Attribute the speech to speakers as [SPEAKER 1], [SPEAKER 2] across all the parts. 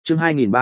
[SPEAKER 1] Chương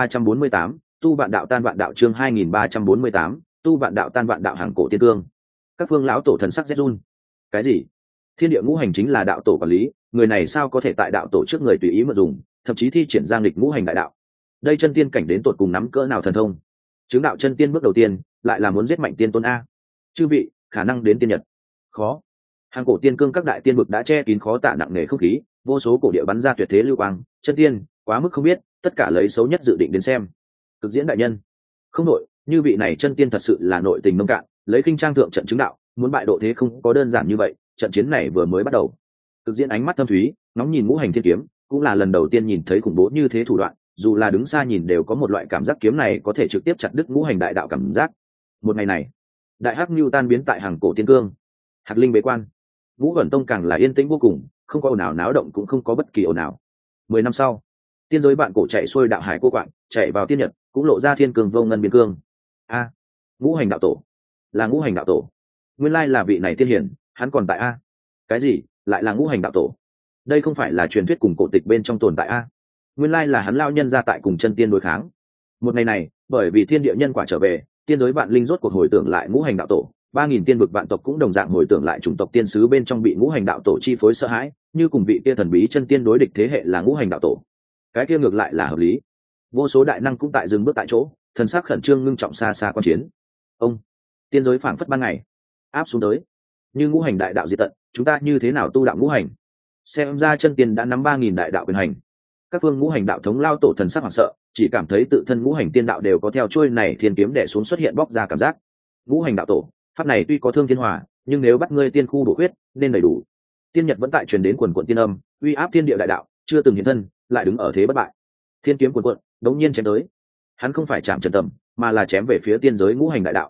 [SPEAKER 1] 2348, tu vạn đạo tan vạn đạo. Chương 2348, tu vạn đạo tan vạn đạo. Hàng cổ tiên cương. Các phương lão tổ thần sắc rét run. Cái gì? Thiên địa ngũ hành chính là đạo tổ quản lý, người này sao có thể tại đạo tổ trước người tùy ý mà dùng, thậm chí thi triển giang lịch ngũ hành đại đạo? Đây chân tiên cảnh đến tột cùng nắm cỡ nào thần thông? Chứng đạo chân tiên bước đầu tiên, lại là muốn giết mạnh tiên tôn a. Chư vị, khả năng đến tiên nhật. Khó. Hàng cổ tiên cương các đại tiên vực đã che kín khó tả nặng nề không khí, vô số cổ địa bắn ra tuyệt thế lưu quang, chân tiên, quá mức không biết, tất cả lấy xấu nhất dự định đến xem. Cực diễn đại nhân, không nội, như vị này chân tiên thật sự là nội tình nông cạn, lấy kinh trang thượng trận chứng đạo, muốn bại độ thế không có đơn giản như vậy, trận chiến này vừa mới bắt đầu. Cực diễn ánh mắt thâm thúy, ngóng nhìn ngũ hành thiên kiếm, cũng là lần đầu tiên nhìn thấy khủng bố như thế thủ đoạn, dù là đứng xa nhìn đều có một loại cảm giác kiếm này có thể trực tiếp chặt đứt ngũ hành đại đạo cảm giác. Một ngày này, đại hắc nhu tan biến tại hàng cổ tiên cương, hạc linh bế quan, Vũ Vẩn Tông càng là yên tĩnh vô cùng, không có ồn ào náo động cũng không có bất kỳ ồn ào. 10 năm sau, tiên giới bạn cổ chạy xuôi đạo hải cô quạng, chạy vào tiên nhật, cũng lộ ra thiên cường vô ngân biên cương. A, ngũ hành đạo tổ, là ngũ hành đạo tổ. Nguyên lai là vị này tiên hiển, hắn còn tại a. Cái gì? Lại là ngũ hành đạo tổ? Đây không phải là truyền thuyết cùng cổ tịch bên trong tồn tại a? Nguyên lai là hắn lao nhân ra tại cùng chân tiên đối kháng. Một ngày này, bởi vì thiên địa nhân quả trở về, tiên giới vạn linh rốt cuộc hồi tưởng lại ngũ hành đạo tổ. 3000 tiên vực vạn tộc cũng đồng dạng hồi tưởng lại chủng tộc tiên sứ bên trong bị ngũ hành đạo tổ chi phối sợ hãi, như cùng vị kia thần bí chân tiên đối địch thế hệ là ngũ hành đạo tổ. Cái kia ngược lại là hợp lý. Vô số đại năng cũng tại dừng bước tại chỗ, thần sắc khẩn trương ngưng trọng xa xa quan chiến. Ông, tiên giới phảng phất ban ngày, áp xuống tới. Như ngũ hành đại đạo diệt tận, chúng ta như thế nào tu đạo ngũ hành? Xem ra chân tiên đã nắm 3000 đại đạo quyền hành. Các phương ngũ hành đạo thống lao tổ thần sắc hoảng sợ, chỉ cảm thấy tự thân ngũ hành tiên đạo đều có theo chuôi này thiên kiếm đè xuống xuất hiện bóc ra cảm giác. Ngũ hành đạo tổ, pháp này tuy có thương thiên hòa, nhưng nếu bắt ngươi tiên khu bổ huyết nên đầy đủ. Tiên nhật vẫn tại truyền đến quần quận tiên âm, uy áp thiên địa đại đạo, chưa từng hiện thân, lại đứng ở thế bất bại. Thiên kiếm quần quận, đống nhiên chém tới. Hắn không phải chạm trần tầm, mà là chém về phía tiên giới ngũ hành đại đạo.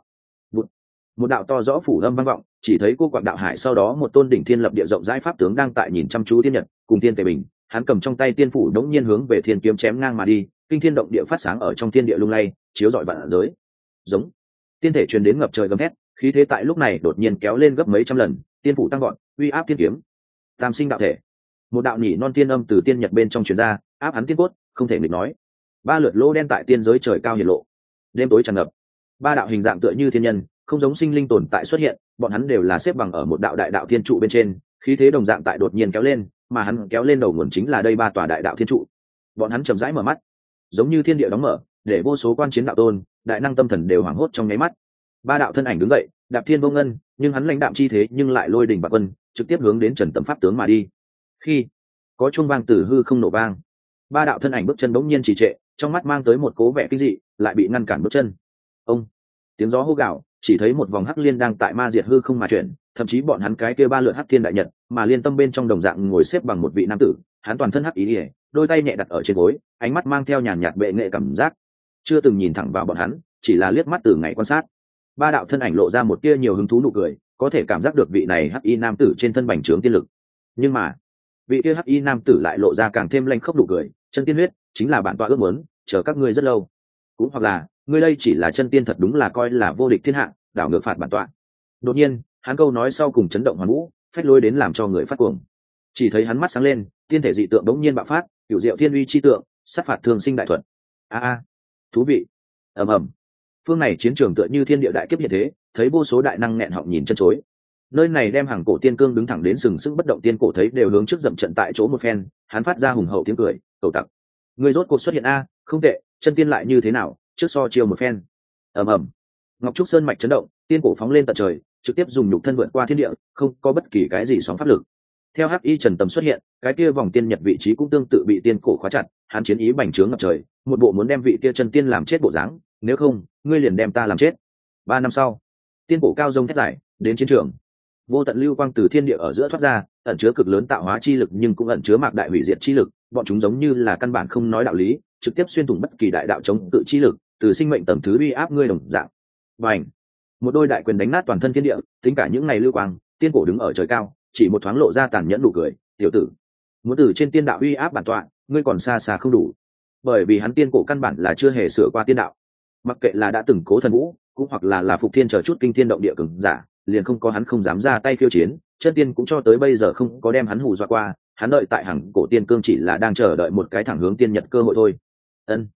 [SPEAKER 1] Một đạo to rõ phủ âm vang vọng, chỉ thấy cô quạng đạo hải sau đó một tôn đỉnh thiên lập địa rộng rãi pháp tướng đang tại nhìn chăm chú tiên nhật, cùng tiên tề bình, hắn cầm trong tay tiên phủ đống nhiên hướng về thiên kiếm chém ngang mà đi, kinh thiên động địa phát sáng ở trong thiên địa lung lay, chiếu rọi vạn giới. Giống. Tiên thể truyền đến ngập trời gầm thét, khí thế tại lúc này đột nhiên kéo lên gấp mấy trăm lần, tiên phủ tăng gọn, uy áp tiên kiếm. Tam sinh đạo thể. Một đạo nhỉ non tiên âm từ tiên nhật bên trong truyền ra, áp hắn tiên cốt, không thể nghịch nói. Ba lượt lỗ đen tại tiên giới trời cao hiển lộ. Đêm tối tràn ngập. Ba đạo hình dạng tựa như thiên nhân, không giống sinh linh tồn tại xuất hiện, bọn hắn đều là xếp bằng ở một đạo đại đạo thiên trụ bên trên, khí thế đồng dạng tại đột nhiên kéo lên, mà hắn kéo lên đầu nguồn chính là đây ba tòa đại đạo thiên trụ. Bọn hắn chậm rãi mở mắt, giống như thiên địa đóng mở, để vô số quan chiến đạo tôn, đại năng tâm thần đều hoảng hốt trong nháy mắt. Ba đạo thân ảnh đứng dậy, đạp thiên vô ngân, nhưng hắn lãnh đạm chi thế nhưng lại lôi đỉnh bạc vân, trực tiếp hướng đến Trần Tầm pháp tướng mà đi. Khi có chuông vang từ hư không nổ vang, ba đạo thân ảnh bước chân bỗng nhiên trì trệ, trong mắt mang tới một cố vẻ kinh dị, lại bị ngăn cản bước chân. Ông, tiếng gió hô gào, chỉ thấy một vòng hắc liên đang tại ma diệt hư không mà chuyển, thậm chí bọn hắn cái kia ba lượt hắc thiên đại nhật, mà liên tâm bên trong đồng dạng ngồi xếp bằng một vị nam tử, hắn toàn thân hắc ý liễu, đôi tay nhẹ đặt ở trên gối, ánh mắt mang theo nhàn nhạt bệ nghệ cảm giác, chưa từng nhìn thẳng vào bọn hắn, chỉ là liếc mắt từ ngày quan sát. Ba đạo thân ảnh lộ ra một tia nhiều hứng thú nụ cười, có thể cảm giác được vị này hắc y nam tử trên thân bành trướng tiên lực. Nhưng mà, vị kia hắc y nam tử lại lộ ra càng thêm lanh khốc nụ cười, chân tiên huyết chính là bản tọa ước muốn, chờ các ngươi rất lâu. Cũng hoặc là, ngươi đây chỉ là chân tiên thật đúng là coi là vô địch thiên hạ, đảo ngược phạt bản tọa. Đột nhiên, hắn câu nói sau cùng chấn động hoàn vũ, phách lối đến làm cho người phát cuồng. Chỉ thấy hắn mắt sáng lên, tiên thể dị tượng đống nhiên bạo phát, cửu diệu thiên uy chi tượng, sát phạt thường sinh đại thuật. A, thú vị. Ầm ầm. Phương này chiến trường tựa như thiên địa đại kiếp hiện thế, thấy vô số đại năng nghẹn họng nhìn chân chối. Nơi này đem hàng cổ tiên cương đứng thẳng đến sừng sững bất động, tiên cổ thấy đều hướng trước dậm trận tại chỗ một phen, hắn phát ra hùng hậu tiếng cười, cầu tặc. Người rốt cuộc xuất hiện a, không tệ, chân tiên lại như thế nào, trước so chiêu một phen. Ầm ầm. Ngọc trúc sơn mạch chấn động, tiên cổ phóng lên tận trời, trực tiếp dùng nhục thân vượt qua thiên địa, không có bất kỳ cái gì sóng pháp lực. Theo hắc y Trần Tầm xuất hiện, cái kia vòng tiên nhật vị trí cũng tương tự bị tiên cổ khóa chặt, hắn chiến ý bành trướng ngập trời, một bộ muốn đem vị kia chân tiên làm chết bộ dáng, nếu không, ngươi liền đem ta làm chết. 3 năm sau, tiên cổ cao rông thét giải, đến chiến trường. Vô tận lưu quang từ thiên địa ở giữa thoát ra, ẩn chứa cực lớn tạo hóa chi lực nhưng cũng ẩn chứa mạc đại hủy diệt chi lực, bọn chúng giống như là căn bản không nói đạo lý, trực tiếp xuyên thủng bất kỳ đại đạo chống cự chi lực, từ sinh mệnh tầng thứ uy áp ngươi đồng dạng. Bành! Một đôi đại quyền đánh nát toàn thân thiên địa, tính cả những ngày lưu quang, tiên cổ đứng ở trời cao, chỉ một thoáng lộ ra tàn nhẫn nụ cười, tiểu tử, muốn từ trên tiên đạo uy áp bản tọa, ngươi còn xa xa không đủ. Bởi vì hắn tiên cổ căn bản là chưa hề sửa qua tiên đạo. Mặc kệ là đã từng cố thần vũ, cũng hoặc là phục thiên chờ chút kinh thiên động địa cường giả, liền không có hắn không dám ra tay khiêu chiến, chân tiên cũng cho tới bây giờ không có đem hắn hù dọa qua, hắn đợi tại hàng cổ tiên cương chỉ là đang chờ đợi một cái thẳng hướng tiên nhật cơ hội thôi. Ân,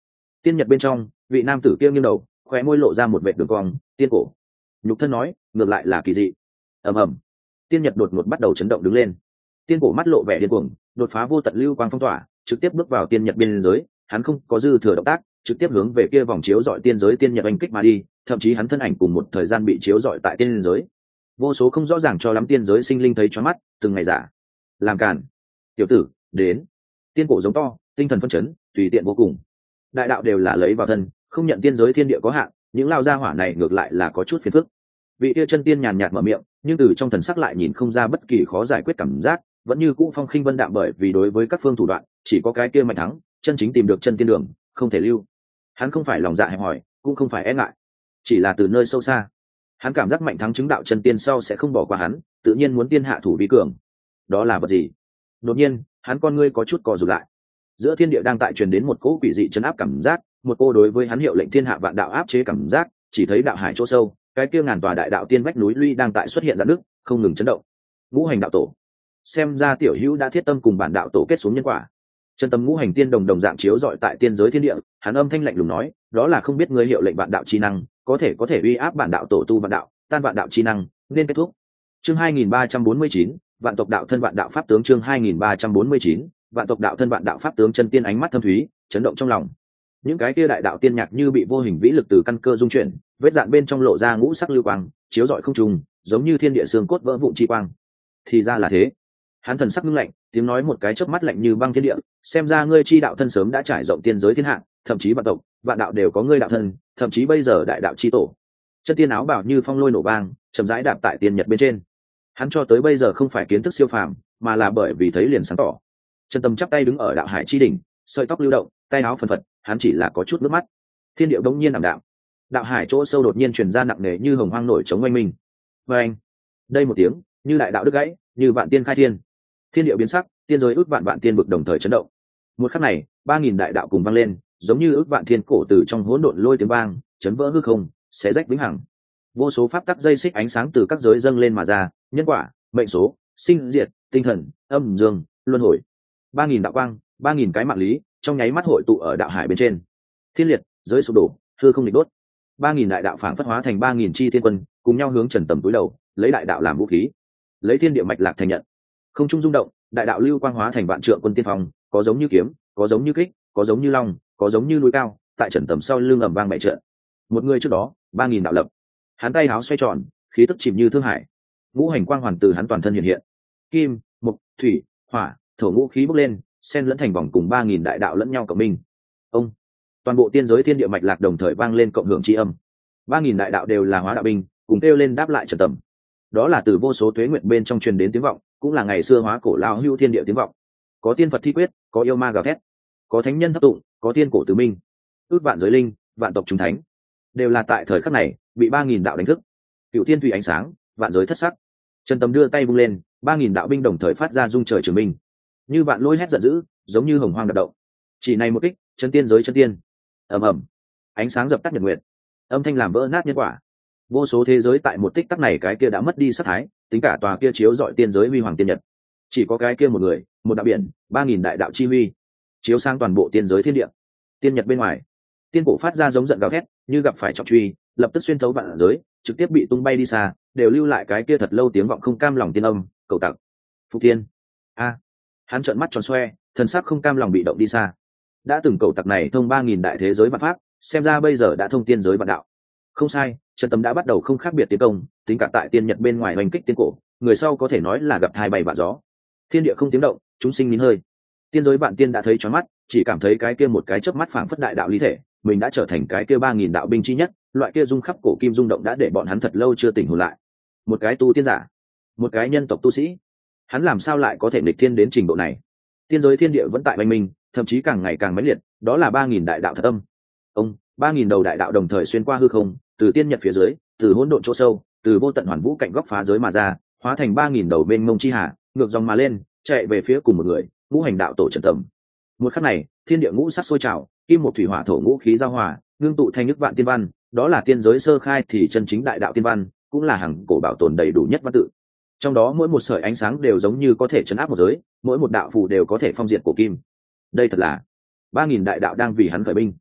[SPEAKER 1] Tiên nhật bên trong, vị nam tử kia nghiêng đầu, khóe môi lộ ra một vệt đường cong. Tiên cổ. Nhục thân nói, ngược lại là kỳ dị. Ầm ầm. Tiên nhật đột ngột bắt đầu chấn động đứng lên. Tiên cổ mắt lộ vẻ điên cuồng, đột phá vô tận lưu quang phong tỏa, trực tiếp bước vào tiên nhật biên giới. Hắn không có dư thừa động tác, trực tiếp hướng về kia vòng chiếu dọi tiên giới tiên nhật anh kích mà đi, thậm chí hắn thân ảnh cùng một thời gian bị chiếu dọi tại tiên giới. Vô số không rõ ràng cho lắm tiên giới sinh linh thấy choáng mắt, từng ngày giả. Làm cản. Tiểu tử, đến. Tiên cổ giống to, tinh thần phấn chấn, tùy tiện vô cùng. Đại đạo đều là lấy vào thân, không nhận tiên giới thiên địa có hạn, những lao gia hỏa này ngược lại là có chút phiền phức. Vị kia chân tiên nhàn nhạt mở miệng, nhưng từ trong thần sắc lại nhìn không ra bất kỳ khó giải quyết cảm giác, vẫn như cũ phong khinh vân đạm, bởi vì đối với các phương thủ đoạn, chỉ có cái kia mạnh thắng, chân chính tìm được chân tiên đường, không thể lưu. Hắn không phải lòng dạ hẹp hòi, cũng không phải e ngại, chỉ là từ nơi sâu xa, hắn cảm giác mạnh thắng chứng đạo chân tiên sau sẽ không bỏ qua hắn, tự nhiên muốn tiên hạ thủ vi cường. Đó là vật gì? Đột nhiên, hắn con ngươi có chút co rụt lại. Giữa thiên địa đang tại truyền đến một cỗ quỷ dị chấn áp cảm giác, một cô đối với hắn hiệu lệnh thiên hạ vạn đạo áp chế cảm giác, chỉ thấy đạo hải chỗ sâu, cái kia ngàn tòa đại đạo tiên vách núi lũy đang tại xuất hiện rạn nước, không ngừng chấn động. Ngũ hành đạo tổ, xem ra tiểu hữu đã thiết tâm cùng bản đạo tổ kết xuống nhân quả. Chân tâm ngũ hành tiên đồng dạng chiếu dọi tại tiên giới thiên địa, hắn âm thanh lạnh lùng nói, đó là không biết ngươi hiệu lệnh vạn đạo chi năng, có thể uy áp bản đạo tổ tu vạn đạo, tan vạn đạo chi năng, nên kết thúc. Chương 2349, vạn tộc đạo thân vạn đạo pháp tướng. Chương 2349, vạn tộc đạo thân vạn đạo pháp tướng. Chân tiên ánh mắt thâm thúy, chấn động trong lòng. Những cái kia đại đạo tiên nhạc như bị vô hình vĩ lực từ căn cơ dung chuyển, vết dạn bên trong lộ ra ngũ sắc lưu quang, chiếu rọi không trùng, giống như thiên địa xương cốt vỡ vụn chi quang. Thì ra là thế. Hắn thần sắc ngưng lạnh, tiếng nói một cái chớp mắt lạnh như băng thiên địa, xem ra ngươi chi đạo thân sớm đã trải rộng tiên giới thiên hạ, thậm chí vạn tộc, vạn đạo đều có ngươi đạo thân, thậm chí bây giờ đại đạo chi tổ. Chân tiên áo bào như phong lôi nổ vang, chậm rãi đạp tại tiên nhật bên trên. Hắn cho tới bây giờ không phải kiến thức siêu phàm, mà là bởi vì thấy liền sáng tỏ. Chân tâm chắp tay đứng ở đạo hải chi đỉnh, sợi tóc lưu động, tay áo phần phật, hắn chỉ là có chút nước mắt. Thiên điệu đống nhiên ảm đạm. Đạo hải chỗ sâu đột nhiên truyền ra nặng nề như hồng hoang nổi trống oanh minh. Oanh! Đây một tiếng, như đại đạo đứt gãy, như vạn tiên khai thiên. Thiên điệu biến sắc, tiên giới ước vạn vạn tiên vực đồng thời chấn động. Một khắc này, 3000 đại đạo cùng vang lên, giống như ước vạn thiên cổ từ trong hỗn độn lôi tiếng vang, chấn vỡ hư không, xé rách vĩnh hằng. Vô số pháp tắc dây xích ánh sáng từ các giới dâng lên mà ra, nhân quả, mệnh số, sinh diệt, tinh thần, âm dương, luân hồi. 3000 đạo quang, 3000 cái mạng lý, trong nháy mắt hội tụ ở đạo hải bên trên. Thiên liệt, giới sụp đổ, hư không địch đốt. 3000 đại đạo phảng phất hóa thành 3000 chi thiên quân, cùng nhau hướng Trần Tầm túi đầu, lấy đại đạo làm vũ khí, lấy thiên địa mạch lạc thành nhận. Không trung rung động, đại đạo lưu quang hóa thành vạn trượng quân tiên phong, có giống như kiếm, có giống như kích, có giống như long, có giống như núi cao, tại Trần Tầm sau lưng ầm vang bảy trận. Một người trước đó, 3000 đạo lập. Hắn tay áo xoay tròn, khí tức chìm như thương hải. Ngũ hành quang hoàn từ hắn toàn thân hiện hiện. Kim, mộc, thủy, hỏa, thổ ngũ khí bốc lên, xen lẫn thành vòng cùng 3000 đại đạo lẫn nhau cộng minh. Ông, toàn bộ tiên giới thiên địa mạch lạc đồng thời vang lên cộng hưởng chi âm. 3000 đại đạo đều là hóa đạo binh, cùng kêu lên đáp lại Trần Tầm. Đó là từ vô số tuế nguyện bên trong truyền đến tiếng vọng, cũng là ngày xưa hóa cổ lao hưu thiên địa tiếng vọng. Có tiên Phật thi quyết, có yêu ma gào thét, có thánh nhân thấp tụng, có tiên cổ tứ minh. Ước vạn giới linh, vạn tộc chúng thánh, đều là tại thời khắc này bị 3000 đạo đánh thức. Cựu thiên thủy ánh sáng, vạn giới thất sắc. Trần Tầm đưa tay vung lên, 3000 đạo binh đồng thời phát ra rung trời trường minh, như vạn lôi hét giận dữ, giống như hồng hoang đập động. Chỉ này một kích, chân tiên giới chân tiên. Ầm ầm, ánh sáng dập tắt nhật nguyệt, âm thanh làm vỡ nát nhân quả. Vô số thế giới tại một tích tắc này cái kia đã mất đi sát thái, tính cả tòa kia chiếu dọi tiên giới huy hoàng tiên nhật, chỉ có cái kia một người, một đạo biển, 3000 đại đạo chi huy, chiếu sang toàn bộ tiên giới thiên địa. Tiên nhật bên ngoài, tiên cổ phát ra giống giận gào thét, như gặp phải trọng truy, lập tức xuyên thấu vạn giới, trực tiếp bị tung bay đi xa, đều lưu lại cái kia thật lâu tiếng vọng không cam lòng tiên âm, cầu tặc. Phục Thiên. A. Hắn trợn mắt tròn xoe, thần sắc không cam lòng bị động đi xa. Đã từng cầu tặc này thông 3000 đại thế giới vạn pháp, xem ra bây giờ đã thông tiên giới vạn đạo. Không sai, Trần Tâm đã bắt đầu không khác biệt tiến công, tính cả tại tiên nhật bên ngoài hoành kích tiên cổ, người sau có thể nói là gặp hai bay vạ gió. Thiên địa không tiếng động, chúng sinh nín hơi. Tiên giới vạn tiên đã thấy choáng mắt, chỉ cảm thấy cái kia một cái chớp mắt phảng phất đại đạo lý thể, mình đã trở thành cái kia 3000 đạo binh chi nhất, loại kia rung khắp cổ kim rung động đã để bọn hắn thật lâu chưa tỉnh hồn lại. Một cái tu tiên giả, một cái nhân tộc tu sĩ, hắn làm sao lại có thể nghịch thiên đến trình độ này? Tiên giới thiên địa vẫn tại oanh minh, thậm chí càng ngày càng mãnh liệt, đó là 3000 đại đạo thật âm. Ông, 3000 đầu đại đạo đồng thời xuyên qua hư không, từ tiên nhật phía dưới, từ hỗn độn chỗ sâu, từ vô tận hoàn vũ cạnh góc phá giới mà ra, hóa thành 3000 đầu bên mông chi hà, ngược dòng mà lên, chạy về phía cùng một người, ngũ hành đạo tổ Trần Tầm. Một khắc này, thiên địa ngũ sắc sôi trào, kim một thủy hỏa thổ ngũ khí giao hòa, ngưng tụ thành nước vạn tiên văn, đó là tiên giới sơ khai thì chân chính đại đạo tiên văn, cũng là hằng cổ bảo tồn đầy đủ nhất văn tự. Trong đó mỗi một sợi ánh sáng đều giống như có thể chấn áp một giới, mỗi một đạo phù đều có thể phong diệt cổ kim. Đây thật là 3000 đại đạo đang vì hắn khởi binh.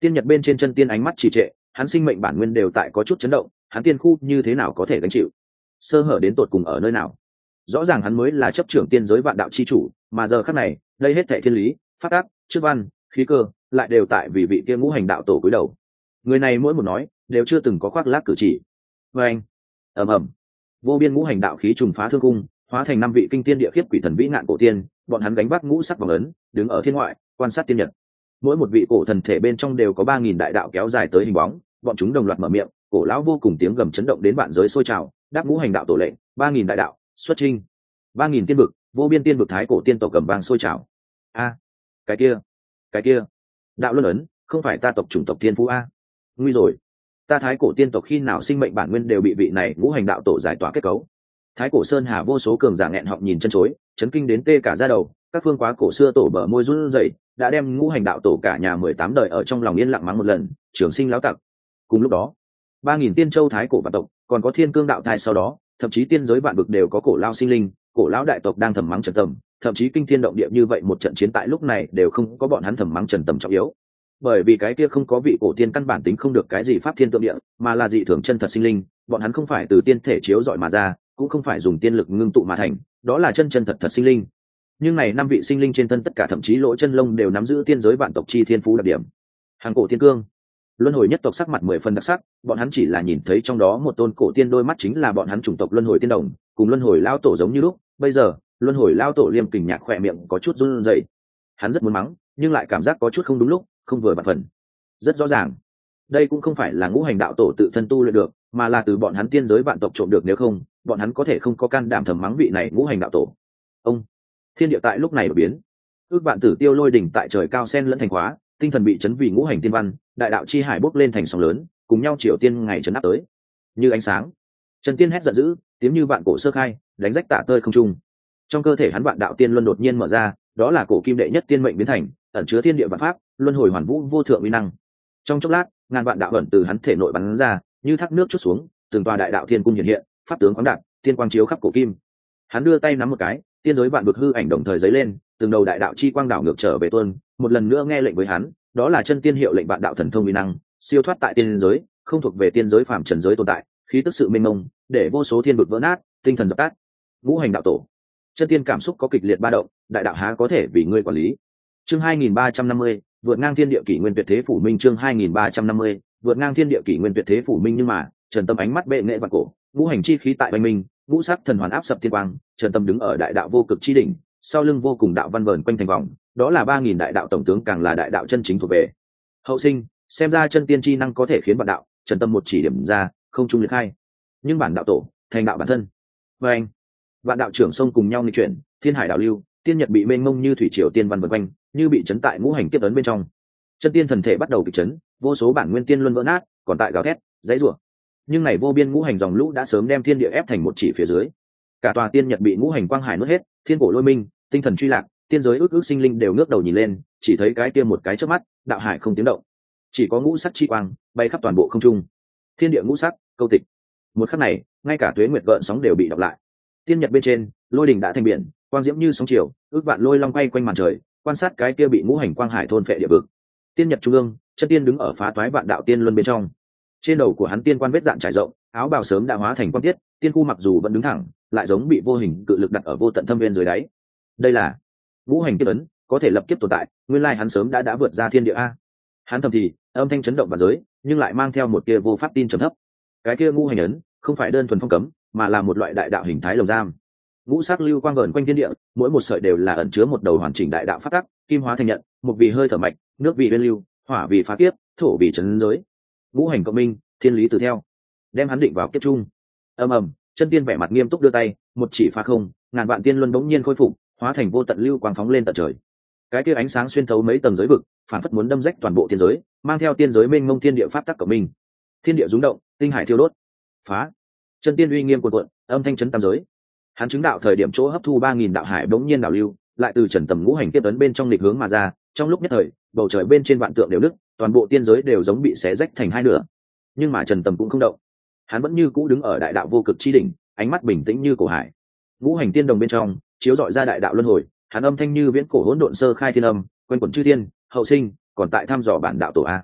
[SPEAKER 1] Tiên nhật bên trên chân tiên ánh mắt trì trệ, hắn sinh mệnh bản nguyên đều tại có chút chấn động, hắn tiên khu như thế nào có thể gánh chịu? Sơ hở đến tột cùng ở nơi nào? Rõ ràng hắn mới là chấp trưởng tiên giới vạn đạo chi chủ, mà giờ khắc này, đây hết thảy thiên lý, pháp tắc, chức văn, khí cơ, lại đều tại vì vị kia ngũ hành đạo tổ cúi đầu. Người này mỗi một nói, đều chưa từng có khoác lác cử chỉ. Và anh, ầm ầm, vô biên ngũ hành đạo khí trùng phá thương cung, hóa thành 5 vị kinh tiên địa khiếp quỷ thần vĩ ngạn cổ tiên, bọn hắn gánh vác ngũ sắc vòng ấn, đứng ở thiên ngoại, quan sát tiên nhật. Mỗi một vị cổ thần thể bên trong đều có 3000 đại đạo kéo dài tới hình bóng, bọn chúng đồng loạt mở miệng, cổ lão vô cùng tiếng gầm chấn động đến vạn giới sôi trào, đáp ngũ hành đạo tổ lệnh, 3000 đại đạo, xuất chinh. 3000 tiên vực, vô biên tiên vực thái cổ tiên tộc cầm vang sôi trào. A, cái kia, đạo luân ấn, không phải ta tộc chủng tộc tiên phú a. Nguy rồi, ta thái cổ tiên tộc khi nào sinh mệnh bản nguyên đều bị vị này ngũ hành đạo tổ giải tỏa kết cấu. Thái cổ sơn hà vô số cường giả nghẹn họng nhìn chân chối, chấn kinh đến tê cả da đầu, các phương quá cổ xưa tổ bờ môi run rẩy, đã đem ngũ hành đạo tổ cả nhà 18 đời ở trong lòng yên lặng mắng một lần, trường sinh lão tặc. Cùng lúc đó, 3000 tiên châu thái cổ vạn tộc, còn có thiên cương đạo thai sau đó, thậm chí tiên giới vạn vực đều có cổ lao sinh linh, cổ lão đại tộc đang thầm mắng Trần Tầm, thậm chí kinh thiên động địa như vậy một trận chiến tại lúc này đều không có bọn hắn thầm mắng Trần Tầm trọng yếu. Bởi vì cái kia không có vị cổ tiên căn bản tính không được cái gì pháp thiên tượng địa, mà là dị thường chân thật sinh linh, bọn hắn không phải từ tiên thể chiếu dọi mà ra, cũng không phải dùng tiên lực ngưng tụ mà thành, đó là chân chân thật thật sinh linh. Nhưng này 5 vị sinh linh trên thân tất cả thậm chí lỗ chân lông đều nắm giữ tiên giới vạn tộc chi thiên phú đặc điểm. Hàng cổ tiên cương, luân hồi nhất tộc sắc mặt 10 phần đặc sắc, bọn hắn chỉ là nhìn thấy trong đó một tôn cổ tiên đôi mắt chính là bọn hắn chủng tộc luân hồi tiên đồng, cùng luân hồi lao tổ giống như lúc. Bây giờ luân hồi lao tổ liêm kình nhạc khỏe miệng có chút run rẩy, hắn rất muốn mắng nhưng lại cảm giác có chút không đúng lúc, không vừa vặn phần. Rất rõ ràng, đây cũng không phải là ngũ hành đạo tổ tự thân tu luyện được, mà là từ bọn hắn tiên giới vạn tộc trộm được, nếu không bọn hắn có thể không có can đảm thầm mắng vị này ngũ hành đạo tổ. Ông, thiên địa tại lúc này đổi biến, ước vạn tử tiêu lôi đỉnh tại trời cao sen lẫn thành hóa, tinh thần bị chấn vì ngũ hành tiên văn, đại đạo chi hải bốc lên thành sóng lớn, cùng nhau triều tiên ngày chấn áp tới. Như ánh sáng, Trần Tiên hét giận dữ, tiếng như vạn cổ sơ khai, đánh rách tạ tơi không trung. Trong cơ thể hắn vạn đạo tiên luân đột nhiên mở ra, đó là cổ kim đệ nhất tiên mệnh biến thành, ẩn chứa thiên địa vạn pháp, luân hồi hoàn vũ vô thượng uy năng. Trong chốc lát, ngàn vạn đạo ẩn từ hắn thể nội bắn ra, như thác nước chút xuống, từng tòa đại đạo thiên cung hiện hiện, pháp tướng khoáng đạt, tiên quang chiếu khắp cổ kim. Hắn đưa tay nắm một cái, tiên giới vạn vực hư ảnh đồng thời giấy lên, từng đầu đại đạo chi quang đảo ngược trở về tuôn, một lần nữa nghe lệnh với hắn, đó là chân tiên hiệu lệnh vạn đạo thần thông uy năng, siêu thoát tại tiên giới, không thuộc về tiên giới phàm trần giới tồn tại, khí tức sự mênh mông, để vô số thiên vực vỡ nát, tinh thần dập tắt. Ngũ hành đạo tổ, chân tiên cảm xúc có kịch liệt ba động, đại đạo há có thể vì ngươi quản lý. Chương 2350, vượt ngang thiên địa kỷ nguyên tuyệt thế phủ minh. Chương 2350, vượt ngang thiên địa kỷ nguyên tuyệt thế phủ minh. Nhưng mà Trần Tâm ánh mắt bệ nghệ vạn cổ, ngũ hành chi khí tại oanh minh, ngũ sắc thần hoàn áp sập thiên quang. Trần Tâm đứng ở đại đạo vô cực chi đỉnh, sau lưng vô cùng đạo văn vờn quanh thành vòng, đó là 3000 đại đạo tổng tướng, càng là đại đạo chân chính thuộc về hậu sinh. Xem ra chân tiên chi năng có thể khiến vạn đạo. Trần Tâm một chỉ điểm ra, không trung liệt khai, nhưng bản đạo tổ thành đạo bản thân. Và anh, vạn đạo trưởng sông cùng nhau nghịch chuyển, thiên hải đạo lưu, tiên nhật bị mênh mông như thủy triều tiên văn vần quanh, như bị chấn tại ngũ hành kiếp ấn bên trong. Chân tiên thần thể bắt đầu kịch chấn, vô số bản nguyên tiên luân vỡ nát, còn tại gào thét dãy rủa. Nhưng này vô biên ngũ hành dòng lũ đã sớm đem thiên địa ép thành một chỉ phía dưới, cả tòa tiên nhật bị ngũ hành quang hải nuốt hết, thiên cổ lôi minh, tinh thần truy lạc, tiên giới ước ước sinh linh đều ngước đầu nhìn lên, chỉ thấy cái kia một cái chớp mắt, đạo hải không tiếng động, chỉ có ngũ sắc chi quang bay khắp toàn bộ không trung. Thiên địa ngũ sắc câu tịch, một khắc này ngay cả tuế nguyệt gợn sóng đều bị đọc lại. Tiên nhật bên trên, lôi đỉnh đã thành biển, quang diễm như sóng chiều, ước vạn lôi long quay quanh màn trời, quan sát cái kia bị ngũ hành quang hải thôn phệ địa vực. Tiên nhật trung ương, chân tiên đứng ở phá toái vạn đạo tiên luân bên trong, trên đầu của hắn tiên quan vết dạn trải rộng, áo bào sớm đã hóa thành quang tiết, tiên khu mặc dù vẫn đứng thẳng, lại giống bị vô hình cự lực đặt ở vô tận thâm viên dưới đáy. Đây là ngũ hành kiếp ấn, có thể lập kiếp tồn tại, nguyên lai hắn sớm đã vượt ra thiên địa a. Hắn thầm thì, âm thanh chấn động vào giới, nhưng lại mang theo một tia vô pháp tin trầm thấp. Cái kia ngũ hành ấn không phải đơn thuần phong cấm, mà là một loại đại đạo hình thái lồng giam. Ngũ sắc lưu quang vờn quanh thiên địa, mỗi một sợi đều là ẩn chứa một đầu hoàn chỉnh đại đạo pháp tắc, kim hóa thành nhận, một vì hơi thở mạch, nước vì uyên lưu, hỏa vì phá kiếp, thổ vì trấn giới. Ngũ hành cộng minh, thiên lý tự theo, đem hắn định vào kiếp trung. Ầm ầm, chân tiên vẻ mặt nghiêm túc đưa tay, một chỉ phá không, ngàn vạn tiên luân bỗng nhiên khôi phục, hóa thành vô tận lưu quang phóng lên tận trời. Cái kia ánh sáng xuyên thấu mấy tầng giới vực, phản phất muốn đâm rách toàn bộ tiên giới, mang theo tiên giới mênh mông thiên địa pháp tắc cộng minh. Thiên địa rung động, tinh hải thiêu đốt. Phá! Chân tiên uy nghiêm cuồn cuộn, âm thanh chấn tam giới. Hắn chứng đạo thời điểm chỗ hấp thu 3000 đạo hải bỗng nhiên đảo lưu, lại từ Trần Tầm ngũ hành tiếp ấn bên trong lịch hướng mà ra, trong lúc nhất thời, bầu trời bên trên vạn tượng đều nứt, toàn bộ tiên giới đều giống bị xé rách thành hai nửa. Nhưng mà Trần Tầm cũng không động, hắn vẫn như cũ đứng ở đại đạo vô cực chi đỉnh, ánh mắt bình tĩnh như cổ hải. Ngũ hành tiên đồng bên trong chiếu rọi ra đại đạo luân hồi, hắn âm thanh như viễn cổ hỗn độn sơ khai thiên âm, quen quẩn chư thiên, hậu sinh, còn tại thăm dò bản đạo tổ a.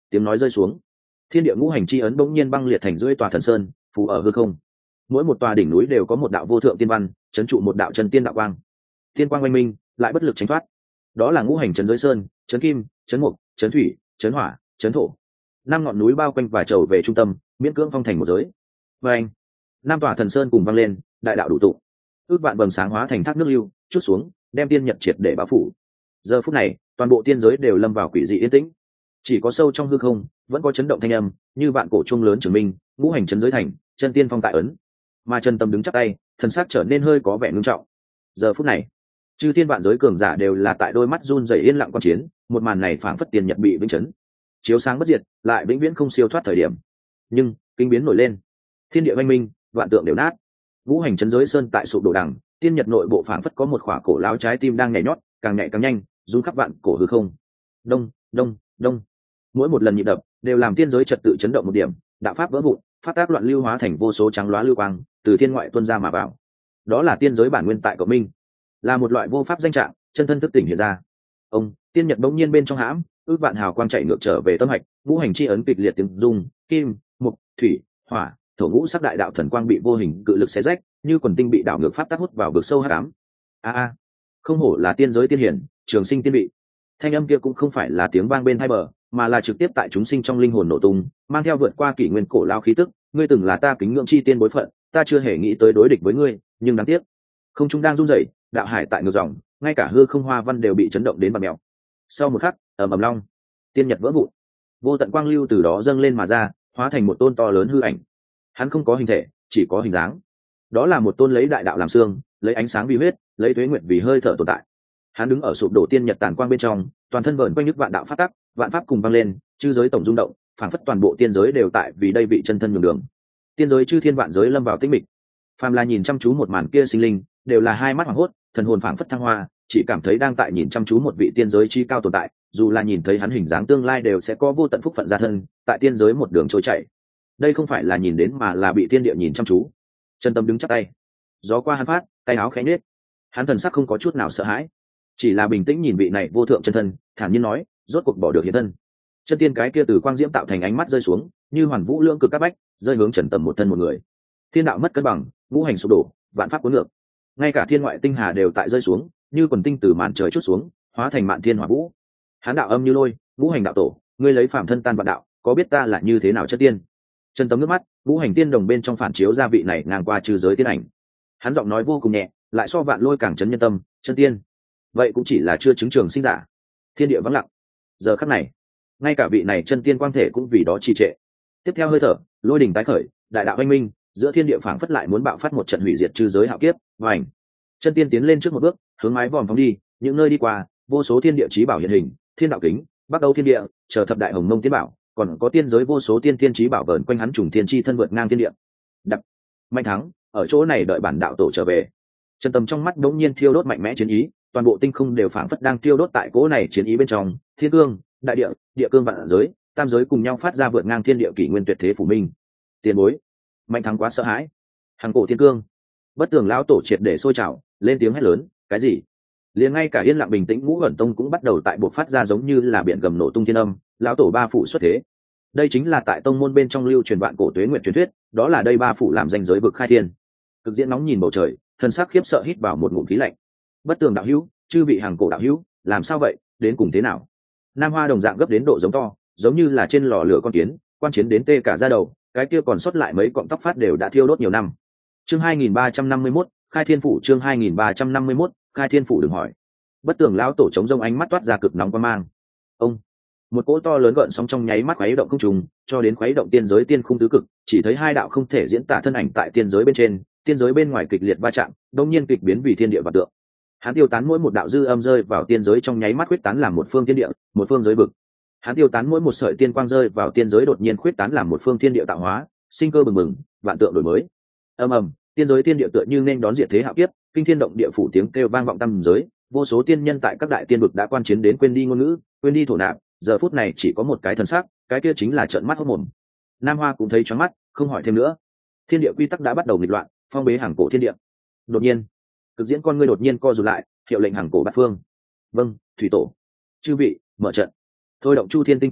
[SPEAKER 1] tiếng nói rơi xuống, thiên địa ngũ hành chi ấn bỗng nhiên băng liệt thành rưỡi tòa thần sơn phù ở hư không. Mỗi một tòa đỉnh núi đều có một đạo vô thượng tiên văn chấn trụ một đạo chân tiên đạo quang. Tiên quang oanh minh lại bất lực tránh thoát. Đó là ngũ hành trấn giới sơn, trấn kim, trấn mục, trấn thủy, trấn hỏa, trấn thổ. 5 ngọn núi bao quanh và trầu về trung tâm, miễn cưỡng phong thành một giới. Và anh, 5 tòa thần sơn cùng vang lên, đại đạo đủ tụ. Ước vạn bầng sáng hóa thành thác nước lưu, chút xuống, đem tiên nhật triệt để bao phủ. Giờ phút này, toàn bộ tiên giới đều lâm vào quỷ dị yên tĩnh. Chỉ có sâu trong hư không, vẫn có chấn động thanh âm, như vạn cổ chuông lớn chứng minh, ngũ hành trấn giới thành, chân tiên phong tại ấn. Mà Trần Tâm đứng chắp tay, thần sắc trở nên hơi có vẻ ngưng trọng. Giờ phút này, chư thiên vạn giới cường giả đều là tại đôi mắt run rẩy yên lặng quan chiến, một màn này phảng phất tiền nhật bị vĩnh chấn, chiếu sáng bất diệt, lại vĩnh viễn không siêu thoát thời điểm. Nhưng kinh biến nổi lên, thiên địa vang minh, vạn tượng đều nát, ngũ hành trấn giới sơn tại sụp đổ đằng, tiên nhật nội bộ phảng phất có một khỏa cổ lão trái tim đang nhảy nhót, càng nhảy càng nhanh, rung khắp vạn cổ hư không. Đông, đông, đông. Mỗi một lần nhịp đập đều làm tiên giới trật tự chấn động một điểm, đạo pháp vỡ vụn, pháp tác loạn lưu hóa thành vô số trắng loá lưu quang, từ thiên ngoại tuôn ra mà vào. Đó là tiên giới bản nguyên tại cộng minh, là một loại vô pháp danh trạng, chân thân thức tỉnh hiện ra. Ông tiên nhật bỗng nhiên bên trong hãm, ước vạn hào quang chạy ngược trở về tâm hạch, ngũ hành chi ấn kịch liệt tiếng rung, kim, mộc, thủy, hỏa, thổ ngũ sắc đại đạo thần quang bị vô hình cự lực xé rách, như quần tinh bị đảo ngược pháp tác hút vào vực sâu hắc ám. A, không hổ là tiên giới tiên hiển, trường sinh tiên vị. Thanh âm kia cũng không phải là tiếng vang bên hai bờ, mà là trực tiếp tại chúng sinh trong linh hồn nổ tung, mang theo vượt qua kỷ nguyên cổ lao khí tức. Ngươi từng là ta kính ngưỡng chi tiên bối phận, ta chưa hề nghĩ tới đối địch với ngươi, nhưng đáng tiếc, không trung đang run rẩy, đạo hải tại ngược dòng, ngay cả hư không hoa văn đều bị chấn động đến bạt mèo. Sau một khắc, ầm ầm long, tiên nhật vỡ vụn, vô tận quang lưu từ đó dâng lên mà ra, hóa thành một tôn to lớn hư ảnh. Hắn không có hình thể, chỉ có hình dáng. Đó là một tôn lấy đại đạo làm xương, lấy ánh sáng vì huyết, lấy tuế nguyệt vì hơi thở tồn tại. Hắn đứng ở sụp đổ tiên nhật tàn quang bên trong, toàn thân vờn quanh nước vạn đạo pháp tắc, vạn pháp cùng vang lên, chư giới tổng rung động, phảng phất toàn bộ tiên giới đều tại vì đây vị chân thân nhường đường. Tiên giới chư thiên vạn giới lâm vào tĩnh mịch. Phàm là nhìn chăm chú một màn kia sinh linh, đều là hai mắt hoảng hốt, thần hồn phảng phất thăng hoa, chỉ cảm thấy đang tại nhìn chăm chú một vị tiên giới chi cao tồn tại, dù là nhìn thấy hắn hình dáng tương lai đều sẽ có vô tận phúc phận gia thân, tại tiên giới một đường trôi chảy. Đây không phải là nhìn đến mà là bị tiên địa nhìn chăm chú. Chân tâm đứng chắp tay, gió qua hắn phát, tay áo khẽ nhếch, hắn thần sắc không có chút nào sợ hãi, chỉ là bình tĩnh nhìn vị này vô thượng chân thân, thản nhiên nói, rốt cuộc bỏ được hiện thân. Chân tiên cái kia từ quang diễm tạo thành ánh mắt rơi xuống, như hoàn vũ lưỡng cực các bách, rơi hướng Trần Tầm một thân một người. Thiên đạo mất cân bằng, ngũ hành sụp đổ, vạn pháp cuốn ngược, ngay cả thiên ngoại tinh hà đều tại rơi xuống, như quần tinh từ màn trời chút xuống, hóa thành mạn thiên hỏa vũ. Hán đạo âm như lôi, ngũ hành đạo tổ, ngươi lấy phàm thân tan vạn đạo, có biết ta là như thế nào chất tiên? Chân tấm nước mắt, ngũ hành tiên đồng bên trong phản chiếu ra vị này ngang qua trừ giới tiên ảnh. Hắn giọng nói vô cùng nhẹ, lại so vạn lôi càng chấn nhân tâm, chân tiên. Vậy cũng chỉ là chưa chứng trường sinh giả. Thiên địa vắng lặng. Giờ khắc này, ngay cả vị này chân tiên quang thể cũng vì đó trì trệ. Tiếp theo hơi thở, lôi đỉnh tái khởi, đại đạo anh minh, giữa thiên địa phảng phất lại muốn bạo phát một trận hủy diệt trừ giới hạo kiếp. Vành. Chân tiên tiến lên trước một bước, hướng mái vòm phóng đi, những nơi đi qua, vô số thiên địa chí bảo hiện hình, thiên đạo kính, bắc đấu thiên địa, chờ thập đại hồng mông tiên bảo, còn có tiên giới vô số tiên tiên chí bảo vờn quanh hắn trùng thiên chi thân vượt ngang thiên địa. Đập. Mạnh thắng, ở chỗ này đợi bản đạo tổ trở về. Chân tâm trong mắt đống nhiên thiêu đốt mạnh mẽ chiến ý, toàn bộ tinh không đều phảng phất đang thiêu đốt tại cỗ này chiến ý bên trong, thiên cương, đại địa, địa cương vạn giới, tam giới cùng nhau phát ra vượt ngang thiên địa kỷ nguyên tuyệt thế phủ minh. Tiền bối, Mạnh thắng quá sợ hãi. Hàng cổ thiên cương, bất tường lão tổ triệt để sôi trào, lên tiếng hét lớn, cái gì? Liền ngay cả yên lặng bình tĩnh ngũ ẩn tông cũng bắt đầu tại buộc phát ra giống như là biển gầm nổ tung thiên âm, lão tổ ba phủ xuất thế. Đây chính là tại tông môn bên trong lưu truyền vạn cổ tuế nguyện truyền thuyết, đó là đây ba phủ làm danh giới vực khai thiên. Cực diễn nóng nhìn bầu trời, thân sắc khiếp sợ hít vào một ngụm khí lạnh. Bất tường đạo hữu, chư vị hàng cổ đạo hữu, làm sao vậy, đến cùng thế nào? Nam Hoa đồng dạng gấp đến độ giống to, giống như là trên lò lửa con kiến, quan chiến đến tê cả da đầu, cái kia còn sót lại mấy cọng tóc phát đều đã thiêu đốt nhiều năm. Chương 2351, khai thiên phủ. Chương 2351, khai thiên phủ. Đừng hỏi. Bất tường lão tổ chống rông ánh mắt toát ra cực nóng quan mang. Ông, một cỗ to lớn gợn sóng trong nháy mắt khuấy động không trùng, cho đến khuấy động tiên giới tiên khung tứ cực, chỉ thấy hai đạo không thể diễn tả thân ảnh tại tiên giới bên trên, tiên giới bên ngoài kịch liệt va chạm, đột nhiên kịch biến vì thiên địa và tượng. Hắn tiêu tán mỗi một đạo dư âm rơi vào tiên giới trong nháy mắt khuyết tán làm một phương thiên địa, một phương giới vực. Hắn tiêu tán mỗi một sợi tiên quang rơi vào tiên giới đột nhiên khuyết tán làm một phương thiên địa tạo hóa, sinh cơ bừng bừng, vạn tượng đổi mới. Ầm ầm, tiên giới tiên địa tựa như nên đón diệt thế hạo kiếp, kinh thiên động địa phủ tiếng kêu vang vọng tam giới, vô số tiên nhân tại các đại tiên vực đã quan chiến đến quên đi ngôn ngữ, quên đi thổ nạp, giờ phút này chỉ có một cái thần sắc, cái kia chính là trợn mắt hốt mồm. Nam Hoa cũng thấy choáng mắt, không hỏi thêm nữa. Thiên địa quy tắc đã bắt đầu nghịch loạn, phong bế hàng cổ thiên địa. Đột nhiên, cực diễn con ngươi đột nhiên co rụt lại, hiệu lệnh hàng cổ bát phương. Vâng, thủy tổ. Chư vị, mở trận. Thôi động chu thiên tinh quỹ,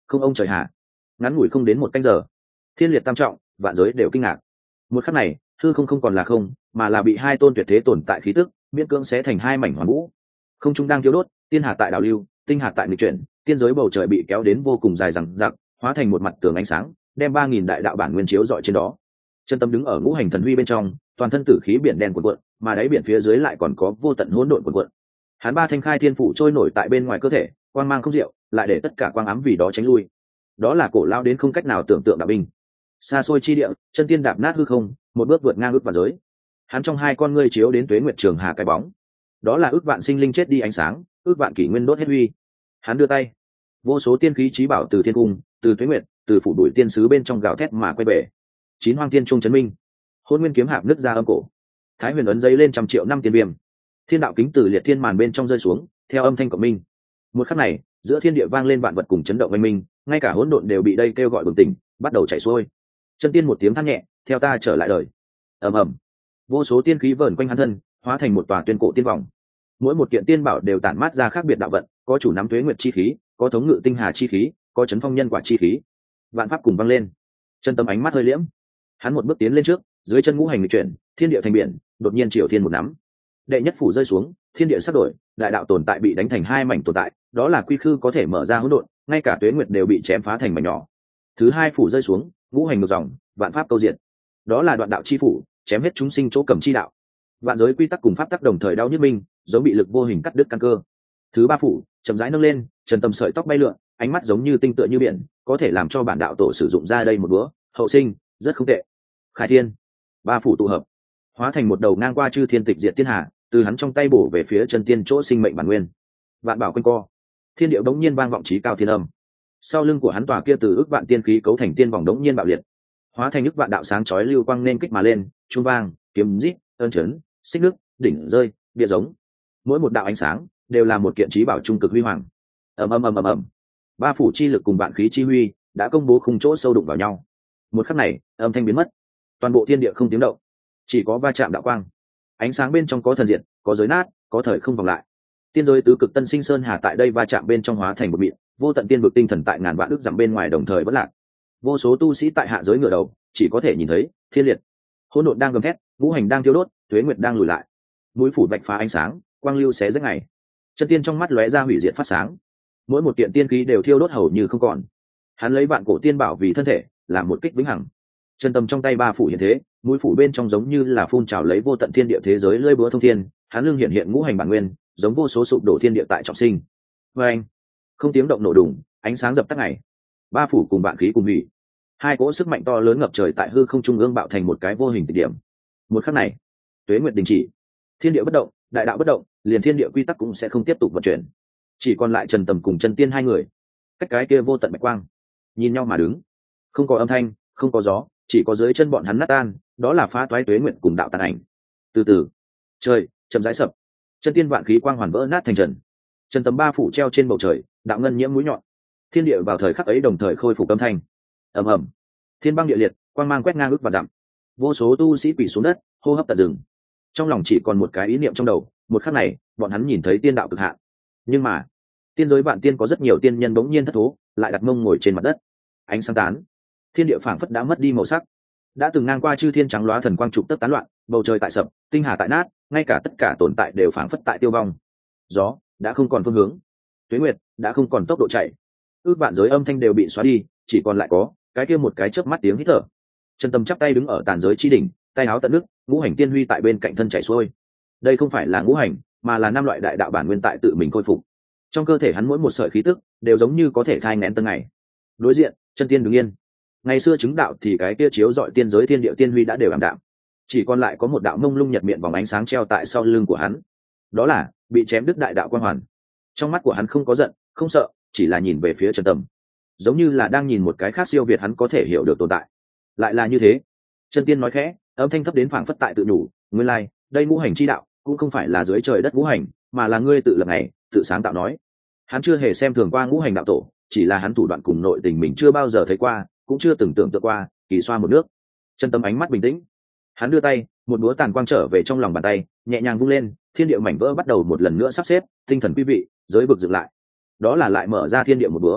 [SPEAKER 1] không ông trời hạ, ngắn ngủi không đến một canh giờ, thiên liệt tam trọng, vạn giới đều kinh ngạc. Một khắc này, hư không còn là không, mà là bị hai tôn tuyệt thế tồn tại khí tức miễn cưỡng xé thành hai mảnh hoàn vũ. Không trung đang thiêu đốt, tiên hà tại đảo lưu, tinh hà tại nghịch chuyển, tiên giới bầu trời bị kéo đến vô cùng dài dằng dặc, hóa thành một mặt tường ánh sáng, đem 3000 đại đạo bản nguyên chiếu rọi trên đó. Chân tâm đứng ở ngũ hành thần huy bên trong, toàn thân tử khí biển đen cuộn cuộn, mà đáy biển phía dưới lại còn có vô tận hỗn độn cuộn cuộn. Hắn ba thanh khai thiên phủ trôi nổi tại bên ngoài cơ thể, quang mang không diệu, lại để tất cả quang ám vì đó tránh lui. Đó là cổ lao đến không cách nào tưởng tượng đạo binh. Xa xôi chi địa, chân tiên đạp nát hư không, một bước vượt ngang ước vạn giới. Hắn trong hai con ngươi chiếu đến tuế nguyệt trường hà cái bóng. Đó là ước vạn sinh linh chết đi ánh sáng, ước vạn kỷ nguyên đốt hết huy. Hắn đưa tay, vô số tiên khí chí bảo từ thiên cung, từ tuế nguyệt, từ phủ đuổi tiên sứ bên trong gào thét mà quay về. Chín hoang tiên trung chấn minh, hôn nguyên kiếm hạp nứt ra âm cổ. Thái huyền ấn giấy lên 100 triệu năm tiên viêm. Thiên đạo kính từ liệt thiên màn bên trong rơi xuống, theo âm thanh của minh. Một khắc này, giữa thiên địa vang lên vạn vật cùng chấn động oanh minh, ngay cả hỗn độn đều bị đây kêu gọi bừng tỉnh, bắt đầu chảy xuôi. Chân tiên một tiếng than nhẹ, theo ta trở lại đời. Ầm ầm, vô số tiên khí vờn quanh hắn thân, hóa thành một tòa tuyên cổ tiên vòng. Mỗi một kiện tiên bảo đều tản mát ra khác biệt đạo vận, có chủ nắm tuế nguyệt chi khí, có thống ngự tinh hà chi khí, có chấn phong nhân quả chi khí. Vạn pháp cùng vang lên. Chân tâm ánh mắt hơi liễm, hắn một bước tiến lên trước, dưới chân ngũ hành nghịch chuyển, thiên địa thành biển, đột nhiên triều thiên một nắm. Đệ nhất phủ rơi xuống, thiên địa sắp đổi, đại đạo tồn tại bị đánh thành hai mảnh tồn tại, đó là quy khư có thể mở ra hỗn độn, ngay cả tuế nguyệt đều bị chém phá thành mảnh nhỏ. Thứ hai phủ rơi xuống, ngũ hành ngược dòng, vạn pháp câu diệt, đó là đoạn đạo chi phủ, chém hết chúng sinh chỗ cầm chi đạo. Vạn giới quy tắc cùng pháp tắc đồng thời đau nhức minh, giống bị lực vô hình cắt đứt căn cơ. Thứ ba phủ chậm rãi nâng lên, trần tầm sợi tóc bay lượn, ánh mắt giống như tinh tựa như biển, có thể làm cho bản đạo tổ sử dụng ra đây một bữa hậu sinh, rất không tệ. Khai thiên, ba phủ tụ hợp, hóa thành một đầu ngang qua chư thiên tịch diệt thiên hà, từ hắn trong tay bổ về phía chân tiên chỗ sinh mệnh bản nguyên. Vạn bảo quanh co, thiên điệu đống nhiên vang vọng trí cao thiên âm. Sau lưng của hắn tòa kia từ ức vạn tiên khí cấu thành tiên vòng đống nhiên bạo liệt, hóa thành ức vạn đạo sáng chói lưu quang nên kích mà lên, trung vang, kiếm rít, ơn chấn, xích nước, đỉnh rơi, bia giống. Mỗi một đạo ánh sáng đều là một kiện trí bảo trung cực huy hoàng. Ầm ầm ầm ầm ầm, ba phủ chi lực cùng vạn khí chi huy đã công bố khung chỗ sâu đụng vào nhau. Một khắc này, âm thanh biến mất, toàn bộ thiên địa không tiếng động, chỉ có va chạm đạo quang. Ánh sáng bên trong có thần diện, có giới nát, có thời không vòng lại. Tiên giới tứ cực tân sinh sơn hà tại đây va chạm bên trong hóa thành một mịn, vô tận tiên vực tinh thần tại ngàn vạn ước dặm bên ngoài đồng thời vẫn lạc. Vô số tu sĩ tại hạ giới ngửa đầu, chỉ có thể nhìn thấy thiên liệt, hỗn độn đang gầm thét, ngũ hành đang thiêu đốt, tuế nguyệt đang lùi lại. Mũi phủ bạch phá ánh sáng, quang lưu xé rách ngày. Chân tiên trong mắt lóe ra hủy diệt phát sáng, mỗi một kiện tiên khí đều thiêu đốt hầu như không còn. Hắn lấy vạn cổ tiên bảo vì thân thể, làm một kích vĩnh hằng. Chân tâm trong tay ba phủ hiện thế, mũi phủ bên trong giống như là phun trào lấy vô tận thiên địa thế giới lơi búa thông thiên. Hắn lưng hiện ngũ hành bản nguyên, giống vô số sụp đổ thiên địa tại trọng sinh. Và anh, không tiếng động nổ đùng, ánh sáng dập tắt ngày. Ba phủ cùng vạn khí cùng hủy, hai cỗ sức mạnh to lớn ngập trời tại hư không trung ương bạo thành một cái vô hình tịch điểm. Một khắc này, tuế nguyệt đình chỉ, thiên địa bất động, đại đạo bất động, liền thiên địa quy tắc cũng sẽ không tiếp tục vận chuyển, chỉ còn lại Trần Tầm cùng chân tiên hai người, cách cái kia vô tận bạch quang, nhìn nhau mà đứng. Không có âm thanh, không có gió, chỉ có dưới chân bọn hắn nát tan, đó là phá toái tuế nguyệt cùng đạo tàn ảnh. Từ từ, trời chậm rãi sập, chân tiên vạn khí quang hoàn vỡ nát thành trần. Trần Tầm ba phủ treo trên bầu trời, đạo ngân nhiễm mũi nhọn, thiên địa vào thời khắc ấy đồng thời khôi phục âm thanh. Ầm ầm, thiên băng địa liệt, quang mang quét ngang ước và dặm. Vô số tu sĩ quỳ xuống đất, hô hấp tận dừng. Trong lòng chỉ còn một cái ý niệm trong đầu, một khắc này, bọn hắn nhìn thấy tiên đạo cực hạn. Nhưng mà, tiên giới vạn tiên có rất nhiều tiên nhân bỗng nhiên thất thố, lại đặt mông ngồi trên mặt đất. Ánh sáng tán, thiên địa phảng phất đã mất đi màu sắc. Đã từng ngang qua chư thiên trắng loá thần quang trục tất tán loạn, bầu trời tại sập, tinh hà tại nát, ngay cả tất cả tồn tại đều phảng phất tại tiêu vong. Gió đã không còn phương hướng, tuế nguyệt đã không còn tốc độ chạy, ước vạn giới âm thanh đều bị xóa đi, chỉ còn lại có cái kia một cái chớp mắt tiếng hít thở. Trần Tâm chắp tay đứng ở tàn giới chi đỉnh, tay áo tận nước, ngũ hành tiên huy tại bên cạnh thân chảy xuôi. Đây không phải là ngũ hành, mà là năm loại đại đạo bản nguyên tại tự mình khôi phục. Trong cơ thể hắn mỗi một sợi khí tức đều giống như có thể thai nghén tân ngày. Đối diện, chân tiên đứng yên. Ngày xưa chứng đạo thì cái kia chiếu dọi tiên giới thiên địa tiên huy đã đều ảm đạm, chỉ còn lại có một đạo mông lung nhật miệng vòng ánh sáng treo tại sau lưng của hắn. Đó là bị chém đứt đại đạo quang hoàn. Trong mắt của hắn không có giận, không sợ, chỉ là nhìn về phía Trần Tâm, giống như là đang nhìn một cái khác siêu việt hắn có thể hiểu được tồn tại. Lại là như thế. Chân tiên nói khẽ, âm thanh thấp đến phảng phất tại tự nhủ, nguyên lai, đây ngũ hành chi đạo cũng không phải là dưới trời đất ngũ hành, mà là ngươi tự lập này, tự sáng tạo nói. Hắn chưa hề xem thường qua ngũ hành đạo tổ, chỉ là hắn thủ đoạn cùng nội tình mình chưa bao giờ thấy qua, cũng chưa từng tưởng tượng qua. Kỳ xoa một nước. Chân Tâm ánh mắt bình tĩnh, hắn đưa tay, một búa tàn quang trở về trong lòng bàn tay, nhẹ nhàng vung lên, thiên địa mảnh vỡ bắt đầu một lần nữa sắp xếp, tinh thần quý vị, giới vực dựng lại. Đó là lại mở ra thiên địa một búa.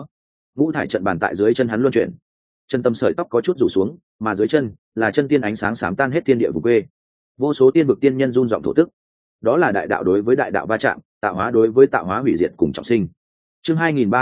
[SPEAKER 1] ngũ thải trận bàn tại dưới chân hắn luân chuyển, chân tâm sợi tóc có chút rủ xuống, mà dưới chân là chân tiên ánh sáng xám tan hết thiên địa vùng quê. Vô số tiên vực tiên nhân run giọng thổ tức. Đó là đại đạo đối với đại đạo va chạm, tạo hóa đối với tạo hóa hủy diệt cùng trọng sinh. Chương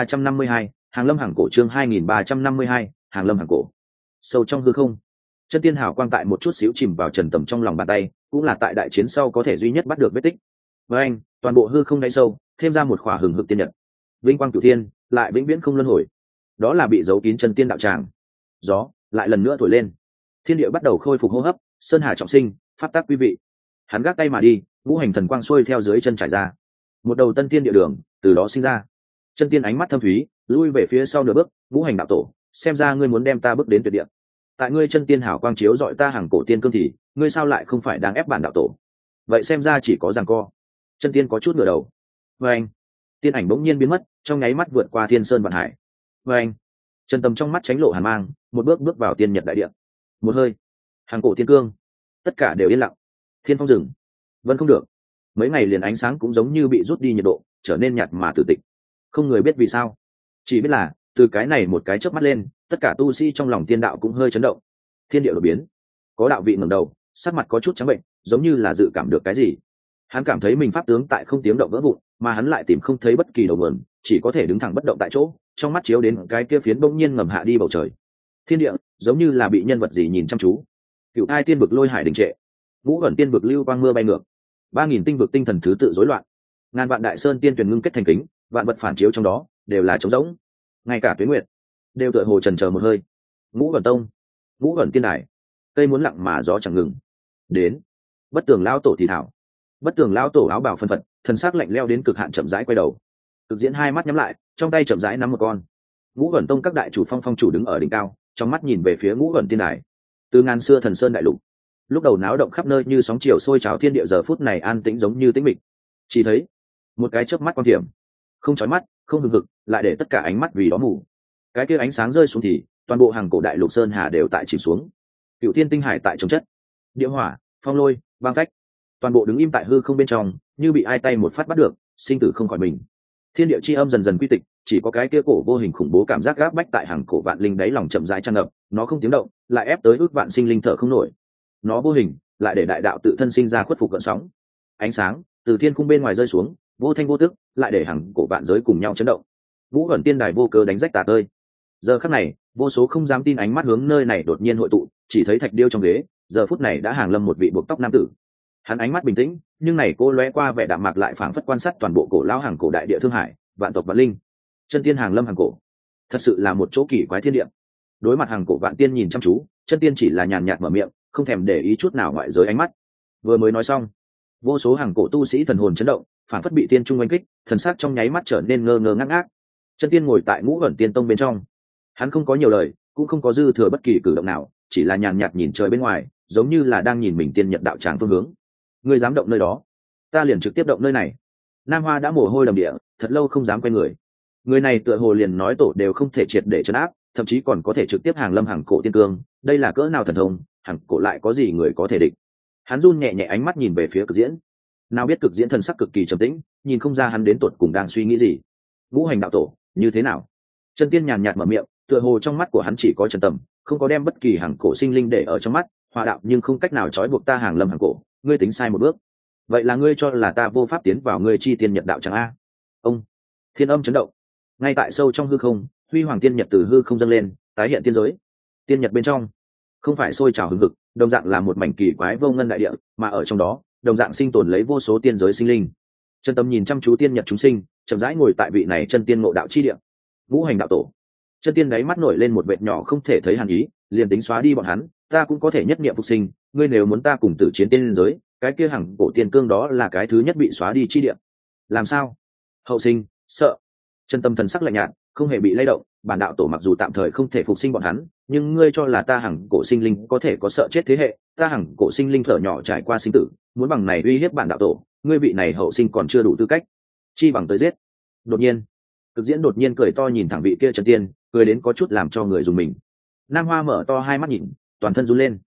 [SPEAKER 1] 2352, Hàng Lâm Hàng Cổ. Chương 2352, Hàng Lâm Hàng Cổ. Sâu trong hư không, chân tiên hào quang tại một chút xíu chìm vào Trần Tầm trong lòng bàn tay, cũng là tại đại chiến sau có thể duy nhất bắt được vết tích. Với anh, toàn bộ hư không đáy sâu, thêm ra một khỏa hừng hực tiên nhật. Vinh quang cửu thiên, lại vĩnh viễn không luân hồi. Đó là bị giấu kín chân tiên đạo tràng. Gió lại lần nữa thổi lên, thiên địa bắt đầu khôi phục hô hấp, sơn hà trọng sinh, pháp tắc quý vị. Hắn gác tay mà đi, ngũ hành thần quang xuôi theo dưới chân trải ra, một đầu tân tiên địa đường từ đó sinh ra. Chân tiên ánh mắt thâm thúy, lui về phía sau nửa bước. Ngũ hành đạo tổ, xem ra ngươi muốn đem ta bước đến tuyệt địa. Tại ngươi chân tiên hảo quang chiếu dọi ta hàng cổ tiên cương thì ngươi sao lại không phải đang ép bản đạo tổ? Vậy xem ra chỉ có giằng co. Chân tiên có chút ngửa đầu. Và anh, tiên ảnh bỗng nhiên biến mất, trong nháy mắt vượt qua thiên sơn vạn hải. Và anh, Trần Tầm trong mắt tránh lộ hàn mang, một bước bước vào tiên nhật đại địa. Một hơi, hàng cổ tiên cương, tất cả đều yên lặng. Thiên phong rừng, vẫn không được. Mấy ngày liền ánh sáng cũng giống như bị rút đi nhiệt độ, trở nên nhạt mà tử tịch. Không người biết vì sao, chỉ biết là từ cái này một cái chớp mắt lên, tất cả tu sĩ trong lòng tiên đạo cũng hơi chấn động. Thiên địa đổi biến, có đạo vị ngẩng đầu, sắc mặt có chút trắng bệnh, giống như là dự cảm được cái gì. Hắn cảm thấy mình pháp tướng tại không tiếng động vỡ vụn, mà hắn lại tìm không thấy bất kỳ đầu nguồn, chỉ có thể đứng thẳng bất động tại chỗ, trong mắt chiếu đến cái kia phiến bỗng nhiên ngầm hạ đi bầu trời. Thiên địa giống như là bị nhân vật gì nhìn chăm chú. Cựu thai tiên vực lôi hải đình trệ, ngũ ẩn tiên vực lưu quang mưa bay ngược, 3000 tinh vực tinh thần thứ tự rối loạn, ngàn vạn đại sơn tiên tuyển ngưng kết thành kính, vạn vật phản chiếu trong đó đều là trống rỗng. Ngay cả Tuyết Nguyệt đều tựa hồ chần chờ một hơi. Ngũ ẩn tông, ngũ ẩn tiên đài, cây muốn lặng mà gió chẳng ngừng. Đến, bất tường lão tổ thì thảo. Bất tường lão tổ áo bào phân phật, thần sắc lạnh lẽo đến cực hạn, chậm rãi quay đầu. Cực diễn hai mắt nhắm lại, trong tay chậm rãi nắm một con. Ngũ ẩn tông các đại chủ phong chủ đứng ở đỉnh cao, trong mắt nhìn về phía ngũ ẩn tiên đài. Từ ngàn xưa thần sơn đại lục, lúc đầu náo động khắp nơi như sóng chiều sôi trào thiên địa, giờ phút này an tĩnh giống như tĩnh mịch. Chỉ thấy một cái chớp mắt quan điểm, không chói mắt, không hừng hực, lại để tất cả ánh mắt vì đó mù. Cái kia ánh sáng rơi xuống thì toàn bộ hàng cổ đại lục sơn hà đều tại chìm xuống. Cựu thiên tinh hải tại chống chất, địa hỏa, phong lôi, băng phách, toàn bộ đứng im tại hư không bên trong, như bị ai tay một phát bắt được, sinh tử không khỏi mình. Thiên địa chi âm dần dần quy tịch, chỉ có cái kia cổ vô hình khủng bố cảm giác gáp bách tại hàng cổ vạn linh đáy lòng chậm rãi tràn ngập, nó không tiếng động, lại ép tới ước vạn sinh linh thở không nổi. Nó vô hình, lại để đại đạo tự thân sinh ra khuất phục gợn sóng. Ánh sáng từ thiên khung bên ngoài rơi xuống, vô thanh vô tức, lại để hàng cổ vạn giới cùng nhau chấn động. Ngũ ẩn tiên đài vô cớ đánh rách tả tơi. Giờ khắc này, vô số không dám tin ánh mắt hướng nơi này đột nhiên hội tụ, chỉ thấy thạch điêu trong ghế, giờ phút này đã hàng lâm một vị buộc tóc nam tử. Hắn ánh mắt bình tĩnh, nhưng này cô lóe qua vẻ đạm mạc, lại phảng phất quan sát toàn bộ cổ lão hàng cổ đại địa thương hải, vạn tộc vạn linh. Chân tiên hàng lâm hàng cổ, thật sự là một chỗ kỳ quái thiên địa. Đối mặt hàng cổ vạn tiên nhìn chăm chú, chân tiên chỉ là nhàn nhạt mở miệng, không thèm để ý chút nào ngoại giới ánh mắt. Vừa mới nói xong, vô số hàng cổ tu sĩ thần hồn chấn động, phảng phất bị tiên trung oanh kích, thần sắc trong nháy mắt trở nên ngơ ngơ ngác ngác. Chân tiên ngồi tại ngũ ẩn tiên tông bên trong, hắn không có nhiều lời, cũng không có dư thừa bất kỳ cử động nào, chỉ là nhàn nhạt nhìn trời bên ngoài, giống như là đang nhìn mình tiên nhật đạo tràng phương hướng. Ngươi dám động nơi đó, ta liền trực tiếp động nơi này. Nam Hoa đã mồ hôi đầm địa, thật lâu không dám quay người. Người này tựa hồ liền nói tổ đều không thể triệt để trấn áp, thậm chí còn có thể trực tiếp hàng lâm hàng cổ tiên cương, đây là cỡ nào thần thông, hàng cổ lại có gì người có thể địch. Hắn run nhẹ nhẹ ánh mắt nhìn về phía Cực Diễn, nào biết Cực Diễn thần sắc cực kỳ trầm tĩnh, nhìn không ra hắn đến tột cùng đang suy nghĩ gì. Ngũ hành đạo tổ như thế nào? Chân tiên nhàn nhạt mở miệng, tựa hồ trong mắt của hắn chỉ có Trần Tầm, không có đem bất kỳ hàng cổ sinh linh để ở trong mắt. Hòa đạo nhưng không cách nào trói buộc ta hàng lâm hàng cổ, ngươi tính sai một bước. Vậy là ngươi cho là ta vô pháp tiến vào ngươi chi tiên nhật đạo chẳng a? Ông thiên âm chấn động, ngay tại sâu trong hư không, huy hoàng tiên nhật từ hư không dâng lên, tái hiện tiên giới. Tiên nhật bên trong không phải sôi trào hừng hực, đồng dạng là một mảnh kỳ quái vô ngân đại địa, mà ở trong đó đồng dạng sinh tồn lấy vô số tiên giới sinh linh. Chân tâm nhìn chăm chú tiên nhật chúng sinh, chậm rãi ngồi tại vị này chân tiên ngộ đạo chi địa. Ngũ hành đạo tổ, chân tiên đáy mắt nổi lên một vệt nhỏ không thể thấy hàn ý, liền tính xóa đi bọn hắn, ta cũng có thể nhất niệm phục sinh. Ngươi nếu muốn ta cùng tử chiến tiên giới, cái kia hằng cổ tiên cương đó là cái thứ nhất bị xóa đi chi địa. Làm sao? Hậu sinh, sợ. Chân tâm thần sắc lạnh nhạt, không hề bị lay động. Bản đạo tổ mặc dù tạm thời không thể phục sinh bọn hắn, nhưng ngươi cho là ta hằng cổ sinh linh có thể có sợ chết thế hệ? Ta hằng cổ sinh linh thở nhỏ trải qua sinh tử, muốn bằng này uy hiếp bản đạo tổ, ngươi vị này hậu sinh còn chưa đủ tư cách, chi bằng tới giết. Đột nhiên, Cực Diễn đột nhiên cười to nhìn thẳng vị kia chân tiên, cười đến có chút làm cho người dùng mình. Nam Hoa mở to hai mắt nhìn, toàn thân run lên.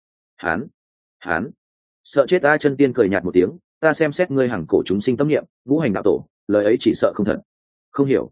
[SPEAKER 1] Hán, sợ chết ta? Chân tiên cười nhạt một tiếng, ta xem xét ngươi hằng cổ chúng sinh tâm niệm, ngũ hành đạo tổ, lời ấy chỉ sợ không thật. Không hiểu.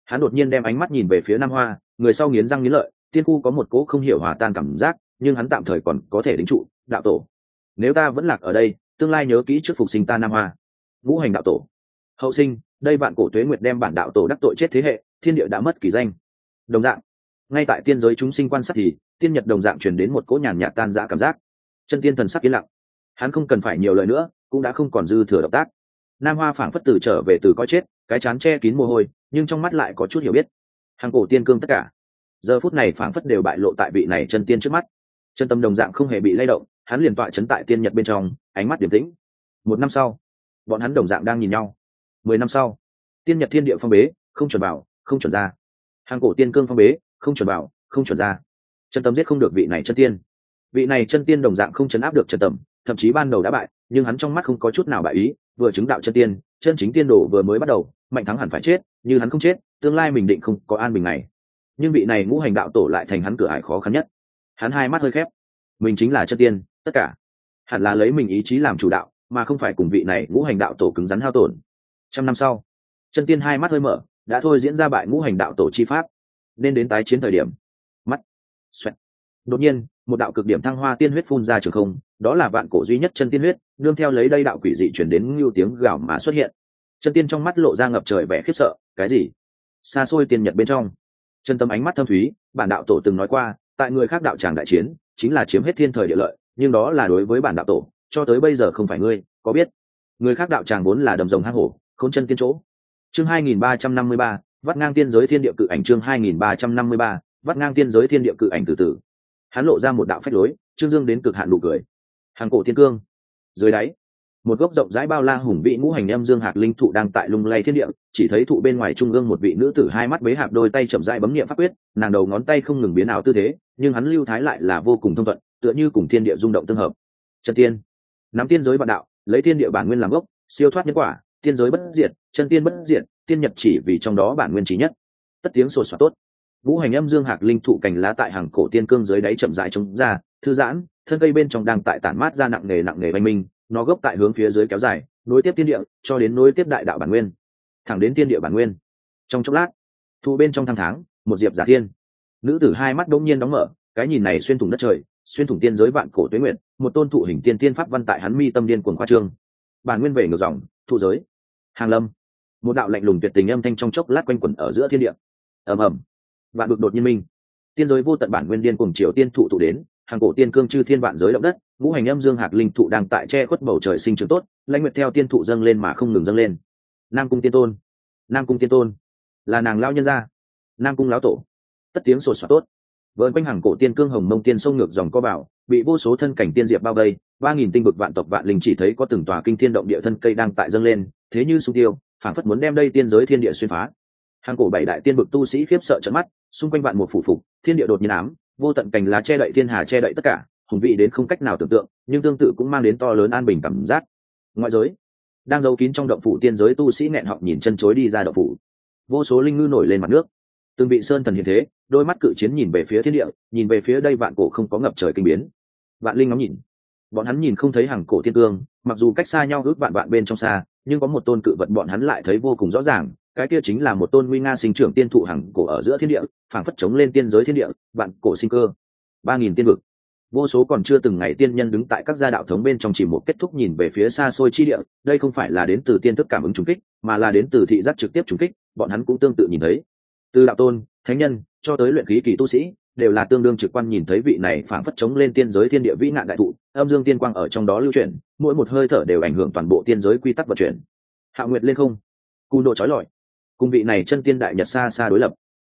[SPEAKER 1] Hắn đột nhiên đem ánh mắt nhìn về phía Nam Hoa, người sau nghiến răng nghiến lợi, tiên khu có một cỗ không hiểu hòa tan cảm giác, nhưng hắn tạm thời còn có thể đính trụ. Đạo tổ, nếu ta vẫn lạc ở đây, tương lai nhớ kỹ trước phục sinh ta Nam Hoa. Ngũ hành đạo tổ, hậu sinh, đây vạn cổ tuế nguyệt đem bản đạo tổ đắc tội chết thế hệ, thiên địa đã mất kỳ danh. Đồng dạng, ngay tại tiên giới chúng sinh quan sát thì tiên nhật đồng dạng truyền đến một cỗ nhàn nhạt tan rã cảm giác. Chân tiên thần sắc yên lặng, hắn không cần phải nhiều lời nữa, cũng đã không còn dư thừa động tác. Nam Hoa phảng phất từ trở về từ coi chết, cái chán che kín mồ hôi, nhưng trong mắt lại có chút hiểu biết. Hàng cổ tiên cương tất cả giờ phút này phảng phất đều bại lộ tại vị này chân tiên trước mắt. Chân tâm đồng dạng không hề bị lay động, hắn liền tọa chấn tại tiên nhật bên trong, ánh mắt điềm tĩnh. 1 năm sau, bọn hắn đồng dạng đang nhìn nhau. 10 năm sau, tiên nhật thiên địa phong bế, không chuẩn vào, không chuẩn ra. Hàng cổ tiên cương phong bế, không chuẩn vào, không chuẩn ra. Chân tâm giết không được vị này chân tiên. Vị này chân tiên đồng dạng không chấn áp được chân tâm, thậm chí ban đầu đã bại, nhưng hắn trong mắt không có chút nào bại ý, vừa chứng đạo chân tiên, chân chính tiên đồ vừa mới bắt đầu, mạnh thắng hẳn phải chết, như hắn không chết, tương lai mình định không có an bình này. Nhưng vị này ngũ hành đạo tổ lại thành hắn cửa ải khó khăn nhất. Hắn hai mắt hơi khép, mình chính là chân tiên, tất cả hẳn là lấy mình ý chí làm chủ đạo, mà không phải cùng vị này ngũ hành đạo tổ cứng rắn hao tổn. 100 năm sau, chân tiên hai mắt hơi mở, đã thôi diễn ra bại ngũ hành đạo tổ chi pháp, nên đến tái chiến thời điểm. Mắt xoẹt, đột nhiên một đạo cực điểm thăng hoa tiên huyết phun ra trường không, đó là vạn cổ duy nhất chân tiên huyết, nương theo lấy đây đạo quỷ dị chuyển đến như tiếng gào mà xuất hiện. Chân tiên trong mắt lộ ra ngập trời vẻ khiếp sợ, cái gì? Xa xôi tiên nhật bên trong, chân tâm ánh mắt thâm thúy, bản đạo tổ từng nói qua, tại người khác đạo tràng đại chiến chính là chiếm hết thiên thời địa lợi, nhưng đó là đối với bản đạo tổ, cho tới bây giờ không phải ngươi, có biết? Người khác đạo tràng vốn là đầm rồng hang hổ, khốn chân tiên chỗ. Chương 2353, vắt ngang tiên giới thiên địa cự ảnh. Chương 2353, vắt ngang tiên giới thiên địa cự ảnh. Từ từ, hắn lộ ra một đạo phách lối, trương dương đến cực hạn nụ cười. Hàng cổ thiên cương, dưới đáy một gốc rộng rãi bao la hùng vĩ ngũ hành âm dương hạt linh thụ đang tại lung lay thiên địa, chỉ thấy thụ bên ngoài trung ương một vị nữ tử hai mắt bế hạp, đôi tay chậm rãi bấm niệm pháp quyết, nàng đầu ngón tay không ngừng biến ảo tư thế, nhưng hắn lưu thái lại là vô cùng thông thuận, tựa như cùng thiên địa rung động tương hợp. Chân tiên, nắm tiên giới vạn đạo, lấy thiên địa bản nguyên làm gốc, siêu thoát nhân quả, tiên giới bất diệt, chân tiên bất diệt, tiên nhật chỉ vì trong đó bản nguyên trí nhất. Tất tiếng sột soạt tốt, ngũ hành âm dương hạt linh thụ cành lá tại hàng cổ tiên cương dưới đáy chậm rãi trống ra, thư giãn, thân cây bên trong đang tại tản mát ra nặng nề oanh minh, nó gốc tại hướng phía dưới kéo dài, nối tiếp thiên địa, cho đến nối tiếp đại đạo bản nguyên, thẳng đến thiên địa bản nguyên. Trong chốc lát, thụ bên trong tháng tháng, một diệp giả thiên, nữ tử hai mắt đống nhiên đóng mở, cái nhìn này xuyên thủng đất trời, xuyên thủng tiên giới vạn cổ tuế nguyệt, một tôn thụ hình tiên tiên pháp văn tại hắn mi tâm điên cuồng khoa trương. Bản nguyên về ngược dòng, thụ giới. Hàng lâm, một đạo lạnh lùng tuyệt tình âm thanh trong chốc lát quanh quẩn ở giữa thiên địa. Ầm ầm, vạn vực đột nhiên minh, tiên giới vô tận bản nguyên điên cuồng triều tiên thụ tụ đến, hàng cổ tiên cương chư thiên vạn giới động đất, ngũ hành âm dương hạt linh thụ đang tại che khuất bầu trời sinh trưởng tốt, lãnh nguyệt theo tiên thụ dâng lên mà không ngừng dâng lên. Nam cung tiên tôn, Nam cung tiên tôn, là nàng lao nhân gia, Nam cung lão tổ. Tất tiếng sột soạt tốt, vợn quanh hàng cổ tiên cương hồng mông tiên sông ngược dòng co bảo, bị vô số thân cảnh tiên diệp bao vây, 3000 tinh vực vạn tộc vạn linh chỉ thấy có từng tòa kinh thiên động địa thân cây đang tại dâng lên, thế như sung tiêu, phảng phất muốn đem đây tiên giới thiên địa xuyên phá. Hàng cổ bảy đại tiên vực tu sĩ khiếp sợ trợn mắt, xung quanh vạn một phủ phục, thiên địa đột nhiên ám, vô tận cành lá che đậy thiên hà, che đậy tất cả, hùng vị đến không cách nào tưởng tượng, nhưng tương tự cũng mang đến to lớn an bình cảm giác. Ngoại giới, đang giấu kín trong động phủ tiên giới tu sĩ nghẹn họng nhìn chân chối đi ra động phủ. Vô số linh ngư nổi lên mặt nước, từng vị sơn thần hiện thế, đôi mắt cự chiến nhìn về phía thiên địa, nhìn về phía đây vạn cổ không có ngập trời kinh biến. Vạn linh ngóng nhìn, bọn hắn nhìn không thấy hàng cổ tiên cương, mặc dù cách xa nhau ước vạn vạn bên trong xa, nhưng có một tôn cự vật bọn hắn lại thấy vô cùng rõ ràng, cái kia chính là một tôn nguy nga sinh trưởng tiên thụ hàng cổ ở giữa thiên địa, phảng phất chống lên tiên giới thiên địa, vạn cổ sinh cơ. 3000 tiên vực, vô số còn chưa từng ngày tiên nhân đứng tại các gia đạo thống bên trong chỉ một kết thúc nhìn về phía xa xôi chi địa, đây không phải là đến từ tiên thức cảm ứng trùng kích, mà là đến từ thị giác trực tiếp trùng kích, bọn hắn cũng tương tự nhìn thấy. Từ đạo tôn, thánh nhân, cho tới luyện khí kỳ tu sĩ, đều là tương đương trực quan nhìn thấy vị này phảng phất chống lên tiên giới thiên địa vĩ nạn đại thụ, âm dương tiên quang ở trong đó lưu chuyển, mỗi một hơi thở đều ảnh hưởng toàn bộ tiên giới quy tắc vận chuyển. Hạo Nguyệt lên không, cung độ chói lọi, cùng vị này chân tiên đại nhật xa xa đối lập.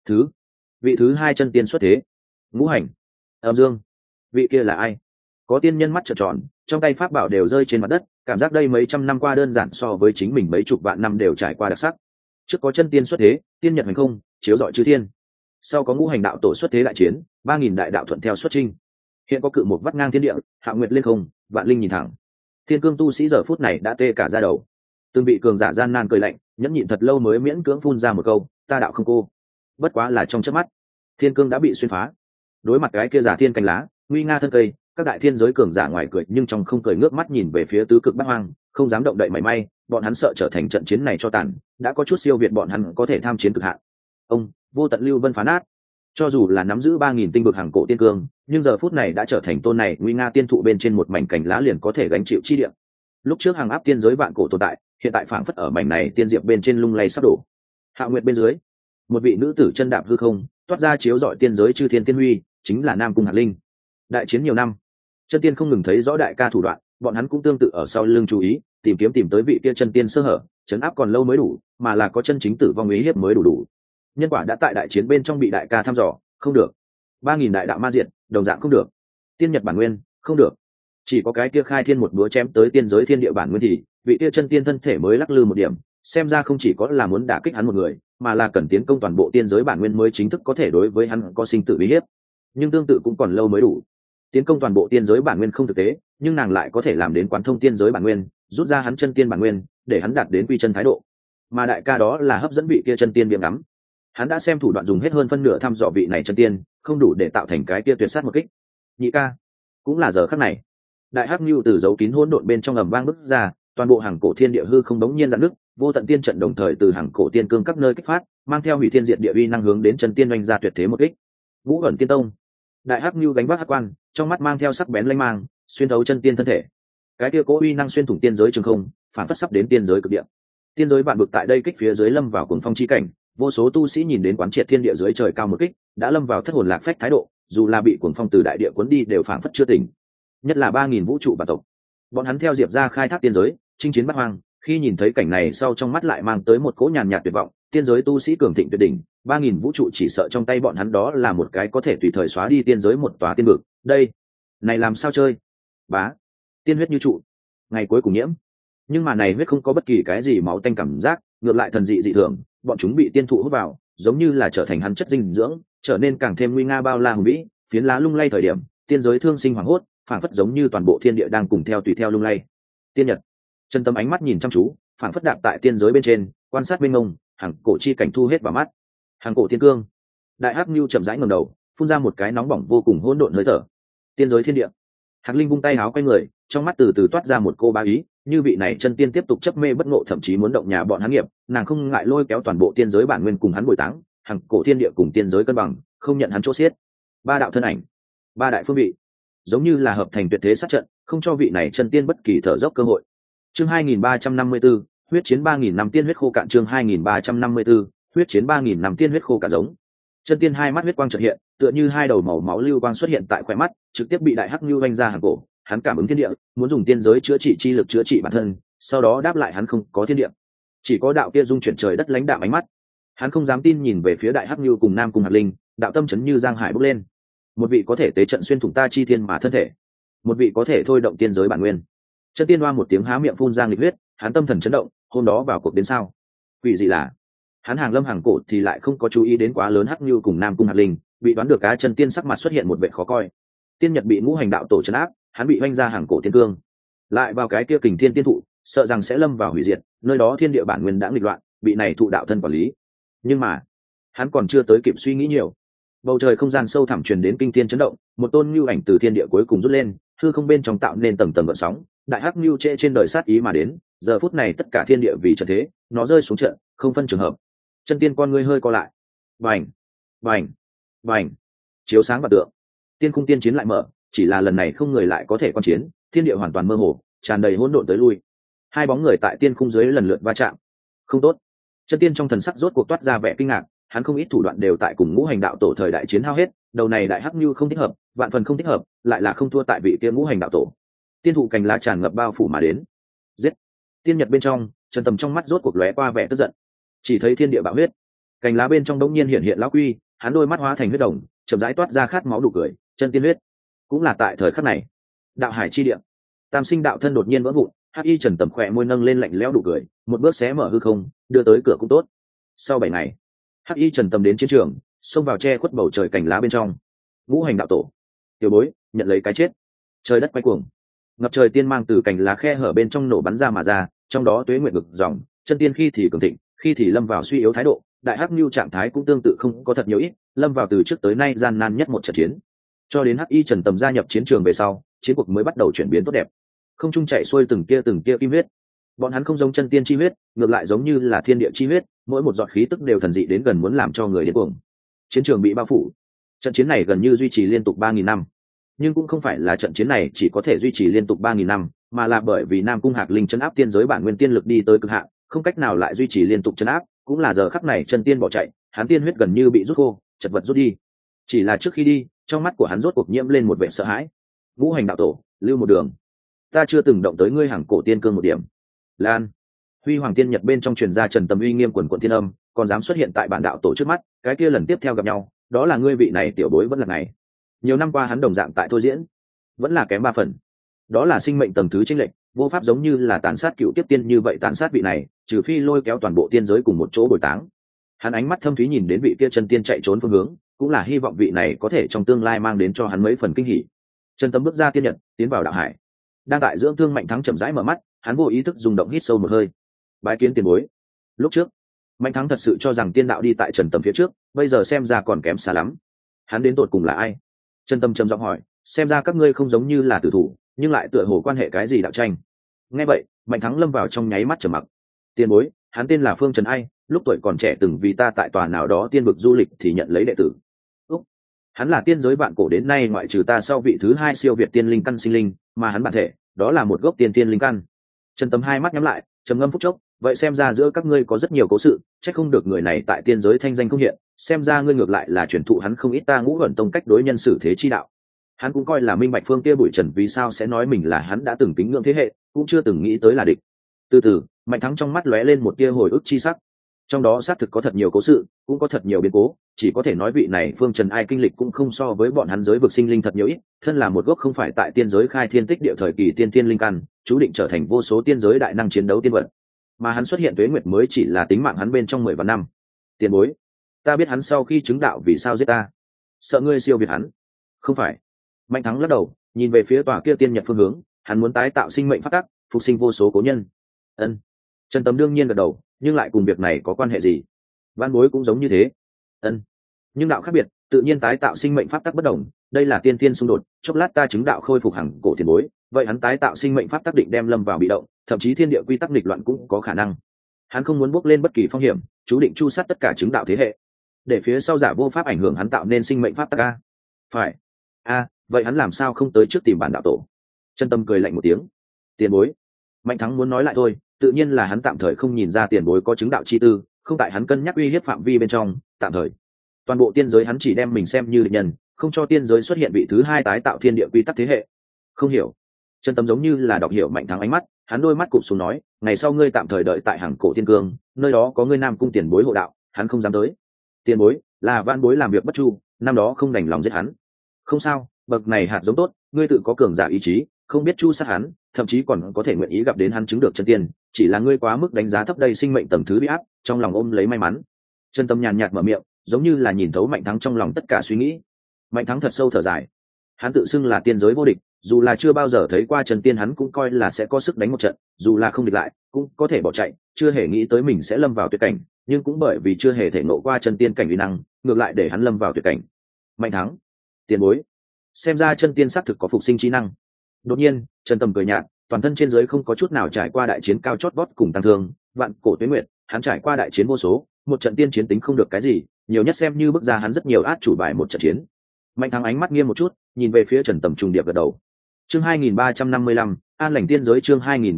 [SPEAKER 1] Vị thứ hai chân tiên xuất thế, ngũ hành, âm dương, vị kia là ai? Có tiên nhân mắt trợn tròn, trong tay pháp bảo đều rơi trên mặt đất, cảm giác đây mấy trăm năm qua đơn giản so với chính mình mấy chục vạn năm đều trải qua đặc sắc. Trước có chân tiên xuất thế, tiên nhật hành không, chiếu rọi chư thiên. Sau có ngũ hành đạo tổ xuất thế đại chiến, 3000 đại đạo thuận theo xuất chinh. Hiện có cự một vắt ngang thiên địa, Hạo Nguyệt lên không, vạn linh nhìn thẳng. Thiên cương tu sĩ giờ phút này đã tê cả da đầu. Từng vị cường giả gian nan cười lạnh, nhẫn nhịn thật lâu mới miễn cưỡng phun ra một câu, ta đạo không cô. Bất quá là trong chớp mắt, thiên cương đã bị xuyên phá. Đối mặt cái kia giả thiên cành lá, nguy nga thân cây, các đại thiên giới cường giả ngoài cười nhưng trong không cười, ngước mắt nhìn về phía tứ cực bát hoang, không dám động đậy mảy may, bọn hắn sợ trở thành trận chiến này cho tàn, đã có chút siêu việt bọn hắn có thể tham chiến cực hạn. ông vô tận lưu vân phá nát. Cho dù là nắm giữ 3.000 tinh vực hàng cổ tiên cương, nhưng giờ phút này đã trở thành tôn này nguy nga tiên thụ bên trên một mảnh cành lá liền có thể gánh chịu chi địa. Lúc trước hàng áp tiên giới vạn cổ tồn tại, hiện tại phảng phất ở mảnh này tiên diệp bên trên lung lay sắp đổ. Hạo Nguyệt bên dưới, một vị nữ tử chân đạp hư không, toát ra chiếu rọi tiên giới chư thiên tiên huy, chính là Nam Cung Hạt Linh. Đại chiến nhiều năm, chân tiên không ngừng thấy rõ đại ca thủ đoạn, bọn hắn cũng tương tự ở sau lưng chú ý, tìm tới vị kia chân tiên sơ hở, chấn áp còn lâu mới đủ, mà là có chân chính tử vong ý hiếp mới đủ. Nhân quả đã tại đại chiến bên trong bị đại ca thăm dò, không được. 3.000 đại đạo ma diệt, đồng dạng không được. Tiên nhật bản nguyên, không được. Chỉ có cái kia khai thiên một búa chém tới tiên giới thiên địa bản nguyên thì vị kia chân tiên thân thể mới lắc lư một điểm, xem ra không chỉ có là muốn đả kích hắn một người, mà là cần tiến công toàn bộ tiên giới bản nguyên mới chính thức có thể đối với hắn có sinh tử uy hiếp. Nhưng tương tự cũng còn lâu mới đủ. Tiến công toàn bộ tiên giới bản nguyên không thực tế, nhưng nàng lại có thể làm đến quán thông tiên giới bản nguyên, rút ra hắn chân tiên bản nguyên, để hắn đạt đến quy chân thái độ. Mà đại ca đó là hấp dẫn vị kia chân tiên biếng ngắm. Hắn đã xem thủ đoạn dùng hết hơn phân nửa thăm dò vị này chân tiên, không đủ để tạo thành cái kia tuyệt sát một kích. Nhị ca, cũng là giờ khắc này, đại hắc nhu từ dấu kín hỗn độn bên trong ầm vang bứt ra, toàn bộ hàng cổ thiên địa hư không đống nhiên dạn nước, vô tận tiên trận đồng thời từ hàng cổ tiên cương các nơi kích phát, mang theo hủy thiên diệt địa uy năng hướng đến chân tiên oanh ra tuyệt thế một kích. Ngũ ẩn tiên tông, đại hắc nhu gánh vác hắc quan, trong mắt mang theo sắc bén lanh mang, xuyên thấu chân tiên thân thể. Cái kia cố uy năng xuyên thủng tiên giới trường không, phản phất sắp đến tiên giới cực địa. Tiên giới vạn vực tại đây kích phía dưới lâm vào cuồng phong chi cảnh, vô số tu sĩ nhìn đến quán triệt thiên địa dưới trời cao một kích, đã lâm vào thất hồn lạc phách thái độ, dù là bị cuồng phong từ đại địa cuốn đi đều phảng phất chưa tỉnh. Nhất là 3.000 vũ trụ bản tộc, bọn hắn theo diệp ra khai thác tiên giới, chinh chiến bát hoang, khi nhìn thấy cảnh này sau trong mắt lại mang tới một cỗ nhàn nhạt tuyệt vọng. Tiên giới tu sĩ cường thịnh tuyệt đỉnh, 3.000 vũ trụ chỉ sợ trong tay bọn hắn đó là một cái có thể tùy thời xóa đi tiên giới một tòa tiên vực. Đây, này làm sao chơi? Bá, tiên huyết như trụ, ngày cuối cùng nhiễm. Nhưng mà này huyết không có bất kỳ cái gì máu tanh cảm giác, ngược lại thần dị dị thường, bọn chúng bị tiên thụ hút vào, giống như là trở thành hắn chất dinh dưỡng, trở nên càng thêm nguy nga bao la hùng vĩ. Phiến lá lung lay thời điểm, tiên giới thương sinh hoảng hốt, phảng phất giống như toàn bộ thiên địa đang cùng theo tùy theo lung lay. Tiên nhật, chân tâm ánh mắt nhìn chăm chú, phảng phất đạp tại tiên giới bên trên, quan sát bên ngông, hàng cổ chi cảnh thu hết vào mắt. Hàng cổ tiên cương, đại hắc nhu chậm rãi ngẩng đầu, phun ra một cái nóng bỏng vô cùng hỗn độn hơi thở. Tiên giới thiên địa, Hạc Linh vung tay áo quay người, trong mắt từ từ toát ra một cô bá ý, như vị này chân tiên tiếp tục chấp mê bất ngộ, thậm chí muốn động nhà bọn hắn nghiệp, nàng không ngại lôi kéo toàn bộ tiên giới bản nguyên cùng hắn bồi táng, hàng cổ thiên địa cùng tiên giới cân bằng, không nhận hắn chỗ xiết. Ba đạo thân ảnh, ba đại phương vị, giống như là hợp thành tuyệt thế sát trận, không cho vị này chân tiên bất kỳ thở dốc cơ hội. Chương 2354, huyết chiến 3.000 năm tiên huyết khô cạn. Chương 2354, huyết chiến 3.000 năm tiên huyết khô cạn. Giống chân tiên hai mắt huyết quang chợt hiện, tựa như hai đầu màu máu lưu quang xuất hiện tại khóe mắt, trực tiếp bị đại hắc nhu vanh ra hàng cổ. Hắn cảm ứng thiên địa, muốn dùng tiên giới chữa trị chi lực chữa trị bản thân, sau đó đáp lại hắn không có thiên địa, chỉ có đạo kia dung chuyển trời đất lãnh đạm ánh mắt. Hắn không dám tin nhìn về phía đại hắc nhu cùng Nam Cung Hạt Linh, đạo tâm chấn như giang hải bốc lên. Một vị có thể tế trận xuyên thủng ta chi thiên mà thân thể, một vị có thể thôi động tiên giới bản nguyên. Chân tiên hoa một tiếng há miệng phun ra nghịch huyết, hắn tâm thần chấn động, hôm đó vào cuộc đến sao? Quỷ gì là? Hắn hàng lâm hàng cổ thì lại không có chú ý đến quá lớn hắc nhu cùng Nam Cung Hạt Linh, bị đoán được cá chân tiên sắc mặt xuất hiện một vẻ khó coi. Tiên nhật bị ngũ hành đạo tổ trấn áp, hắn bị oanh ra hàng cổ tiên cương, lại vào cái kia kình thiên tiên thụ, sợ rằng sẽ lâm vào hủy diệt, nơi đó thiên địa bản nguyên đã nghịch loạn, bị này thụ đạo thân quản lý. Nhưng mà hắn còn chưa tới kịp suy nghĩ nhiều, bầu trời không gian sâu thẳm truyền đến kinh thiên chấn động, một tôn nhu ảnh từ thiên địa cuối cùng rút lên, hư không bên trong tạo nên tầng tầng gợn sóng, đại hắc nhu trệ trên đời sát ý mà đến. Giờ phút này tất cả thiên địa vì trận thế, nó rơi xuống trận, không phân trường hợp. Chân tiên con ngươi hơi co lại, vành vành vành, chiếu sáng và tượng, tiên cung tiên chiến lại mở, chỉ là lần này không người lại có thể quan chiến, thiên địa hoàn toàn mơ hồ, tràn đầy hỗn độn tới lui. Hai bóng người tại tiên khung dưới lần lượt va chạm. Không tốt. Chân tiên trong thần sắc rốt cuộc toát ra vẻ kinh ngạc, hắn không ít thủ đoạn đều tại cùng ngũ hành đạo tổ thời đại chiến hao hết, đầu này đại hắc nhu không thích hợp, vạn phần không thích hợp, lại là không thua tại vị kia ngũ hành đạo tổ. Tiên thụ cành lá tràn ngập bao phủ mà đến. Giết. Tiên nhật bên trong, Trần Tầm trong mắt rốt cuộc lóe qua vẻ tức giận. Chỉ thấy thiên địa bạo huyết, cành lá bên trong đống nhiên hiện lão quy, hắn đôi mắt hóa thành huyết đồng, chậm rãi toát ra khát máu đủ cười, chân tiên huyết. Cũng là tại thời khắc này, đạo hải chi địa, tam sinh đạo thân đột nhiên vỡ vụn, hắc y Trần Tầm khỏe môi nâng lên lạnh lẽo đủ cười, một bước xé mở hư không, đưa tới cửa cũng tốt. Sau 7 ngày, hắc y Trần Tầm đến chiến trường, xông vào che khuất bầu trời cành lá bên trong. Ngũ hành đạo tổ, tiểu bối, nhận lấy cái chết. Trời đất quay cuồng, ngập trời tiên mang từ cành lá khe hở bên trong nổ bắn ra mà ra, trong đó tuế nguyện ngực dòng, chân tiên khi thì cường thịnh, khi thì lâm vào suy yếu thái độ. Đại hắc nhu trạng thái cũng tương tự không có thật nhiều ít, lâm vào từ trước tới nay gian nan nhất một trận chiến. Cho đến hắc y Trần Tầm gia nhập chiến trường về sau, chiến cuộc mới bắt đầu chuyển biến tốt đẹp. Không trung chạy xuôi từng tia kim huyết, Bọn hắn không giống chân tiên chi huyết, ngược lại giống như là thiên địa chi huyết, mỗi một giọt khí tức đều thần dị đến gần muốn làm cho người điên cuồng. Chiến trường bị bao phủ. Trận chiến này gần như duy trì liên tục 3000 năm. Nhưng cũng không phải là trận chiến này chỉ có thể duy trì liên tục 3000 năm, mà là bởi vì Nam Cung Hạc Linh trấn áp tiên giới bản nguyên tiên lực đi tới cực hạn, không cách nào lại duy trì liên tục trấn áp, cũng là giờ khắc này chân tiên bỏ chạy, hắn tiên huyết gần như bị rút khô, chật vật rút đi. Chỉ là trước khi đi, trong mắt của hắn rốt cuộc nhiễm lên một vẻ sợ hãi. Ngũ hành đạo tổ, lưu một đường. Ta chưa từng động tới ngươi hàng cổ tiên cương một điểm. Lan. Huy Hoàng Tiên Nhật bên trong truyền ra Trần Tâm uy nghiêm quần quần thiên âm, còn dám xuất hiện tại bản đạo tổ trước mắt, cái kia lần tiếp theo gặp nhau, đó là ngươi vị này tiểu bối vẫn là ngày. Nhiều năm qua hắn đồng dạng tại thôi diễn, vẫn là kém 3 phần. Đó là sinh mệnh tầng thứ chênh lệch, vô pháp giống như là tàn sát cựu tiếp tiên như vậy tàn sát vị này, trừ phi lôi kéo toàn bộ tiên giới cùng một chỗ bồi táng. Hắn ánh mắt thâm thúy nhìn đến vị kia chân tiên chạy trốn phương hướng, cũng là hy vọng vị này có thể trong tương lai mang đến cho hắn mấy phần kinh hỉ. Trần Tâm bước ra tiên nhật, tiến vào đạo hải. Đang tại dưỡng thương Mạnh Thắng chậm rãi mở mắt, hắn vô ý thức rung động hít sâu một hơi. Bái kiến tiền bối. Lúc trước, Mạnh Thắng thật sự cho rằng tiên đạo đi tại Trần Tâm phía trước, bây giờ xem ra còn kém xa lắm. Hắn đến tột cùng là ai? Trần Tâm trầm giọng hỏi, xem ra các ngươi không giống như là tử thủ, nhưng lại tựa hồ quan hệ cái gì đạo tranh. Nghe vậy, Mạnh Thắng lâm vào trong nháy mắt trầm mặc. Tiền bối, hắn tên là Phương Trần Ai, lúc tuổi còn trẻ từng vì ta tại tòa nào đó tiên vực du lịch thì nhận lấy đệ tử. Hắn là tiên giới vạn cổ đến nay ngoại trừ ta sau vị thứ 2 siêu việt tiên linh căn sinh linh, mà hắn bản thể, đó là một gốc tiên tiên linh căn. Trần Tâm hai mắt nhắm lại, trầm ngâm phút chốc, vậy xem ra giữa các ngươi có rất nhiều cố sự, chắc không được người này tại tiên giới thanh danh không hiện, xem ra ngươi ngược lại là truyền thụ hắn không ít ta Ngũ Ẩn Tông cách đối nhân xử thế chi đạo. Hắn cũng coi là minh bạch Phương kia Bụi Trần vì sao sẽ nói mình là hắn đã từng kính ngưỡng thế hệ, cũng chưa từng nghĩ tới là địch. Từ từ, Mạnh Thắng trong mắt lóe lên một tia hồi ức chi sắc. Trong đó xác thực có thật nhiều cố sự, cũng có thật nhiều biến cố, chỉ có thể nói vị này Phương Trần Ai kinh lịch cũng không so với bọn hắn giới vực sinh linh thật nhiều ít, thân là một gốc không phải tại tiên giới khai thiên tích địa thời kỳ tiên tiên linh căn, chú định trở thành vô số tiên giới đại năng chiến đấu tiên vận. Mà hắn xuất hiện tuế nguyệt mới chỉ là tính mạng hắn bên trong 10 vạn năm. Tiền bối, ta biết hắn sau khi chứng đạo vì sao giết ta. Sợ ngươi siêu việt hắn. Không phải. Mạnh Thắng lắc đầu, nhìn về phía tòa kia tiên nhật phương hướng, hắn muốn tái tạo sinh mệnh phát tắc, phục sinh vô số cố nhân. Ân. Trần Tâm đương nhiên gật đầu, nhưng lại cùng việc này có quan hệ gì? Văn bối cũng giống như thế. Ân. Nhưng đạo khác biệt, tự nhiên tái tạo sinh mệnh pháp tắc bất đồng, đây là tiên tiên xung đột, chốc lát ta chứng đạo khôi phục hằng cổ tiền bối, vậy hắn tái tạo sinh mệnh pháp tắc định đem lâm vào bị động, thậm chí thiên địa quy tắc nghịch loạn cũng có khả năng. Hắn không muốn bước lên bất kỳ phong hiểm, chú định chu sát tất cả chứng đạo thế hệ, để phía sau giả vô pháp ảnh hưởng hắn tạo nên sinh mệnh pháp tắc a. Phải. A, vậy hắn làm sao không tới trước tìm bản đạo tổ? Chân Tâm cười lạnh một tiếng. Tiền bối. Mạnh Thắng muốn nói lại thôi, tự nhiên là hắn tạm thời không nhìn ra tiền bối có chứng đạo chi tư, không tại hắn cân nhắc uy hiếp phạm vi bên trong, tạm thời. Toàn bộ tiên giới hắn chỉ đem mình xem như địch nhân, không cho tiên giới xuất hiện vị thứ 2 tái tạo thiên địa quy tắc thế hệ. Không hiểu. Chân Tâm giống như là đọc hiểu Mạnh Thắng ánh mắt, hắn đôi mắt cụp xuống nói, ngày sau ngươi tạm thời đợi tại hàng cổ tiên cương, nơi đó có ngươi Nam Cung tiền bối hộ đạo, hắn không dám tới. Tiền bối là Vãn bối làm việc bất chu, năm đó không đành lòng giết hắn. Không sao, bậc này hạt giống tốt, ngươi tự có cường giả ý chí, không biết chu sát hắn, thậm chí còn có thể nguyện ý gặp đến hắn chứng được chân tiên, chỉ là ngươi quá mức đánh giá thấp đây sinh mệnh tầng thứ bị áp, trong lòng ôm lấy may mắn. Chân Tâm nhàn nhạt mở miệng, giống như là nhìn thấu Mạnh Thắng trong lòng tất cả suy nghĩ. Mạnh Thắng thật sâu thở dài, hắn tự xưng là tiên giới vô địch, dù là chưa bao giờ thấy qua chân tiên hắn cũng coi là sẽ có sức đánh một trận, dù là không địch lại cũng có thể bỏ chạy, chưa hề nghĩ tới mình sẽ lâm vào tuyệt cảnh, nhưng cũng bởi vì chưa hề thể ngộ qua chân tiên cảnh uy năng, ngược lại để hắn lâm vào tuyệt cảnh. Mạnh Thắng, tiền bối, xem ra chân tiên xác thực có phục sinh trí năng. Đột nhiên Trần Tâm cười nhạt, toàn thân trên dưới không có chút nào trải qua đại chiến cao chót vót cùng tăng thương, vạn cổ tuế nguyệt, hắn trải qua đại chiến vô số, một trận tiên chiến tính không được cái gì, nhiều nhất xem như bước ra hắn rất nhiều át chủ bài một trận chiến. Mạnh Thắng ánh mắt nghiêm một chút, nhìn về phía Trần Tâm trùng điệp gật đầu. Chương 2355, An Lành Tiên Giới. Chương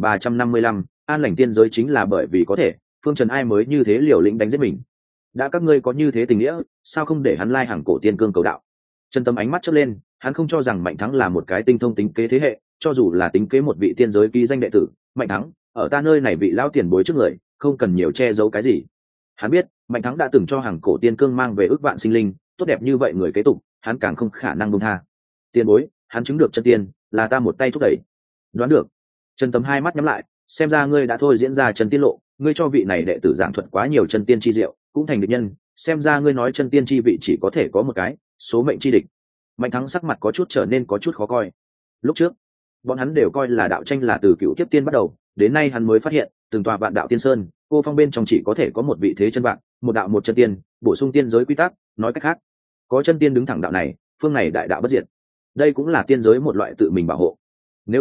[SPEAKER 1] 2355, An Lành Tiên Giới chính là bởi vì có thể, Phương Trần Ai mới như thế liều lĩnh đánh giết mình. Đã các ngươi có như thế tình nghĩa, sao không để hắn lai hàng cổ tiên cương cầu đạo? Trần Tâm ánh mắt chớp lên, hắn không cho rằng Mạnh Thắng là một cái tinh thông tính kế thế hệ, cho dù là tính kế một vị tiên giới ký danh đệ tử, Mạnh Thắng, ở ta nơi này vị lão tiền bối trước người, không cần nhiều che giấu cái gì. Hắn biết, Mạnh Thắng đã từng cho hàng cổ tiên cương mang về ước vạn sinh linh, tốt đẹp như vậy người kế tục, hắn càng không khả năng buông tha. Tiền bối, hắn chứng được chân tiên, là ta một tay thúc đẩy. Đoán được. Trần Tâm hai mắt nhắm lại, xem ra ngươi đã thôi diễn ra chân tiên lộ, ngươi cho vị này đệ tử giảng thuật quá nhiều chân tiên chi diệu, cũng thành địch nhân, xem ra ngươi nói chân tiên chi vị chỉ có thể có một cái, số mệnh chi địch. Mạnh Thắng sắc mặt có chút trở nên có chút khó coi. Lúc trước, bọn hắn đều coi là đạo tranh là từ cựu kiếp tiên bắt đầu, đến nay hắn mới phát hiện, từng tòa vạn đạo tiên sơn, cô phong bên trong chỉ có thể có một vị thế chân vạn, một đạo một chân tiên, bổ sung tiên giới quy tắc, nói cách khác, có chân tiên đứng thẳng đạo này, phương này đại đạo bất diệt. Đây cũng là tiên giới một loại tự mình bảo hộ. Nếu không,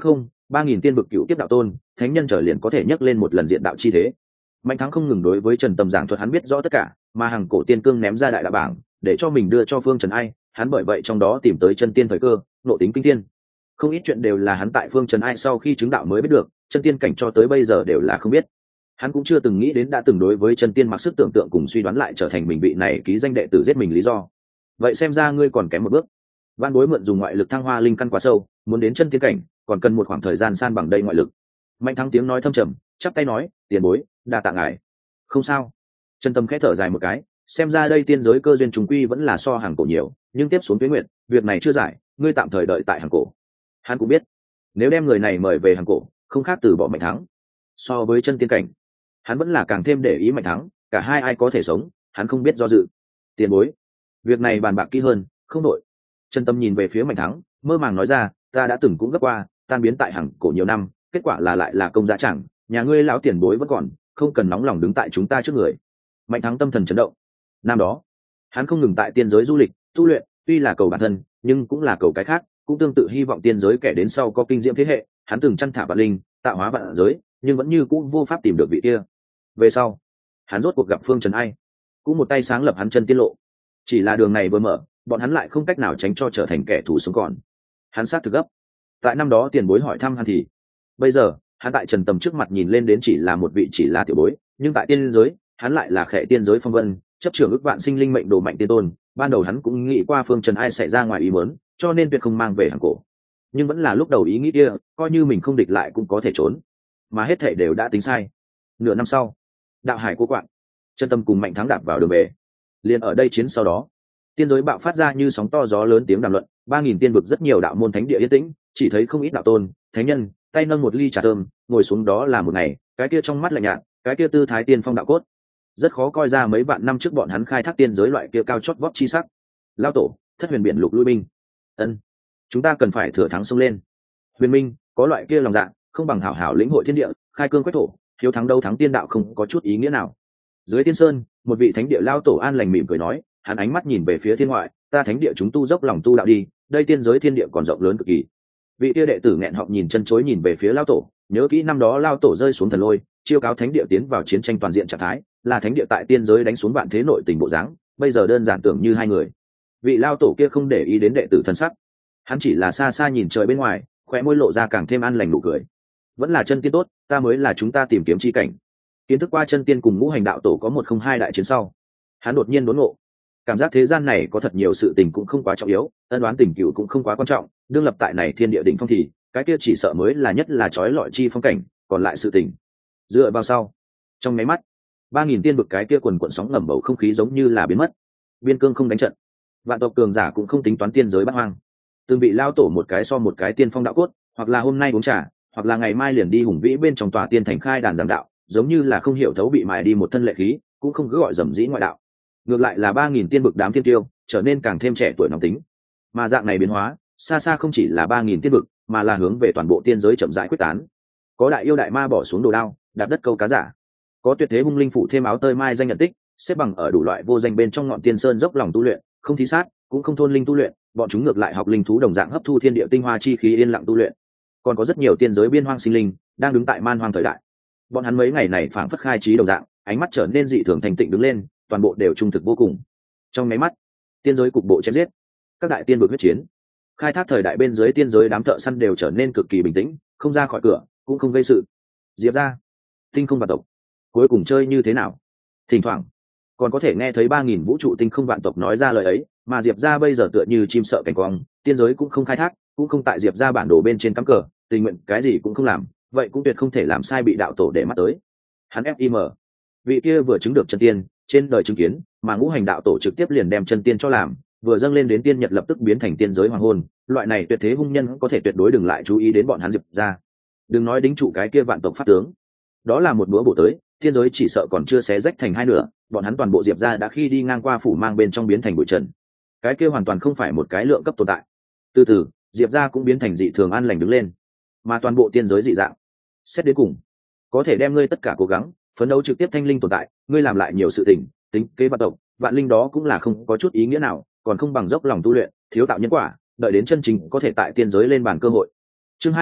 [SPEAKER 1] 3.000 tiên vực cựu tiếp đạo tôn, thánh nhân trở liền có thể nhấc lên một lần diện đạo chi thế. Mạnh Thắng không ngừng đối với Trần Tầm giảng thuật hắn biết rõ tất cả, mà Hằng Cổ Tiên Cương ném ra đại đạo bảng để cho mình đưa cho Phương Trần Ai, hắn bởi vậy trong đó tìm tới chân tiên thời cơ, nội tính kinh thiên. Không ít chuyện đều là hắn tại Phương Trần Ai sau khi chứng đạo mới biết được, chân tiên cảnh cho tới bây giờ đều là không biết. Hắn cũng chưa từng nghĩ đến đã từng đối với chân tiên mặc sức tưởng tượng cùng suy đoán lại trở thành mình vị này ký danh đệ tử giết mình lý do. Vậy xem ra ngươi còn kém một bước. Van Bối mượn dùng ngoại lực thăng hoa linh căn quá sâu, muốn đến chân tiên cảnh, còn cần một khoảng thời gian san bằng đây ngoại lực. Mạnh Thắng tiếng nói thâm trầm, chắp tay nói, tiền bối, đa tạ ngài. Không sao. Chân Tâm khẽ thở dài một cái, xem ra đây tiên giới cơ duyên trùng quy vẫn là so Hàng Cổ nhiều, nhưng tiếp xuống Tuế Nguyệt, việc này chưa giải, ngươi tạm thời đợi tại Hàng Cổ. Hắn cũng biết, nếu đem người này mời về Hàng Cổ, không khác từ bỏ Mạnh Thắng. So với chân tiên cảnh, hắn vẫn là càng thêm để ý Mạnh Thắng, cả hai ai có thể sống, hắn không biết do dự. Tiền bối, việc này bàn bạc kỹ hơn, không đội. Chân Tâm nhìn về phía Mạnh Thắng, mơ màng nói ra, ta đã từng cũng gấp qua, tan biến tại Hàng Cổ nhiều năm, kết quả là lại là công giá chẳng, nhà ngươi lão tiền bối vẫn còn, không cần nóng lòng đứng tại chúng ta trước người. Mạnh Thắng tâm thần chấn động. Năm đó hắn không ngừng tại tiên giới du lịch tu luyện, tuy là cầu bản thân nhưng cũng là cầu cái khác, cũng tương tự hy vọng tiên giới kẻ đến sau có kinh diễm thế hệ. Hắn từng chăn thả vạn linh, tạo hóa vạn giới, nhưng vẫn như cũ vô pháp tìm được vị kia. Về sau hắn rốt cuộc gặp Phương Trần Ai, cũng một tay sáng lập hắn chân tiên lộ. Chỉ là đường này vừa mở, bọn hắn lại không cách nào tránh cho trở thành kẻ thù sống còn. Hắn sát thực gấp. Tại năm đó tiền bối hỏi thăm hắn thì bây giờ hắn tại Trần Tầm trước mặt nhìn lên đến chỉ là một vị chỉ là tiểu bối, nhưng tại tiên giới hắn lại là khệ tiên giới phong vân, chấp trưởng ức vạn sinh linh mệnh đồ mạnh tiên tôn. Ban đầu hắn cũng nghĩ qua Phương Trần Ai xảy ra ngoài ý muốn, cho nên tuyệt không mang về Hàng Cổ, nhưng vẫn là lúc đầu ý nghĩ kia, coi như mình không địch lại cũng có thể trốn, mà hết thể đều đã tính sai. Nửa năm sau, đạo hải cô quạng, Chân Tâm cùng Mạnh Thắng đạp vào đường về. Liền ở đây chiến sau đó, tiên giới bạo phát ra như sóng to gió lớn tiếng đàm luận, 3.000 tiên vực rất nhiều đạo môn thánh địa yên tĩnh, chỉ thấy không ít đạo tôn thánh nhân tay nâng một ly trà thơm, ngồi xuống đó là một ngày, cái kia trong mắt lạnh nhạt, cái kia tư thái tiên phong đạo cốt, rất khó coi ra mấy vạn năm trước bọn hắn khai thác tiên giới loại kia cao chót vót chi sắc. Lao tổ, thất huyền biển lục lui binh. Ân, chúng ta cần phải thừa thắng xông lên. Huyền minh có loại kia lòng dạ, không bằng hảo hảo lĩnh hội thiên địa, khai cương quét thổ, hiếu thắng đâu thắng tiên đạo không có chút ý nghĩa nào. Dưới tiên sơn, một vị thánh địa lao tổ an lành mỉm cười nói, hắn ánh mắt nhìn về phía thiên ngoại, ta thánh địa chúng tu dốc lòng tu đạo đi, đây tiên giới thiên địa còn rộng lớn cực kỳ. Vị kia đệ tử nghẹn họng nhìn chân chối nhìn về phía lao tổ, nhớ kỹ năm đó lao tổ rơi xuống thần lôi, chiêu cáo thánh địa tiến vào chiến tranh toàn diện trạng thái, là thánh địa tại tiên giới đánh xuống vạn thế nội tình bộ dáng, bây giờ đơn giản tưởng như hai người. Vị lao tổ kia không để ý đến đệ tử thân sắc, hắn chỉ là xa xa nhìn trời bên ngoài, khóe môi lộ ra càng thêm an lành nụ cười. Vẫn là chân tiên tốt, ta mới là chúng ta tìm kiếm chi cảnh. Kiến thức qua chân tiên cùng ngũ hành đạo tổ có 102 đại chiến sau, hắn đột nhiên đốn ngộ, cảm giác thế gian này có thật nhiều sự tình cũng không quá trọng yếu, ân oán tình cựu cũng không quá quan trọng, đương lập tại này thiên địa đỉnh phong thì cái kia chỉ sợ mới là nhất là trói lọi chi phong cảnh, còn lại sự tình dựa vào sau. Trong máy mắt, 3.000 tiên vực cái kia quần cuộn sóng ngầm bầu không khí giống như là biến mất, biên cương không đánh trận, vạn tộc cường giả cũng không tính toán tiên giới bát hoang, từng bị lao tổ một cái so một cái tiên phong đạo cốt, hoặc là hôm nay uống trà, hoặc là ngày mai liền đi hùng vĩ bên trong tòa tiên thành khai đàn giảng đạo, giống như là không hiểu thấu bị mài đi một thân lệ khí, cũng không cứ gọi dầm dĩ ngoại đạo. Ngược lại là 3.000 tiên vực đám tiên tiêu trở nên càng thêm trẻ tuổi nóng tính, mà dạng này biến hóa xa xa không chỉ là 3.000 tiên vực, mà là hướng về toàn bộ tiên giới chậm rãi quyết tán. Có đại yêu đại ma bỏ xuống đồ đao, đạp đất câu cá giả, có tuyệt thế hung linh phủ thêm áo tơi mai danh nhận tích, xếp bằng ở đủ loại vô danh bên trong ngọn tiên sơn dốc lòng tu luyện, không thí sát cũng không thôn linh tu luyện, bọn chúng ngược lại học linh thú đồng dạng hấp thu thiên địa tinh hoa chi khí yên lặng tu luyện. Còn có rất nhiều tiên giới biên hoang sinh linh đang đứng tại man hoang thời đại, bọn hắn mấy ngày này phảng phất khai trí đồng dạng, ánh mắt trở nên dị thường thành tịnh đứng lên, toàn bộ đều trung thực vô cùng. Trong máy mắt, tiên giới cục bộ chém giết, các đại tiên vực huyết chiến, khai thác thời đại bên dưới tiên giới đám thợ săn đều trở nên cực kỳ bình tĩnh, không ra khỏi cửa cũng không gây sự. Diệp ra tinh không vạn tộc cuối cùng chơi như thế nào? Thỉnh thoảng còn có thể nghe thấy 3.000 vũ trụ tinh không vạn tộc nói ra lời ấy, mà Diệp ra bây giờ tựa như chim sợ cảnh quang, tiên giới cũng không khai thác, cũng không tại Diệp ra bản đồ bên trên cắm cờ, tình nguyện cái gì cũng không làm, vậy cũng tuyệt không thể làm sai bị đạo tổ để mắt tới. Hắn FIM, vị kia vừa chứng được chân tiên, trên đời chứng kiến, mà ngũ hành đạo tổ trực tiếp liền đem chân tiên cho làm, vừa dâng lên đến tiên nhật lập tức biến thành tiên giới hoàng hôn, loại này tuyệt thế hung nhân có thể tuyệt đối đừng lại chú ý đến bọn hắn Diệp ra. Đừng nói đính trụ cái kia vạn tộc pháp tướng, đó là một búa bổ tới, thiên giới chỉ sợ còn chưa xé rách thành hai nửa, bọn hắn toàn bộ Diệp ra đã khi đi ngang qua phủ mang bên trong biến thành bụi trần. Cái kia hoàn toàn không phải một cái lượng cấp tồn tại. Từ từ, Diệp ra cũng biến thành dị thường an lành đứng lên, mà toàn bộ tiên giới dị dạng. Xét đến cùng, có thể đem ngươi tất cả cố gắng phấn đấu trực tiếp thanh linh tồn tại, ngươi làm lại nhiều sự tình, tính kế vạn tộc vạn linh đó cũng là không có chút ý nghĩa nào, còn không bằng dốc lòng tu luyện, thiếu tạo nhân quả, đợi đến chân chính có thể tại tiên giới lên bàn cơ hội. Chương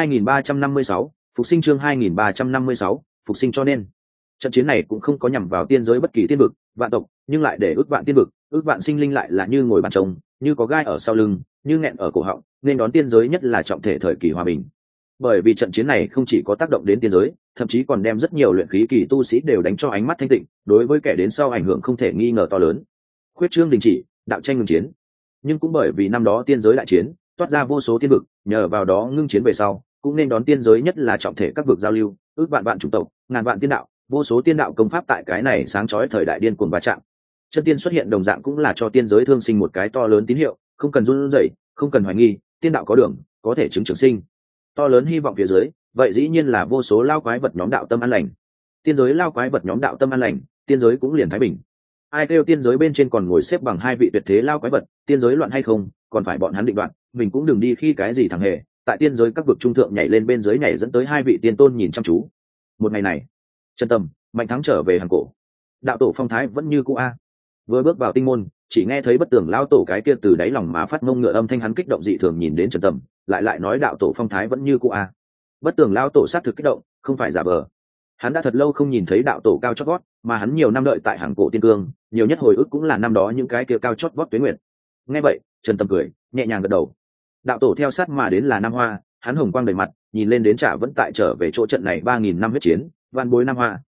[SPEAKER 1] 2356, phục sinh. Chương 2356, phục sinh. Cho nên trận chiến này cũng không có nhằm vào tiên giới bất kỳ tiên vực vạn tộc, nhưng lại để ước vạn tiên vực, ước vạn sinh linh lại là như ngồi bàn trông, như có gai ở sau lưng, như nghẹn ở cổ họng, nên đón tiên giới nhất là trọng thể thời kỳ hòa bình. Bởi vì trận chiến này không chỉ có tác động đến tiên giới, thậm chí còn đem rất nhiều luyện khí kỳ tu sĩ đều đánh cho ánh mắt thanh tịnh, đối với kẻ đến sau ảnh hưởng không thể nghi ngờ to lớn. Khuyết trương đình chỉ, đạo tranh ngừng chiến. Nhưng cũng bởi vì năm đó tiên giới đại chiến, toát ra vô số tiên vực, nhờ vào đó ngưng chiến về sau, cũng nên đón tiên giới nhất là trọng thể các vực giao lưu, ước vạn vạn chủng tộc, ngàn vạn tiên đạo, vô số tiên đạo công pháp tại cái này sáng chói thời đại điên cuồng va chạm. Chân tiên xuất hiện đồng dạng cũng là cho tiên giới thương sinh một cái to lớn tín hiệu, không cần run rẩy, không cần hoài nghi, tiên đạo có đường, có thể chứng trường sinh. To lớn hy vọng phía dưới, vậy dĩ nhiên là vô số lao quái vật nhóm đạo tâm an lành. Tiên giới lao quái vật nhóm đạo tâm an lành, tiên giới cũng liền thái bình. Ai kêu tiên giới bên trên còn ngồi xếp bằng hai vị tuyệt thế lao quái vật, tiên giới loạn hay không, còn phải bọn hắn định đoạt, mình cũng đừng đi khi cái gì thằng hề. Tại tiên giới các vực trung thượng nhảy lên bên dưới nhảy dẫn tới hai vị tiên tôn nhìn chăm chú. Một ngày này, Chân Tâm, Mạnh Thắng trở về Hàn Cổ. Đạo tổ phong thái vẫn như cũ a. Vừa bước vào tinh môn, chỉ nghe thấy bất tường lao tổ cái kia từ đáy lòng mà phát ngông ngựa âm thanh, hắn kích động dị thường nhìn đến Chân Tâm, lại nói đạo tổ phong thái vẫn như cũ a. Bất tường lao tổ sát thực kích động, không phải giả vờ. Hắn đã thật lâu không nhìn thấy đạo tổ cao chót vót, mà hắn nhiều năm đợi tại Hàn Cổ tiên cương, nhiều nhất hồi ức cũng là năm đó những cái kia cao chót vót tuế nguyệt. Nghe vậy, Chân Tâm cười, nhẹ nhàng gật đầu. Đạo tổ theo sát mà đến là Nam Hoa, hắn hồng quang đầy mặt, nhìn lên đến trả vẫn tại trở về chỗ trận này 3000 năm huyết chiến, van bối Nam Hoa,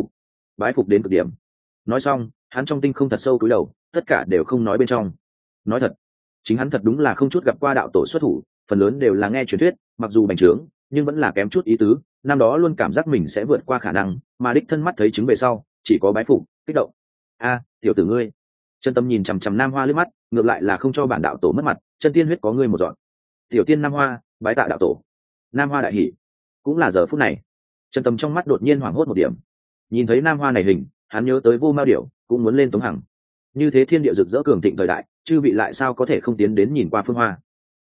[SPEAKER 1] bái phục đến cực điểm. Nói xong, hắn trong tinh không thật sâu cúi đầu, tất cả đều không nói bên trong. Nói thật, chính hắn thật đúng là không chút gặp qua đạo tổ xuất thủ, phần lớn đều là nghe truyền thuyết, mặc dù bành trướng, nhưng vẫn là kém chút ý tứ. Năm đó luôn cảm giác mình sẽ vượt qua khả năng, mà đích thân mắt thấy chứng về sau, chỉ có bái phục, kích động. A, tiểu tử ngươi. Chân Tâm nhìn chằm chằm Nam Hoa liếc mắt, ngược lại là không cho bản đạo tổ mất mặt, chân tiên huyết có ngươi một dọn. Tiểu tiên Nam Hoa, bái tạ đạo tổ. Nam Hoa đại hỉ. Cũng là giờ phút này, Chân Tâm trong mắt đột nhiên hoảng hốt một điểm. Nhìn thấy Nam Hoa này hình, hắn nhớ tới Vô Mao Điểu, cũng muốn lên Tống Hằng. Như thế thiên địa rực rỡ cường thịnh thời đại, chư vị lại sao có thể không tiến đến nhìn qua phương hoa.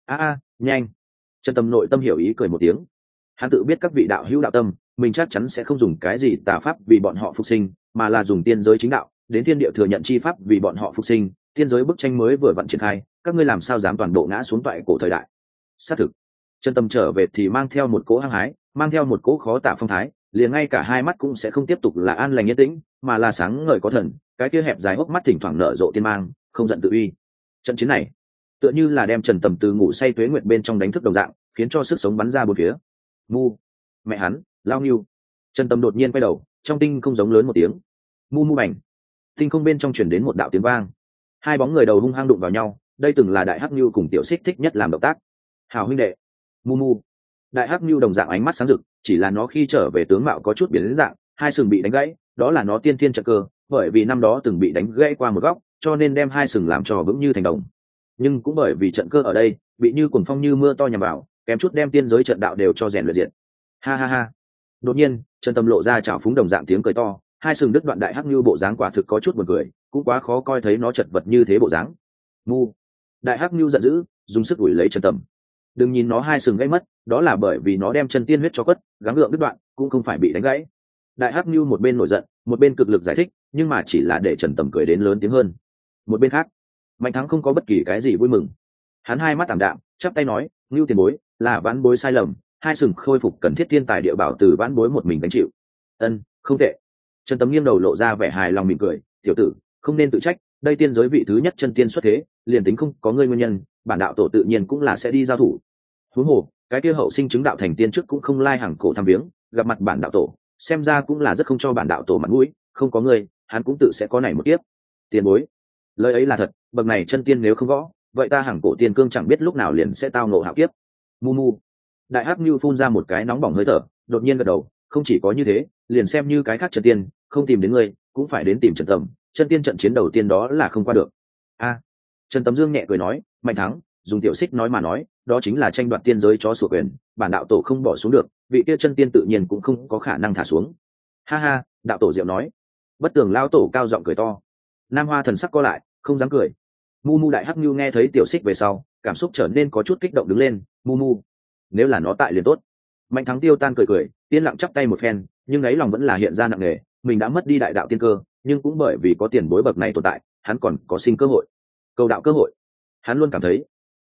[SPEAKER 1] Nhanh. Chân Tâm nội tâm hiểu ý cười một tiếng. Hắn tự biết các vị đạo hữu đạo tâm, mình chắc chắn sẽ không dùng cái gì tà pháp vì bọn họ phục sinh, mà là dùng tiên giới chính đạo, đến thiên địa thừa nhận chi pháp vì bọn họ phục sinh. Tiên giới bức tranh mới vừa vặn triển khai, các ngươi làm sao dám toàn bộ ngã xuống toại cổ thời đại. Xác thực, Chân Tâm trở về thì mang theo một cỗ hăng hái, mang theo một cỗ khó tả phong thái, liền ngay cả hai mắt cũng sẽ không tiếp tục là an lành yên tĩnh, mà là sáng ngời có thần, cái kia hẹp dài hốc mắt thỉnh thoảng nở rộ tiên mang, không giận tự uy. Trận chiến này tựa như là đem Trần Tầm từ ngủ say tuế nguyệt bên trong đánh thức đồng dạng, khiến cho sức sống bắn ra bốn phía. Mu, mẹ hắn, lao nghiêu. Trần Tầm đột nhiên quay đầu, trong tinh không giống lớn một tiếng. Mu mu bành. Tinh không bên trong truyền đến một đạo tiếng vang. Hai bóng người đầu hung hăng đụng vào nhau, đây từng là đại hắc nhu cùng tiểu xích thích nhất làm động tác. Hào huynh đệ. Mu mu. Đại hắc nhu đồng dạng ánh mắt sáng rực, chỉ là nó khi trở về tướng mạo có chút biến dạng, hai sừng bị đánh gãy, đó là nó tiên thiên trận cơ, bởi vì năm đó từng bị đánh gãy qua một góc, cho nên đem hai sừng làm cho vững như thành đồng. Nhưng cũng bởi vì trận cơ ở đây bị như cuồng phong như mưa to nhằm vào, kém chút đem tiên giới trận đạo đều cho rèn luyện diệt. Ha ha ha. Đột nhiên, Trần Tâm lộ ra chảo phúng đồng dạng tiếng cười to, hai sừng đứt đoạn đại hắc nhu bộ dáng quả thực có chút buồn cười, cũng quá khó coi thấy nó chật vật như thế bộ dáng. Mu. Đại hắc nhu giận dữ, dùng sức đuổi lấy Trần Tâm. Đừng nhìn nó hai sừng gãy mất, đó là bởi vì nó đem chân tiên huyết cho quất, gắng gượng đứt đoạn, cũng không phải bị đánh gãy. Đại hắc nhu một bên nổi giận, một bên cực lực giải thích, nhưng mà chỉ là để Trần Tầm cười đến lớn tiếng hơn. Một bên khác, Mạnh Thắng không có bất kỳ cái gì vui mừng. Hắn hai mắt ảm đạm, chắp tay nói, "Ngưu tiền bối, là vãn bối sai lầm, hai sừng khôi phục cần thiết thiên tài địa bảo từ vãn bối một mình gánh chịu." "Ân, không tệ." Trần Tầm nghiêng đầu lộ ra vẻ hài lòng mỉm cười, "Tiểu tử, không nên tự trách, đây tiên giới vị thứ nhất chân tiên xuất thế, liền tính không có ngươi nguyên nhân, bản đạo tổ tự nhiên cũng là sẽ đi giao thủ. Huống hồ, cái kia hậu sinh chứng đạo thành tiên trước cũng không lai hàng cổ thăm viếng, gặp mặt bản đạo tổ, xem ra cũng là rất không cho bản đạo tổ mặt mũi, không có ngươi, hắn cũng tự sẽ có này một tiếp." "Tiền bối." Lời ấy là thật, bậc này chân tiên nếu không gõ, vậy ta hàng cổ tiên cương chẳng biết lúc nào liền sẽ tao ngộ hạo kiếp. Mu mu. Đại hắc nhu phun ra một cái nóng bỏng hơi thở, đột nhiên gật đầu, "Không chỉ có như thế, liền xem như cái khác chân tiên, không tìm đến ngươi, cũng phải đến tìm Trần Tầm, chân tiên trận chiến đầu tiên đó là không qua được." Trần Tầm Dương nhẹ cười nói, "Mạnh Thắng, dùng tiểu xích nói mà nói, đó chính là tranh đoạt tiên giới chó sủa quyền, bản đạo tổ không bỏ xuống được, vị kia chân tiên tự nhiên cũng không có khả năng thả xuống." "Ha ha." Đạo tổ diệu nói. Bất tường lao tổ cao giọng cười to. Nam Hoa thần sắc co lại, không dám cười. Mu mu đại hắc nhu nghe thấy tiểu xích về sau, cảm xúc trở nên có chút kích động đứng lên. "Mu mu, nếu là nó tại liền tốt." Mạnh Thắng tiêu tan cười cười, yên lặng chắp tay một phen, nhưng ấy lòng vẫn là hiện ra nặng nề, mình đã mất đi đại đạo tiên cơ, nhưng cũng bởi vì có tiền bối bậc này tồn tại, hắn còn có sinh cơ hội, cầu đạo cơ hội. Hắn luôn cảm thấy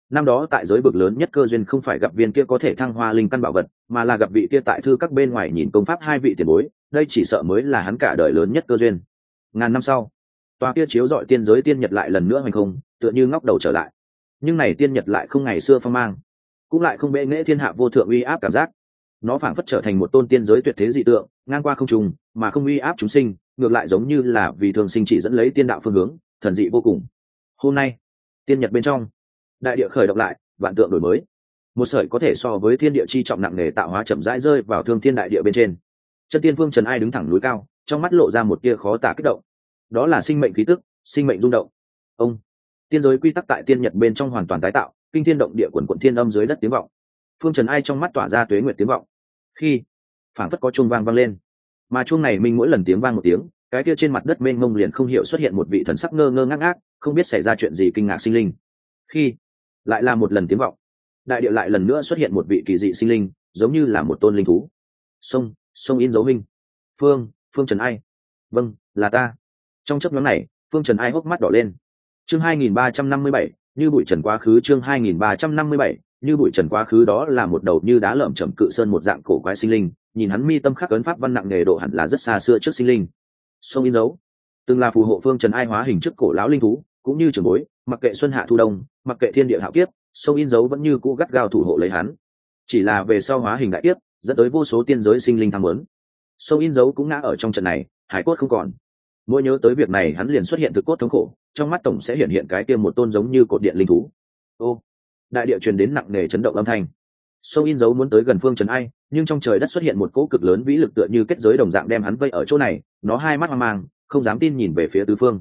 [SPEAKER 1] Năm đó tại giới vực lớn nhất cơ duyên không phải gặp viên kia có thể thăng hoa linh căn bảo vật, mà là gặp vị kia tại thư các bên ngoài nhìn công pháp hai vị tiền bối, đây chỉ sợ mới là hắn cả đời lớn nhất cơ duyên. Ngàn năm sau, tòa kia chiếu dọi tiên giới tiên nhật lại lần nữa hoành không, tựa như ngóc đầu trở lại. Nhưng này tiên nhật lại không ngày xưa phong mang, cũng lại không bệ nghệ thiên hạ vô thượng uy áp cảm giác. Nó phảng phất trở thành một tôn tiên giới tuyệt thế dị tượng, ngang qua không trùng, mà không uy áp chúng sinh, ngược lại giống như là vì thường sinh chỉ dẫn lấy tiên đạo phương hướng, thần dị vô cùng. Hôm nay, tiên nhật bên trong, đại địa khởi động lại, vạn tượng đổi mới. Một sợi có thể so với thiên địa chi trọng nặng nề tạo hóa chậm rãi rơi vào thương thiên đại địa bên trên. Chân tiên vương Trần Ai đứng thẳng núi cao, trong mắt lộ ra một tia khó tả kích động. Đó là sinh mệnh khí tức, sinh mệnh rung động. Ông, tiên giới quy tắc tại tiên nhật bên trong hoàn toàn tái tạo, kinh thiên động địa quần quần thiên âm dưới đất tiếng vọng. Phương Trần Ai trong mắt tỏa ra tuế nguyệt tiếng vọng. Khi phảng phất có chuông vang lên, mà chuông này minh mỗi lần tiếng vang một tiếng, cái kia trên mặt đất mênh mông liền không hiểu xuất hiện một vị thần sắc ngơ ngơ ngác ngác, không biết xảy ra chuyện gì kinh ngạc sinh linh. Khi lại là một lần tiếng vọng, đại địa lại lần nữa xuất hiện một vị kỳ dị sinh linh, giống như là một tôn linh thú. Sông in dấu minh. Phương Trần Ai. Vâng, là ta. Trong chớp nhoáng này, Phương Trần Ai hốc mắt đỏ lên. Chương 2357, như bụi trần quá khứ. Chương 2357, như bụi trần quá khứ. Đó là một đầu như đá lởm chởm cự sơn một dạng cổ quái sinh linh, nhìn hắn mi tâm khắc ấn pháp văn nặng nề độ hẳn là rất xa xưa trước sinh linh. Sông in dấu từng là phù hộ Phương Trần Ai hóa hình trước cổ lão linh thú, cũng như trường bối, mặc kệ xuân hạ thu đông, mặc kệ thiên địa hạo kiếp, sông in dấu vẫn như cũ gắt gao thủ hộ lấy hắn. Chỉ là về sau hóa hình đại kiếp, dẫn tới vô số tiên giới sinh linh tham muốn, sông in dấu cũng ngã ở trong trận này, hải cốt không còn. Mỗi nhớ tới việc này, hắn liền xuất hiện thực cốt thống khổ, trong mắt tổng sẽ hiện hiện cái kia một tôn giống như cột điện linh thú. Ô, đại địa truyền đến nặng nề chấn động âm thanh. Sông in dấu muốn tới gần Phương Trần Ai, nhưng trong trời đất xuất hiện một cỗ cực lớn vĩ lực tựa như kết giới đồng dạng đem hắn vây ở chỗ này. Nó hai mắt hoang mang, không dám tin nhìn về phía tứ phương.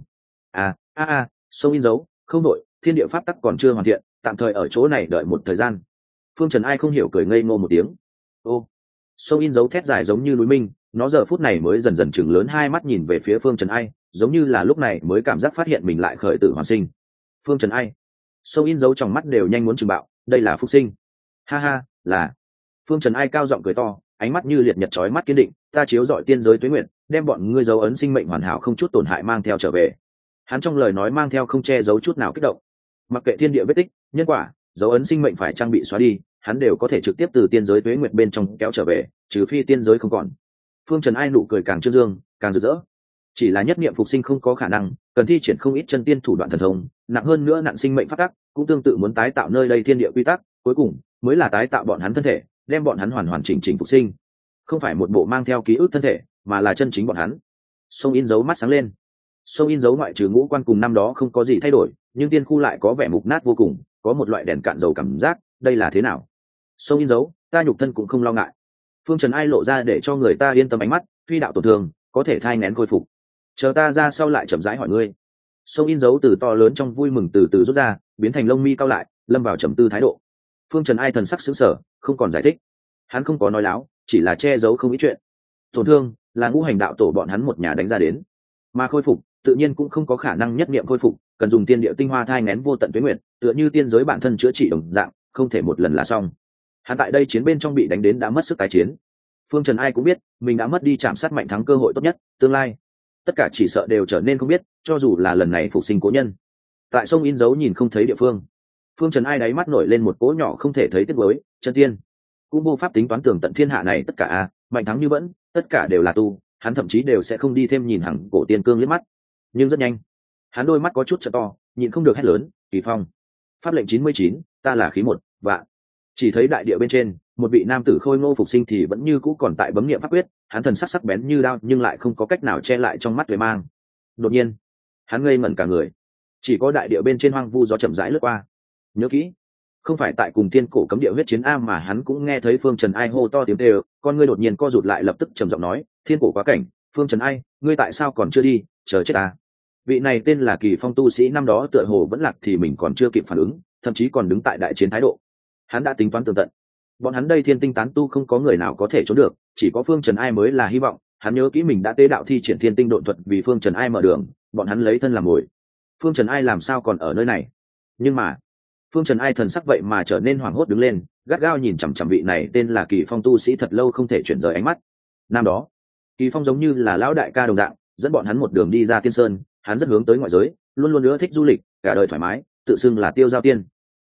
[SPEAKER 1] Sông in dấu, không nội, thiên địa pháp tắc còn chưa hoàn thiện, tạm thời ở chỗ này đợi một thời gian. Phương Trần Ai không hiểu cười ngây ngô một tiếng. Ô, sông in dấu thét dài giống như núi minh, nó giờ phút này mới dần dần chừng lớn hai mắt nhìn về phía Phương Trần Ai, giống như là lúc này mới cảm giác phát hiện mình lại khởi tử hoàn sinh. Phương Trần Ai. Sông in dấu trong mắt đều nhanh muốn chừng bạo, đây là phục sinh. Ha ha, là. Phương Trần Ai cao giọng cười to, ánh mắt như liệt nhật chói mắt kiên định, ta chiếu dọi tiên giới tuế nguyện, đem bọn ngươi dấu ấn sinh mệnh hoàn hảo không chút tổn hại mang theo trở về. Hắn trong lời nói mang theo không che giấu chút nào kích động. Mặc kệ thiên địa vết tích, nhân quả, dấu ấn sinh mệnh phải trang bị xóa đi, hắn đều có thể trực tiếp từ tiên giới tuế nguyệt bên trong kéo trở về, trừ phi tiên giới không còn. Phương Trần Ai nụ cười càng trương dương, càng rực rỡ. Chỉ là nhất niệm phục sinh không có khả năng, cần thi triển không ít chân tiên thủ đoạn thần thông, nặng hơn nữa nặng sinh mệnh pháp tắc, cũng tương tự muốn tái tạo nơi đây thiên địa quy tắc, cuối cùng mới là tái tạo bọn hắn thân thể, đem bọn hắn hoàn hoàn chỉnh chỉnh phục sinh. Không phải một bộ mang theo ký ức thân thể, mà là chân chính bọn hắn. Sông in dấu mắt sáng lên. Sông in dấu ngoại trừ ngũ quan cùng năm đó không có gì thay đổi, nhưng tiên khu lại có vẻ mục nát vô cùng, có một loại đèn cạn dầu cảm giác, đây là thế nào? Sông in dấu, ta nhục thân cũng không lo ngại. Phương Trần Ai lộ ra để cho người ta yên tâm ánh mắt, phi đạo tổn thương, có thể thai nén khôi phục. Chờ ta ra sau lại chậm rãi hỏi ngươi. Sông in dấu từ to lớn trong vui mừng từ từ rút ra, biến thành lông mi cao lại, lâm vào trầm tư thái độ. Phương Trần Ai thần sắc sững sờ, không còn giải thích. Hắn không có nói láo, chỉ là che giấu không ít chuyện. Tổn thương là ngũ hành đạo tổ bọn hắn một nhà đánh ra đến, mà khôi phục tự nhiên cũng không có khả năng nhất niệm khôi phục, cần dùng tiên địa tinh hoa thai nén vô tận tuế nguyện, tựa như tiên giới bản thân chữa trị đồng dạng, không thể một lần là xong. Hắn tại đây chiến bên trong bị đánh đến đã mất sức tái chiến. Phương Trần Ai cũng biết mình đã mất đi chạm sát mạnh thắng cơ hội tốt nhất, tương lai tất cả chỉ sợ đều trở nên không biết, cho dù là lần này phục sinh cố nhân. Tại sông in dấu nhìn không thấy địa phương, Phương Trần Ai đáy mắt nổi lên một cỗ nhỏ không thể thấy tiếc nuối, chân tiên cũng vô pháp tính toán tường tận thiên hạ này tất cả mạnh thắng như vẫn, tất cả đều là tu, hắn thậm chí đều sẽ không đi thêm nhìn hằng cổ tiên cương liếc mắt. Nhưng rất nhanh, hắn đôi mắt có chút trợ to, nhịn không được hét lớn, Kỳ Phong, pháp lệnh 99, ta là khí một vạn. Chỉ thấy đại địa bên trên, một vị nam tử khôi ngô phục sinh thì vẫn như cũ còn tại bấm niệm pháp quyết, hắn thần sắc sắc bén như đao nhưng lại không có cách nào che lại trong mắt tuệ mang. Đột nhiên, hắn ngây ngẩn cả người, chỉ có đại địa bên trên hoang vu gió chậm rãi lướt qua. Nhớ kỹ, không phải tại cùng tiên cổ cấm địa huyết chiến mà hắn cũng nghe thấy Phương Trần Ai hô to tiếng kêu, con ngươi đột nhiên co rụt lại, lập tức trầm giọng nói, thiên cổ quá cảnh, Phương Trần Ai, ngươi tại sao còn chưa đi, chờ chết à? Vị này tên là Kỳ Phong tu sĩ năm đó tựa hồ vẫn lạc thì mình còn chưa kịp phản ứng, thậm chí còn đứng tại đại chiến thái độ. Hắn đã tính toán tường tận, bọn hắn đây thiên tinh tán tu không có người nào có thể trốn được, chỉ có Phương Trần Ai mới là hy vọng. Hắn nhớ kỹ mình đã tế đạo thi triển thiên tinh độn thuật vì Phương Trần Ai mở đường, bọn hắn lấy thân làm mồi. Phương Trần Ai làm sao còn ở nơi này? Nhưng mà Phương Trần Ai thần sắc vậy mà trở nên hoảng hốt đứng lên, gắt gao nhìn chằm chằm vị này tên là Kỳ Phong tu sĩ thật lâu không thể chuyển rời ánh mắt. Năm đó, Kỳ Phong giống như là lão đại ca đồng dạng, dẫn bọn hắn một đường đi ra Tiên Sơn, hắn rất hướng tới ngoại giới, luôn luôn ưa thích du lịch, cả đời thoải mái, tự xưng là tiêu giao tiên.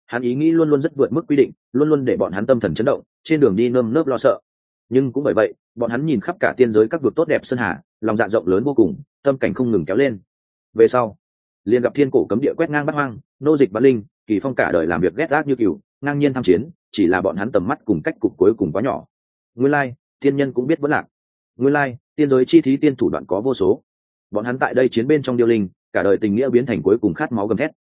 [SPEAKER 1] Hắn ý nghĩ luôn luôn rất vượt mức quy định, luôn luôn để bọn hắn tâm thần chấn động, trên đường đi nơm nớp lo sợ. Nhưng cũng bởi vậy, bọn hắn nhìn khắp cả tiên giới các vực tốt đẹp sơn hà, lòng dạ rộng lớn vô cùng, tâm cảnh không ngừng kéo lên. Về sau, liền gặp thiên cổ cấm địa quét ngang bát hoang, nô dịch bát linh, kỳ phong cả đời làm việc ghét ác như cừu, ngang nhiên tham chiến, chỉ là bọn hắn tầm mắt cùng cách cục cuối cùng quá nhỏ. Nguyên lai, tiên nhân cũng biết vẫn lạc. Nguyên lai, tiên giới chi thí tiên thủ đoạn có vô số. Bọn hắn tại đây chiến bên trong điêu linh, cả đời tình nghĩa biến thành cuối cùng khát máu gầm thét.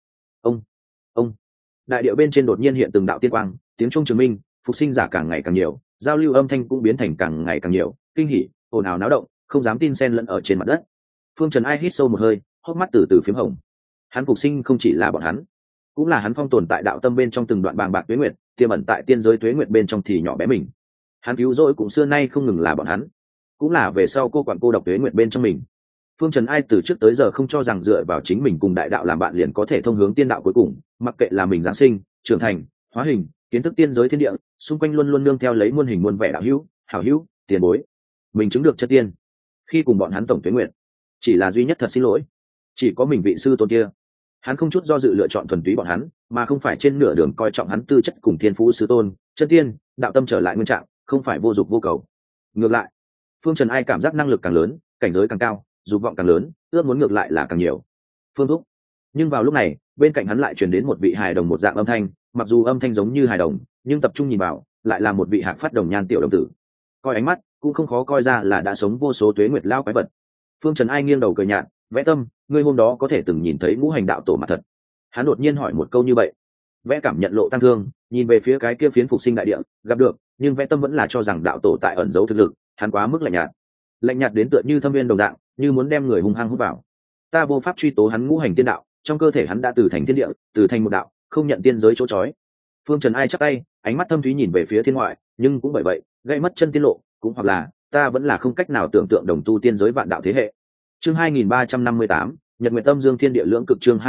[SPEAKER 1] Ông, đại điệu bên trên đột nhiên hiện từng đạo tiên quang, tiếng trung trường minh, phục sinh giả càng ngày càng nhiều, giao lưu âm thanh cũng biến thành càng ngày càng nhiều, kinh hỉ, ồn ào náo động, không dám tin xen lẫn ở trên mặt đất. Phương Trần Ai hít sâu một hơi, hốc mắt từ từ phím hồng. Hắn phục sinh không chỉ là bọn hắn, cũng là hắn phong tồn tại đạo tâm bên trong từng đoạn bàng bạc tuế nguyệt, tiềm ẩn tại tiên giới tuế nguyệt bên trong thì nhỏ bé mình. Hắn cứu rỗi cũng xưa nay không ngừng là bọn hắn, cũng là về sau cô quản cô độc tuế nguyệt bên trong mình. Phương Trần Ai từ trước tới giờ không cho rằng dựa vào chính mình cùng đại đạo làm bạn liền có thể thông hướng tiên đạo cuối cùng, mặc kệ là mình giáng sinh, trưởng thành, hóa hình, kiến thức tiên giới thiên địa, xung quanh luôn luôn nương theo lấy muôn hình muôn vẻ đạo hữu, hảo hữu, tiền bối. Mình chứng được chất tiên. Khi cùng bọn hắn tổng tuế nguyện, chỉ là duy nhất thật xin lỗi, chỉ có mình vị sư tôn kia. Hắn không chút do dự lựa chọn thuần túy bọn hắn, mà không phải trên nửa đường coi trọng hắn tư chất cùng thiên phú sư tôn, chân tiên, đạo tâm trở lại nguyên trạng, không phải vô dục vô cầu. Ngược lại, Phương Trần Ai cảm giác năng lực càng lớn, cảnh giới càng cao, dục vọng càng lớn, ước muốn ngược lại là càng nhiều. Phương thúc. Nhưng vào lúc này, bên cạnh hắn lại truyền đến một vị hài đồng một dạng âm thanh, mặc dù âm thanh giống như hài đồng, nhưng tập trung nhìn vào, lại là một vị hạc phát đồng nhan tiểu đồng tử. Coi ánh mắt, cũng không khó coi ra là đã sống vô số tuế nguyệt lao quái vật. Phương Trần Ai nghiêng đầu cười nhạt, Vẽ Tâm, ngươi hôm đó có thể từng nhìn thấy ngũ hành đạo tổ mặt thật? Hắn đột nhiên hỏi một câu như vậy. Vẽ cảm nhận lộ tăng thương, nhìn về phía cái kia phiến phục sinh đại địa, gặp được, nhưng Vẽ Tâm vẫn là cho rằng đạo tổ tại ẩn giấu thực lực, hắn quá mức lạnh nhạt đến tựa như thâm viên đồng dạng, như muốn đem người hung hăng hút vào. Ta vô pháp truy tố hắn ngũ hành tiên đạo, trong cơ thể hắn đã từ thành thiên địa, từ thành một đạo, không nhận tiên giới chỗ chói. Phương Trần Ai chắp tay, ánh mắt thâm thúy nhìn về phía thiên ngoại, nhưng cũng bởi vậy, gây mất chân tiên lộ, cũng hoặc là ta vẫn là không cách nào tưởng tượng đồng tu tiên giới vạn đạo thế hệ. Chương 2358, Nhật Nguyệt Âm Dương Thiên Địa Lưỡng Cực. Chương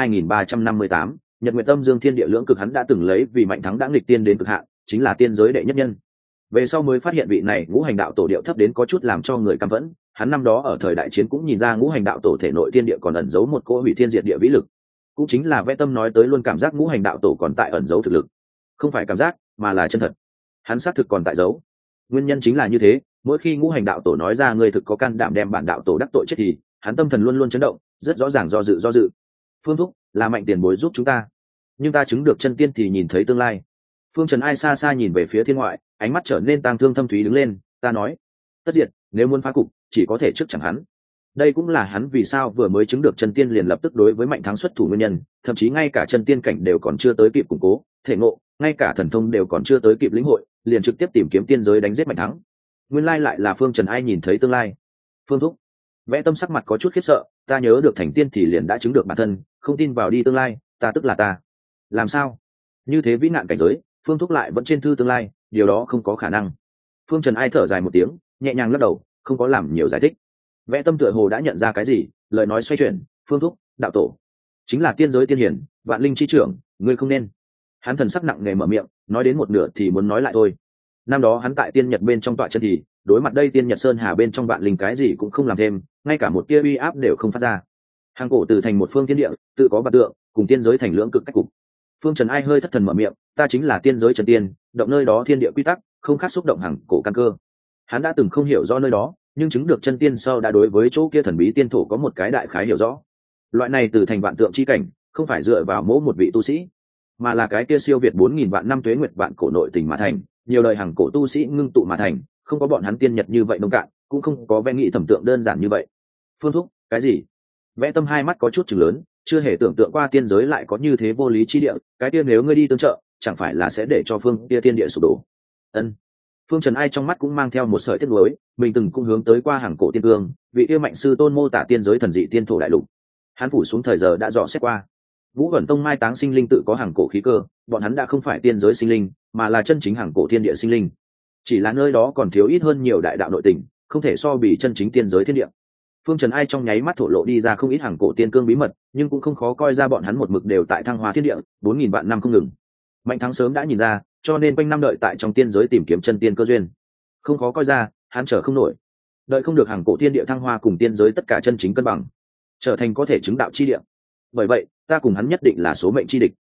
[SPEAKER 1] 2358, Nhật Nguyệt Âm Dương Thiên Địa Lưỡng Cực. Hắn đã từng lấy vì mạnh thắng đã nghịch tiên đến cực hạn, chính là tiên giới đệ nhất nhân. Về sau mới phát hiện vị này ngũ hành đạo tổ điệu thấp đến có chút làm cho người căm phẫn. Hắn năm đó ở thời đại chiến cũng nhìn ra ngũ hành đạo tổ thể nội thiên địa còn ẩn giấu một cỗ hủy thiên diệt địa vĩ lực. Cũng chính là Vẽ Tâm nói tới luôn cảm giác ngũ hành đạo tổ còn tại ẩn giấu thực lực, không phải cảm giác, mà là chân thật. Hắn xác thực còn tại giấu. Nguyên nhân chính là như thế, mỗi khi ngũ hành đạo tổ nói ra người thực có can đảm đem bản đạo tổ đắc tội chết thì hắn tâm thần luôn luôn chấn động, rất rõ ràng do dự. Phương thúc, là mạnh tiền bối giúp chúng ta, nhưng ta chứng được chân tiên thì nhìn thấy tương lai. Phương Trần Ai xa xa nhìn về phía thiên ngoại, ánh mắt trở nên tang thương thâm thúy đứng lên. Ta nói, tất diệt, nếu muốn phá cục, chỉ có thể trước chẳng hắn. Đây cũng là hắn vì sao vừa mới chứng được chân tiên liền lập tức đối với mạnh thắng xuất thủ nguyên nhân, thậm chí ngay cả chân tiên cảnh đều còn chưa tới kịp củng cố thể ngộ, ngay cả thần thông đều còn chưa tới kịp lĩnh hội, liền trực tiếp tìm kiếm tiên giới đánh giết mạnh thắng. Nguyên lai lại là Phương Trần Ai nhìn thấy tương lai. Phương thúc. Vẽ Tâm sắc mặt có chút khiếp sợ, ta nhớ được thành tiên thì liền đã chứng được bản thân, không tin vào đi tương lai, ta tức là ta. Làm sao? Như thế vĩ nạn cảnh giới, Phương thúc lại vẫn trên thư tương lai, điều đó không có khả năng. Phương Trần Ai thở dài một tiếng, nhẹ nhàng lắc đầu, không có làm nhiều giải thích. Vẽ Tâm tựa hồ đã nhận ra cái gì, lời nói xoay chuyển, Phương thúc, đạo tổ chính là tiên giới tiên hiển, vạn linh chi trưởng, ngươi không nên. Hắn thần sắc nặng nề mở miệng, nói đến một nửa thì muốn nói lại thôi. Năm đó hắn tại tiên nhật bên trong tọa chân thì đối mặt đây tiên nhật sơn hà bên trong vạn linh cái gì cũng không làm thêm, ngay cả một tia uy áp đều không phát ra. Hàng cổ từ thành một phương thiên địa, tự có bạt tượng, cùng tiên giới thành lưỡng cực cách cục. Phương Trần Ai hơi thất thần mở miệng, ta chính là tiên giới chân tiên, động nơi đó thiên địa quy tắc, không khác xúc động hàng cổ căn cơ. Hắn đã từng không hiểu rõ nơi đó, nhưng chứng được chân tiên sau đã đối với chỗ kia thần bí tiên thổ có một cái đại khái hiểu rõ. Loại này từ thành vạn tượng chi cảnh, không phải dựa vào mỗi một vị tu sĩ, mà là cái kia siêu việt 4000 vạn năm tuế nguyệt vạn cổ nội tình mà thành, nhiều đời hàng cổ tu sĩ ngưng tụ mà thành, không có bọn hắn tiên nhật như vậy nông cạn, cũng không có vẽ nghị thẩm tượng đơn giản như vậy. Phương thúc, cái gì? Vẽ Tâm hai mắt có chút chừng lớn, chưa hề tưởng tượng qua tiên giới lại có như thế vô lý chi địa, cái kia nếu ngươi đi tương trợ, chẳng phải là sẽ để cho phương kia tiên địa sụp đổ. Ân. Phương Trần Ai trong mắt cũng mang theo một sợi tiếc nuối, mình từng cũng hướng tới qua hàng cổ tiên cương, vị yêu mạnh sư tôn mô tả tiên giới thần dị tiên thổ đại lục. Hắn phủ xuống thời giờ đã dò xét qua. Vũ Vẩn Tông mai táng sinh linh tự có hàng cổ khí cơ, bọn hắn đã không phải tiên giới sinh linh, mà là chân chính hàng cổ thiên địa sinh linh. Chỉ là nơi đó còn thiếu ít hơn nhiều đại đạo nội tình, không thể so bì chân chính tiên giới thiên địa. Phương Trần Ai trong nháy mắt thổ lộ đi ra không ít hàng cổ tiên cương bí mật, nhưng cũng không khó coi ra bọn hắn một mực đều tại thăng hoa thiên địa, 4000 vạn năm không ngừng. Mạnh Thắng sớm đã nhìn ra, cho nên quanh năm đợi tại trong tiên giới tìm kiếm chân tiên cơ duyên. Không khó coi ra, hắn chờ không nổi. Đợi không được hàng cổ thiên địa thăng hoa cùng tiên giới tất cả chân chính cân bằng, trở thành có thể chứng đạo chi địa. Bởi vậy, ta cùng hắn nhất định là số mệnh chi địch.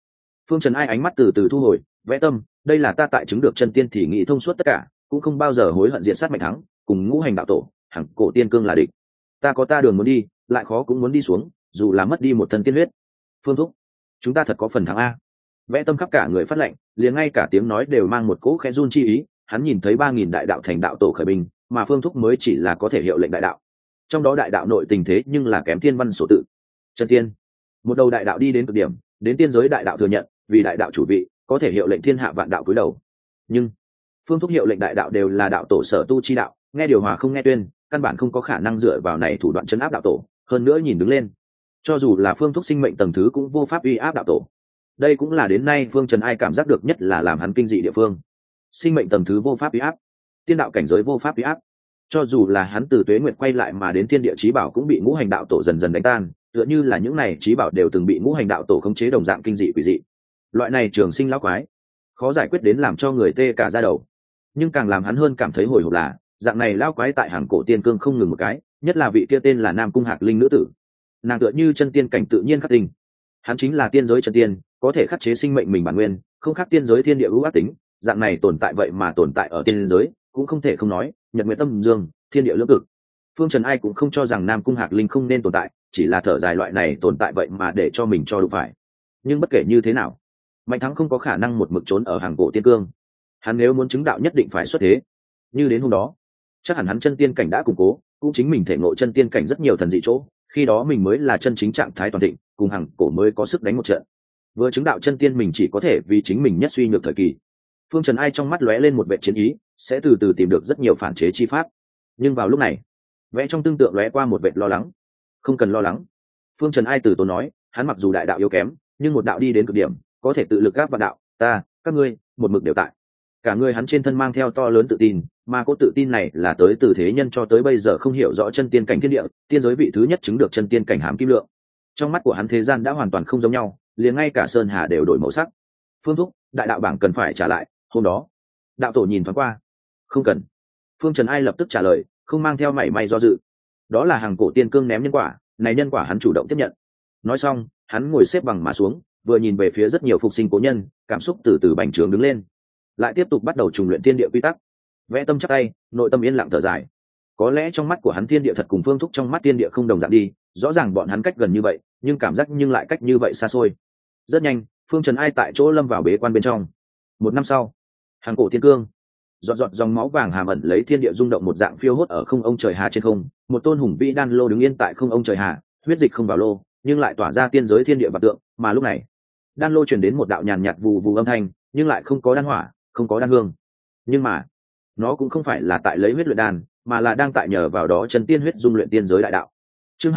[SPEAKER 1] Phương Trần Ai ánh mắt từ từ thu hồi, vẽ tâm, đây là ta tại chứng được chân tiên thì nghĩ thông suốt tất cả, cũng không bao giờ hối hận diện sát Mạnh Thắng, cùng ngũ hành đạo tổ, hằng cổ tiên cương là địch. Ta có ta đường muốn đi, lại khó cũng muốn đi xuống, dù là mất đi một thân tiên huyết. Phương thúc, chúng ta thật có phần thắng a. Vẽ tâm khắp cả người phát lệnh, liền ngay cả tiếng nói đều mang một cỗ khẽ run chi ý, hắn nhìn thấy 3000 đại đạo thành đạo tổ khởi binh, mà Phương thúc mới chỉ là có thể hiệu lệnh đại đạo. Trong đó đại đạo nội tình thế nhưng là kém thiên văn sổ tự. Chân tiên, một đầu đại đạo đi đến cực điểm, đến tiên giới đại đạo thừa nhận, vì đại đạo chủ vị, có thể hiệu lệnh thiên hạ vạn đạo cúi đầu. Nhưng Phương thúc hiệu lệnh đại đạo đều là đạo tổ sở tu chi đạo, nghe điều hòa không nghe tuyên, căn bản không có khả năng dựa vào này thủ đoạn chấn áp đạo tổ, hơn nữa nhìn đứng lên, cho dù là Phương thúc sinh mệnh tầng thứ cũng vô pháp uy áp đạo tổ. Đây cũng là đến nay Phương Trần Ai cảm giác được nhất là làm hắn kinh dị địa phương. Sinh mệnh tầng thứ vô pháp uy áp, tiên đạo cảnh giới vô pháp uy áp. Cho dù là hắn từ tuế nguyệt quay lại mà đến thiên địa chí bảo cũng bị ngũ hành đạo tổ dần dần đánh tan, tựa như là những này chí bảo đều từng bị ngũ hành đạo tổ khống chế đồng dạng kinh dị quỷ dị. Loại này trường sinh lão quái, khó giải quyết đến làm cho người tê cả da đầu. Nhưng càng làm hắn hơn cảm thấy hồi hộp là, dạng này lão quái tại hàng cổ tiên cương không ngừng một cái, nhất là vị kia tên là Nam Cung Hạc Linh nữ tử. Nàng tựa như chân tiên cảnh tự nhiên khắc tinh. Hắn chính là tiên giới chân tiên, có thể khắc chế sinh mệnh mình bản nguyên, không khác tiên giới thiên địa ưu ác tính, dạng này tồn tại vậy mà tồn tại ở tiên giới, cũng không thể không nói, nhật nguyệt tâm dương, thiên địa lưỡng cực. Phương Trần Ai cũng không cho rằng Nam Cung Hạc Linh không nên tồn tại, chỉ là thở dài loại này tồn tại vậy mà để cho mình cho đụng phải. Nhưng bất kể như thế nào, Mạnh Thắng không có khả năng một mực trốn ở hàng cổ tiên cương. Hắn nếu muốn chứng đạo nhất định phải xuất thế. Như đến hôm đó, chắc hẳn hắn chân tiên cảnh đã củng cố, cũng chính mình thể ngộ chân tiên cảnh rất nhiều thần dị chỗ, khi đó mình mới là chân chính trạng thái toàn thịnh, cùng hàng cổ mới có sức đánh một trận. Vừa chứng đạo chân tiên mình chỉ có thể vì chính mình nhất suy nhược thời kỳ. Phương Trần Ai trong mắt lóe lên một vẻ chiến ý, sẽ từ từ tìm được rất nhiều phản chế chi pháp. Nhưng vào lúc này, vẽ trong tương tượng lóe qua một vẻ lo lắng. Không cần lo lắng. Phương Trần Ai từ tốn nói, hắn mặc dù đại đạo yếu kém, nhưng một đạo đi đến cực điểm, có thể tự lực gáp vạn đạo, ta, các ngươi, một mực đều tại. Cả người hắn trên thân mang theo to lớn tự tin, mà cỗ tự tin này là tới từ thế nhân cho tới bây giờ không hiểu rõ chân tiên cảnh thiên địa, tiên giới vị thứ nhất chứng được chân tiên cảnh hàm kim lượng. Trong mắt của hắn thế gian đã hoàn toàn không giống nhau, liền ngay cả sơn hà đều đổi màu sắc. Phương thúc, đại đạo bảng cần phải trả lại, hôm đó. Đạo tổ nhìn thoáng qua. Không cần. Phương Trần Ai lập tức trả lời, không mang theo mảy may do dự. Đó là hàng cổ tiên cương ném nhân quả, này nhân quả hắn chủ động tiếp nhận. Nói xong, hắn ngồi xếp bằng mà xuống, vừa nhìn về phía rất nhiều phục sinh cố nhân, cảm xúc từ từ bành trướng đứng lên. Lại tiếp tục bắt đầu trùng luyện thiên địa quy tắc. Vẽ tâm chắp tay, nội tâm yên lặng thở dài. Có lẽ trong mắt của hắn thiên địa thật cùng Phương thúc trong mắt thiên địa không đồng dạng đi, rõ ràng bọn hắn cách gần như vậy, nhưng cảm giác nhưng lại cách như vậy xa xôi. Rất nhanh, Phương Trần Ai tại chỗ lâm vào bế quan bên trong. Một năm sau, hàng cổ tiên cương, giọt giọt dòng máu vàng hàm ẩn lấy thiên địa rung động một dạng phiêu hốt ở không ông trời hà trên không, một tôn hùng vĩ đan lô đứng yên tại không ông trời hà, huyết dịch không vào lô, nhưng lại tỏa ra tiên giới thiên địa vật tượng, mà lúc này, đan lô truyền đến một đạo nhàn nhạt vù vù âm thanh, nhưng lại không có đan hỏa, không có đan hương. Nhưng mà, nó cũng không phải là tại lấy huyết luyện đan, mà là đang tại nhờ vào đó chân tiên huyết dung luyện tiên giới đại đạo. Chương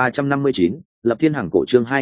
[SPEAKER 1] 2359, Lập Thiên Hằng Cổ. Chương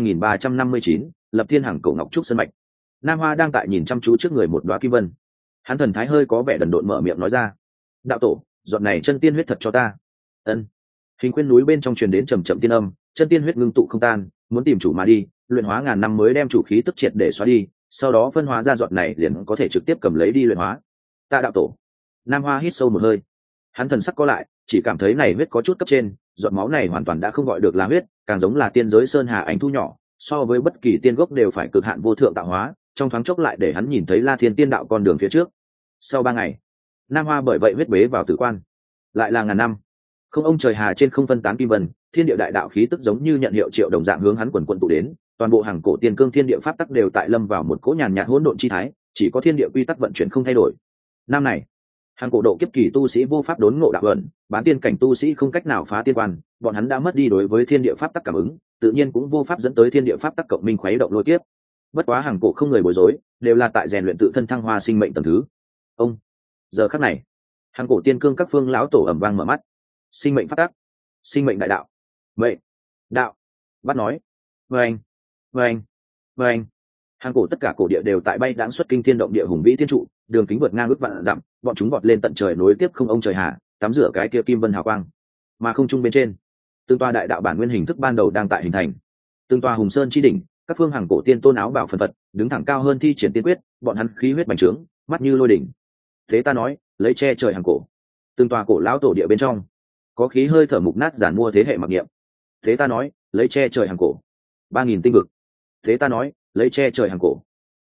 [SPEAKER 1] 2359, Lập Thiên Hằng Cổ. Ngọc trúc sơn mạch. Nam Hoa đang tại nhìn chăm chú trước người một đóa kim vân. Hắn thần thái hơi có vẻ đần độn mở miệng nói ra: đạo tổ, giọt này chân tiên huyết thật cho ta. Ân. Hình khuyên núi bên trong truyền đến trầm trầm tiên âm, chân tiên huyết ngưng tụ không tan, muốn tìm chủ mà đi, luyện hóa ngàn năm mới đem chủ khí tức triệt để xóa đi, sau đó phân hóa ra giọt này liền có thể trực tiếp cầm lấy đi luyện hóa. Ta đạo tổ. Nam Hoa hít sâu một hơi. Hắn thần sắc có lại, chỉ cảm thấy này huyết có chút cấp trên, giọt máu này hoàn toàn đã không gọi được là huyết, càng giống là tiên giới sơn hà ảnh thu nhỏ, so với bất kỳ tiên gốc đều phải cực hạn vô thượng tạo hóa, trong thoáng chốc lại để hắn nhìn thấy La Thiên tiên đạo con đường phía trước. Sau 3 ngày, Nam Hoa bởi vậy huyết bế vào tử quan. Lại là ngàn năm, không ông trời hà trên không phân tán kim vân, thiên địa đại đạo khí tức giống như nhận hiệu triệu đồng dạng hướng hắn quần quần tụ đến, toàn bộ hàng cổ tiên cương thiên địa pháp tắc đều tại lâm vào một cỗ nhàn nhạt hỗn độn chi thái, chỉ có thiên địa quy tắc vận chuyển không thay đổi. Năm này, hàng cổ độ kiếp kỳ tu sĩ vô pháp đốn ngộ đạo ẩn, bán tiên cảnh tu sĩ không cách nào phá tiên quan, bọn hắn đã mất đi đối với thiên địa pháp tắc cảm ứng, tự nhiên cũng vô pháp dẫn tới thiên địa pháp tắc cộng minh khuấy động lôi kiếp. Bất quá hàng cổ không người bối rối, đều là tại rèn luyện tự thân thăng hoa sinh mệnh tầng thứ. Ông, giờ khắc này, hàng cổ tiên cương các phương lão tổ ầm vang mở mắt. Sinh mệnh pháp tắc, sinh mệnh đại đạo, mệnh, đạo, bắt nói, vâng, vâng, vâng. Hàng cổ tất cả cổ địa đều tại bay đãng xuất kinh thiên động địa hùng vĩ thiên trụ, đường kính vượt ngang ước vạn dặm, bọn chúng vọt lên tận trời nối tiếp không ông trời hà, tắm rửa cái kia kim vân hào quang. Mà không trung bên trên, từng tòa đại đạo bản nguyên hình thức ban đầu đang tại hình thành. Từng tòa hùng sơn chi đỉnh, các phương hàng cổ tiên tôn áo bảo phần phật, đứng thẳng cao hơn thi triển tiên quyết, bọn hắn khí huyết bành trướng, mắt như lôi đỉnh. Thế ta nói, lấy che trời hàng cổ. Từng tòa cổ lão tổ địa bên trong, có khí hơi thở mục nát giản mua thế hệ mặc niệm. Thế ta nói, lấy che trời hàng cổ. 3000 tinh vực. Thế ta nói, lấy che trời hàng cổ.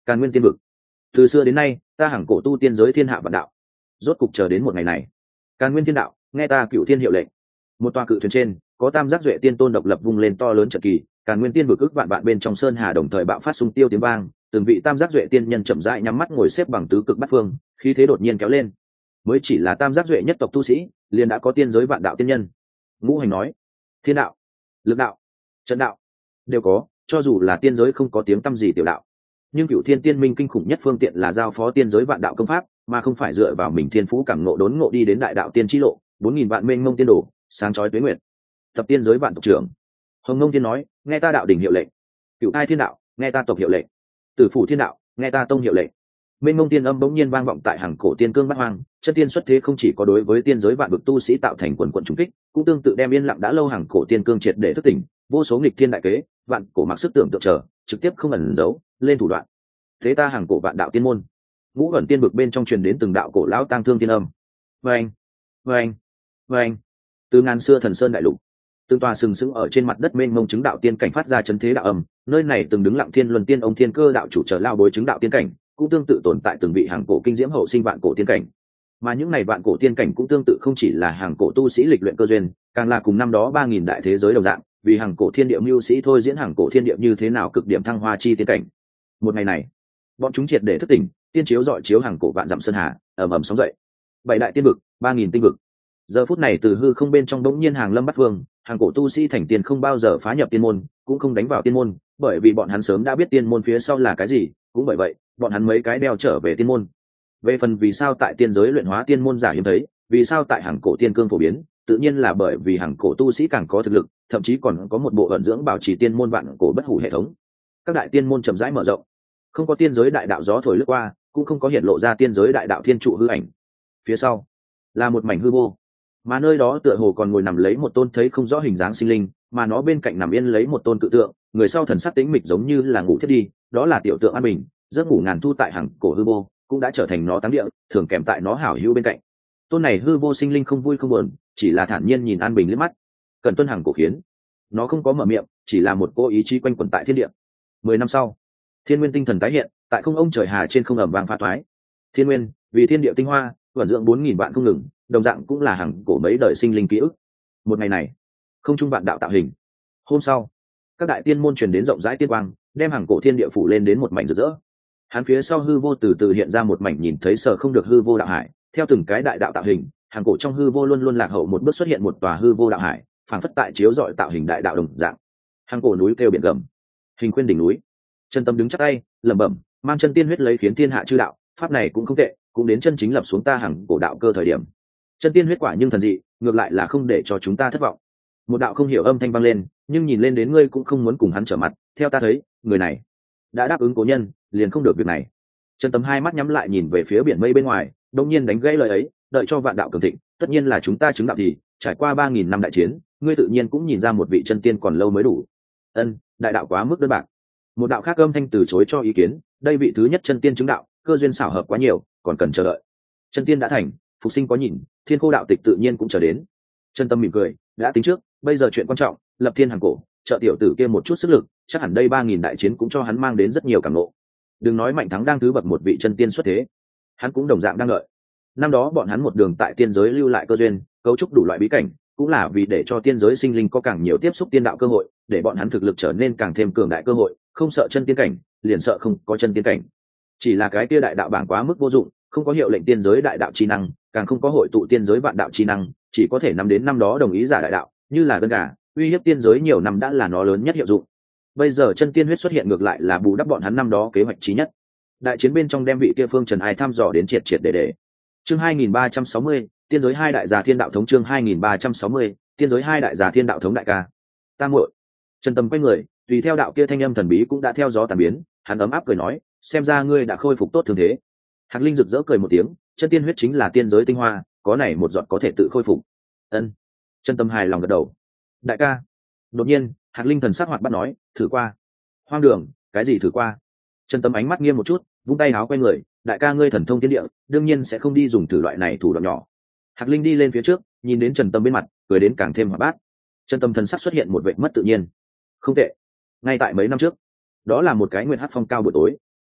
[SPEAKER 1] Càn Nguyên Tiên Vực. Từ xưa đến nay, ta hằng cổ tu tiên giới thiên hạ vạn đạo, rốt cục chờ đến một ngày này. Càn Nguyên Thiên Đạo, nghe ta Cửu Thiên hiệu lệnh. Một tòa cự thuyền trên, có Tam Giác Duệ Tiên Tôn độc lập vung lên to lớn trận kỳ, Càn Nguyên Tiên Vực ức vạn vạn bên trong sơn hà đồng thời bạo phát xung tiêu tiếng vang, từng vị Tam Giác Duệ Tiên nhân chậm rãi nhắm mắt ngồi xếp bằng tứ cực bát phương, khí thế đột nhiên kéo lên. Mới chỉ là Tam Giác Duệ nhất tộc tu sĩ, liền đã có tiên giới vạn đạo tiên nhân. Ngũ Hành nói, thiên đạo, lực đạo, trận đạo đều có, cho dù là tiên giới không có tiếng tăm gì tiểu đạo, nhưng Cửu Thiên Tiên Minh kinh khủng nhất phương tiện là giao phó tiên giới vạn đạo công pháp, mà không phải dựa vào mình thiên phú cảm ngộ đốn ngộ đi đến đại đạo tiên chi lộ, 4000 vạn mênh mông tiên đồ, sáng chói tuế nguyệt. Tập tiên giới vạn tộc trưởng Hồng Ngông Tiên nói, nghe ta đạo đỉnh hiệu lệnh. Cửu Thai Thiên Đạo, nghe ta tộc hiệu lệnh. Tử Phủ Thiên Đạo, nghe ta tông hiệu lệnh. Mênh mông tiên âm bỗng nhiên vang vọng tại hàng cổ tiên cương bát hoang, chân tiên xuất thế không chỉ có đối với tiên giới vạn vực tu sĩ tạo thành quần quần trùng kích, cũng tương tự đem yên lặng đã lâu hàng cổ tiên cương triệt để thức tỉnh, vô số nghịch thiên đại kế, vạn cổ mặc sức tưởng tượng trở, trực tiếp không ẩn giấu, lên thủ đoạn. Thế ta hàng cổ vạn đạo tiên môn. Ngũ ẩn tiên vực bên trong truyền đến từng đạo cổ lão tang thương tiên âm. Vâng, vâng, vâng. Từ ngàn xưa thần sơn đại lục, từng tòa sừng sững ở trên mặt đất mênh mông chứng đạo tiên cảnh phát ra chấn thế đạo âm, nơi này từng đứng lặng thiên luân tiên ông thiên cơ đạo chủ trở lao bối chứng đạo tiên cảnh, cũng tương tự tồn tại từng vị hàng cổ kinh diễm hậu sinh vạn cổ tiên cảnh. Mà những này vạn cổ tiên cảnh cũng tương tự không chỉ là hàng cổ tu sĩ lịch luyện cơ duyên, càng là cùng năm đó 3000 đại thế giới đồng dạng, vì hàng cổ thiên địa mưu sĩ thôi diễn hàng cổ thiên địa như thế nào cực điểm thăng hoa chi tiên cảnh. Một ngày này, bọn chúng triệt để thức tỉnh, tiên chiếu dọi chiếu hàng cổ vạn dặm sơn hà, ầm ầm sóng dậy. Bảy đại tiên vực, 3000 tinh vực. Giờ phút này từ hư không bên trong đống nhiên hàng lâm bắt phương, hàng cổ tu sĩ thành tiên không bao giờ phá nhập tiên môn, cũng không đánh vào tiên môn, bởi vì bọn hắn sớm đã biết tiên môn phía sau là cái gì, cũng bởi vậy, bọn hắn mấy cái đeo trở về tiên môn. Về phần vì sao tại tiên giới luyện hóa tiên môn giả hiếm thấy, vì sao tại hàng cổ tiên cương phổ biến, tự nhiên là bởi vì hàng cổ tu sĩ càng có thực lực, thậm chí còn có một bộ vận dưỡng bảo trì tiên môn vạn cổ bất hủ hệ thống. Các đại tiên môn chậm rãi mở rộng, không có tiên giới đại đạo gió thổi lướt qua, cũng không có hiện lộ ra tiên giới đại đạo thiên trụ hư ảnh. Phía sau là một mảnh hư vô, mà nơi đó tựa hồ còn ngồi nằm lấy một tôn thấy không rõ hình dáng sinh linh, mà nó bên cạnh nằm yên lấy một tôn cự tượng, người sau thần sắc tĩnh mịch giống như là ngủ thiết đi, đó là tiểu tượng an bình, giấc ngủ ngàn thu tại hàng cổ hư vô, cũng đã trở thành nó táng địa, thường kèm tại nó hảo hữu bên cạnh. Tôn này hư vô sinh linh không vui không buồn, chỉ là thản nhiên nhìn an bình liếc mắt. Cần tuân hàng cổ khiến, nó không có mở miệng, chỉ là một cô ý chí quanh quẩn tại thiên địa. 10 năm sau, thiên nguyên tinh thần tái hiện, tại không ông trời hà trên không ẩm vàng pha thoái. Thiên nguyên vì thiên địa tinh hoa, vận dưỡng 4000 vạn không ngừng, đồng dạng cũng là hàng cổ mấy đời sinh linh ký ức. Một ngày này, không trung vạn đạo tạo hình. Hôm sau, các đại tiên môn truyền đến rộng rãi tiên quang, đem hàng cổ thiên địa phủ lên đến một mảnh rực rỡ. Hắn phía sau hư vô từ từ hiện ra một mảnh nhìn thấy sợ không được hư vô đạo hải, theo từng cái đại đạo tạo hình, hàng cổ trong hư vô luôn luôn lạc hậu một bước xuất hiện một tòa hư vô đạo hải, phảng phất tại chiếu rọi tạo hình đại đạo đồng dạng. Hàng cổ núi kêu biển gầm, hình khuyên đỉnh núi. Chân tâm đứng chắc tay, lẩm bẩm, mang chân tiên huyết lấy khiến thiên hạ chư đạo, pháp này cũng không tệ, cũng đến chân chính lập xuống ta hàng cổ đạo cơ thời điểm. Chân tiên huyết quả nhưng thần dị, ngược lại là không để cho chúng ta thất vọng. Một đạo không hiểu âm thanh vang lên, nhưng nhìn lên đến ngươi cũng không muốn cùng hắn trở mặt, theo ta thấy, người này đã đáp ứng cố nhân, liền không được việc này. Chân Tâm hai mắt nhắm lại nhìn về phía biển mây bên ngoài, đột nhiên đánh gãy lời ấy, đợi cho vạn đạo cường thịnh, tất nhiên là chúng ta chứng đạo thì, trải qua 3000 năm đại chiến, ngươi tự nhiên cũng nhìn ra một vị chân tiên còn lâu mới đủ. Ân, đại đạo quá mức đơn bạc. Một đạo khác âm thanh từ chối cho ý kiến, đây vị thứ nhất chân tiên chứng đạo, cơ duyên xảo hợp quá nhiều, còn cần chờ đợi. Chân tiên đã thành, phục sinh có nhìn, thiên khô đạo tịch tự nhiên cũng chờ đến. Chân Tâm mỉm cười, đã tính trước, bây giờ chuyện quan trọng, lập thiên hàng cổ, trợ tiểu tử kia một chút sức lực, chắc hẳn đây 3000 đại chiến cũng cho hắn mang đến rất nhiều cảm ngộ. Đừng nói Mạnh Thắng đang thứ bậc một vị chân tiên xuất thế, hắn cũng đồng dạng đang đợi. Năm đó bọn hắn một đường tại tiên giới lưu lại cơ duyên, cấu trúc đủ loại bí cảnh, cũng là vì để cho tiên giới sinh linh có càng nhiều tiếp xúc tiên đạo cơ hội, để bọn hắn thực lực trở nên càng thêm cường đại cơ hội, không sợ chân tiên cảnh, liền sợ không có chân tiên cảnh. Chỉ là cái kia đại đạo bảng quá mức vô dụng, không có hiệu lệnh tiên giới đại đạo chi năng, càng không có hội tụ tiên giới vạn đạo chi năng, chỉ có thể nắm đến năm đó đồng ý giả đại đạo, như là gân gà, uy hiếp tiên giới nhiều năm đã là nó lớn nhất hiệu dụng. Bây giờ chân tiên huyết xuất hiện ngược lại là bù đắp bọn hắn năm đó kế hoạch chí nhất. Đại chiến bên trong đem vị kia phương Trần Ai thăm dò đến triệt triệt để. Chương 2360, tiên giới hai đại gia thiên đạo thống. Chương 2360, tiên giới hai đại gia thiên đạo thống đại ca. Ta muội. Trần Tâm quay người, tùy theo đạo kia thanh âm thần bí cũng đã theo gió tàn biến, hắn ấm áp cười nói, xem ra ngươi đã khôi phục tốt thường thế. Hạc Linh rực rỡ cười một tiếng, chân tiên huyết chính là tiên giới tinh hoa, có này một giọt có thể tự khôi phục. Ân. Trần Tâm hài lòng gật đầu. Đại ca. Đột nhiên, Hạc Linh thần sắc hoạt bát nói, thử qua. Hoang đường, cái gì thử qua? Trần Tâm ánh mắt nghiêm một chút, vung tay áo quay người, đại ca ngươi thần thông thiên địa, đương nhiên sẽ không đi dùng thử loại này thủ đoạn nhỏ. Hạc Linh đi lên phía trước, nhìn đến Trần Tâm bên mặt, cười đến càng thêm hoạt bát. Trần Tâm thần sắc xuất hiện một vệt mất tự nhiên. Không tệ. Ngay tại mấy năm trước, đó là một cái nguyệt hắc phong cao buổi tối.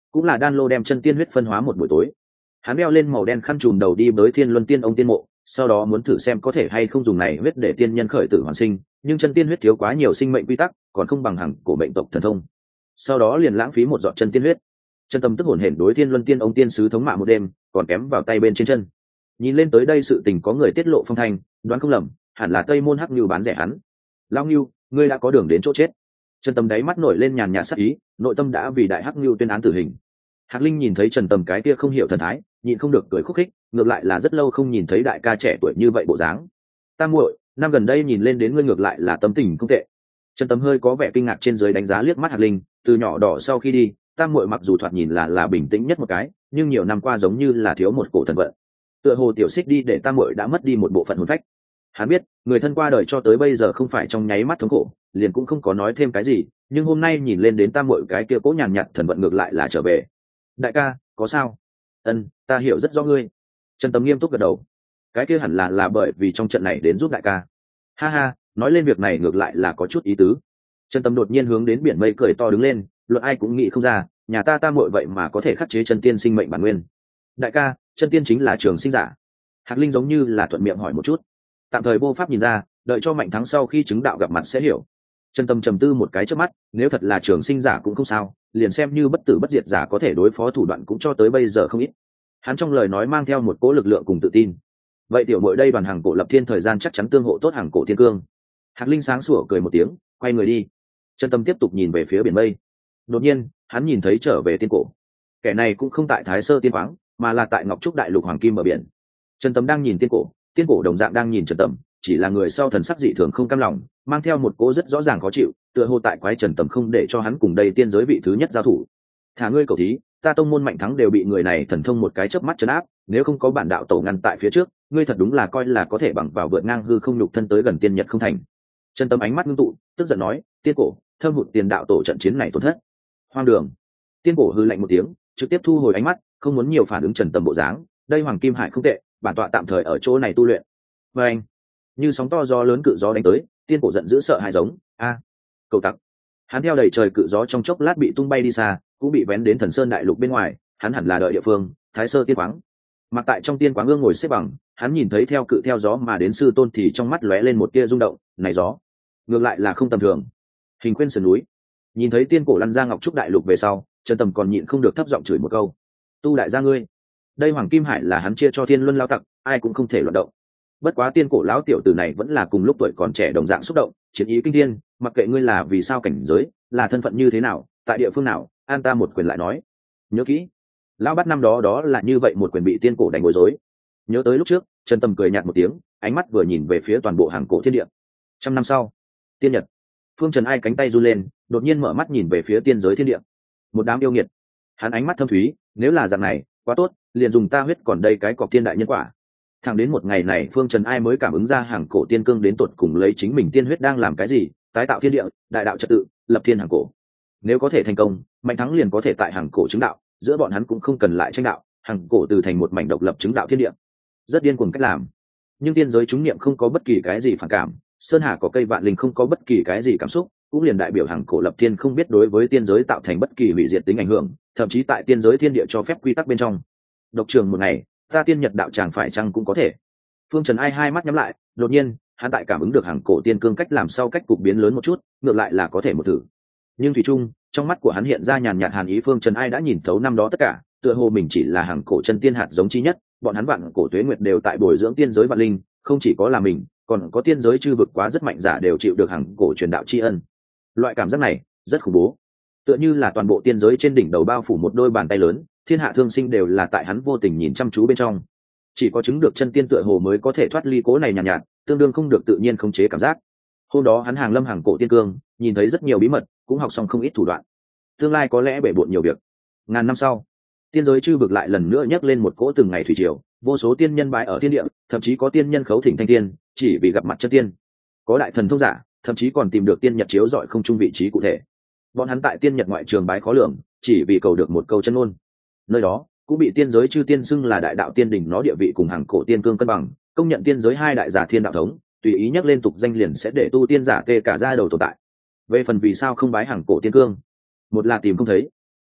[SPEAKER 1] cũng là đan lô đem chân tiên huyết phân hóa một buổi tối. Hắn đeo lên màu đen khăn trùm đầu đi tới Thiên Luân Tiên ông tiên mộ, sau đó muốn thử xem có thể hay không dùng này huyết để tiên nhân khởi tử hoàn sinh, nhưng chân tiên huyết thiếu quá nhiều sinh mệnh quy tắc, còn không bằng hằng cổ mệnh tộc thần thông. Sau đó liền lãng phí một giọt chân tiên huyết. Chân tâm tức hồn hển đối Thiên Luân Tiên ông tiên sứ thống mạ một đêm, còn kém vào tay bên trên chân. Nhìn lên tới đây sự tình có người tiết lộ phong thanh, đoán không lầm, hẳn là Tây Môn Hắc Nưu bán rẻ hắn. Lão Nưu, ngươi đã có đường đến chỗ chết. Trần Tâm đáy mắt nổi lên nhàn nhạt sắc ý, nội tâm đã vì đại Hắc Nưu tuyên án tử hình. Hạc Linh nhìn thấy Trần Tâm cái kia không hiểu thần thái, nhịn không được cười khúc khích, ngược lại là rất lâu không nhìn thấy đại ca trẻ tuổi như vậy bộ dáng. Tam muội, năm gần đây nhìn lên đến ngươi ngược lại là tâm tình không tệ. Trần Tâm hơi có vẻ kinh ngạc trên dưới đánh giá liếc mắt Hạc Linh, từ nhỏ đỏ sau khi đi, Tam muội mặc dù thoạt nhìn là bình tĩnh nhất một cái, nhưng nhiều năm qua giống như là thiếu một cổ thần vận. Tựa hồ tiểu xích đi để Tam muội đã mất đi một bộ phận hồn phách. Hắn biết, người thân qua đời cho tới bây giờ không phải trong nháy mắt thống khổ, liền cũng không có nói thêm cái gì, nhưng hôm nay nhìn lên đến Tam muội cái kia cố nhàn nhạt thần vận ngược lại là trở về. Đại ca, có sao? Ân, ta hiểu rất rõ ngươi. Trần Tâm nghiêm túc gật đầu. Cái kia hẳn là bởi vì trong trận này đến giúp đại ca. Ha ha, nói lên việc này ngược lại là có chút ý tứ. Trần Tâm đột nhiên hướng đến biển mây cười to đứng lên, luận ai cũng nghĩ không ra, nhà ta Tam muội vậy mà có thể khắc chế chân tiên sinh mệnh bản nguyên. Đại ca, chân tiên chính là trường sinh giả. Hạc Linh giống như là thuận miệng hỏi một chút, tạm thời vô pháp nhìn ra, đợi cho Mạnh Thắng sau khi chứng đạo gặp mặt sẽ hiểu. Trần Tâm trầm tư một cái trước mắt, nếu thật là trường sinh giả cũng không sao, liền xem như bất tử bất diệt giả có thể đối phó thủ đoạn cũng cho tới bây giờ không ít. Hắn trong lời nói mang theo một cỗ lực lượng cùng tự tin. Vậy tiểu muội đây đoàn hàng cổ lập thiên thời gian chắc chắn tương hộ tốt hàng cổ thiên cương. Hạc Linh sáng sủa cười một tiếng, quay người đi. Trần Tâm tiếp tục nhìn về phía biển mây. Đột nhiên, hắn nhìn thấy trở về tiên cổ. Kẻ này cũng không tại Thái Sơ tiên khoáng, mà là tại Ngọc Trúc Đại Lục Hoàng Kim bờ biển. Trần Tâm đang nhìn tiên cổ đồng dạng đang nhìn Trần Tâm, chỉ là người sau thần sắc dị thường không cam lòng, mang theo một cỗ rất rõ ràng khó chịu, tựa hồ tại quái Trần Tâm không để cho hắn cùng đây tiên giới vị thứ nhất giao thủ. Thả ngươi cầu thí, ta tông môn Mạnh Thắng đều bị người này thần thông một cái chớp mắt trấn áp, nếu không có bản đạo tổ ngăn tại phía trước, ngươi thật đúng là coi là có thể bằng vào vượt ngang hư không nhục thân tới gần tiên nhật không thành. Trần Tâm ánh mắt ngưng tụ, tức giận nói, tiên cổ, thâm hụt tiền đạo tổ trận chiến này tổn thất. Hoang đường. Tiên cổ hư lạnh một tiếng, trực tiếp thu hồi ánh mắt, không muốn nhiều phản ứng Trần Tâm bộ dáng, đây Hoàng Kim Hải không tệ, bản tọa tạm thời ở chỗ này tu luyện. Và anh, như sóng to gió lớn cự gió đánh tới, tiên cổ giận dữ sợ hãi giống, a, cầu tặc. Hắn theo đầy trời cự gió trong chốc lát bị tung bay đi xa, cũng bị vén đến Thần Sơn Đại Lục bên ngoài, hắn hẳn là đợi địa phương, Thái Sơ tiên khoáng. Mặc tại trong tiên quáng ương ngồi xếp bằng, hắn nhìn thấy theo cự theo gió mà đến sư tôn thì trong mắt lóe lên một tia rung động, này gió, ngược lại là không tầm thường. Hình khuyên sườn núi, nhìn thấy tiên cổ lăn ra Ngọc Trúc Đại Lục về sau, Trần Tầm còn nhịn không được thấp giọng chửi một câu, tu đại gia ngươi, đây Hoàng Kim Hải là hắn chia cho Thiên Luân lao tặc, ai cũng không thể luận động. Bất quá tiên cổ lão tiểu tử này vẫn là cùng lúc tuổi còn trẻ đồng dạng xúc động, chiến ý kinh thiên, mặc kệ ngươi là vì sao cảnh giới, là thân phận như thế nào, tại địa phương nào, an ta một quyền lại nói. Nhớ kỹ, lão bắt năm đó là như vậy một quyền bị tiên cổ đánh bối rối. Nhớ tới lúc trước, Trần Tâm cười nhạt một tiếng, ánh mắt vừa nhìn về phía toàn bộ hàng cổ thiên địa. 100 năm sau, tiên nhật. Phương Trần Ai cánh tay run lên, đột nhiên mở mắt nhìn về phía tiên giới thiên địa. Một đám yêu nghiệt. Hắn ánh mắt thâm thúy, nếu là dạng này, quá tốt, liền dùng ta huyết còn đây cái cọc thiên đại nhân quả. Thẳng đến một ngày này, Phương Trần Ai mới cảm ứng ra hàng cổ tiên cương đến tột cùng lấy chính mình tiên huyết đang làm cái gì, tái tạo thiên địa, đại đạo trật tự, lập thiên hàng cổ. Nếu có thể thành công, Mạnh Thắng liền có thể tại hàng cổ chứng đạo, giữa bọn hắn cũng không cần lại tranh đạo, hàng cổ từ thành một mảnh độc lập chứng đạo thiên địa. Rất điên cuồng cách làm. Nhưng tiên giới chúng niệm không có bất kỳ cái gì phản cảm, sơn hà có cây vạn linh không có bất kỳ cái gì cảm xúc, cũng liền đại biểu hàng cổ lập thiên không biết đối với tiên giới tạo thành bất kỳ hủy diệt tính ảnh hưởng, thậm chí tại tiên giới thiên địa cho phép quy tắc bên trong. Độc trường một ngày, ta tiên nhật đạo tràng phải chăng cũng có thể. Phương Trần Ai hai mắt nhắm lại, đột nhiên hắn tại cảm ứng được hàng cổ tiên cương cách làm sau cách cục biến lớn một chút, ngược lại là có thể một thử. Nhưng thủy trung trong mắt của hắn hiện ra nhàn nhạt hàn ý. Phương Trần Ai đã nhìn thấu năm đó tất cả, tựa hồ mình chỉ là hàng cổ chân tiên hạt giống chi nhất, bọn hắn vạn cổ tuế nguyệt đều tại bồi dưỡng tiên giới vạn linh, không chỉ có là mình, còn có tiên giới chư vực quá rất mạnh giả đều chịu được hàng cổ truyền đạo tri ân. Loại cảm giác này rất khủng bố, tựa như là toàn bộ tiên giới trên đỉnh đầu bao phủ một đôi bàn tay lớn, thiên hạ thương sinh đều là tại hắn vô tình nhìn chăm chú bên trong. Chỉ có chứng được chân tiên tựa hồ mới có thể thoát ly cố này nhàn nhạt, tương đương không được tự nhiên khống chế cảm giác. Hôm đó hắn hàng lâm hàng cổ tiên cương, nhìn thấy rất nhiều bí mật, cũng học xong không ít thủ đoạn. Tương lai có lẽ bể bộn nhiều việc. Ngàn năm sau, tiên giới chư vực lại lần nữa nhấc lên một cỗ từng ngày thủy triều, vô số tiên nhân bái ở thiên địa, thậm chí có tiên nhân khấu thỉnh thanh tiên, chỉ vì gặp mặt chân tiên. Có đại thần thông giả, thậm chí còn tìm được tiên nhật chiếu dọi không chung vị trí cụ thể. Bọn hắn tại tiên nhật ngoại trường bái khó lường, chỉ vì cầu được một câu chân ngôn. Nơi đó cũng bị tiên giới chư tiên xưng là đại đạo tiên đỉnh, nó địa vị cùng hàng cổ tiên cương cân bằng, công nhận tiên giới hai đại giả thiên đạo thống, tùy ý nhắc lên tục danh liền sẽ để tu tiên giả tê cả ra đầu tồn tại. Về phần vì sao không bái hàng cổ tiên cương, một là tìm không thấy,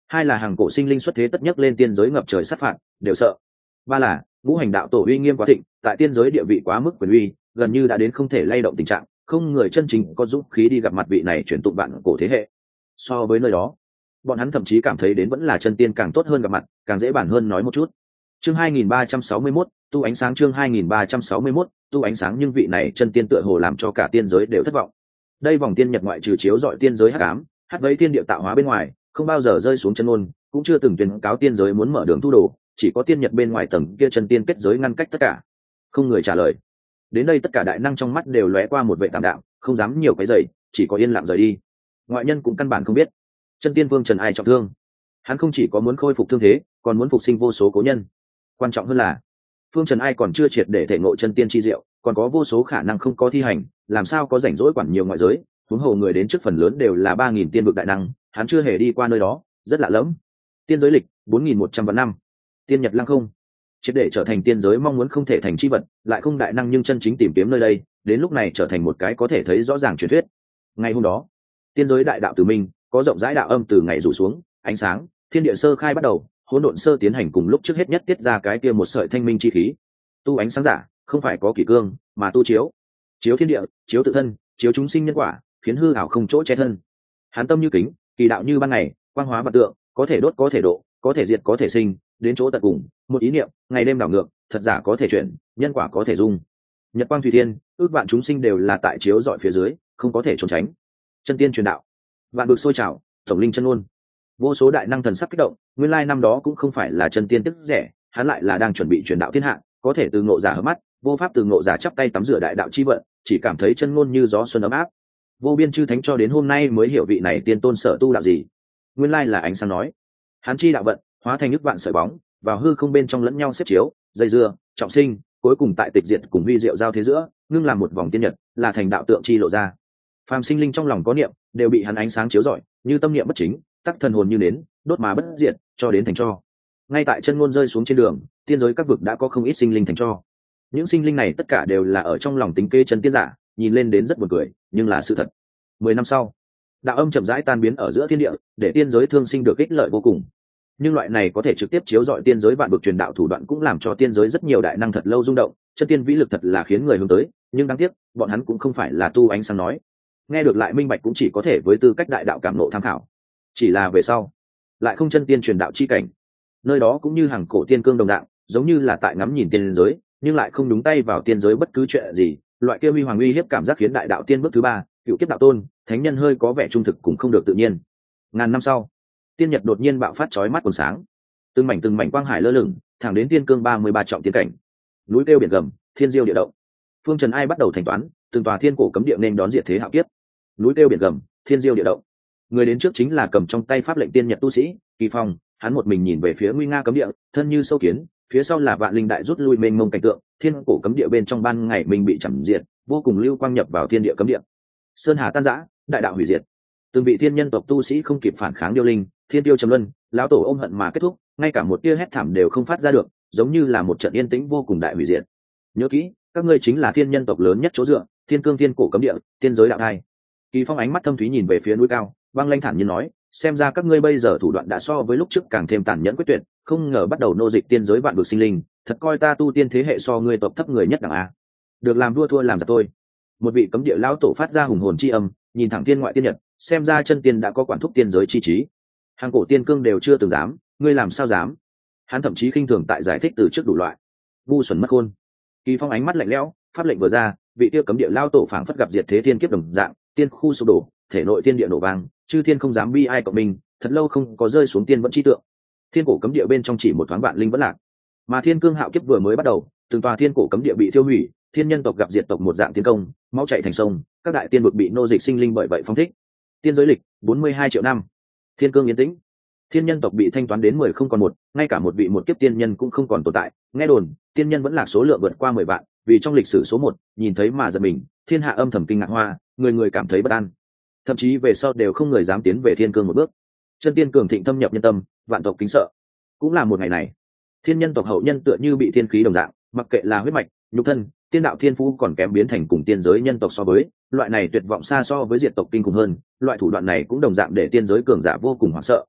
[SPEAKER 1] hai là hàng cổ sinh linh xuất thế tất nhất lên tiên giới ngập trời sát phạt đều sợ. ba là ngũ hành đạo tổ uy nghiêm quá thịnh, tại tiên giới địa vị quá mức quyền uy, gần như đã đến không thể lay động tình trạng, không người chân chính có dũng khí đi gặp mặt vị này truyền tụng vạn cổ thế hệ. So với nơi đó, bọn hắn thậm chí cảm thấy đến vẫn là chân tiên càng tốt hơn gặp mặt, càng dễ bản hơn nói một chút. Chương 2361, tu ánh sáng. Chương 2361, tu ánh sáng. Nhưng vị này chân tiên tựa hồ làm cho cả tiên giới đều thất vọng. Đây vòng tiên nhật ngoại trừ chiếu dọi tiên giới hắc ám, hắt vấy thiên địa tạo hóa bên ngoài, không bao giờ rơi xuống chân ngôn, cũng chưa từng tuyên cáo tiên giới muốn mở đường tu đồ, chỉ có tiên nhật bên ngoài tầng kia chân tiên kết giới ngăn cách tất cả. Không người trả lời. Đến đây tất cả đại năng trong mắt đều lóe qua một vệ tạm đạm, không dám nhiều cái dày, chỉ có yên lặng rời đi. Ngoại nhân cũng căn bản không biết chân tiên vương Trần Ai trọng thương. Hắn không chỉ có muốn khôi phục thương thế, còn muốn phục sinh vô số cố nhân. Quan trọng hơn là phương Trần Ai còn chưa triệt để thể ngộ chân tiên chi diệu, còn có vô số khả năng không có thi hành, làm sao có rảnh rỗi quản nhiều ngoại giới. Huống hồ người đến trước phần lớn đều là 3000 tiên vực đại năng, hắn chưa hề đi qua nơi đó, rất lạ lẫm. Tiên giới lịch 4100 vạn năm, tiên nhật lăng không, triệt để trở thành tiên giới mong muốn không thể thành chi vật, lại không đại năng nhưng chân chính tìm kiếm nơi đây, đến lúc này trở thành một cái có thể thấy rõ ràng truyền thuyết. Ngày hôm đó, tiên giới đại đạo từ minh, có rộng rãi đạo âm từ ngày rủ xuống, ánh sáng, thiên địa sơ khai bắt đầu, hỗn độn sơ tiến hành cùng lúc trước hết nhất tiết ra cái kia một sợi thanh minh chi khí. Tu ánh sáng giả, không phải có kỷ cương, mà tu chiếu. Chiếu thiên địa, chiếu tự thân, chiếu chúng sinh nhân quả, khiến hư ảo không chỗ che thân. Hán tâm như kính, kỳ đạo như ban ngày, quang hóa vật tượng, có thể đốt có thể độ, có thể diệt có thể sinh, đến chỗ tận cùng, một ý niệm, ngày đêm đảo ngược, thật giả có thể chuyển, nhân quả có thể dung. Nhật quang thủy thiên, ước vạn chúng sinh đều là tại chiếu dọi phía dưới, không có thể trốn tránh. Chân tiên truyền đạo, vạn vực sôi trào, tổng linh chân ôn. Vô số đại năng thần sắc kích động, nguyên lai năm đó cũng không phải là chân tiên tức rẻ, hắn lại là đang chuẩn bị truyền đạo thiên hạ, có thể từ ngộ giả hở mắt, vô pháp từ ngộ giả chắp tay tắm rửa đại đạo chi vận, chỉ cảm thấy chân ngôn như gió xuân ấm áp. Vô biên chư thánh cho đến hôm nay mới hiểu vị này tiên tôn sở tu đạo gì. Nguyên lai là ánh sáng nói, hắn chi đạo vận hóa thành nước vạn sợi bóng, vào hư không bên trong lẫn nhau xếp chiếu, dây dưa, trọng sinh, cuối cùng tại tịch diệt cùng huy diệu giao thế giữa, ngưng làm một vòng tiên nhật, là thành đạo tượng chi lộ ra. Phàm sinh linh trong lòng có niệm, đều bị hắn ánh sáng chiếu rọi, như tâm niệm bất chính, tắc thần hồn như nến, đốt mà bất diệt, cho đến thành tro. Ngay tại chân ngôn rơi xuống trên đường, tiên giới các vực đã có không ít sinh linh thành tro. Những sinh linh này tất cả đều là ở trong lòng tính kế chân tiên giả, nhìn lên đến rất buồn cười, nhưng là sự thật. 10 năm sau, đạo âm chậm rãi tan biến ở giữa thiên địa, để tiên giới thương sinh được ích lợi vô cùng. Nhưng loại này có thể trực tiếp chiếu rọi tiên giới vạn vực truyền đạo thủ đoạn cũng làm cho tiên giới rất nhiều đại năng thật lâu rung động, chân tiên vĩ lực thật là khiến người hướng tới, nhưng đáng tiếc, bọn hắn cũng không phải là tu ánh sáng nói. Nghe được lại minh bạch cũng chỉ có thể với tư cách đại đạo cảm ngộ tham khảo. Chỉ là về sau, lại không chân tiên truyền đạo chi cảnh. Nơi đó cũng như hàng cổ tiên cương đồng dạng, giống như là tại ngắm nhìn tiên giới, nhưng lại không đúng tay vào tiên giới bất cứ chuyện gì, loại kia huy hoàng uy hiếp cảm giác khiến đại đạo tiên bước thứ 3, cựu kiếp đạo tôn, thánh nhân hơi có vẻ trung thực cũng không được tự nhiên. Ngàn năm sau, tiên nhật đột nhiên bạo phát chói mắt còn sáng, từng mảnh quang hải lơ lửng, thẳng đến tiên cương 33 trọng tiên cảnh. Núi kêu biển gầm, thiên diêu địa động. Phương Trần Ai bắt đầu thanh toán, từng tòa thiên cổ cấm địa nên đón diệt thế hạo kiếp. Núi kêu biển gầm, thiên diêu địa động. Người đến trước chính là cầm trong tay pháp lệnh tiên nhật tu sĩ Kỳ Phong, hắn một mình nhìn về phía nguy nga cấm địa, thân như sâu kiến, phía sau là vạn linh đại rút lui mênh mông cảnh tượng, thiên cổ cấm địa bên trong ban ngày mình bị chẩm diệt, vô cùng lưu quang nhập vào thiên địa cấm địa. Sơn hà tan rã, đại đạo hủy diệt. Từng vị thiên nhân tộc tu sĩ không kịp phản kháng điêu linh, thiên tiêu trầm luân, lão tổ ôm hận mà kết thúc, ngay cả một tia hét thảm đều không phát ra được, giống như là một trận yên tĩnh vô cùng đại hủy diệt. Nhớ kỹ, các ngươi chính là thiên nhân tộc lớn nhất chỗ dựa, thiên cương thiên cổ cấm địa, tiên giới đạo thai. Kỳ Phong ánh mắt thâm thúy nhìn về phía núi cao, băng lanh thản nhiên nói, xem ra các ngươi bây giờ thủ đoạn đã so với lúc trước càng thêm tàn nhẫn quyết tuyệt, không ngờ bắt đầu nô dịch tiên giới vạn vực sinh linh, thật coi ta tu tiên thế hệ so ngươi tộc thấp người nhất đẳng a. Được làm vua thua làm giặc tôi. Một vị cấm địa lão tổ phát ra hùng hồn chi âm, nhìn thẳng tiên ngoại tiên nhật, xem ra chân tiên đã có quản thúc tiên giới chi trí. Hàng cổ tiên cương đều chưa từng dám, ngươi làm sao dám? Hắn thậm chí khinh thường tại giải thích từ trước đủ loại. Ngu xuẩn mất khôn. Kỳ Phong ánh mắt lạnh lẽo, pháp lệnh vừa ra, vị tiêu cấm địa lão tổ phảng phất gặp diệt thế thiên kiếp đồng dạng, tiên khu sụp đổ, thể nội tiên địa nổ vang, chư thiên không dám bi ai cộng mình, thật lâu không có rơi xuống tiên vẫn chi tượng. Thiên cổ cấm địa bên trong chỉ một thoáng vạn linh vẫn lạc, mà thiên cương hạo kiếp vừa mới bắt đầu, từng tòa thiên cổ cấm địa bị tiêu hủy, thiên nhân tộc gặp diệt tộc một dạng tiến công, máu chảy thành sông, các đại tiên vực bị nô dịch sinh linh bởi vậy phong thích. Tiên giới lịch 42 triệu năm, thiên cương yên tĩnh, thiên nhân tộc bị thanh toán đến 10 không còn một, ngay cả một vị một kiếp tiên nhân cũng không còn tồn tại. Nghe đồn tiên nhân vẫn lạc số lượng vượt qua 10 vạn, vì trong lịch sử số 1, nhìn thấy mà giật mình, thiên hạ âm thầm kinh ngạc hoa, người người cảm thấy bất an, thậm chí về sau đều không người dám tiến về thiên cương một bước. Chân tiên cường thịnh thâm nhập nhân tâm, vạn tộc kính sợ. Cũng là một ngày này, thiên nhân tộc hậu nhân tựa như bị thiên khí đồng dạng, mặc kệ là huyết mạch, nhục thân, tiên đạo thiên phú còn kém biến thành cùng tiên giới nhân tộc so với, loại này tuyệt vọng xa so với diệt tộc kinh khủng hơn, loại thủ đoạn này cũng đồng dạng để tiên giới cường giả vô cùng hoảng sợ.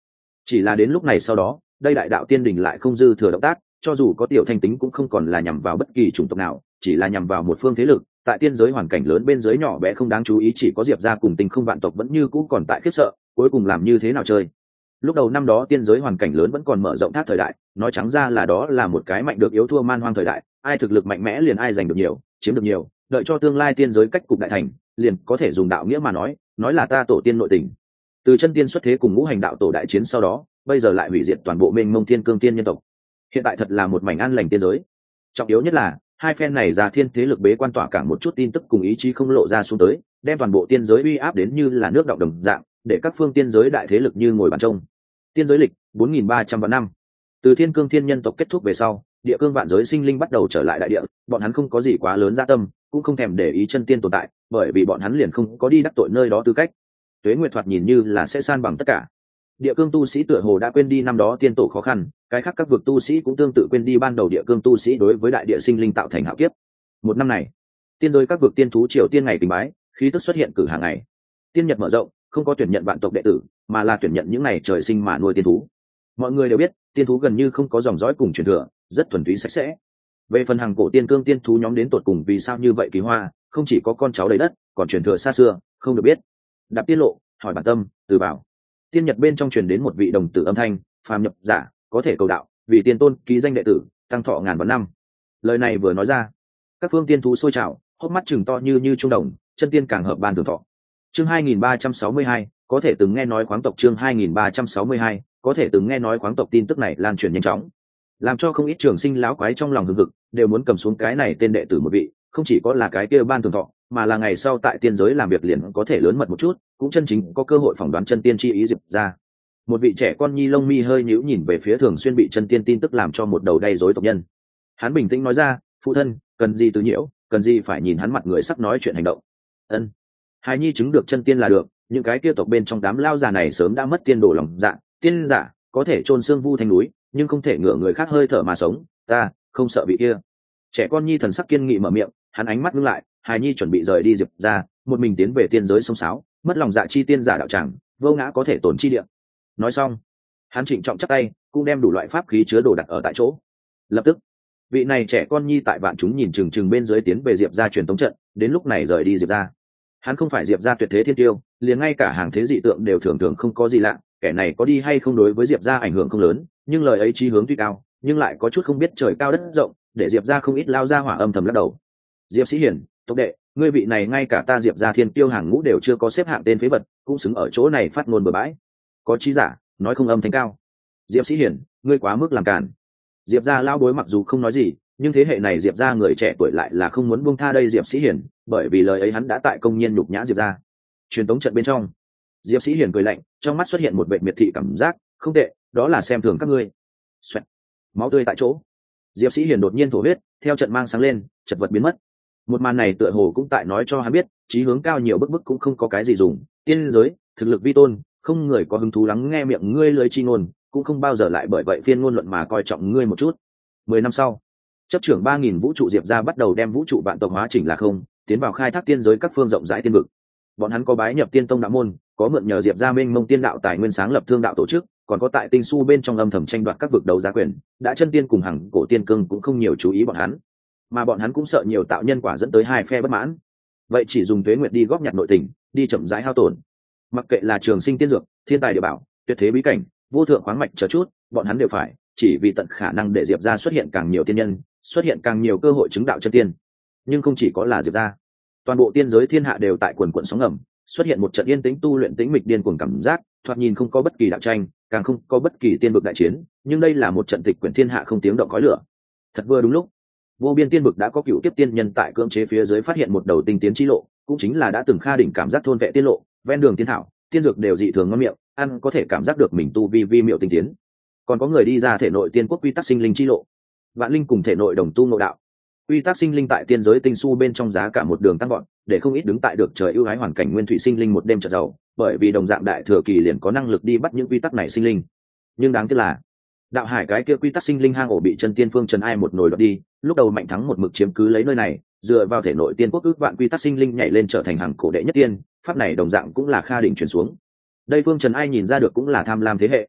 [SPEAKER 1] Chỉ là đến lúc này sau đó, đây đại đạo tiên đình lại không dư thừa động tác, cho dù có tiểu thanh tính cũng không còn là nhằm vào bất kỳ chủng tộc nào, chỉ là nhằm vào một phương thế lực. Tại tiên giới hoàn cảnh lớn bên dưới nhỏ bé không đáng chú ý, chỉ có Diệp gia cùng Tinh Không vạn tộc vẫn như cũ còn tại khiếp sợ, cuối cùng làm như thế nào chơi. Lúc đầu năm đó tiên giới hoàn cảnh lớn vẫn còn mở rộng thác thời đại, nói trắng ra là đó là một cái mạnh được yếu thua man hoang thời đại, ai thực lực mạnh mẽ liền ai giành được nhiều, chiếm được nhiều, đợi cho tương lai tiên giới cách cục đại thành, liền có thể dùng đạo nghĩa mà nói là ta tổ tiên nội tình. Từ chân tiên xuất thế cùng ngũ hành đạo tổ đại chiến sau đó, bây giờ lại hủy diệt toàn bộ mênh mông thiên cương tiên nhân tộc. Hiện tại thật là một mảnh an lành tiên giới. Trọng yếu nhất là hai phen này ra thiên thế lực bế quan tỏa cảng một chút tin tức cùng ý chí không lộ ra xuống tới, đem toàn bộ tiên giới uy áp đến như là nước động đồng dạng, để các phương tiên giới đại thế lực như ngồi bàn trông. Tiên giới lịch 4.300 vạn năm. Từ thiên cương thiên nhân tộc kết thúc về sau, địa cương vạn giới sinh linh bắt đầu trở lại đại địa, bọn hắn không có gì quá lớn dạ tâm, cũng không thèm để ý chân tiên tồn tại, bởi vì bọn hắn liền không có đi đắc tội nơi đó tư cách. Tuế Nguyệt thoạt nhìn như là sẽ san bằng tất cả. Địa cương tu sĩ tựa hồ đã quên đi năm đó tiên tổ khó khăn, cái khác các vực tu sĩ cũng tương tự quên đi ban đầu địa cương tu sĩ đối với đại địa sinh linh tạo thành hạo kiếp. Một năm này, tiên giới các vực tiên thú triều tiên ngày tình bái, khí tức xuất hiện cử hàng ngày. Tiên nhật mở rộng, không có tuyển nhận vạn tộc đệ tử, mà là tuyển nhận những ngày trời sinh mà nuôi tiên thú. Mọi người đều biết, tiên thú gần như không có dòng dõi cùng truyền thừa, rất thuần túy sạch sẽ. Về phần hàng cổ tiên cương tiên thú nhóm đến tột cùng vì sao như vậy kỳ hoa, không chỉ có con cháu đầy đất, còn truyền thừa xa xưa, không được biết. Đạp tiết lộ, hỏi bản tâm, từ bảo. Tiên nhật bên trong truyền đến một vị đồng tử âm thanh, phàm nhập giả có thể cầu đạo, vì tiên tôn ký danh đệ tử, tăng thọ ngàn vạn năm. Lời này vừa nói ra, các phương tiên thú sôi trào, hốc mắt chừng to như trung đồng, chân tiên càng hợp ban thường thọ. Chương 2362, có thể từng nghe nói khoáng tộc. Chương 2362, có thể từng nghe nói khoáng tộc. Tin tức này lan truyền nhanh chóng, làm cho không ít trường sinh lão quái trong lòng hừng hực, đều muốn cầm xuống cái này tên đệ tử một vị, không chỉ có là cái kia ban thường thọ, mà là ngày sau tại tiên giới làm việc liền có thể lớn mật một chút, cũng chân chính có cơ hội phỏng đoán chân tiên chi ý Diệp ra. Một vị trẻ con nhi lông mi hơi nhíu nhìn về phía thường xuyên bị chân tiên tin tức làm cho một đầu đầy rối tộc nhân. Hắn bình tĩnh nói ra, phụ thân, cần gì từ nhiễu, cần gì phải nhìn hắn mặt người sắc nói chuyện hành động. Ân, hài nhi chứng được chân tiên là được, những cái kia tộc bên trong đám lao già này sớm đã mất tiên đồ lòng dạ, tiên giả có thể chôn xương vu thành núi, nhưng không thể ngửa người khác hơi thở mà sống, ta không sợ vị kia. Trẻ con nhi thần sắc kiên nghị mở miệng, hắn ánh mắt ngưng lại, hài nhi chuẩn bị rời đi Diệp ra, một mình tiến về tiên giới sông sáo, mất lòng dạ chi tiên giả đạo tràng, vô ngã có thể tổn chi địa. Nói xong, hắn trịnh trọng chắp tay, cũng đem đủ loại pháp khí chứa đồ đặt ở tại chỗ. Lập tức, vị này trẻ con nhi tại vạn chúng nhìn chừng chừng bên dưới tiến về Diệp ra truyền tống trận, đến lúc này rời đi Diệp ra. Hắn không phải Diệp ra tuyệt thế thiên tiêu, liền ngay cả hàng thế dị tượng đều thường thường không có gì lạ, kẻ này có đi hay không đối với Diệp ra ảnh hưởng không lớn, nhưng lời ấy chí hướng tuy cao, nhưng lại có chút không biết trời cao đất rộng, để Diệp ra không ít lao ra hỏa âm thầm lắc đầu. Diệp Sĩ Hiển, tộc đệ, ngươi vị này ngay cả ta Diệp ra thiên tiêu hàng ngũ đều chưa có xếp hạng tên phế vật, cũng xứng ở chỗ này phát ngôn bừa bãi. Có trí giả nói không âm thanh cao. Diệp Sĩ Hiển, ngươi quá mức làm cản. Diệp ra lao bối mặc dù không nói gì, nhưng thế hệ này Diệp ra người trẻ tuổi lại là không muốn buông tha đây Diệp Sĩ Hiển, bởi vì lời ấy hắn đã tại công nhiên nhục nhã Diệp ra. Truyền tống trận bên trong, Diệp Sĩ Hiển cười lạnh, trong mắt xuất hiện một vẻ miệt thị cảm giác, không tệ, đó là xem thường các ngươi. Xoẹt. Máu tươi tại chỗ. Diệp Sĩ Hiển đột nhiên thổ huyết, theo trận mang sáng lên, chật vật biến mất. Một màn này tựa hồ cũng tại nói cho hắn biết, chí hướng cao nhiều bức cũng không có cái gì dùng, tiên giới, thực lực vi tôn, không người có hứng thú lắng nghe miệng ngươi lưới chi ngôn, cũng không bao giờ lại bởi vậy phiên ngôn luận mà coi trọng ngươi một chút. 10 năm sau, chấp trưởng 3000 vũ trụ Diệp ra bắt đầu đem vũ trụ vạn tộc hóa chỉnh là không, tiến vào khai thác tiên giới các phương rộng rãi tiên vực. Bọn hắn có bái nhập tiên tông đạo môn, có mượn nhờ Diệp ra mênh mông tiên đạo tài nguyên sáng lập thương đạo tổ chức, còn có tại tinh su bên trong âm thầm tranh đoạt các vực đấu giá quyền, đã chân tiên cùng hàng cổ tiên cương cũng không nhiều chú ý bọn hắn, mà bọn hắn cũng sợ nhiều tạo nhân quả dẫn tới hai phe bất mãn, vậy chỉ dùng tuế nguyệt đi góp nhặt nội tình, đi chậm rãi hao tổn. Mặc kệ là trường sinh tiên dược, thiên tài địa bảo, tuyệt thế bí cảnh, vô thượng khoáng mạch chờ chút, bọn hắn đều phải, chỉ vì tận khả năng để Diệp ra xuất hiện càng nhiều tiên nhân, xuất hiện càng nhiều cơ hội chứng đạo chân tiên. Nhưng không chỉ có là Diệp ra, toàn bộ tiên giới thiên hạ đều tại quần quần sóng ngầm, xuất hiện một trận yên tĩnh tu luyện tĩnh mịch điên cuồng cảm giác, thoạt nhìn không có bất kỳ đạo tranh, càng không có bất kỳ tiên vực đại chiến, nhưng đây là một trận tịch quyển thiên hạ không tiếng động khói lửa. Thật vừa đúng lúc, vô biên tiên vực đã có cựu tiếp tiên nhân tại cưỡng chế phía dưới phát hiện một đầu tinh tiến chi lộ, cũng chính là đã từng kha đỉnh cảm giác thôn vệ tiên lộ, ven đường tiên thảo, tiên dược đều dị thường ngon miệng, ăn có thể cảm giác được mình tu vi miệu tinh tiến. Còn có người đi ra thể nội tiên quốc quy tắc sinh linh chi lộ, vạn linh cùng thể nội đồng tu nội đạo, quy tắc sinh linh tại tiên giới tinh su bên trong giá cả một đường tăng gọn, để không ít đứng tại được trời ưu ái hoàn cảnh nguyên thủy sinh linh một đêm chợt giàu, bởi vì đồng dạng đại thừa kỳ liền có năng lực đi bắt những quy tắc này sinh linh. Nhưng đáng tiếc là đạo hải cái kia quy tắc sinh linh hang ổ bị chân tiên phương Trần Ai một nồi đoạt đi, lúc đầu mạnh thắng một mực chiếm cứ lấy nơi này, dựa vào thể nội tiên quốc ước vạn quy tắc sinh linh nhảy lên trở thành hàng cổ đệ nhất tiên, pháp này đồng dạng cũng là kha đỉnh truyền xuống. Đây phương Trần Ai nhìn ra được cũng là tham lam thế hệ.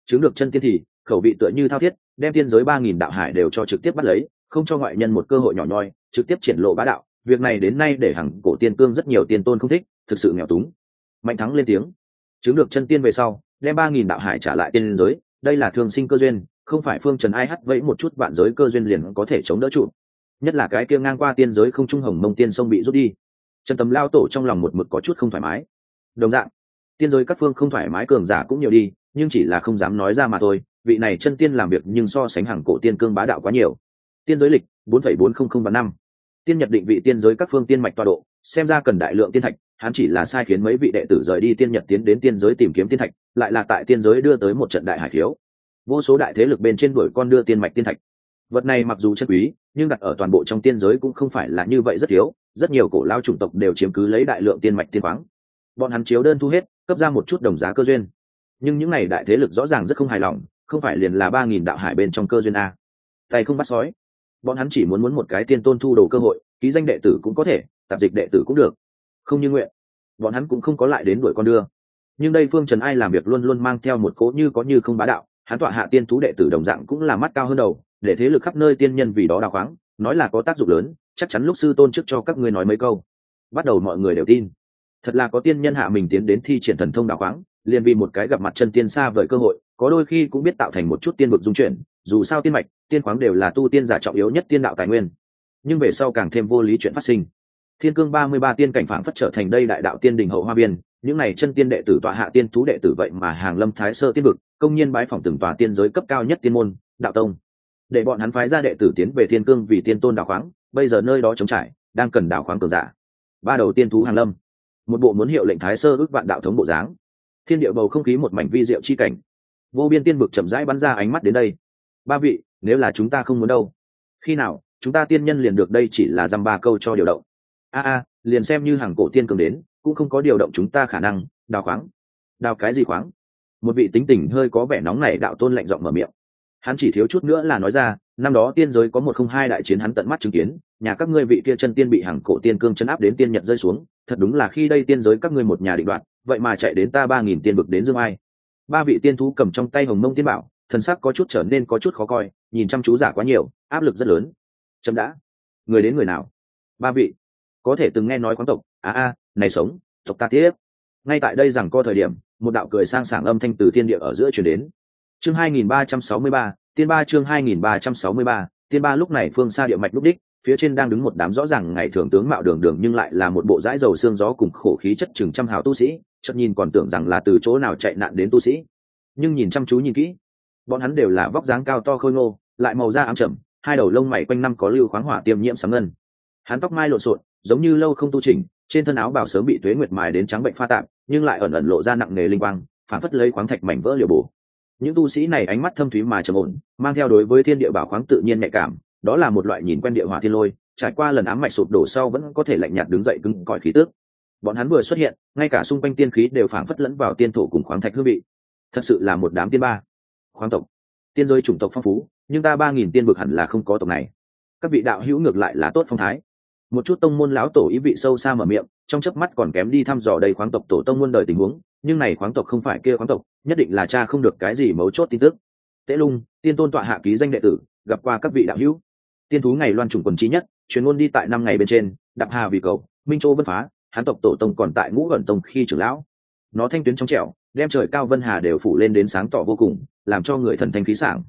[SPEAKER 1] chứng được chân tiên thì khẩu vị tựa như thao thiết, đem tiên giới 3.000 đạo hải đều cho trực tiếp bắt lấy, không cho ngoại nhân một cơ hội nhỏ nhoi, trực tiếp triển lộ bá đạo. Việc này đến nay để hằng cổ tiên cương rất nhiều tiên tôn không thích, thực sự nghèo túng. Mạnh Thắng lên tiếng, chứng được chân tiên về sau, đem 3.000 đạo hải trả lại tiên giới, đây là thường sinh cơ duyên, không phải phương trần ai hắt vẫy một chút vạn giới cơ duyên liền có thể chống đỡ trụ. Nhất là cái kia ngang qua tiên giới không trung hồng mông tiên sông bị rút đi, Trần Tầm lao tổ trong lòng một mực có chút không thoải mái. Đồng dạng, tiên giới các phương không thoải mái cường giả cũng nhiều đi, nhưng chỉ là không dám nói ra mà thôi. Vị này chân tiên làm việc nhưng so sánh hàng cổ tiên cương bá đạo quá nhiều. Tiên giới lịch 4,400 và năm, tiên nhật định vị tiên giới các phương tiên mạch tọa độ, xem ra cần đại lượng tiên thạch. Hắn chỉ là sai khiến mấy vị đệ tử rời đi tiên nhật tiến đến tiên giới tìm kiếm tiên thạch, lại là tại tiên giới đưa tới một trận đại hải khiếu. Vô số đại thế lực bên trên đuổi con đưa tiên mạch tiên thạch. Vật này mặc dù chân quý, nhưng đặt ở toàn bộ trong tiên giới cũng không phải là như vậy rất thiếu. Rất nhiều cổ lao chủng tộc đều chiếm cứ lấy đại lượng tiên mạch tiên khoáng. Bọn hắn chiếu đơn thu hết, cấp ra một chút đồng giá cơ duyên. Nhưng những này đại thế lực rõ ràng rất không hài lòng, không phải liền là 3.000 đạo hải bên trong cơ duyên a, tay không bắt sói. Bọn hắn chỉ muốn một cái tiên tôn thu đồ cơ hội, ký danh đệ tử cũng có thể, tạp dịch đệ tử cũng được, không như nguyện. Bọn hắn cũng không có lại đến đuổi con đưa. Nhưng đây phương trần ai làm việc luôn luôn mang theo một cỗ như có như không bá đạo. Hắn tọa hạ tiên thú đệ tử đồng dạng cũng là mắt cao hơn đầu, để thế lực khắp nơi tiên nhân vì đó đào khoáng, nói là có tác dụng lớn, chắc chắn lúc sư tôn trước cho các ngươi nói mấy câu, bắt đầu mọi người đều tin. Thật là có tiên nhân hạ mình tiến đến thi triển thần thông đào khoáng, liền vì một cái gặp mặt chân tiên xa vời cơ hội, có đôi khi cũng biết tạo thành một chút tiên vực dung chuyển. Dù sao tiên mạch, tiên khoáng đều là tu tiên giả trọng yếu nhất tiên đạo tài nguyên, nhưng về sau càng thêm vô lý chuyện phát sinh. Thiên cương 33 tiên cảnh phảng phất trở thành đây đại đạo tiên đình hậu hoa biên, những này chân tiên đệ tử tọa hạ tiên thú đệ tử vậy mà hàng lâm thái sơ tiên vực, công nhiên bái phỏng từng tòa tiên giới cấp cao nhất tiên môn, đạo tông, để bọn hắn phái ra đệ tử tiến về thiên cương vì tiên tôn đào khoáng. Bây giờ nơi đó trống trải, đang cần đào khoáng cường giả. Ba đầu tiên thú hàng lâm, một bộ muốn hiệu lệnh thái sơ ước vạn đạo thống bộ dáng. Thiên địa bầu không khí một mảnh vi diệu chi cảnh. Vô biên tiên vực chậm rãi bắn ra ánh mắt đến đây. Ba vị, nếu là chúng ta không muốn đâu, khi nào chúng ta tiên nhân liền được, đây chỉ là dăm ba câu cho điều động. Liền xem như hàng cổ tiên cường đến, cũng không có điều động chúng ta khả năng. Đào khoáng? Đào cái gì khoáng? Một vị tính tình hơi có vẻ nóng này đạo tôn lạnh giọng mở miệng. Hắn chỉ thiếu chút nữa là nói ra, năm đó tiên giới có 102 đại chiến hắn tận mắt chứng kiến, nhà các ngươi vị kia chân tiên bị hàng cổ tiên cương chấn áp đến tiên nhật rơi xuống, thật đúng là khi đây tiên giới các ngươi một nhà định đoạt, vậy mà chạy đến ta 3.000 tiên vực đến dương ai. Ba vị tiên thú cầm trong tay hồng mông tiên bảo, thần sắc có chút trở nên có chút khó coi, nhìn chăm chú giả quá nhiều, áp lực rất lớn. Chấm đã, người đến người nào? Ba vị có thể từng nghe nói khoáng tộc? Này sống, tộc ta tiếp. Ngay tại đây rằng co thời điểm, một đạo cười sang sảng âm thanh từ thiên địa ở giữa truyền đến. Chương 2363, tiên ba. Chương 2363, tiên ba. Lúc này phương xa địa mạch lúc đích, phía trên đang đứng một đám rõ ràng ngày thường tướng mạo đường đường nhưng lại là một bộ dãi dầu xương gió cùng khổ khí chất chừng trăm hào tu sĩ. Chợt nhìn còn tưởng rằng là từ chỗ nào chạy nạn đến tu sĩ, nhưng nhìn chăm chú nhìn kỹ, bọn hắn đều là vóc dáng cao to khôi ngô, lại màu da ám trầm, hai đầu lông mày quanh năm có lưu khoáng hỏa tiêm nhiễm sáng ngân. Hắn tóc mai lộn xộn, giống như lâu không tu chỉnh, trên thân áo bào sớm bị tuế nguyệt mài đến trắng bệnh pha tạp, nhưng lại ẩn ẩn lộ ra nặng nề linh quang, phản phất lấy khoáng thạch mảnh vỡ liều bổ. Những tu sĩ này ánh mắt thâm thúy mà trầm ổn, mang theo đối với thiên địa bảo khoáng tự nhiên nhạy cảm, đó là một loại nhìn quen địa hỏa thiên lôi, trải qua lần ám mạch sụp đổ sau vẫn có thể lạnh nhạt đứng dậy cứng cỏi khí tức. Bọn hắn vừa xuất hiện, ngay cả xung quanh tiên khí đều phảng phất lẫn vào tiên thổ cùng khoáng thạch hương vị. Thật sự là một đám tiên ba. Khoáng tộc, tiên giới chủng tộc phong phú, nhưng ta 3.000 tiên vực hẳn là không có tộc này. Các vị đạo hữu ngược lại là tốt phong thái. Một chút tông môn lão tổ ý vị sâu xa mở miệng, trong chớp mắt còn kém đi thăm dò đầy khoáng tộc tổ tông muôn đời tình huống, nhưng này khoáng tộc không phải kia khoáng tộc, nhất định là cha không được cái gì mấu chốt tin tức. Tế Lung, tiên tôn tọa hạ ký danh đệ tử, gặp qua các vị đạo hữu. Tiên thú ngày loan trùng quần trí nhất, truyền ngôn đi tại 5 ngày bên trên, đạp hà vì cầu, minh châu vân phá, hán tộc tổ tông còn tại Ngũ Ẩn tông khi trưởng lão. Nó thanh tuyến trong trẻo, đem trời cao vân hà đều phủ lên đến sáng tỏ vô cùng, làm cho người thần thanh khí sảng.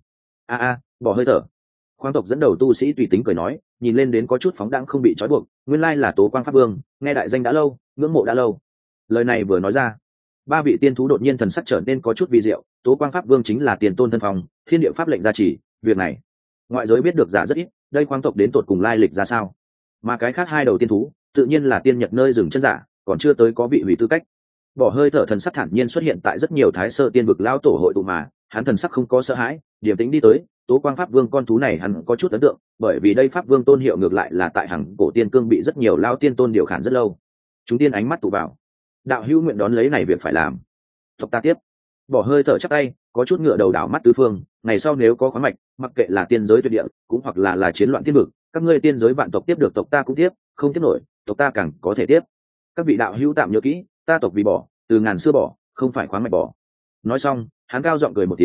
[SPEAKER 1] Bỏ hơi thở. Khoáng tộc dẫn đầu tu sĩ tùy tính cười nói, nhìn lên đến có chút phóng đãng không bị trói buộc, nguyên lai là Tố Quang Pháp Vương, nghe đại danh đã lâu, ngưỡng mộ đã lâu. Lời này vừa nói ra, ba vị tiên thú đột nhiên thần sắc trở nên có chút vi diệu. Tố Quang Pháp Vương chính là tiền tôn thân phòng, thiên địa pháp lệnh gia trì, việc này ngoại giới biết được giả rất ít, đây khoáng tộc đến tột cùng lai lịch ra sao? Mà cái khác hai đầu tiên thú, tự nhiên là tiên nhật nơi dừng chân giả, còn chưa tới có vị hủy tư cách. Bỏ hơi thở thần sắc thản nhiên xuất hiện tại rất nhiều thái sơ tiên vực lao tổ hội tụ mà, hắn thần sắc không có sợ hãi, điềm tĩnh đi tới. Tố Quang Pháp Vương con thú này hắn có chút ấn tượng, bởi vì đây Pháp Vương tôn hiệu ngược lại là tại hàng cổ tiên cương bị rất nhiều lao tiên tôn điều khiển rất lâu. Chúng tiên ánh mắt tụ vào, đạo hữu nguyện đón lấy này việc phải làm, tộc ta tiếp. Bỏ hơi thở chắc tay, có chút ngựa đầu đảo mắt tứ phương. Ngày sau nếu có khoáng mạch, mặc kệ là tiên giới tuyệt địa, cũng hoặc là chiến loạn tiên vực, các ngươi tiên giới vạn tộc tiếp được tộc ta cũng tiếp, không tiếp nổi, tộc ta càng có thể tiếp. Các vị đạo hữu tạm nhớ kỹ, ta tộc vì bỏ, từ ngàn xưa bỏ, không phải khoáng mạch bỏ. Nói xong, hắn cao giọng cười một tiếng,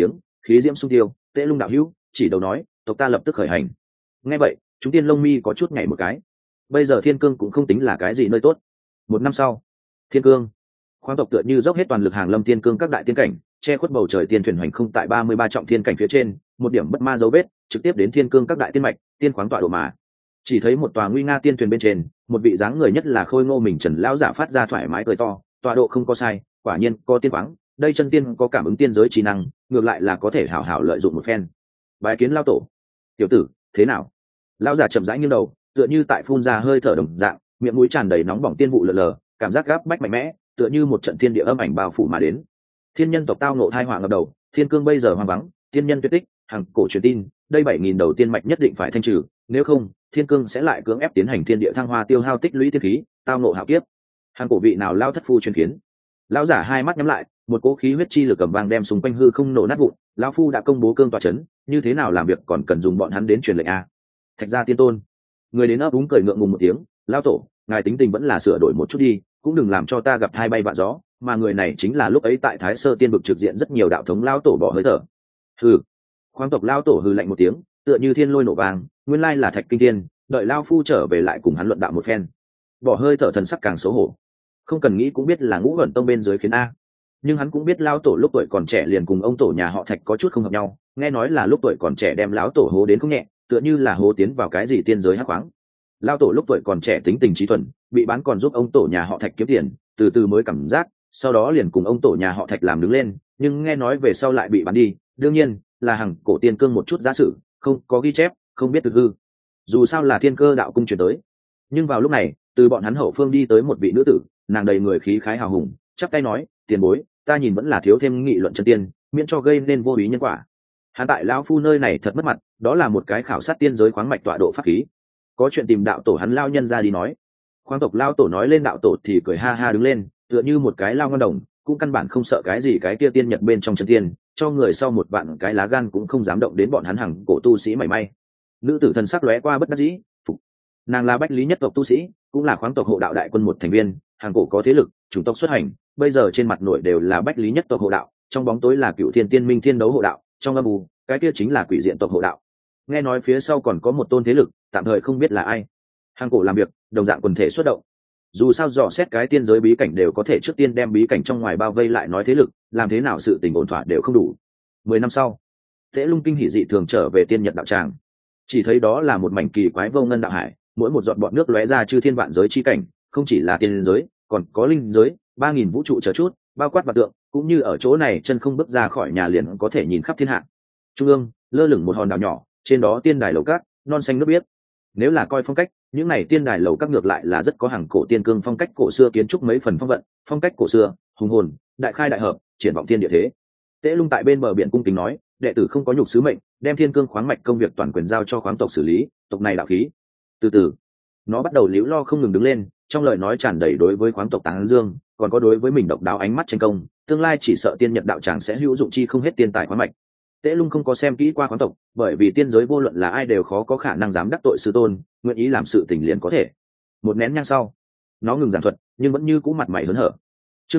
[SPEAKER 1] khí diễm sung tiêu. Tế Lung đạo hữu chỉ đầu nói, tộc ta lập tức khởi hành. Nghe vậy chúng tiên lông mi có chút nhảy một cái. Bây giờ thiên cương cũng không tính là cái gì nơi tốt. Một năm sau, thiên cương khoáng tộc tựa như dốc hết toàn lực hàng lâm thiên cương các đại tiên cảnh, che khuất bầu trời tiên thuyền hoành không tại 33 trọng thiên cảnh phía trên, một điểm bất ma dấu vết trực tiếp đến thiên cương các đại tiên mạch, tiên khoáng tọa độ mà. Chỉ thấy một tòa nguy nga tiên thuyền bên trên, một vị dáng người nhất là khôi ngô mình trần lão giả phát ra thoải mái cười to, tọa độ không có sai, quả nhiên có tiên khoáng, đây chân tiên có cảm ứng tiên giới trí năng, ngược lại là có thể hảo hảo lợi dụng một phen. Bái kiến lão tổ. Tiểu tử thế nào? Lão giả chậm rãi nghiêng đầu, tựa như tại phun ra hơi thở đồng dạng, miệng mũi tràn đầy nóng bỏng tiên vụ lờ lờ, cảm giác gáp bách mạnh mẽ, tựa như một trận thiên địa âm ảnh bao phủ mà đến. Thiên nhân tộc tao ngộ thai họa ngập đầu, thiên cương bây giờ hoang vắng, tiên nhân tuyệt tích, hàng cổ truyền tin, đây 7000 đầu tiên mạch nhất định phải thanh trừ, nếu không, thiên cương sẽ lại cưỡng ép tiến hành thiên địa thăng hoa tiêu hao tích lũy tiên khí, tao ngộ hạo kiếp. Hàng cổ vị nào lao thất phu truyền kiến? Lão giả hai mắt nhắm lại, một cỗ khí huyết chi lực cầm vang đem xung quanh hư không nổ nát vụn, lão phu đã công bố cương tọa chấn, như thế nào làm việc còn cần dùng bọn hắn đến truyền lệnh a? Thạch gia tiên tôn, người đến ấp úng cười ngượng ngùng một tiếng, lão tổ, ngài tính tình vẫn là sửa đổi một chút đi, cũng đừng làm cho ta gặp thai bay vạ gió, mà người này chính là lúc ấy tại Thái Sơ Tiên vực trực diện rất nhiều đạo thống lão tổ bỏ hơi thở. Hừ. Khoáng tộc lão tổ hừ lạnh một tiếng, tựa như thiên lôi nổ vàng, nguyên lai là Thạch Kinh Thiên, đợi lão phu trở về lại cùng hắn luận đạo một phen. Bỏ hơi thở thần sắc càng xấu hổ. Không cần nghĩ cũng biết là Ngũ Ẩn Tông bên dưới khiến a. Nhưng hắn cũng biết lão tổ lúc tuổi còn trẻ liền cùng ông tổ nhà họ Thạch có chút không hợp nhau, nghe nói là lúc tuổi còn trẻ đem lão tổ hố đến không nhẹ, tựa như là hố tiến vào cái gì tiên giới hắc khoáng. Lão tổ lúc tuổi còn trẻ tính tình trí thuần, bị bán còn giúp ông tổ nhà họ Thạch kiếm tiền, từ từ mới cảm giác, sau đó liền cùng ông tổ nhà họ Thạch làm đứng lên, nhưng nghe nói về sau lại bị bán đi, đương nhiên là hàng cổ tiên cương một chút giả sử, không có ghi chép, không biết thực hư. Dù sao là thiên cơ đạo cung truyền tới. Nhưng vào lúc này, từ bọn hắn hậu phương đi tới một vị nữ tử, nàng đầy người khí khái hào hùng, chắp tay nói, tiền bối, ta nhìn vẫn là thiếu thêm nghị luận chân tiên, miễn cho gây nên vô ý nhân quả. Hắn tại lão phu nơi này thật mất mặt, đó là một cái khảo sát tiên giới khoáng mạch tọa độ pháp khí. Có chuyện tìm đạo tổ hắn lao nhân ra đi nói. Khoáng tộc lao tổ nói lên đạo tổ thì cười ha ha đứng lên, tựa như một cái lao ngon đồng, cũng căn bản không sợ cái gì cái kia tiên nhật bên trong chân tiên, cho người sau một vạn cái lá gan cũng không dám động đến bọn hắn hàng cổ tu sĩ mảy may. Nữ tử thần sắc lóe qua bất đắc dĩ, phục. Nàng là bách lý nhất tộc tu sĩ, cũng là khoáng tộc hộ đạo đại quân một thành viên, hàng cổ có thế lực, chủng tộc xuất hành, bây giờ trên mặt nội đều là bách lý nhất tộc hộ đạo, trong bóng tối là cựu thiên tiên minh thiên đấu hộ đạo, trong âm u cái kia chính là quỷ diện tộc hộ đạo. Nghe nói phía sau còn có một tôn thế lực, tạm thời không biết là ai. Hàng cổ làm việc đồng dạng quần thể xuất động, dù sao dò xét cái tiên giới bí cảnh đều có thể trước tiên đem bí cảnh trong ngoài bao vây lại nói thế lực, làm thế nào sự tình ổn thỏa đều không đủ. 10 năm sau, Tế Lung kinh hỉ dị thường trở về tiên nhật đạo tràng, chỉ thấy đó là một mảnh kỳ quái vô ngân đạo hải, mỗi một giọt bọt nước lóe ra chư thiên vạn giới chi cảnh, không chỉ là tiên giới, còn có linh giới, 3000 vũ trụ chờ chút, bao quát vạn tượng, cũng như ở chỗ này chân không bước ra khỏi nhà liền có thể nhìn khắp thiên hạ. Trung ương lơ lửng một hòn đảo nhỏ, trên đó tiên đài lầu cát, non xanh nước biếc. Nếu là coi phong cách, những này tiên đài lầu các ngược lại là rất có hàng cổ tiên cương phong cách cổ xưa kiến trúc mấy phần phong vận, phong cách cổ xưa, hùng hồn, đại khai đại hợp, triển vọng thiên địa thế. Tế Lung tại bên bờ biển cung kính nói, đệ tử không có nhục sứ mệnh, đem thiên cương khoáng mạch công việc toàn quyền giao cho khoáng tộc xử lý, tộc này đạo khí. Từ từ, nó bắt đầu liễu lo không ngừng đứng lên, trong lời nói tràn đầy đối với khoáng tộc tán dương, còn có đối với mình độc đáo ánh mắt tranh công, tương lai chỉ sợ tiên nhật đạo tràng sẽ hữu dụng chi không hết tiên tài khoáng mạch. Tế Lung không có xem kỹ qua khoáng tộc, bởi vì tiên giới vô luận là ai đều khó có khả năng dám đắc tội sư tôn, nguyện ý làm sự tình liền có thể. Một nén nhang sau, nó ngừng giảng thuật, nhưng vẫn như cũ mặt mày hớn hở. Chương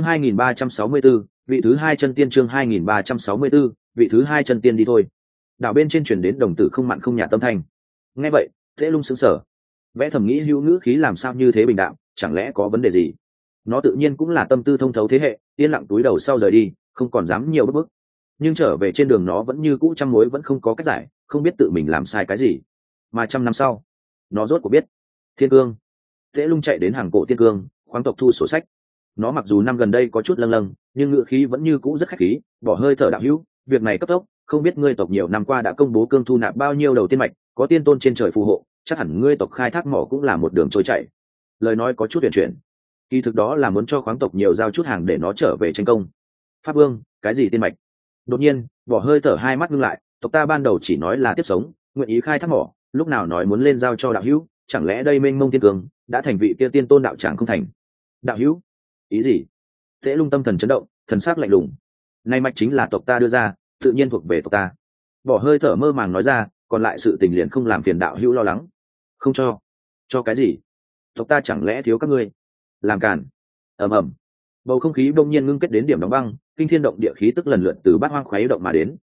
[SPEAKER 1] 2364, vị thứ hai chân tiên. Chương 2364, vị thứ hai chân tiên đi thôi. Đảo bên trên truyền đến đồng tử không mặn không nhạt tâm thanh. Nghe vậy, Tế Lung sững sờ, vẽ thầm nghĩ hữu ngữ khí làm sao như thế bình đạm, chẳng lẽ có vấn đề gì? Nó tự nhiên cũng là tâm tư thông thấu thế hệ, yên lặng túi đầu sau rời đi, không còn dám nhiều bước. Nhưng trở về trên đường nó vẫn như cũ trăm mối vẫn không có cách giải, không biết tự mình làm sai cái gì. Mà 100 năm sau, nó rốt cuộc biết. Thiên cương. Tế Lung chạy đến hàng cổ tiên cương, khoáng tộc thu sổ sách. Nó mặc dù năm gần đây có chút lâng lâng, nhưng ngữ khí vẫn như cũ rất khách khí, bỏ hơi thở đạo hữu, việc này cấp tốc, không biết ngươi tộc nhiều năm qua đã công bố cương thu nạp bao nhiêu đầu tiên mạch, có tiên tôn trên trời phù hộ, chắc hẳn ngươi tộc khai thác mỏ cũng là một đường trôi chảy. Lời nói có chút huyền chuyển, kỳ thực đó là muốn cho khoáng tộc nhiều giao chút hàng để nó trở về tranh công. Pháp vương, cái gì tiên mạch? Đột nhiên bỏ hơi thở hai mắt ngưng lại, tộc ta ban đầu chỉ nói là tiếp sống, nguyện ý khai thác mỏ, lúc nào nói muốn lên giao cho đạo hữu, chẳng lẽ đây mênh mông tiên cường đã thành vị kia tiên tôn đạo tràng không thành? Đạo hữu ý gì? Tế Lung tâm thần chấn động, thần sắc lạnh lùng. Nay mạch chính là tộc ta đưa ra, tự nhiên thuộc về tộc ta. Bỏ hơi thở mơ màng nói ra, còn lại sự tình liền không làm phiền đạo hữu lo lắng. Không cho cái gì? Tộc ta chẳng lẽ thiếu các ngươi? Làm càn. Ầm ầm. Bầu không khí đông nhiên ngưng kết đến điểm đóng băng, kinh thiên động địa khí tức lần lượt từ bát hoang khoáy động mà đến,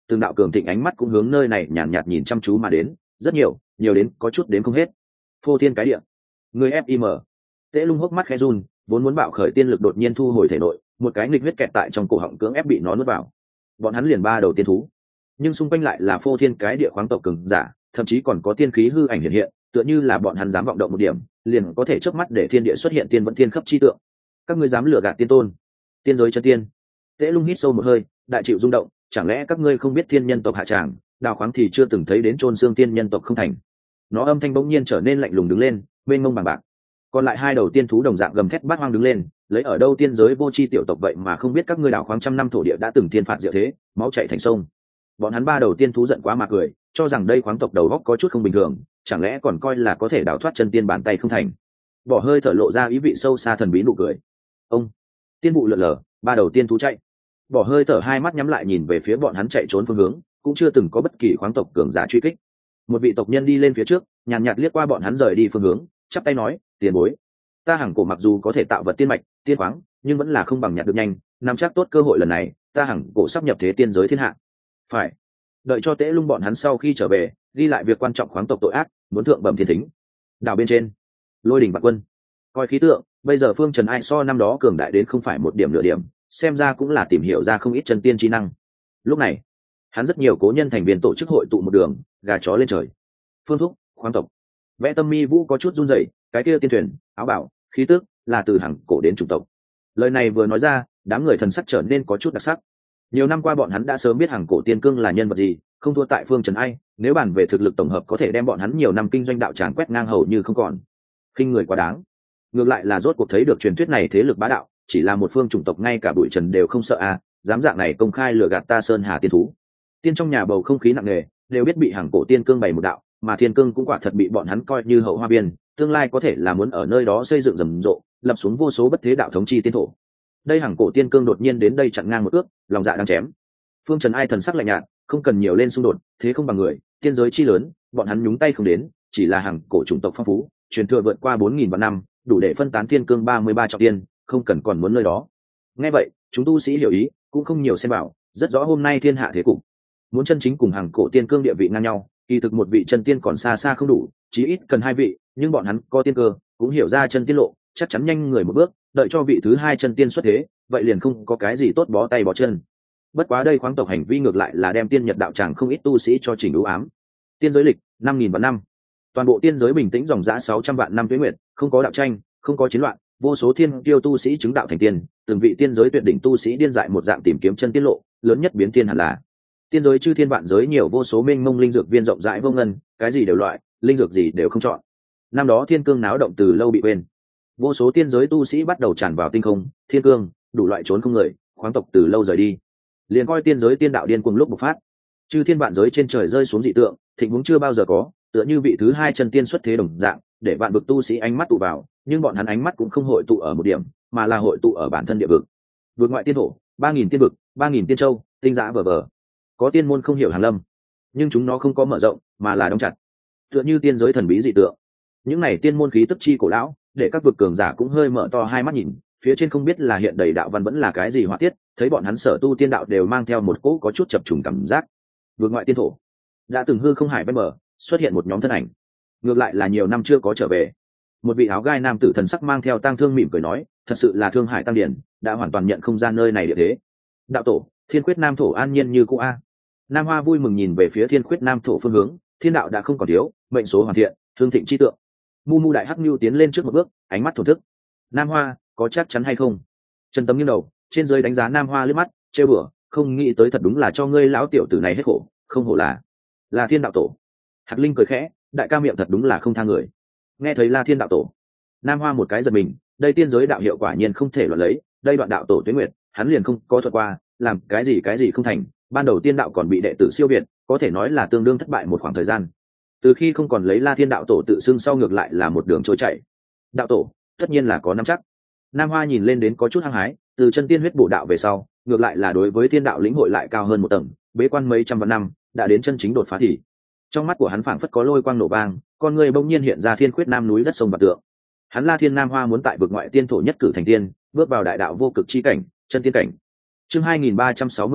[SPEAKER 1] từng đạo cường thịnh ánh mắt cũng hướng nơi này nhàn nhạt nhìn chăm chú mà đến, rất nhiều đến có chút đến không hết. Phô thiên cái địa, người fim. Tế Lung hốc mắt khẽ run, vốn muốn bạo khởi tiên lực đột nhiên thu hồi thể nội, một cái nghịch huyết kẹt tại trong cổ họng cưỡng ép bị nó nuốt vào. Bọn hắn liền ba đầu tiên thú, nhưng xung quanh lại là phô thiên cái địa khoáng tộc cường giả, thậm chí còn có tiên khí hư ảnh hiện hiện, tựa như là bọn hắn dám vọng động một điểm, liền có thể chớp mắt để thiên địa xuất hiện tiên vẫn thiên khắp chi tượng. Các ngươi dám lừa gạt tiên tôn, tiên giới chân tiên. Tế Lung hít sâu một hơi, đại chịu rung động, chẳng lẽ các ngươi không biết thiên nhân tộc hạ tràng, đào khoáng thì chưa từng thấy đến chôn xương tiên nhân tộc không thành. Nó âm thanh bỗng nhiên trở nên lạnh lùng đứng lên, mênh mông bằng bạc. Còn lại hai đầu tiên thú đồng dạng gầm thét bát hoang đứng lên, lấy ở đâu tiên giới vô tri tiểu tộc vậy mà không biết các ngươi đào khoáng trăm năm thổ địa đã từng thiên phạt diệu thế, máu chảy thành sông. Bọn hắn ba đầu tiên thú giận quá mà cười, cho rằng đây khoáng tộc đầu góc có chút không bình thường, chẳng lẽ còn coi là có thể đào thoát chân tiên bàn tay không thành. Bỏ hơi thở lộ ra ý vị sâu xa thần bí nụ cười. Ông tiên vụ lượn lờ, ba đầu tiên thú chạy. Bỏ hơi thở hai mắt nhắm lại nhìn về phía bọn hắn chạy trốn phương hướng, cũng chưa từng có bất kỳ khoáng tộc cường giả truy kích. Một vị tộc nhân đi lên phía trước, nhàn nhạt liếc qua bọn hắn rời đi phương hướng, chắp tay nói, tiền bối, ta Hằng Cổ mặc dù có thể tạo vật tiên mạch tiên khoáng, nhưng vẫn là không bằng nhặt được nhanh, nắm chắc tốt cơ hội lần này, ta Hằng Cổ sắp nhập thế tiên giới thiên hạ. Phải đợi cho Tế Lung bọn hắn sau khi trở về, ghi lại việc quan trọng khoáng tộc tội ác, muốn thượng bẩm thiên thính. Đảo bên trên, Lôi Đình Vạn Quân coi khí tượng, bây giờ Phương Trần ai so năm đó cường đại đến không phải một điểm nửa điểm, xem ra cũng là tìm hiểu ra không ít chân tiên trí năng. Lúc này hắn rất nhiều cố nhân thành viên tổ chức hội tụ một đường, gà chó lên trời. Phương thúc, khoáng tộc. Vẽ Tâm Mi Vũ có chút run rẩy, cái kia tiên thuyền, áo bảo, khí tức là từ Hằng Cổ đến chủng tộc. Lời này vừa nói ra, đám người thần sắc trở nên có chút đặc sắc. Nhiều năm qua bọn hắn đã sớm biết Hằng Cổ tiên cương là nhân vật gì, không thua tại Phương Trần ai, nếu bàn về thực lực tổng hợp có thể đem bọn hắn nhiều năm kinh doanh đạo tràn quét ngang hầu như không còn. Khinh người quá đáng. Ngược lại là rốt cuộc thấy được truyền thuyết này thế lực bá đạo, chỉ là một phương chủng tộc ngay cả bụi trần đều không sợ à, dám dạng này công khai lừa gạt ta Sơn Hà tiên thú. Tiên trong nhà bầu không khí nặng nề, đều biết bị Hằng Cổ tiên cương bày một đạo, mà thiên cương cũng quả thật bị bọn hắn coi như hậu hoa biên, tương lai có thể là muốn ở nơi đó xây dựng rầm rộ, lập xuống vô số bất thế đạo thống chi tiên thổ. Đây Hằng Cổ tiên cương đột nhiên đến đây chặn ngang một ước, lòng dạ đang chém. Phương Trần ai thần sắc lạnh nhạt, không cần nhiều lên xung đột, thế không bằng người, tiên giới chi lớn, bọn hắn nhúng tay không đến, chỉ là Hằng Cổ chủng tộc phong phú, truyền thừa vượt qua 4000 vạn năm, đủ để phân tán thiên cương 33 trọng tiên, không cần còn muốn nơi đó. Nghe vậy, chúng tu sĩ hiểu ý, cũng không nhiều xem bảo, rất rõ hôm nay thiên hạ thế cục. Muốn chân chính cùng Hằng Cổ tiên cương địa vị ngang nhau, kỳ thực một vị chân tiên còn xa xa không đủ, chí ít cần hai vị, nhưng bọn hắn có tiên cơ, cũng hiểu ra chân tiên lộ, chắc chắn nhanh người một bước, đợi cho vị thứ hai chân tiên xuất thế, vậy liền không có cái gì tốt bó tay bó chân. Bất quá đây khoáng tộc hành vi ngược lại là đem tiên nhật đạo tràng không ít tu sĩ cho chỉnh ưu ám. Tiên giới lịch 5000 vạn năm, toàn bộ tiên giới bình tĩnh dòng dã 600 vạn năm tuế nguyệt, không có đạo tranh, không có chiến loạn, vô số thiên kiêu tu sĩ chứng đạo thành tiên, từng vị tiên giới tuyệt đỉnh tu sĩ điên dại một dạng tìm kiếm chân tiên lộ, lớn nhất biến thiên hẳn là tiên giới chư thiên vạn giới nhiều vô số mênh mông linh dược viên rộng rãi vô ngân, cái gì đều loại, linh dược gì đều không chọn. Năm đó thiên cương náo động từ lâu bị quên, vô số tiên giới tu sĩ bắt đầu tràn vào tinh không, thiên cương đủ loại trốn không người, khoáng tộc từ lâu rời đi, liền coi tiên giới tiên đạo điên cuồng lúc bộc phát, chư thiên vạn giới trên trời rơi xuống dị tượng, thịnh vốn chưa bao giờ có, tựa như vị thứ hai chân tiên xuất thế đồng dạng, để vạn vực tu sĩ ánh mắt tụ vào, nhưng bọn hắn ánh mắt cũng không hội tụ ở một điểm, mà là hội tụ ở bản thân địa vực. Vượt ngoại tiên thổ, 3000 tiên vực, 3000 tiên châu, tinh dã vờ vờ. Có tiên môn không hiểu hàn lâm, nhưng chúng nó không có mở rộng, mà là đóng chặt. Tựa như tiên giới thần bí dị tượng. Những này tiên môn khí tức chi cổ lão, để các vực cường giả cũng hơi mở to hai mắt nhìn, phía trên không biết là hiện đầy đạo văn vẫn là cái gì họa tiết, thấy bọn hắn sở tu tiên đạo đều mang theo một cỗ có chút chập trùng cảm giác. Vượt ngoại tiên thổ, đã từng hư không hải bên bờ, xuất hiện một nhóm thân ảnh. Ngược lại là nhiều năm chưa có trở về. Một vị áo gai nam tử thần sắc mang theo tang thương mỉm cười nói, thật sự là Thương Hải Tăng Điển, đã hoàn toàn nhận không gian nơi này địa thế. Đạo tổ, Thiên Khuyết Nam thổ an nhiên như cũ a. Nam Hoa vui mừng nhìn về phía Thiên Khuyết Nam thổ phương hướng, thiên đạo đã không còn thiếu, mệnh số hoàn thiện, thương thịnh chi tượng. Mu Mu đại hắc nhu tiến lên trước một bước, ánh mắt thổn thức. Nam Hoa, có chắc chắn hay không? Trần Tấm nghiêng đầu, trên dưới đánh giá Nam Hoa liếc mắt, trêu bừa, không nghĩ tới thật đúng là cho ngươi lão tiểu tử này hết khổ, không hổ là Thiên đạo tổ. Hạc Linh cười khẽ, đại ca miệng thật đúng là không tha người. Nghe thấy La Thiên đạo tổ, Nam Hoa một cái giật mình, đây tiên giới đạo hiệu quả nhiên không thể loạn lấy, đây đoạn đạo tổ Tuế Nguyệt, hắn liền không có thuật qua, làm cái gì không thành, ban đầu tiên đạo còn bị đệ tử siêu việt, có thể nói là tương đương thất bại một khoảng thời gian. Từ khi không còn lấy La Thiên đạo tổ tự xưng sau ngược lại là một đường trôi chảy. Đạo tổ, tất nhiên là có nắm chắc. Nam Hoa nhìn lên đến có chút hăng hái, từ chân tiên huyết bổ đạo về sau, ngược lại là đối với thiên đạo lĩnh hội lại cao hơn một tầng, bế quan mấy trăm vạn năm, đã đến chân chính đột phá thì. Trong mắt của hắn phảng phất có lôi quang nổ vang, con người bỗng nhiên hiện ra Thiên Khuyết Nam núi đất sông và tượng. Hắn La Thiên Nam Hoa muốn tại vực ngoại tiên thổ nhất cử thành tiên, bước vào đại đạo vô cực chi cảnh, chân tiên cảnh. Chương 2365,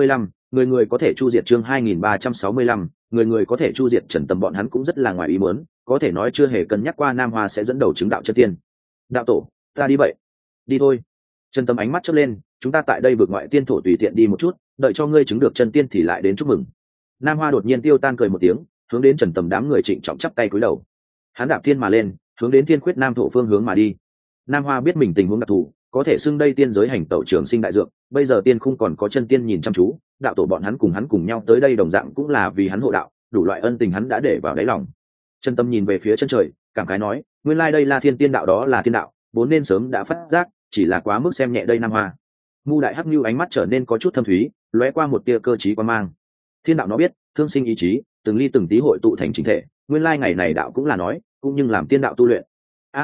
[SPEAKER 1] người người có thể chu diệt chương 2365, người người có thể chu diệt Trần Tầm bọn hắn cũng rất là ngoài ý muốn, có thể nói chưa hề cân nhắc qua Nam Hoa sẽ dẫn đầu chứng đạo chân tiên. Đạo tổ, ta đi vậy. Đi thôi. Trần Tầm ánh mắt chớp lên, chúng ta tại đây vượt ngoại tiên thổ tùy tiện đi một chút, đợi cho ngươi chứng được chân tiên thì lại đến chúc mừng. Nam Hoa đột nhiên tiêu tan cười một tiếng, hướng đến Trần Tầm đám người trịnh trọng chắp tay cúi đầu. Hắn đạp thiên mà lên, hướng đến Thiên Khuyết Nam thổ phương hướng mà đi. Nam Hoa biết mình tình huống đặc thù, có thể xưng đây tiên giới hành tẩu trường sinh đại dược, bây giờ tiên khung còn có chân tiên nhìn chăm chú, đạo tổ bọn hắn cùng nhau tới đây đồng dạng cũng là vì hắn hộ đạo, đủ loại ân tình hắn đã để vào đáy lòng. Trần Tâm nhìn về phía chân trời, cảm khái nói, nguyên lai đây là thiên tiên đạo, đó là thiên đạo, vốn nên sớm đã phát giác, chỉ là quá mức xem nhẹ đây Nam Hoa. Ngu Đại Hắc Nưu ánh mắt trở nên có chút thâm thúy, lóe qua một tia cơ trí quan mang. Thiên đạo nó biết, thương sinh ý chí, từng ly từng tí hội tụ thành chính thể, nguyên lai ngày này đạo cũng là nói, cũng nhưng làm tiên đạo tu luyện.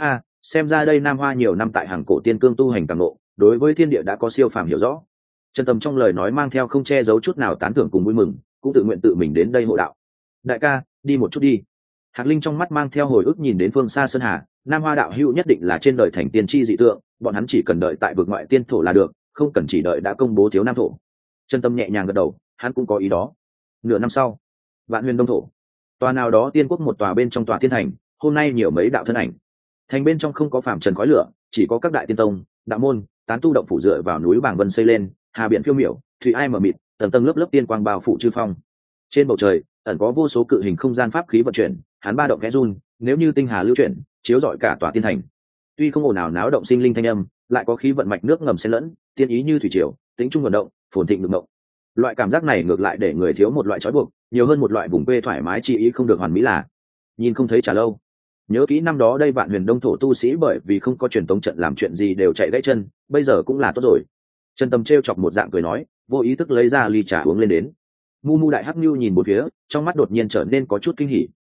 [SPEAKER 1] Xem ra đây Nam Hoa nhiều năm tại hàng cổ tiên cương tu hành càng ngộ, đối với thiên địa đã có siêu phàm hiểu rõ. Trần Tâm trong lời nói mang theo không che giấu chút nào tán thưởng cùng vui mừng, cũng tự nguyện tự mình đến đây hộ đạo. Đại ca, đi một chút đi. Hạc Linh trong mắt mang theo hồi ức nhìn đến phương xa sơn hà, Nam Hoa đạo hữu nhất định là trên đời thành tiên tri dị tượng, bọn hắn chỉ cần đợi tại vực ngoại tiên thổ là được, không cần chỉ đợi đã công bố thiếu nam thổ. Trần Tâm nhẹ nhàng gật đầu, hắn cũng có ý đó. Nửa năm sau, Vạn Huyền Đông thổ, tòa nào đó tiên quốc một tòa bên trong tòa thiên thành, hôm nay nhiều mấy đạo thân ảnh. Thành bên trong không có phàm trần khói lửa, chỉ có các đại tiên tông, đạo môn, tán tu động phủ dựa vào núi Bàng Vân xây lên, hà biển phiêu miểu, thủy ai mờ mịt, tầng tầng lớp lớp tiên quang bao phủ chư phong. Trên bầu trời ẩn có vô số cự hình không gian pháp khí vận chuyển, hắn ba động khẽ run, nếu như tinh hà lưu chuyển, chiếu rọi cả tòa tiên thành. Tuy không ồn ào náo động sinh linh thanh âm, lại có khí vận mạch nước ngầm xen lẫn, tiên ý như thủy triều, tính trung vận động, phồn thịnh được động. Loại cảm giác này ngược lại để người thiếu một loại trói buộc, nhiều hơn một loại vùng quê thoải mái chi ý không được hoàn mỹ là. Nhìn không thấy trả lâu. Nhớ kỹ năm đó đây Vạn Huyền Đông thổ tu sĩ bởi vì không có truyền tống trận làm chuyện gì đều chạy gãy chân, bây giờ cũng là tốt rồi. Trần Tâm trêu chọc một dạng cười nói, vô ý thức lấy ra ly trà uống lên đến. Mu Đại Hắc Nưu nhìn một phía, trong mắt đột nhiên trở nên có chút kinh hỉ.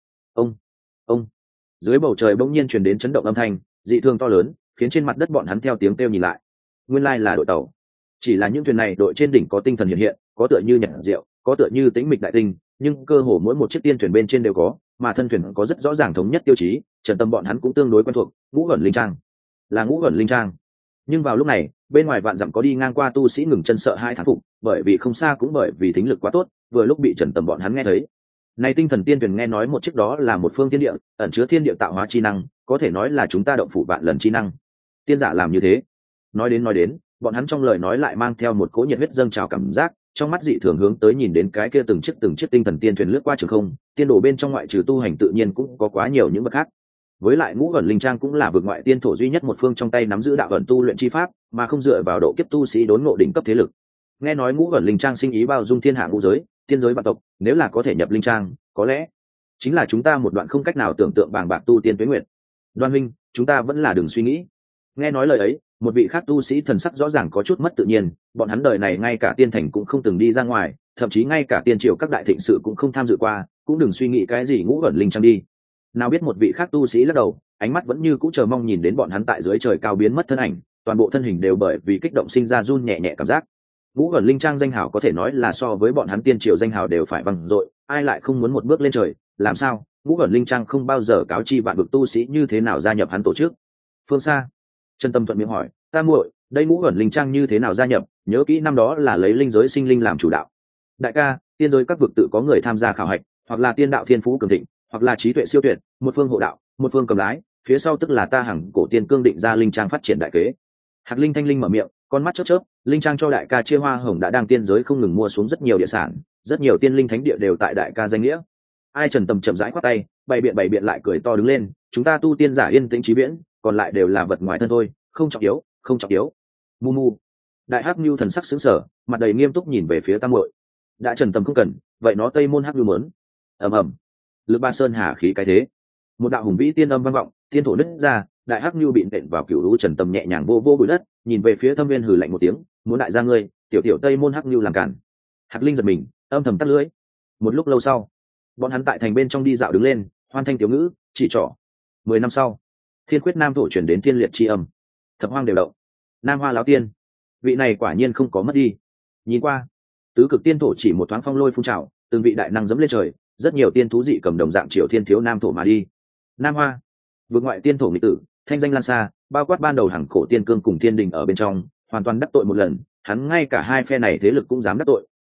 [SPEAKER 1] Ông. Dưới bầu trời bỗng nhiên truyền đến chấn động âm thanh, dị thường to lớn, khiến trên mặt đất bọn hắn theo tiếng kêu nhìn lại. Nguyên lai là đội tàu. Chỉ là những thuyền này đội trên đỉnh có tinh thần hiện hiện, có tựa như nhật diệu, có tựa như tĩnh mịch đại tinh, nhưng cơ hồ mỗi một chiếc tiên thuyền bên trên đều có, mà thân thuyền có rất rõ ràng thống nhất tiêu chí. Trần Tâm bọn hắn cũng tương đối quen thuộc, Ngũ Ẩn Linh Trang. Là Ngũ Ẩn Linh Trang. Nhưng vào lúc này, bên ngoài vạn dặm có đi ngang qua tu sĩ ngừng chân sợ hai thán phục, bởi vì không xa cũng bởi vì thính lực quá tốt, vừa lúc bị Trần Tâm bọn hắn nghe thấy. Này tinh thần tiên thuyền nghe nói một chiếc đó là một phương thiên địa, ẩn chứa thiên địa tạo hóa chi năng, có thể nói là chúng ta động phủ vạn lần chi năng. Tiên giả làm như thế. Nói đến, bọn hắn trong lời nói lại mang theo một cỗ nhiệt huyết dâng trào cảm giác, trong mắt dị thường hướng tới nhìn đến cái kia từng chiếc tinh thần tiên thuyền lướt qua trường không, tiên đồ bên trong ngoại trừ tu hành tự nhiên cũng có quá nhiều những bậc khác. Với lại Ngũ Ẩn Linh Trang cũng là vực ngoại tiên thổ duy nhất một phương trong tay nắm giữ đạo ẩn tu luyện chi pháp, mà không dựa vào độ kiếp tu sĩ đốn ngộ đỉnh cấp thế lực. Nghe nói Ngũ Ẩn Linh Trang sinh ý bao dung thiên hạ ngũ giới, tiên giới vạn tộc, nếu là có thể nhập linh trang, có lẽ chính là chúng ta một đoạn không cách nào tưởng tượng bàng bạc tu tiên tuế nguyện. Đoan Minh, chúng ta vẫn là đừng suy nghĩ. Nghe nói lời ấy, một vị khác tu sĩ thần sắc rõ ràng có chút mất tự nhiên, bọn hắn đời này ngay cả tiên thành cũng không từng đi ra ngoài, thậm chí ngay cả tiên triều các đại thịnh sự cũng không tham dự qua, cũng đừng suy nghĩ cái gì Ngũ Ẩn Linh Trang đi. Nào biết một vị khác tu sĩ lắc đầu, ánh mắt vẫn như cũ chờ mong nhìn đến bọn hắn tại dưới trời cao biến mất thân ảnh, toàn bộ thân hình đều bởi vì kích động sinh ra run nhẹ nhẹ cảm giác. Ngũ Ẩn Linh Trang danh hào có thể nói là so với bọn hắn tiên triều danh hào đều phải vang dội, ai lại không muốn một bước lên trời, làm sao? Ngũ Ẩn Linh Trang không bao giờ cáo chi vạn vực tu sĩ như thế nào gia nhập hắn tổ chức. Phương xa, Trần Tâm thuận miệng hỏi, ta muội, đây Ngũ Ẩn Linh Trang như thế nào gia nhập? Nhớ kỹ năm đó là lấy linh giới sinh linh làm chủ đạo. Đại ca, tiên giới các vực tự có người tham gia khảo hạch, hoặc là tiên đạo thiên phú cường thịnh, hoặc là trí tuệ siêu tuyệt, một phương hộ đạo, một phương cầm lái, phía sau tức là ta hằng cổ tiên cương định ra linh trang phát triển đại kế. Hạc Linh thanh linh mở miệng, con mắt chớp chớp, linh trang cho đại ca chia hoa hồng đã đang tiên giới không ngừng mua xuống rất nhiều địa sản, rất nhiều tiên linh thánh địa đều tại đại ca danh nghĩa. Ai Trần Tầm chậm rãi quát tay, bày biện lại cười to đứng lên, chúng ta tu tiên giả yên tĩnh trí viễn, còn lại đều là vật ngoài thân thôi, không trọng yếu. Mu. Đại Hắc Nưu thần sắc sững sờ, mặt đầy nghiêm túc nhìn về phía Tam Muội. Đã Trần Tầm không cần, vậy nó Tây Môn Hắc Nưu muốn. Ầm. Lực ba sơn hà khí cái thế. Một đạo hùng vĩ tiên âm vang vọng, tiên thổ nứt ra, Đại Hắc Nưu bị nện vào cửu lũ. Trần Tầm nhẹ nhàng vô bụi đất, nhìn về phía Thâm Viên hừ lạnh một tiếng, muốn đại gia ngươi, tiểu Tây Môn Hắc Nưu làm cản. Hạc Linh giật mình, âm thầm tắt lưỡi. Một lúc lâu sau, bọn hắn tại thành bên trong đi dạo đứng lên, hoan thanh tiểu ngữ, chỉ trỏ. 10 năm sau, Thiên Khuyết Nam thổ chuyển đến thiên liệt chi âm. Thập hoang đều động. Nam Hoa lão tiên, vị này quả nhiên không có mất đi. Nhìn qua, tứ cực tiên thổ chỉ một thoáng phong lôi phun trào, từng vị đại năng dẫm lên trời, rất nhiều tiên thú dị cầm đồng dạng Triệu Thiên thiếu Nam thổ mà đi. Nam Hoa, vượt ngoại tiên thổ nghịch tử, thanh danh lan xa, bao quát ban đầu hàng cổ tiên cương cùng thiên đình ở bên trong, hoàn toàn đắc tội một lần, hắn ngay cả hai phe này thế lực cũng dám đắc tội,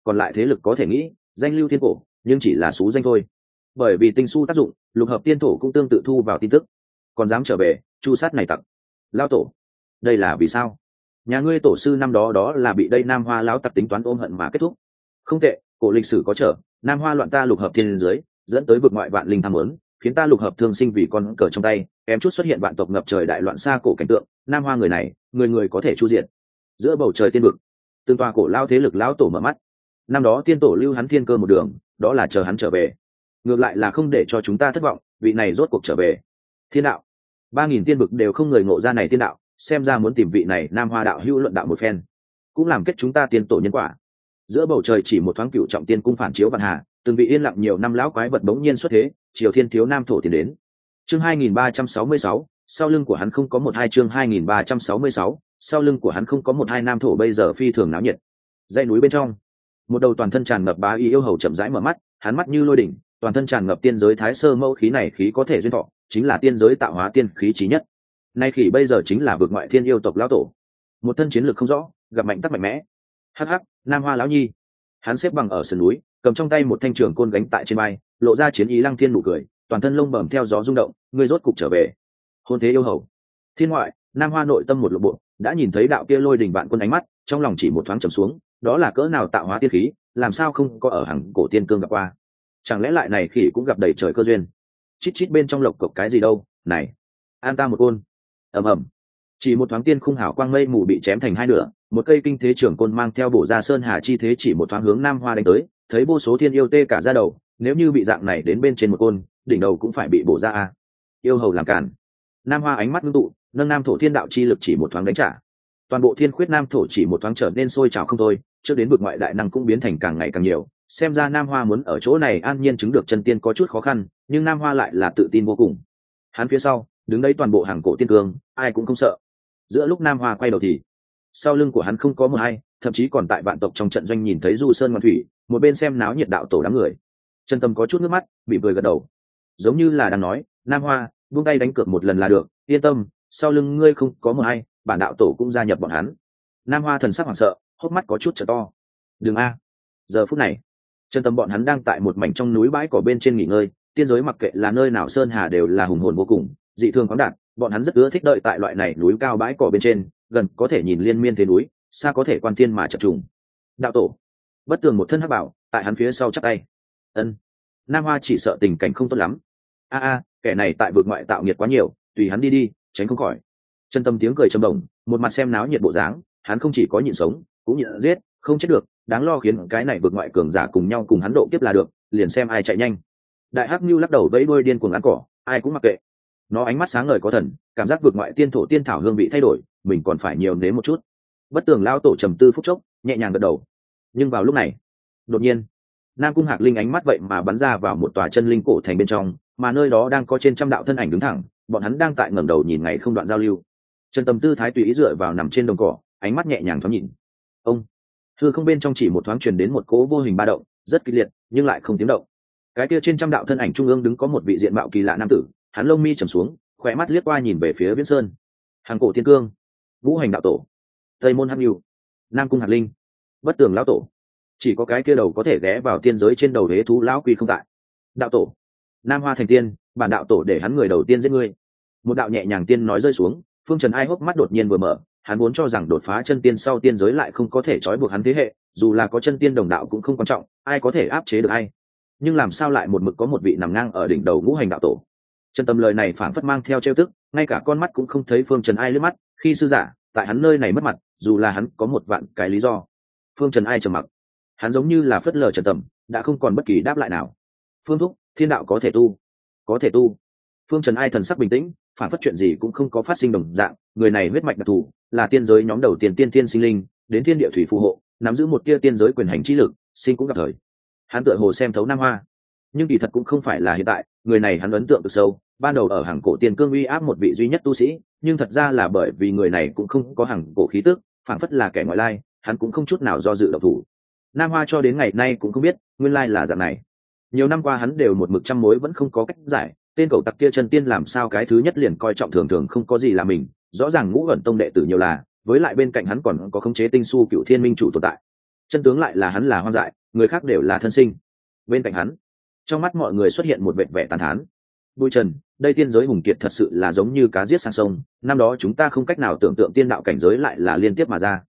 [SPEAKER 1] còn lại thế lực có thể nghĩ danh lưu thiên cổ nhưng chỉ là xú danh thôi. Bởi vì tinh su tác dụng, lục hợp tiên thổ cũng tương tự thu vào tin tức, còn dám trở về chu sát này tặc lao tổ. Đây là vì sao? Nhà ngươi tổ sư năm đó đó là bị đây Nam Hoa lão tặc tính toán ôm hận mà kết thúc. Không tệ, cổ lịch sử có trở, Nam Hoa loạn ta lục hợp thiên dưới, dẫn tới vực ngoại vạn linh tham lớn, khiến ta lục hợp thương sinh vì con cờ trong tay, kém chút xuất hiện vạn tộc ngập trời đại loạn xa cổ cảnh tượng. Nam Hoa người này, người người có thể chu diện. Giữa bầu trời tiên vực, tương tòa cổ lao thế lực lão tổ mở mắt. Năm đó tiên tổ lưu hắn thiên cơ một đường, đó là chờ hắn trở về. Ngược lại là không để cho chúng ta thất vọng, vị này rốt cuộc trở về. Thiên đạo, 3000 tiên vực đều không người ngộ ra này tiên đạo, xem ra muốn tìm vị này Nam Hoa đạo hữu luận đạo một phen, cũng làm kết chúng ta tiên tổ nhân quả. Giữa bầu trời chỉ một thoáng cựu trọng tiên cung phản chiếu vạn hà, từng vị yên lặng nhiều năm lão quái vật bỗng nhiên xuất thế, triều thiên thiếu nam thổ tiến đến. Chương 2366, sau lưng của hắn không có một hai. Chương 2366, sau lưng của hắn không có một hai. Nam thổ bây giờ phi thường náo nhiệt. Dãy núi bên trong, một đầu toàn thân tràn ngập bá y yêu hầu chậm rãi mở mắt, hắn mắt như lôi đỉnh, toàn thân tràn ngập tiên giới thái sơ mẫu khí, này khí có thể duyên thọ, chính là tiên giới tạo hóa tiên khí chí nhất. Nay khỉ bây giờ chính là vực ngoại thiên yêu tộc lão tổ, một thân chiến lược không rõ, gặp mạnh tắc mạnh mẽ. Hắc hắc, Nam Hoa lão nhi. Hắn xếp bằng ở sườn núi, cầm trong tay một thanh trường côn gánh tại trên vai, lộ ra chiến ý lăng thiên nụ cười, toàn thân lông bẩm theo gió rung động. Ngươi rốt cục trở về. Hôn thế yêu hầu. Thiên ngoại, Nam Hoa nội tâm một lộ bộ, đã nhìn thấy đạo kia lôi đỉnh vạn quân ánh mắt, trong lòng chỉ một thoáng trầm xuống, đó là cỡ nào tạo hóa tiên khí, làm sao không có ở hàng cổ tiên cương gặp qua. Chẳng lẽ lại này khỉ cũng gặp đầy trời cơ duyên. Chít chít bên trong lộc cộc cái gì đâu, này, an ta một côn. Ầm ầm, chỉ một thoáng tiên khung hào quang mây mù bị chém thành hai nửa, một cây kinh thế trường côn mang theo bổ ra sơn hà chi thế chỉ một thoáng hướng Nam Hoa đánh tới. Thấy vô số thiên yêu tê cả ra đầu, nếu như bị dạng này đến bên trên một côn, đỉnh đầu cũng phải bị bổ ra a. Yêu hầu làm cản. Nam Hoa ánh mắt ngưng tụ, nâng Nam thổ thiên đạo chi lực chỉ một thoáng đánh trả. Toàn bộ thiên khuyết Nam thổ chỉ một thoáng trở nên sôi trào không thôi, trước đến vực ngoại đại năng cũng biến thành càng ngày càng nhiều. Xem ra Nam Hoa muốn ở chỗ này an nhiên chứng được chân tiên có chút khó khăn, nhưng Nam Hoa lại là tự tin vô cùng. Hắn phía sau đứng đấy toàn bộ hàng cổ tiên cương, ai cũng không sợ. Giữa lúc Nam Hoa quay đầu thì sau lưng của hắn không có một ai, thậm chí còn tại vạn tộc trong trận doanh nhìn thấy du sơn ngoan thủy, một bên xem náo nhiệt đạo tổ đám người. Chân tâm có chút nước mắt, bị cười gật đầu, giống như là đang nói, Nam Hoa, buông tay đánh cược một lần là được, yên tâm, sau lưng ngươi không có một ai, bản đạo tổ cũng gia nhập bọn hắn. Nam Hoa thần sắc hoảng sợ, hốc mắt có chút trở to. Đừng a. Giờ phút này, chân tâm bọn hắn đang tại một mảnh trong núi bãi cỏ bên trên nghỉ ngơi, tiên giới mặc kệ là nơi nào sơn hà đều là hùng hồn vô cùng, dị thường khoáng đạt, bọn hắn rất ưa thích đợi tại loại này núi cao bãi cỏ bên trên, gần có thể nhìn liên miên thế núi, xa có thể quan thiên mà chập trùng. Đạo tổ, bất tường một thân hắc bảo, tại hắn phía sau chắp tay. Ân. Nam Hoa chỉ sợ tình cảnh không tốt lắm. A, kẻ này tại vực ngoại tạo nghiệt quá nhiều, tùy hắn đi đi, tránh không khỏi. Chân tâm tiếng cười trầm bổng, một mặt xem náo nhiệt bộ dáng, hắn không chỉ có nhịn sống, cũng nhịn giết, không chết được, đáng lo khiến cái này vực ngoại cường giả cùng nhau cùng hắn độ kiếp là được, liền xem ai chạy nhanh. Đại hắc nhu lắc đầu vẫy đuôi điên cuồng ăn cỏ, ai cũng mặc kệ. Nó ánh mắt sáng ngời có thần, cảm giác vực ngoại tiên thổ tiên thảo hương vị thay đổi, mình còn phải nhiều nếm một chút. Bất tường lao tổ trầm tư phút chốc, nhẹ nhàng gật đầu. Nhưng vào lúc này, đột nhiên, Nam Cung Hạc Linh ánh mắt vậy mà bắn ra vào một tòa chân linh cổ thành bên trong, mà nơi đó đang có trên trăm đạo thân ảnh đứng thẳng, bọn hắn đang tại ngẩng đầu nhìn ngày không đoạn giao lưu. Trần Tâm tư thái tùy ý dựa vào nằm trên đồng cỏ, ánh mắt nhẹ nhàng thoáng nhìn. Ông, hư không bên trong chỉ một thoáng truyền đến một cỗ vô hình ba động, rất kịch liệt, nhưng lại không tiếng động. Cái kia trên trăm đạo thân ảnh trung ương đứng có một vị diện mạo kỳ lạ nam tử, hắn lông mi trầm xuống, khỏe mắt liếc qua nhìn về phía Viễn Sơn. Hàng cổ thiên cương, Vũ Hành đạo tổ, Tây môn Hắc Nhu, Nam Cung Hạc Linh, Bất tường lão tổ. Chỉ có cái kia đầu có thể ghé vào tiên giới trên đầu hế thú lão quy không tại. Đạo tổ, Nam Hoa thành tiên, bản đạo tổ để hắn người đầu tiên giết ngươi. Một đạo nhẹ nhàng tiên nói rơi xuống, Phương Trần Ai hốc mắt đột nhiên vừa mở, hắn vốn cho rằng đột phá chân tiên sau tiên giới lại không có thể trói buộc hắn thế hệ, dù là có chân tiên đồng đạo cũng không quan trọng, ai có thể áp chế được ai. Nhưng làm sao lại một mực có một vị nằm ngang ở đỉnh đầu Ngũ Hành đạo tổ? Chân tâm lời này phảng phất mang theo trêu tức, ngay cả con mắt cũng không thấy Phương Trần Ai lướt mắt, khi sư giả, tại hắn nơi này mất mặt, dù là hắn có một vạn cái lý do. Phương Trần Ai trầm mặc, hắn giống như là phớt lờ Trần Tầm, đã không còn bất kỳ đáp lại nào. Phương thúc, thiên đạo có thể tu, có thể tu. Phương Trần Ai thần sắc bình tĩnh, phản phất chuyện gì cũng không có phát sinh đồng dạng, người này huyết mạch đặc thù, là tiên giới nhóm đầu tiên tiên sinh linh, đến thiên địa thủy phù hộ, nắm giữ một tia tiên giới quyền hành trí lực, sinh cũng gặp thời. Hắn tựa hồ xem thấu Nam Hoa, nhưng kỳ thật cũng không phải là hiện tại, người này hắn ấn tượng cực sâu, ban đầu ở hàng cổ tiên cương uy áp một vị duy nhất tu sĩ, nhưng thật ra là bởi vì người này cũng không có hàng cổ khí tức, phản phất là kẻ ngoại lai, hắn cũng không chút nào do dự động thủ. Nam Hoa cho đến ngày nay cũng không biết, nguyên lai là dạng này. Nhiều năm qua hắn đều một mực trăm mối vẫn không có cách giải, tên cậu tặc kia chân tiên làm sao cái thứ nhất liền coi trọng thường thường không có gì là mình, rõ ràng Ngũ Ẩn tông đệ tử nhiều là, với lại bên cạnh hắn còn có khống chế tinh su cựu thiên minh chủ tồn tại. chân tướng lại là hắn là hoang dại, người khác đều là thân sinh. Bên cạnh hắn, trong mắt mọi người xuất hiện một vẻ vẻ tàn thán. Bụi Trần, đây tiên giới hùng kiệt thật sự là giống như cá giết sang sông, năm đó chúng ta không cách nào tưởng tượng tiên đạo cảnh giới lại là liên tiếp mà ra.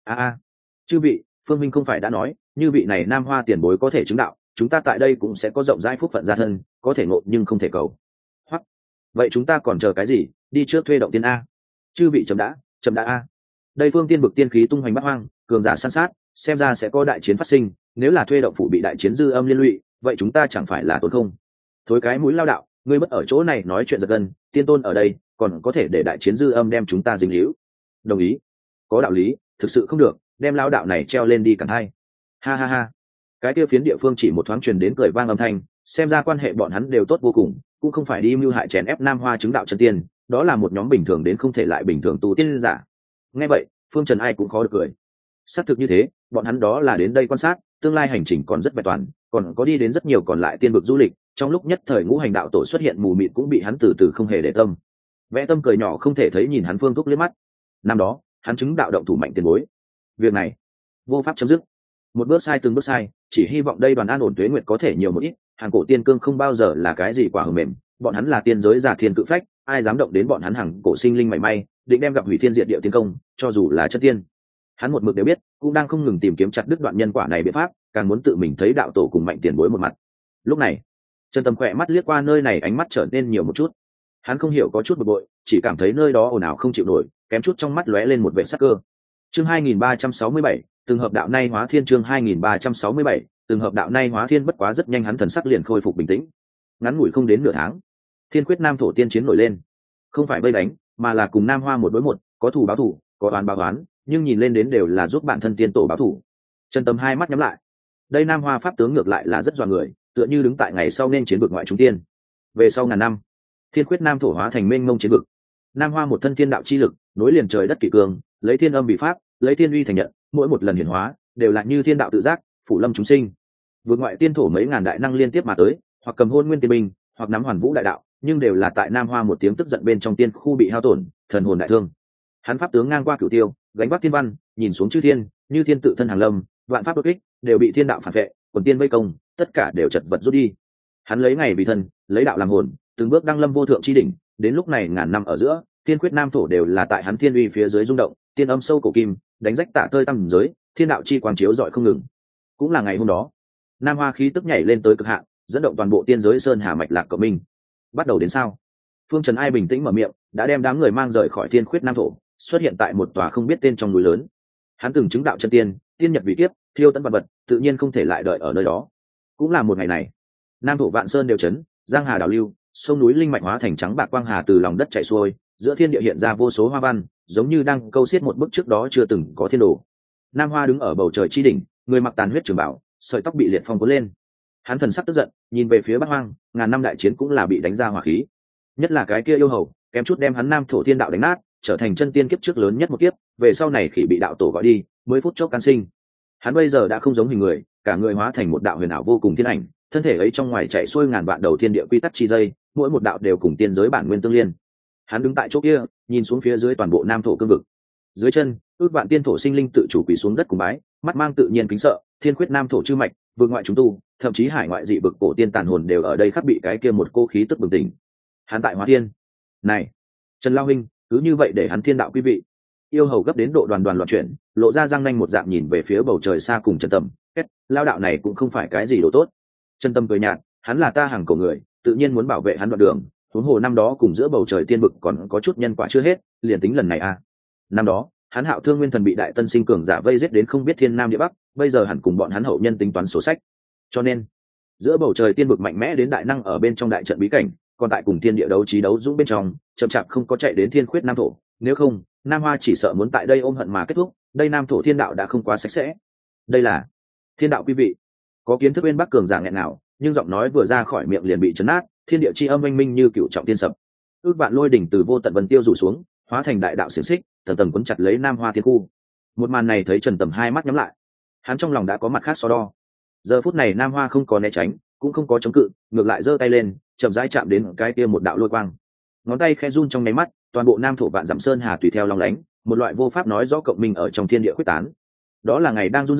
[SPEAKER 1] Chư vị, Phương Minh không phải đã nói, như vị này Nam Hoa tiền bối có thể chứng đạo, chúng ta tại đây cũng sẽ có rộng rãi phúc phận gia thân, có thể ngộ nhưng không thể cầu. Hoặc, vậy chúng ta còn chờ cái gì, đi trước thuê động tiên a. Chư vị chậm đã a. Đây phương tiên vực tiên khí tung hoành bát hoang, cường giả san sát, xem ra sẽ có đại chiến phát sinh, nếu là thuê động phủ bị đại chiến dư âm liên lụy, vậy chúng ta chẳng phải là tổn không? Thối cái mũi lao đạo, ngươi mất ở chỗ này nói chuyện giật gân, tiên tôn ở đây, còn có thể để đại chiến dư âm đem chúng ta dính líu. Đồng ý, có đạo lý, thực sự không được, đem lao đạo này treo lên đi càng hay. Ha ha ha. Cái kia phiến địa phương chỉ một thoáng truyền đến cười vang âm thanh, xem ra quan hệ bọn hắn đều tốt vô cùng, cũng không phải đi mưu hại chèn ép Nam Hoa chứng đạo chân tiên, đó là một nhóm bình thường đến không thể lại bình thường tu tiên giả. Nghe vậy, Phương Trần ai cũng khó được cười. Xác thực như thế, bọn hắn đó là đến đây quan sát, tương lai hành trình còn rất vẹn toàn, còn có đi đến rất nhiều còn lại tiên vực du lịch, trong lúc nhất thời Ngũ Hành đạo tổ xuất hiện mù mịt cũng bị hắn từ từ không hề để tâm. Vẽ Tâm cười nhỏ không thể thấy nhìn hắn Phương Thúc liếc mắt. Năm đó, hắn chứng đạo động thủ mạnh tiền bối. Việc này, vô pháp chấm dứt. Một bước sai từng bước sai, chỉ hy vọng đây đoàn an ổn tuế nguyệt có thể nhiều một ít, hàng cổ tiên cương không bao giờ là cái gì quả hờ mềm, bọn hắn là tiên giới giả thiên cự phách, ai dám động đến bọn hắn hàng cổ sinh linh mảy may, định đem gặp hủy thiên diệt địa tiên công, cho dù là chất tiên. Hắn một mực đều biết, cũng đang không ngừng tìm kiếm chặt đứt đoạn nhân quả này biện pháp, càng muốn tự mình thấy đạo tổ cùng mạnh tiền bối một mặt. Lúc này, Trần Tâm khỏe mắt liếc qua nơi này, ánh mắt trở nên nhiều một chút. Hắn không hiểu có chút bực bội, chỉ cảm thấy nơi đó ồn ào không chịu nổi, kém chút trong mắt lóe lên một vẻ sắc cơ. Chương 2367, từng hợp đạo nay hóa thiên. Chương 2367, từng hợp đạo nay hóa thiên. Bất quá rất nhanh hắn thần sắc liền khôi phục bình tĩnh. Ngắn ngủi không đến nửa tháng, Thiên Quyết Nam thổ tiên chiến nổi lên, không phải vây đánh, mà là cùng Nam Hoa một đối một, có thù báo thù, có oán báo oán, nhưng nhìn lên đến đều là giúp bản thân tiên tổ báo thù. Trần Tâm hai mắt nhắm lại. Đây Nam Hoa pháp tướng ngược lại là rất dọa người, tựa như đứng tại ngày sau nên chiến vực ngoại chúng tiên. Về sau ngàn năm, Thiên Quyết Nam thổ hóa thành mênh mông chiến vực. Nam Hoa một thân thiên đạo chi lực, nối liền trời đất kỷ cương, lấy thiên âm bị pháp, lấy thiên uy thành nhận, mỗi một lần hiển hóa đều là như thiên đạo tự giác, phủ lâm chúng sinh. Vượt ngoại tiên thổ mấy ngàn đại năng liên tiếp mà tới, hoặc cầm hôn nguyên tiên binh, hoặc nắm hoàn vũ đại đạo, nhưng đều là tại Nam Hoa một tiếng tức giận bên trong tiên khu bị hao tổn, thần hồn đại thương. Hắn pháp tướng ngang qua cửu tiêu, gánh vác thiên văn, nhìn xuống chư thiên, như thiên tự thân hàng lâm, vạn pháp đột kích, đều bị thiên đạo phản vệ, quần tiên vây công, tất cả đều chật vật rút đi. Hắn lấy ngày vì thân, lấy đạo làm hồn, từng bước đăng lâm vô thượng chi đỉnh, đến lúc này ngàn năm ở giữa, Thiên Quyết Nam thổ đều là tại hắn thiên uy phía dưới rung động, tiên âm sâu cổ kim, đánh rách tạ tơi tăm giới, thiên đạo chi quang chiếu rọi không ngừng. Cũng là ngày hôm đó, Nam Hoa khí tức nhảy lên tới cực hạn, dẫn động toàn bộ tiên giới sơn hà mạch lạc cộng minh. Bắt đầu đến sao? Phương Trần ai bình tĩnh mở miệng, đã đem đám người mang rời khỏi Thiên Quyết Nam thổ, xuất hiện tại một tòa không biết tên trong núi lớn. Hắn từng chứng đạo chân tiên, tiên nhật vị kiếp, thiêu tận vật vật, tự nhiên không thể lại đợi ở nơi đó. Cũng là một ngày này, Nam thổ vạn sơn đều chấn, giang hà đảo lưu, sông núi linh mạch hóa thành trắng bạc quang hà từ lòng đất chảy xuôi, giữa thiên địa hiện ra vô số hoa văn, giống như đang câu xiết một bức trước đó chưa từng có thiên đồ. Nam Hoa đứng ở bầu trời chi đỉnh, người mặc tàn huyết trường bảo, sợi tóc bị liệt phong cuốn lên. Hắn thần sắc tức giận, nhìn về phía Bát Hoang, ngàn năm đại chiến cũng là bị đánh ra hỏa khí. Nhất là cái kia yêu hầu, kém chút đem hắn Nam thổ thiên đạo đánh nát, trở thành chân tiên kiếp trước lớn nhất một kiếp, về sau này khỉ bị đạo tổ gọi đi, mới phút chốc can sinh. Hắn bây giờ đã không giống hình người, cả người hóa thành một đạo huyền ảo vô cùng thiên ảnh, thân thể ấy trong ngoài chạy xuôi ngàn vạn đầu thiên địa quy tắc chi dây, mỗi một đạo đều cùng tiên giới bản nguyên tương liên. Hắn đứng tại chỗ kia, nhìn xuống phía dưới toàn bộ Nam thổ cương vực. Dưới chân, ước vạn tiên thổ sinh linh tự chủ quỳ xuống đất cùng bái, mắt mang tự nhiên kính sợ, Thiên Quyết Nam thổ chư mạch, vượt ngoại chúng tu, thậm chí hải ngoại dị vực cổ tiên tàn hồn đều ở đây khắc bị cái kia một cô khí tức bừng tỉnh. Hắn tại hóa thiên. Này, Trần Lao huynh, cứ như vậy để hắn thiên đạo quý vị. Yêu hầu gấp đến độ đoàn đoàn loạn chuyển, lộ ra răng nanh một dạng nhìn về phía bầu trời xa cùng Trần Tâm, kết, lao đạo này cũng không phải cái gì đồ tốt. Trần Tâm cười nhạt, hắn là ta hàng cổ người, tự nhiên muốn bảo vệ hắn đoạn đường. Huống hồ năm đó cùng giữa bầu trời tiên vực còn có chút nhân quả chưa hết, liền tính lần này a. Năm đó, hắn Hạo Thương Nguyên Thần bị đại tân sinh cường giả vây giết đến không biết thiên nam địa bắc, bây giờ hẳn cùng bọn hắn hậu nhân tính toán sổ sách. Cho nên, giữa bầu trời tiên vực mạnh mẽ đến đại năng ở bên trong đại trận bí cảnh, còn tại cùng thiên địa đấu trí đấu dũng bên trong, chậm chạp không có chạy đến Thiên Khuyết Nam thổ, nếu không, Nam Hoa chỉ sợ muốn tại đây ôm hận mà kết thúc, đây Nam thổ thiên đạo đã không quá sạch sẽ. Đây là thiên đạo quý vị. Có kiến thức bên Bắc cường giả nghẹn nào, nhưng giọng nói vừa ra khỏi miệng liền bị chấn nát, thiên địa chi âm oanh minh như cựu trọng tiên sập. Ước vạn lôi đỉnh từ vô tận vân tiêu rủ xuống, hóa thành đại đạo xiển xích, tầng tầng cuốn chặt lấy Nam Hoa thiên khu. Một màn này thấy Trần Tầm hai mắt nhắm lại, hắn trong lòng đã có mặt khác so đo. Giờ phút này Nam Hoa không có né tránh, cũng không có chống cự, ngược lại giơ tay lên, chậm rãi chạm đến cái kia một đạo lôi quang. Ngón tay khẽ run trong nháy mắt, toàn bộ Nam thổ vạn dặm sơn hà tùy theo long lánh, một loại vô pháp nói rõ cộng minh ở trong thiên địa quyết tán. Đó là ngày đang run rẩy,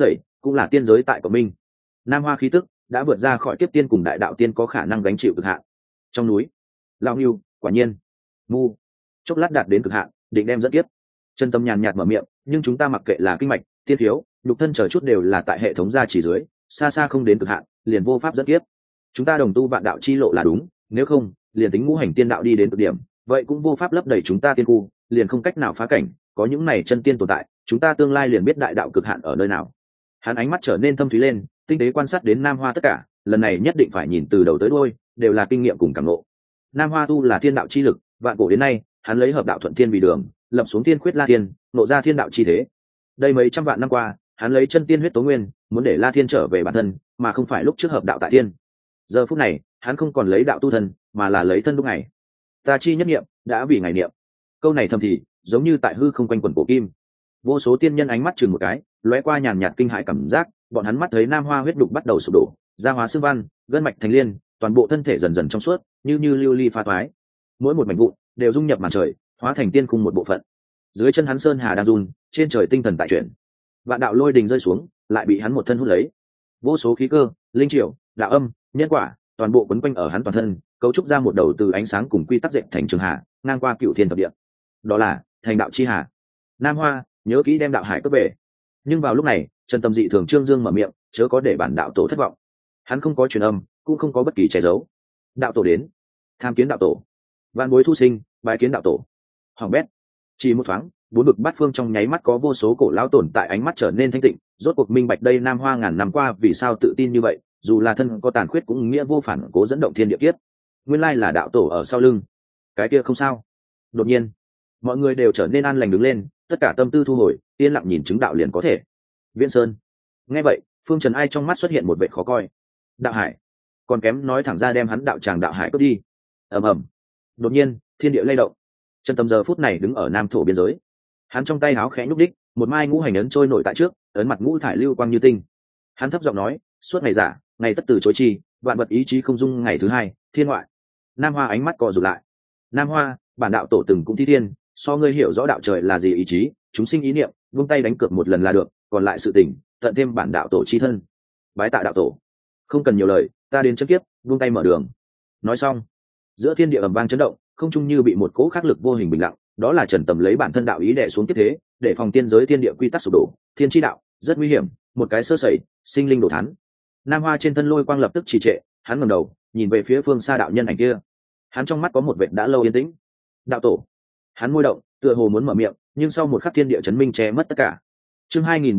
[SPEAKER 1] cũng là tiên giới tại cộng minh. Nam Hoa khí tức đã vượt ra khỏi kiếp tiên cùng đại đạo tiên có khả năng gánh chịu cực hạn. Trong núi lao nghiêu quả nhiên mu chốc lát đạt đến cực hạn, định đem dẫn kiếp. Chân tâm nhàn nhạt mở miệng, nhưng chúng ta mặc kệ là kinh mạch, tiên thiếu, nhục thân chờ chút đều là tại hệ thống gia chỉ dưới, xa xa không đến cực hạn, liền vô pháp dẫn kiếp. Chúng ta đồng tu vạn đạo chi lộ là đúng, nếu không, liền tính ngũ hành tiên đạo đi đến cực điểm, vậy cũng vô pháp lấp đầy chúng ta tiên khu, liền không cách nào phá cảnh. Có những này chân tiên tồn tại, chúng ta tương lai liền biết đại đạo cực hạn ở nơi nào. Hắn ánh mắt trở nên thâm thúy lên, tinh tế quan sát đến Nam Hoa tất cả, lần này nhất định phải nhìn từ đầu tới đuôi, đều là kinh nghiệm cùng cảm ngộ. Nam Hoa tu là thiên đạo chi lực, vạn cổ đến nay, hắn lấy hợp đạo thuận thiên vì đường, lập xuống thiên khuyết La Thiên, nộ ra thiên đạo chi thế. Đây mấy trăm vạn năm qua, hắn lấy chân tiên huyết tố nguyên, muốn để La Thiên trở về bản thân, mà không phải lúc trước hợp đạo tại thiên. Giờ phút này, hắn không còn lấy đạo tu thân, mà là lấy thân lúc ngày. Ta chi nhất niệm, đã vì ngày niệm. Câu này thầm thì, giống như tại hư không quanh quẩn cổ kim. Vô số tiên nhân ánh mắt chừng một cái, lóe qua nhàn nhạt kinh hãi cảm giác, bọn hắn mắt thấy Nam Hoa huyết đục bắt đầu sụp đổ, gia hóa xương văn, gân mạch thành liên, toàn bộ thân thể dần dần trong suốt, như lưu ly pha toái. Mỗi một mảnh vụn đều dung nhập màn trời, hóa thành tiên khung một bộ phận. Dưới chân hắn sơn hà đang run, trên trời tinh thần tại chuyển. Vạn đạo lôi đình rơi xuống, lại bị hắn một thân hút lấy. Vô số khí cơ, linh triều, đạo âm, nhân quả, toàn bộ quấn quanh ở hắn toàn thân, cấu trúc ra một đầu từ ánh sáng cùng quy tắc dệt thành trường hà, ngang qua cựu thiên thập địa. Đó là thành đạo chi hà. Nam Hoa, nhớ kỹ đem đạo hải cướp về. Nhưng vào lúc này, Trần Tâm dị thường trương dương mở miệng, chớ có để bản đạo tổ thất vọng. Hắn không có truyền âm, cũng không có bất kỳ che giấu. Đạo tổ đến, tham kiến đạo tổ. Vạn bối thu sinh, bái kiến đạo tổ. Hoàng bét. Chỉ một thoáng, bốn bực bát phương trong nháy mắt có vô số cổ lão tồn tại ánh mắt trở nên thanh tịnh, rốt cuộc minh bạch đây Nam Hoa ngàn năm qua vì sao tự tin như vậy, dù là thân có tàn khuyết cũng nghĩa vô phản cố dẫn động thiên địa kiếp. Nguyên lai là đạo tổ ở sau lưng. Cái kia không sao. Đột nhiên, mọi người đều trở nên an lành đứng lên, tất cả tâm tư thu hồi, yên lặng nhìn chứng đạo liền có thể. Viễn Sơn. Nghe vậy, Phương Trần Ai trong mắt xuất hiện một vẻ khó coi. Đạo hải, còn kém nói thẳng ra đem hắn đạo tràng đạo hải cướp đi. Ầm ầm. Đột nhiên, thiên địa lay động. Trần Tâm giờ phút này đứng ở nam thổ biên giới, hắn trong tay áo khẽ nhúc đích, một mai ngũ hành ấn trôi nổi tại trước, ấn mặt ngũ thải lưu quang như tinh. Hắn thấp giọng nói, suốt ngày giả, ngày tất từ chối chi, vạn vật ý chí không dung ngày thứ hai, thiên ngoại. Nam Hoa ánh mắt co rụt lại. Nam Hoa, bản đạo tổ từng cũng thi thiên, so ngươi hiểu rõ đạo trời là gì ý chí, chúng sinh ý niệm, vung tay đánh cược một lần là được, còn lại sự tình, tận thêm bản đạo tổ chi thân. Bái tạ đạo tổ. Không cần nhiều lời, ta đến chân kiếp, vung tay mở đường. Nói xong, giữa thiên địa ầm vang chấn động, không trung như bị một cỗ khắc lực vô hình bình lặng, đó là Trần Tầm lấy bản thân đạo ý đè xuống tiếp thế, để phòng tiên giới thiên địa quy tắc sụp đổ, thiên chi đạo rất nguy hiểm, một cái sơ sẩy, sinh linh đổ thán. Nam Hoa trên thân lôi quang lập tức trì trệ, hắn ngẩng đầu, nhìn về phía phương xa đạo nhân ảnh kia. Hắn trong mắt có một vệt đã lâu yên tĩnh. Đạo tổ. Hắn môi động, tựa hồ muốn mở miệng, nhưng sau một khắc thiên địa chấn minh che mất tất cả. Chương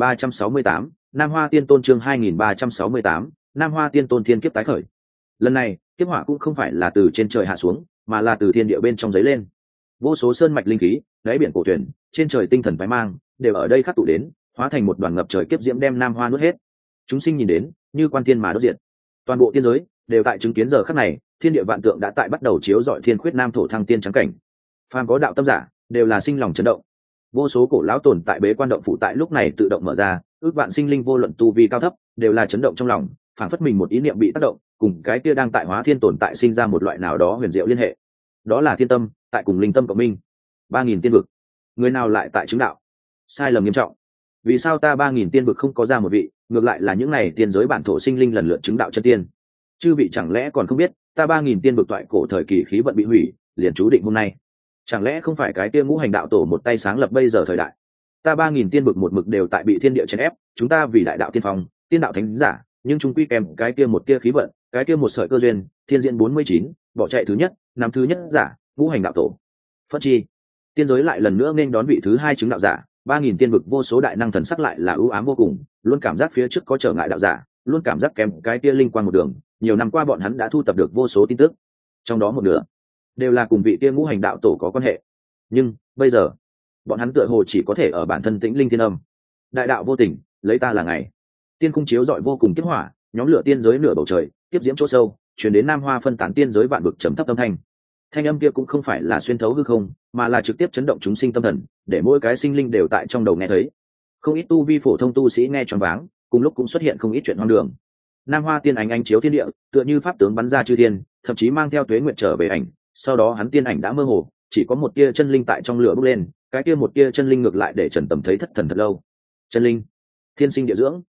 [SPEAKER 1] 2368, Nam Hoa Tiên Tôn chương 2368, Nam Hoa Tiên Tôn thiên kiếp tái khởi. Lần này, kiếp hỏa cũng không phải là từ trên trời hạ xuống, mà là từ thiên địa bên trong giấy lên. Vô số sơn mạch linh khí, đáy biển cổ thuyền, trên trời tinh thần phái mang, đều ở đây khắc tụ đến, hóa thành một đoàn ngập trời kiếp diễm đem Nam Hoa nuốt hết. Chúng sinh nhìn đến, như quan thiên mà đốt diệt. Toàn bộ tiên giới đều tại chứng kiến giờ khắc này, thiên địa vạn tượng đã tại bắt đầu chiếu rọi thiên khuyết nam thổ thăng tiên trắng cảnh. Phàm có đạo tâm giả, đều là sinh lòng chấn động. Vô số cổ lão tồn tại bế quan động phụ tại lúc này tự động mở ra, ước vạn sinh linh vô luận tu vi cao thấp, đều là chấn động trong lòng, phảng phất mình một ý niệm bị tác động, cùng cái kia đang tại hóa thiên tồn tại sinh ra một loại nào đó huyền diệu liên hệ. Đó là thiên tâm tại cùng linh tâm cộng minh. 3000 tiên vực, người nào lại tại chứng đạo? Sai lầm nghiêm trọng. Vì sao ta 3000 tiên vực không có ra một vị, ngược lại là những này tiên giới bản thổ sinh linh lần lượt chứng đạo chân tiên? Chư vị chẳng lẽ còn không biết, ta 3000 tiên vực toại cổ thời kỳ khí vận bị hủy, liền chú định hôm nay. Chẳng lẽ không phải cái kia ngũ hành đạo tổ một tay sáng lập bây giờ thời đại? Ta 3000 tiên vực một mực đều tại bị thiên địa chèn ép, chúng ta vì đại đạo tiên phong, tiên đạo thánh giả, nhưng chúng quy kèm cái kia một tia khí vận, cái kia một sợi cơ duyên, thiên diễn 49, bỏ chạy thứ nhất, năm thứ nhất giả, ngũ hành đạo tổ. Phất chi, tiên giới lại lần nữa nên đón vị thứ hai chứng đạo giả, 3000 tiên vực vô số đại năng thần sắc lại là ưu ám vô cùng, luôn cảm giác phía trước có trở ngại đạo giả, luôn cảm giác kèm cái kia linh quang một đường, nhiều năm qua bọn hắn đã thu tập được vô số tin tức, trong đó một nửa đều là cùng vị kia ngũ hành đạo tổ có quan hệ. Nhưng bây giờ, bọn hắn tựa hồ chỉ có thể ở bản thân tĩnh linh thiên âm. Đại đạo vô tình, lấy ta là ngày. Tiên cung chiếu rọi vô cùng kiếp hỏa, nhóm lửa tiên giới nửa bầu trời, tiếp diễm chỗ sâu, truyền đến Nam Hoa phân tán tiên giới vạn vực trầm thấp âm thanh. Thanh âm kia cũng không phải là xuyên thấu hư không, mà là trực tiếp chấn động chúng sinh tâm thần, để mỗi cái sinh linh đều tại trong đầu nghe thấy. Không ít tu vi phổ thông tu sĩ nghe choáng váng, cùng lúc cũng xuất hiện không ít chuyện hoang đường. Nam Hoa tiên ánh chiếu thiên địa, tựa như pháp tướng bắn ra chư thiên, thậm chí mang theo tuế nguyệt trở về ảnh. Sau đó hắn tiên ảnh đã mơ hồ, chỉ có một tia chân linh tại trong lửa bốc lên, cái kia một tia chân linh ngược lại để Trần Tầm thấy thất thần thật lâu. Chân linh, thiên sinh địa dưỡng.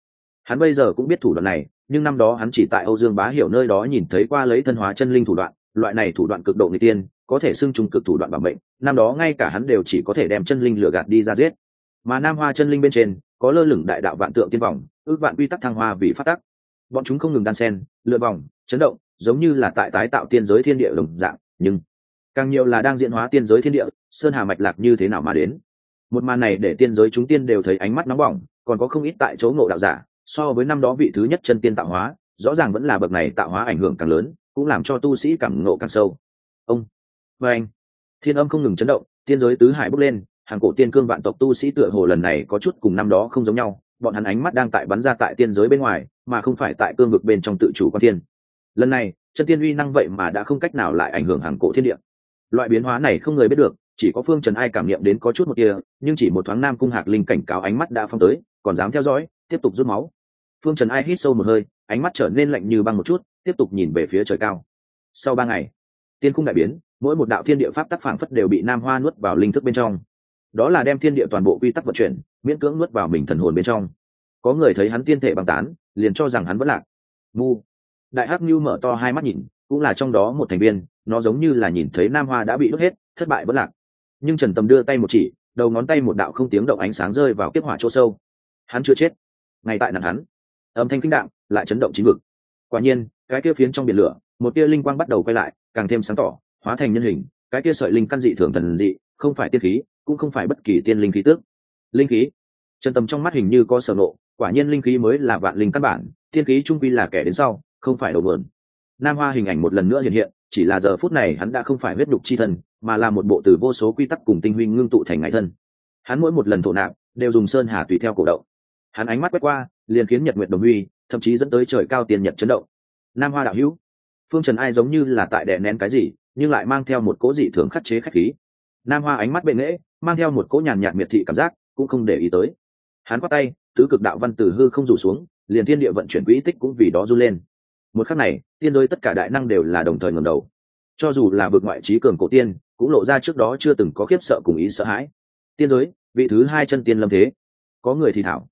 [SPEAKER 1] Hắn bây giờ cũng biết thủ đoạn này, nhưng năm đó hắn chỉ tại Âu Dương Bá Hiểu nơi đó nhìn thấy qua lấy thân hóa chân linh thủ đoạn, loại này thủ đoạn cực độ nghịch tiên, có thể xưng trung cực thủ đoạn bảo mệnh, năm đó ngay cả hắn đều chỉ có thể đem chân linh lừa gạt đi ra giết. Mà Nam Hoa chân linh bên trên có lơ lửng đại đạo vạn tượng tiên vòng, ước vạn quy tắc thăng hoa vì phát tắc. Bọn chúng không ngừng đan xen, lượn vòng, chấn động, giống như là tại tái tạo tiên giới thiên địa đồng dạng, nhưng càng nhiều là đang diễn hóa tiên giới thiên địa, sơn hà mạch lạc như thế nào mà đến. Một màn này để tiên giới chúng tiên đều thấy ánh mắt nóng bỏng, còn có không ít tại chỗ ngộ đạo giả, so với năm đó vị thứ nhất chân tiên tạo hóa, rõ ràng vẫn là bậc này tạo hóa ảnh hưởng càng lớn, cũng làm cho tu sĩ cảm ngộ càng sâu. Ông và anh, thiên âm không ngừng chấn động, tiên giới tứ hải bốc lên, hàng cổ tiên cương vạn tộc tu sĩ tựa hồ lần này có chút cùng năm đó không giống nhau, bọn hắn ánh mắt đang tại bắn ra tại tiên giới bên ngoài, mà không phải tại cương vực bên trong tự chủ quan thiên. Lần này, chân tiên uy năng vậy mà đã không cách nào lại ảnh hưởng hàng cổ thiên địa. Loại biến hóa này không người biết được, chỉ có Phương Trần Ai cảm nghiệm đến có chút một kia, nhưng chỉ một thoáng Nam Cung Hạc Linh cảnh cáo ánh mắt đã phong tới, còn dám theo dõi, tiếp tục rút máu. Phương Trần Ai hít sâu một hơi, ánh mắt trở nên lạnh như băng một chút, tiếp tục nhìn về phía trời cao. Sau 3 ngày, tiên cung đại biến, mỗi một đạo thiên địa pháp tác phảng phất đều bị Nam Hoa nuốt vào linh thức bên trong. Đó là đem thiên địa toàn bộ quy tắc vận chuyển, miễn cưỡng nuốt vào mình thần hồn bên trong. Có người thấy hắn tiên thể băng tán, liền cho rằng hắn vẫn lạc. Mu, Đại Hắc Nưu mở to hai mắt nhìn, cũng là trong đó một thành viên, nó giống như là nhìn thấy Nam Hoa đã bị đốt hết, thất bại vẫn lạc. Nhưng Trần Tầm đưa tay một chỉ, đầu ngón tay một đạo không tiếng động ánh sáng rơi vào kiếp hỏa chỗ sâu. Hắn chưa chết. Ngay tại nặng hắn, âm thanh kinh đạm lại chấn động chín vực. Quả nhiên, cái kia phiến trong biển lửa, một tia linh quang bắt đầu quay lại, càng thêm sáng tỏ, hóa thành nhân hình. Cái kia sợi linh căn dị thường thần dị, không phải tiên khí, cũng không phải bất kỳ tiên linh khí tước. Linh khí. Trần Tầm trong mắt hình như có sở nộ, quả nhiên linh khí mới là vạn linh căn bản, tiên khí trung quy là kẻ đến sau, không phải đầu vườn. Nam Hoa hình ảnh một lần nữa hiện hiện, chỉ là giờ phút này hắn đã không phải huyết nhục chi thân, mà là một bộ từ vô số quy tắc cùng tinh huy ngưng tụ thành ngải thân. Hắn mỗi một lần thổ nạp đều dùng sơn hà tùy theo cổ động. Hắn ánh mắt quét qua, liền khiến nhật nguyệt đồng huy, thậm chí dẫn tới trời cao tiền nhật chấn động. Nam Hoa đạo hữu, Phương Trần Ai giống như là tại đè nén cái gì, nhưng lại mang theo một cỗ dị thường khắc chế khách khí. Nam Hoa ánh mắt bệ nghễ, mang theo một cỗ nhàn nhạt miệt thị cảm giác, cũng không để ý tới. Hắn quát tay, tứ cực đạo văn từ hư không rủ xuống, liền thiên địa vận chuyển quỹ tích cũng vì đó run lên. Một khắc này, tiên giới tất cả đại năng đều là đồng thời ngẩng đầu. Cho dù là vực ngoại trí cường cổ tiên, cũng lộ ra trước đó chưa từng có khiếp sợ cùng ý sợ hãi. Tiên giới, vị thứ 2 chân tiên lâm thế. Có người thì thảo,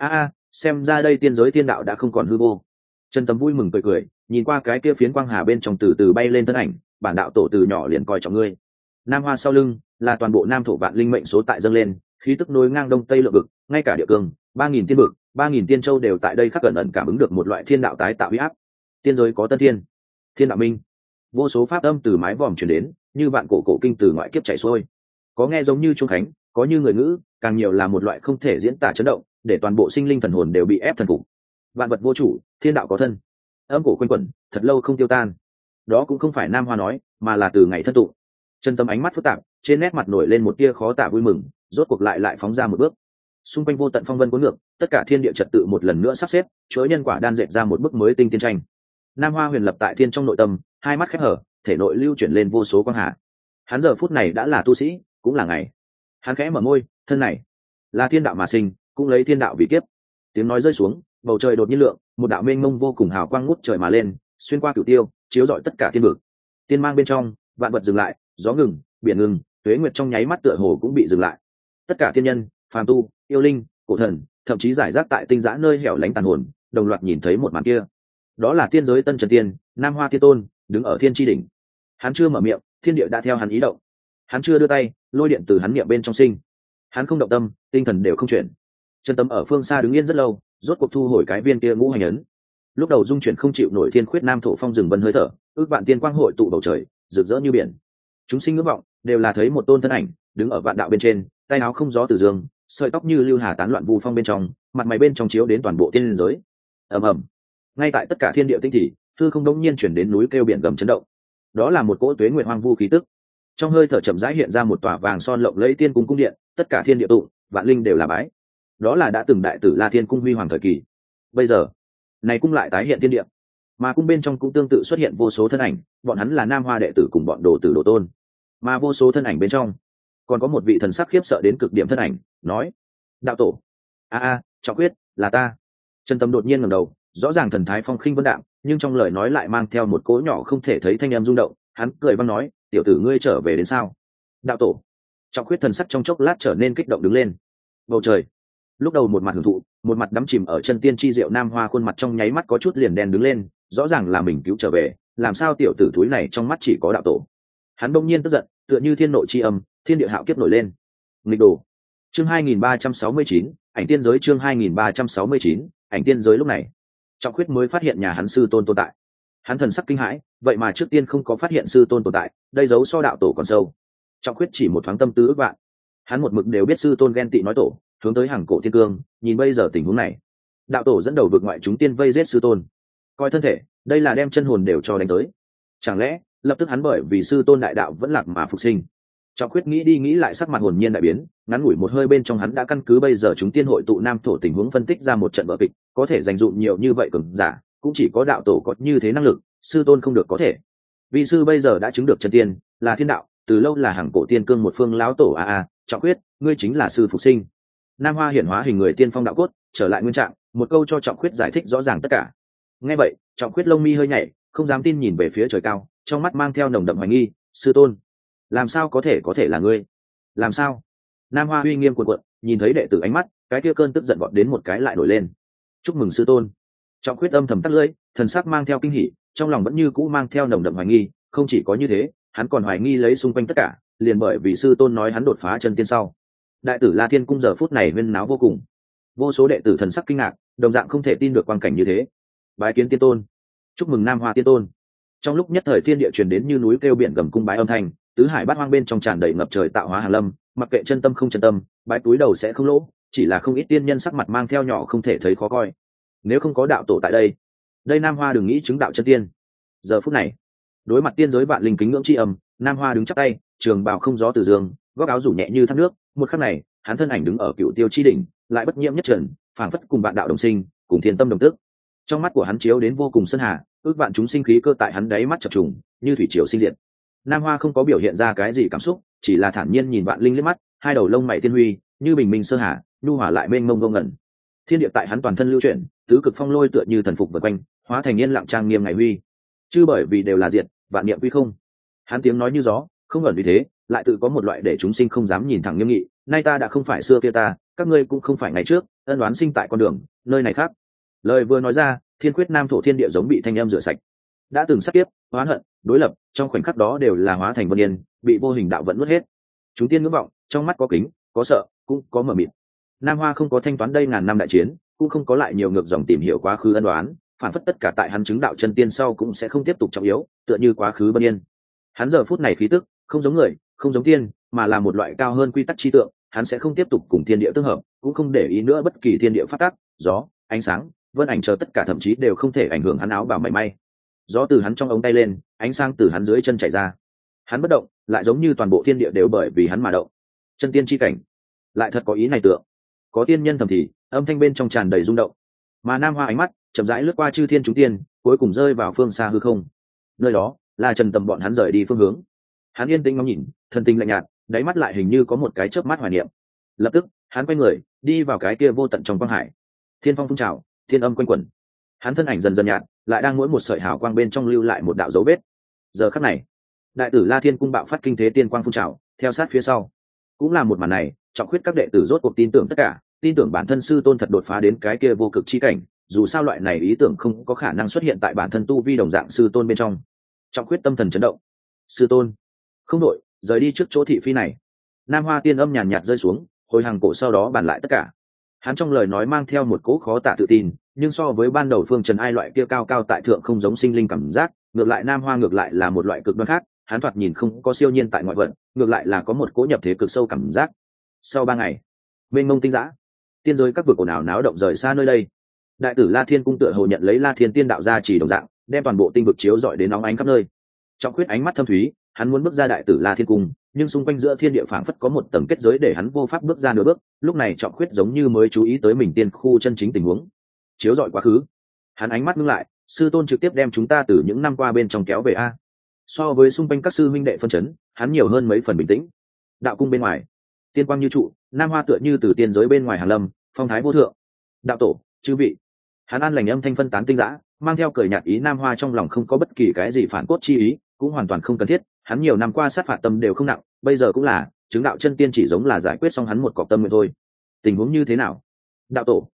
[SPEAKER 1] xem ra đây tiên giới tiên đạo đã không còn hư vô. Trần Tầm vui mừng cười cười, nhìn qua cái kia phiến quang hà bên trong từ từ bay lên thân ảnh, bản đạo tổ từ nhỏ liền coi trọng ngươi. Nam Hoa sau lưng là toàn bộ Nam thổ vạn linh mệnh số tại dâng lên, khí tức nối ngang đông tây lượng vực, ngay cả địa cương, 3000 tiên vực, 3000 tiên châu đều tại đây khắc cẩn ẩn cảm ứng được một loại thiên đạo tái tạo uy áp. Tiên giới có tân thiên, thiên đạo minh, vô số pháp âm từ mái vòm truyền đến, như vạn cổ cổ kinh từ ngoại kiếp chảy xuôi. Có nghe giống như chuông khánh, có như người ngữ, càng nhiều là một loại không thể diễn tả chấn động, để toàn bộ sinh linh thần hồn đều bị ép thần phục. Vạn vật vô chủ, thiên đạo có thân, âm cổ quanh quẩn, thật lâu không tiêu tan. Đó cũng không phải Nam Hoa nói, mà là từ ngày thân tụ. Chân tâm ánh mắt phức tạp, trên nét mặt nổi lên một tia khó tả vui mừng, rốt cuộc lại phóng ra một bước. Xung quanh vô tận phong vân cuốn ngược, tất cả thiên địa trật tự một lần nữa sắp xếp, chuỗi nhân quả đan dệt ra một bức mới tinh tiên tranh. Nam Hoa huyền lập tại thiên trong nội tâm, hai mắt khép hở, thể nội lưu chuyển lên vô số quang hà. Hắn giờ phút này đã là tu sĩ, cũng là ngày. Hắn khẽ mở môi, thân này là thiên đạo mà sinh, cũng lấy thiên đạo vì kiếp. Tiếng nói rơi xuống, bầu trời đột nhiên lượng, một đạo mênh mông vô cùng hào quang ngút trời mà lên, xuyên qua cửu tiêu, chiếu rọi tất cả thiên vực. Tiên mang bên trong, vạn vật dừng lại, gió ngừng, biển ngừng, tuế nguyệt trong nháy mắt tựa hồ cũng bị dừng lại. Tất cả thiên nhân, phàm tu, yêu linh, cổ thần, thậm chí giải rác tại tinh giã nơi hẻo lánh tàn hồn, đồng loạt nhìn thấy một màn kia. Đó là tiên giới tân trần tiên, Nam Hoa Thiên Tôn, đứng ở thiên tri đỉnh. Hắn chưa mở miệng, thiên địa đã theo hắn ý động. Hắn chưa đưa tay, lôi điện từ hắn miệng bên trong sinh. Hắn không động tâm, tinh thần đều không chuyển. Trần Tâm ở phương xa đứng yên rất lâu, rốt cuộc thu hồi cái viên kia ngũ hành ấn. Lúc đầu dung chuyển không chịu nổi thiên khuyết nam thổ phong rừng vân hơi thở, ước vạn tiên quang hội tụ bầu trời, rực rỡ như biển. Chúng sinh ngưỡng vọng, đều là thấy một tôn thân ảnh, đứng ở vạn đạo bên trên, tay áo không gió từ dương, sợi tóc như lưu hà tán loạn vu phong bên trong, mặt mày bên trong chiếu đến toàn bộ tiên giới. Ầm ầm. Ngay tại tất cả thiên địa tinh thị, hư không đống nhiên chuyển đến núi kêu biển gầm chấn động. Đó là một cỗ tuế nguyệt hoang vu khí tức. Trong hơi thở chậm rãi hiện ra một tòa vàng son lộng lẫy tiên cung cung điện, tất cả thiên địa tụng, vạn linh đều là bái. Đó là đã từng đại tử La Thiên cung huy hoàng thời kỳ. Bây giờ, này cung lại tái hiện thiên địa, mà cung bên trong cũng tương tự xuất hiện vô số thân ảnh, bọn hắn là Nam Hoa đệ tử cùng bọn đồ tử đồ tôn. Mà vô số thân ảnh bên trong, còn có một vị thần sắc khiếp sợ đến cực điểm thân ảnh, nói: "Đạo tổ, Trọng Quyết, là ta." Trần Tâm đột nhiên ngẩng đầu, rõ ràng thần thái phong khinh vân đạm, nhưng trong lời nói lại mang theo một cỗ nhỏ không thể thấy thanh âm rung động. Hắn cười vang nói: "Tiểu tử ngươi trở về đến sao?" "Đạo tổ." Trọng Quyết thần sắc trong chốc lát trở nên kích động đứng lên. Bầu trời, lúc đầu một mặt hưởng thụ, một mặt đắm chìm ở chân tiên chi diệu Nam Hoa khuôn mặt trong nháy mắt có chút liền đen đứng lên, rõ ràng là mình cứu trở về, làm sao tiểu tử thúi này trong mắt chỉ có đạo tổ. Hắn bỗng nhiên tức giận, tựa như thiên nộ chi âm, thiên địa hạo kiếp nổi lên. Nghịch đồ. Chương 2369, ảnh tiên giới. Chương 2369, ảnh tiên giới. Lúc này Trọng Khuyết mới phát hiện nhà hắn sư tôn tồn tại. Hắn thần sắc kinh hãi, vậy mà trước tiên không có phát hiện sư tôn tồn tại, đây giấu so đạo tổ còn sâu. Trọng Khuyết chỉ một thoáng tâm tư ước vạn. Hắn một mực đều biết sư tôn ghen tị nói tổ, hướng tới hàng cổ thiên cương, nhìn bây giờ tình huống này, đạo tổ dẫn đầu vượt ngoại chúng tiên vây giết sư tôn, coi thân thể, đây là đem chân hồn đều cho đánh tới. Chẳng lẽ lập tức hắn bởi vì sư tôn đại đạo vẫn lạc mà phục sinh? Trọng Khuyết nghĩ đi nghĩ lại, sắc mặt hồn nhiên đại biến, ngắn ngủi một hơi bên trong hắn đã căn cứ bây giờ chúng tiên hội tụ nam thổ tình huống phân tích ra một trận vở kịch, có thể dành dụm nhiều như vậy cường giả, cũng chỉ có đạo tổ có như thế năng lực, sư tôn không được có thể. Vì sư bây giờ đã chứng được chân tiên, là thiên đạo, từ lâu là hàng cổ tiên cương một phương lão tổ Trọng Khuyết, ngươi chính là sư phục sinh. Nam Hoa hiển hóa hình người tiên phong đạo cốt, trở lại nguyên trạng, một câu cho Trọng Khuyết giải thích rõ ràng tất cả. Nghe vậy, Trọng Khuyết lông mi hơi nhảy, không dám tin nhìn về phía trời cao, trong mắt mang theo nồng đậm hoài nghi, sư tôn, làm sao có thể là ngươi? Làm sao? Nam Hoa uy nghiêm cuồn cuộn, nhìn thấy đệ tử ánh mắt, cái kia cơn tức giận vọt đến một cái lại nổi lên. Chúc mừng sư tôn. Trọng Khuyết âm thầm tắt lưỡi, thần sắc mang theo kinh hỉ, trong lòng vẫn như cũ mang theo nồng đậm hoài nghi, không chỉ có như thế, hắn còn hoài nghi lấy xung quanh tất cả, liền bởi vì sư tôn nói hắn đột phá chân tiên sau. Đại tử La Thiên cung giờ phút này huyên náo vô cùng, vô số đệ tử thần sắc kinh ngạc, đồng dạng không thể tin được quang cảnh như thế. Bái kiến tiên tôn. Chúc mừng Nam Hoa tiên tôn. Trong lúc nhất thời thiên địa truyền đến như núi kêu biển gầm cung bái âm thanh, tứ hải bát hoang bên trong tràn đầy ngập trời tạo hóa hàn lâm, mặc kệ chân tâm không chân tâm, bái túi đầu sẽ không lỗ, chỉ là không ít tiên nhân sắc mặt mang theo nhỏ không thể thấy khó coi. Nếu không có đạo tổ tại đây Nam Hoa đừng nghĩ chứng đạo chân tiên. Giờ phút này, đối mặt tiên giới vạn linh kính ngưỡng chi âm, Nam Hoa đứng chắp tay, trường bào không gió từ dương, góc áo rủ nhẹ như thác nước, một khắc này, hắn thân ảnh đứng ở cựu tiêu chi đỉnh, lại bất nhiễm nhất trần, phảng phất cùng bạn đạo đồng sinh, cùng thiên tâm đồng tức. Trong mắt của hắn chiếu đến vô cùng sơn hà, ước vạn chúng sinh khí cơ tại hắn đáy mắt chập trùng, như thủy triều sinh diệt. Nam Hoa không có biểu hiện ra cái gì cảm xúc, chỉ là thản nhiên nhìn vạn linh liếc mắt, hai đầu lông mày tiên huy, như bình minh sơ hà, nhu hòa lại mênh mông ngông ngẩn. Thiên địa tại hắn toàn thân lưu chuyển, tứ cực phong lôi tựa như thần phục vần quanh, hóa thành yên lặng trang nghiêm ngày huy. Chứ bởi vì đều là diệt, vạn niệm quy không. Hắn tiếng nói như gió, không ẩn vì thế, lại tự có một loại để chúng sinh không dám nhìn thẳng nghiêm nghị. Nay ta đã không phải xưa kia ta, các ngươi cũng không phải ngày trước, ân oán sinh tại con đường, nơi này khác. Lời vừa nói ra, thiên quyết nam thổ thiên địa giống bị thanh âm rửa sạch. Đã từng sát kiếp, oán hận, đối lập, trong khoảnh khắc đó đều là hóa thành vân yên, bị vô hình đạo vận nuốt hết. Chúng tiên ngưỡng vọng, trong mắt có kính, có sợ, cũng có mờ mịt. Nam Hoa không có thanh toán đây ngàn năm đại chiến, cũng không có lại nhiều ngược dòng tìm hiểu quá khứ ân oán, phản phất tất cả tại hắn chứng đạo chân tiên sau cũng sẽ không tiếp tục trọng yếu, tựa như quá khứ vân yên. Hắn giờ phút này khí tức không giống người, không giống tiên, mà là một loại cao hơn quy tắc chi tượng. Hắn sẽ không tiếp tục cùng thiên địa tương hợp, cũng không để ý nữa bất kỳ thiên địa phát tác, gió, ánh sáng, vân ảnh chờ tất cả thậm chí đều không thể ảnh hưởng hắn áo bào mảy may. Gió từ hắn trong ống tay lên, ánh sáng từ hắn dưới chân chảy ra. Hắn bất động, lại giống như toàn bộ thiên địa đều bởi vì hắn mà động. Chân tiên chi cảnh, lại thật có ý này tượng. Có tiên nhân thầm thì, âm thanh bên trong tràn đầy rung động. Mà Nam Hoa ánh mắt chậm rãi lướt qua chư thiên chúng tiên, cuối cùng rơi vào phương xa hư không. Nơi đó là Trần Tầm bọn hắn rời đi phương hướng. Hắn yên tĩnh ngắm nhìn, thần tình lạnh nhạt, đáy mắt lại hình như có một cái chớp mắt hoài niệm. Lập tức hắn quay người đi vào cái kia vô tận trong quang hải. Thiên phong phun trào, thiên âm quanh quẩn. Hắn thân ảnh dần dần nhạt, lại đang mỗi một sợi hào quang bên trong lưu lại một đạo dấu vết. Giờ khắc này, đại tử La Thiên cung bạo phát kinh thế tiên quang phun trào, theo sát phía sau cũng là một màn này. Trọng Khuyết các đệ tử rốt cuộc tin tưởng tất cả, tin tưởng bản thân sư tôn thật đột phá đến cái kia vô cực chi cảnh. Dù sao loại này ý tưởng không có khả năng xuất hiện tại bản thân tu vi đồng dạng sư tôn bên trong. Trọng Khuyết tâm thần chấn động. Sư tôn, không đội, rời đi trước chỗ thị phi này. Nam Hoa tiên âm nhàn nhạt rơi xuống, hồi hàng cổ sau đó bàn lại tất cả. Hắn trong lời nói mang theo một cỗ khó tả tự tin, nhưng so với ban đầu Phương Trần Ai loại kia cao cao tại thượng không giống sinh linh cảm giác, ngược lại Nam Hoa ngược lại là một loại cực đoan khác. Hắn thoạt nhìn không có siêu nhiên tại ngoại vận, ngược lại là có một cỗ nhập thế cực sâu cảm giác. Sau 3 ngày, mênh mông tinh dã, tiên giới các vực ồn ào náo động rời xa nơi đây. Đại tử La Thiên cung tựa hồ nhận lấy La Thiên tiên đạo gia chỉ đồng dạng, đem toàn bộ tinh vực chiếu rọi đến nóng ánh khắp nơi. Trọng Khuyết ánh mắt thâm thúy, hắn muốn bước ra đại tử La Thiên cung, nhưng xung quanh giữa thiên địa phảng phất có một tầng kết giới để hắn vô pháp bước ra nửa bước. Lúc này Trọng Khuyết giống như mới chú ý tới mình tiên khu chân chính tình huống, chiếu rọi quá khứ. Hắn ánh mắt ngưng lại, sư tôn trực tiếp đem chúng ta từ những năm qua bên trong kéo về a. So với xung quanh các sư huynh đệ phân chấn, hắn nhiều hơn mấy phần bình tĩnh. Đạo cung bên ngoài, tiên quang như trụ, Nam Hoa tựa như từ tiên giới bên ngoài hàng lâm, phong thái vô thượng. Đạo tổ, chư vị. Hắn an lành âm thanh phân tán tinh dã, mang theo cười nhạt ý. Nam Hoa trong lòng không có bất kỳ cái gì phản cốt chi ý, cũng hoàn toàn không cần thiết. Hắn nhiều năm qua sát phạt tâm đều không nặng, bây giờ cũng là chứng đạo chân tiên, chỉ giống là giải quyết xong hắn một cọc tâm nguyện thôi. Tình huống như thế nào? Đạo tổ,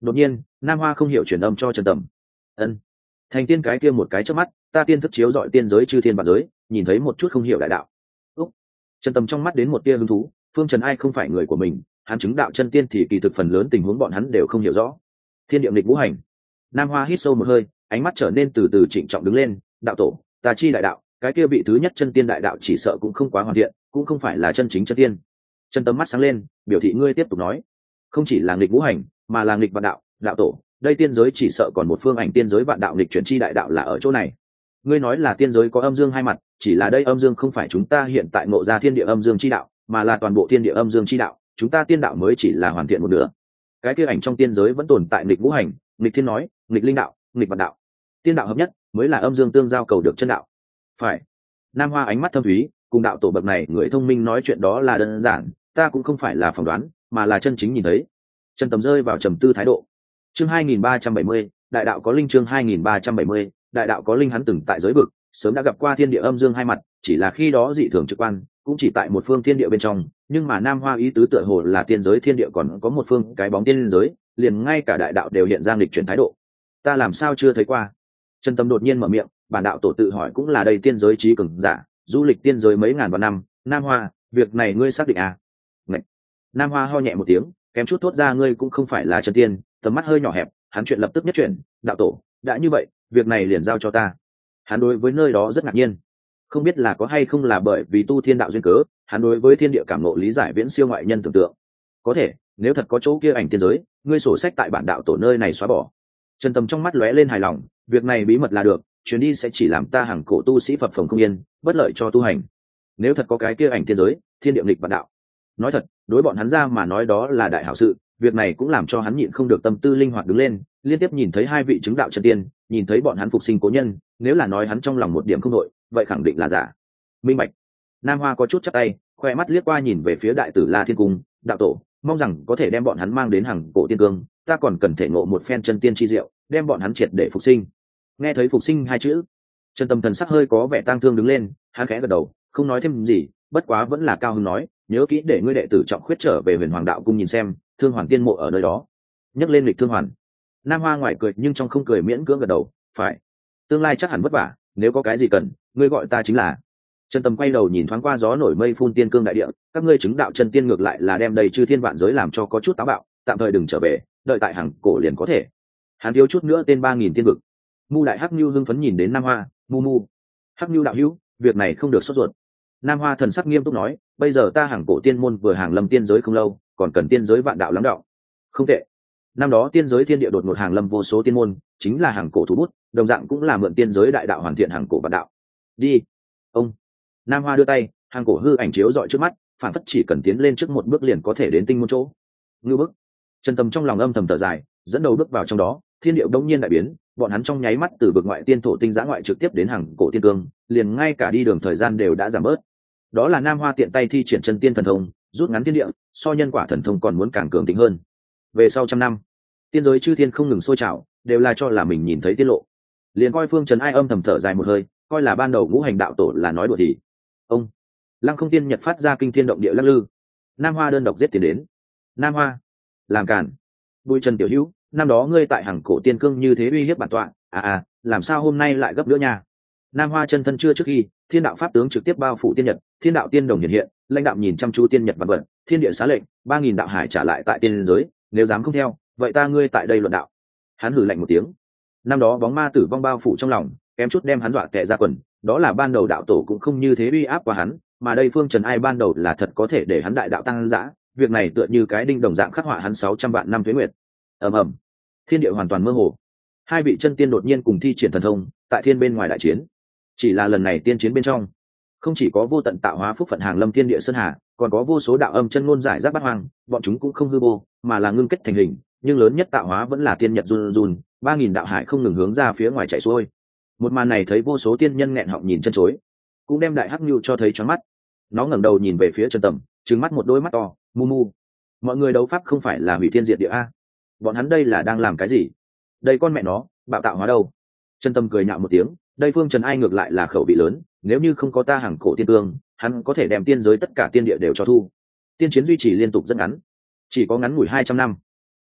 [SPEAKER 1] Đột nhiên Nam Hoa không hiểu truyền âm cho Trần Tầm. Ân, thành tiên cái kia một cái trước mắt, ta tiên thức chiếu dọi tiên giới chư thiên vạn giới, nhìn thấy một chút không hiểu đại đạo. Úc. Trần Tầm trong mắt đến một tia hứng thú, phương Trần ai không phải người của mình, hắn chứng đạo chân tiên thì kỳ thực phần lớn tình huống bọn hắn đều không hiểu rõ. Thiên địa nghịch ngũ hành. Nam Hoa hít sâu một hơi, ánh mắt trở nên từ từ trịnh trọng đứng lên. Đạo tổ, ta chi đại đạo, cái kia vị thứ nhất chân tiên đại đạo chỉ sợ cũng không quá hoàn thiện, cũng không phải là chân chính chân tiên. Trần Tầm mắt sáng lên, biểu thị ngươi tiếp tục nói. Không chỉ là nghịch ngũ hành, mà là nghịch vạn đạo. Đạo tổ, đây tiên giới chỉ sợ còn một phương ảnh tiên giới vạn đạo nghịch chuyển chi đại đạo là ở chỗ này. Ngươi nói là tiên giới có âm dương hai mặt, chỉ là đây âm dương không phải chúng ta hiện tại ngộ ra thiên địa âm dương chi đạo, mà là toàn bộ thiên địa âm dương chi đạo, chúng ta tiên đạo mới chỉ là hoàn thiện một nửa. Cái kia ảnh trong tiên giới vẫn tồn tại nghịch ngũ hành, nghịch thiên nói, nghịch linh đạo, nghịch vạn đạo. Tiên đạo hợp nhất mới là âm dương tương giao cầu được chân đạo. Phải. Nam Hoa ánh mắt thâm thúy, cùng đạo tổ bậc này người thông minh nói chuyện đó là đơn giản, ta cũng không phải là phỏng đoán, mà là chân chính nhìn thấy. Trần Tầm rơi vào trầm tư thái độ. Chương 2370, đại đạo có linh. Chương 2370, đại đạo có linh. Hắn từng tại giới vực sớm đã gặp qua thiên địa âm dương hai mặt, chỉ là khi đó dị thường trực quan, cũng chỉ tại một phương thiên địa bên trong, nhưng mà Nam Hoa ý tứ tựa hồ là tiên giới thiên địa còn có một phương cái bóng tiên giới, liền ngay cả đại đạo đều hiện ra nghịch chuyển thái độ. Ta làm sao chưa thấy qua? Trần Tâm đột nhiên mở miệng, bản đạo tổ tự hỏi cũng là đây tiên giới trí cường giả, du lịch tiên giới mấy ngàn vạn năm, Nam Hoa, việc này ngươi xác định à? Ngậy. Nam Hoa ho nhẹ một tiếng, kém chút thốt ra ngươi cũng không phải là chân tiên, tầm mắt hơi nhỏ hẹp, hắn chuyện lập tức nhất chuyển, đạo tổ, đã như vậy, việc này liền giao cho ta. Hắn đối với nơi đó rất ngạc nhiên, không biết là có hay không là bởi vì tu thiên đạo duyên cớ, hắn đối với thiên địa cảm ngộ lý giải viễn siêu ngoại nhân tưởng tượng. Có thể, nếu thật có chỗ kia ảnh tiên giới, ngươi sổ sách tại bản đạo tổ nơi này xóa bỏ. Trần Tâm trong mắt lóe lên hài lòng, việc này bí mật là được, chuyến đi sẽ chỉ làm ta hàng cổ tu sĩ phập phồng không yên, bất lợi cho tu hành. Nếu thật có cái kia ảnh tiên giới, thiên địa nghịch vạn đạo, nói thật, đối bọn hắn ra mà nói đó là đại hảo sự, việc này cũng làm cho hắn nhịn không được tâm tư linh hoạt đứng lên, liên tiếp nhìn thấy hai vị chứng đạo chân tiên, nhìn thấy bọn hắn phục sinh cố nhân, nếu là nói hắn trong lòng một điểm không đội, vậy khẳng định là giả. Minh bạch. Nam Hoa có chút chắp tay, khoe mắt liếc qua nhìn về phía đại tử La Thiên Cung, đạo tổ, mong rằng có thể đem bọn hắn mang đến hàng cổ tiên cương, ta còn cần thể ngộ một phen chân tiên chi diệu, đem bọn hắn triệt để phục sinh. Nghe thấy phục sinh hai chữ, Trần Tâm thần sắc hơi có vẻ tang thương đứng lên, hắn khẽ gật đầu, không nói thêm gì, bất quá vẫn là cao hứng nói, nhớ kỹ để ngươi đệ tử trọng khuyết trở về Huyền Hoàng đạo cung nhìn xem, Thương Hoàn tiên mộ ở nơi đó. Nhắc lên lịch Thương Hoàn, Nam Hoa ngoài cười nhưng trong không cười miễn cưỡng gật đầu, phải. Tương lai chắc hẳn vất vả, nếu có cái gì cần, ngươi gọi ta chính là. Trần Tâm quay đầu nhìn thoáng qua gió nổi mây phun tiên cương đại địa, các ngươi chứng đạo chân tiên ngược lại là đem đầy chư thiên vạn giới làm cho có chút táo bạo, tạm thời đừng trở về, đợi tại hàng cổ liền có thể. Hắn thiếu chút nữa tên 3000 tiên vực. Mu đại Hắc Nưu hưng phấn nhìn đến Nam Hoa, mu. Hắc Nưu đạo hữu, việc này không được sốt ruột. Nam Hoa thần sắc nghiêm túc nói, bây giờ ta hàng cổ tiên môn vừa hàng lâm tiên giới không lâu, còn cần tiên giới vạn đạo lắng đọng. Không tệ. Năm đó tiên giới thiên địa đột ngột hàng lâm vô số tiên môn, chính là hàng cổ thủ bút, đồng dạng cũng là mượn tiên giới đại đạo hoàn thiện hàng cổ vạn đạo. Đi. Ông. Nam Hoa đưa tay, hàng cổ hư ảnh chiếu dọi trước mắt, phản phất chỉ cần tiến lên trước một bước liền có thể đến tinh môn chỗ. Ngưu bức. Trần Tâm trong lòng âm thầm thở dài, dẫn đầu bước vào trong đó, thiên điệu đông nhiên đại biến, bọn hắn trong nháy mắt từ vực ngoại tiên thổ tinh giã ngoại trực tiếp đến hàng cổ tiên cương, liền ngay cả đi đường thời gian đều đã giảm bớt. Đó là Nam Hoa tiện tay thi triển chân tiên thần thông, rút ngắn thiên địa, so nhân quả thần thông còn muốn càng cường thịnh hơn. Về sau trăm năm, tiên giới chư thiên không ngừng sôi trào, đều là cho là mình nhìn thấy tiết lộ. Liền coi Phương Trần ai âm thầm thở dài một hơi, coi là ban đầu ngũ hành đạo tổ là nói đùa thì. Ông Lăng Không Tiên Nhật phát ra kinh thiên động địa lắc lư. Nam Hoa đơn độc giết tiền đến. Nam Hoa, làm cản. Bùi Trần tiểu hữu, năm đó ngươi tại hàng cổ tiên cương như thế uy hiếp bản tọa, làm sao hôm nay lại gấp nữa nha? Nam Hoa chân thân chưa trước khi, thiên đạo pháp tướng trực tiếp bao phủ tiên nhật, thiên đạo tiên đồng hiện hiện, lãnh đạo nhìn chăm chú tiên nhật vật vật, thiên địa xá lệnh, 3000 đạo hải trả lại tại tiên giới, nếu dám không theo, vậy ta ngươi tại đây luận đạo. Hắn hử lạnh một tiếng. Năm đó bóng ma tử vong bao phủ trong lòng, kém chút đem hắn dọa tè ra quần, đó là ban đầu đạo tổ cũng không như thế uy áp qua hắn, mà đây Phương Trần ai ban đầu là thật có thể để hắn đại đạo tăng dã, việc này tựa như cái đinh đồng dạng khắc họa hắn 600 vạn năm tuế nguyệt. Ầm, thiên địa hoàn toàn mơ hồ. Hai vị chân tiên đột nhiên cùng thi triển thần thông, tại thiên bên ngoài đại chiến. Chỉ là lần này tiên chiến bên trong, không chỉ có vô tận tạo hóa phúc phận hàng lâm thiên địa sơn hà, còn có vô số đạo âm chân ngôn giải rác bát hoang, bọn chúng cũng không hư vô, mà là ngưng kết thành hình, nhưng lớn nhất tạo hóa vẫn là tiên nhật run run, 3000 đạo hải không ngừng hướng ra phía ngoài chạy xuôi. Một màn này thấy vô số tiên nhân nghẹn họng nhìn chân chối, cũng đem đại Hắc Nưu cho thấy choáng mắt. Nó ngẩng đầu nhìn về phía Trần Tầm, trừng mắt một đôi mắt to, mu. Mọi người đấu pháp không phải là hủy thiên diệt địa a? Bọn hắn đây là đang làm cái gì? Đây con mẹ nó, bạo tạo hóa đâu? Trần Tâm cười nhạo một tiếng, đây Phương Trần ai ngược lại là khẩu vị lớn, nếu như không có ta hàng cổ tiên cương, hắn có thể đem tiên giới tất cả tiên địa đều cho thu. Tiên chiến duy trì liên tục rất ngắn, chỉ có ngắn ngủi 200 năm.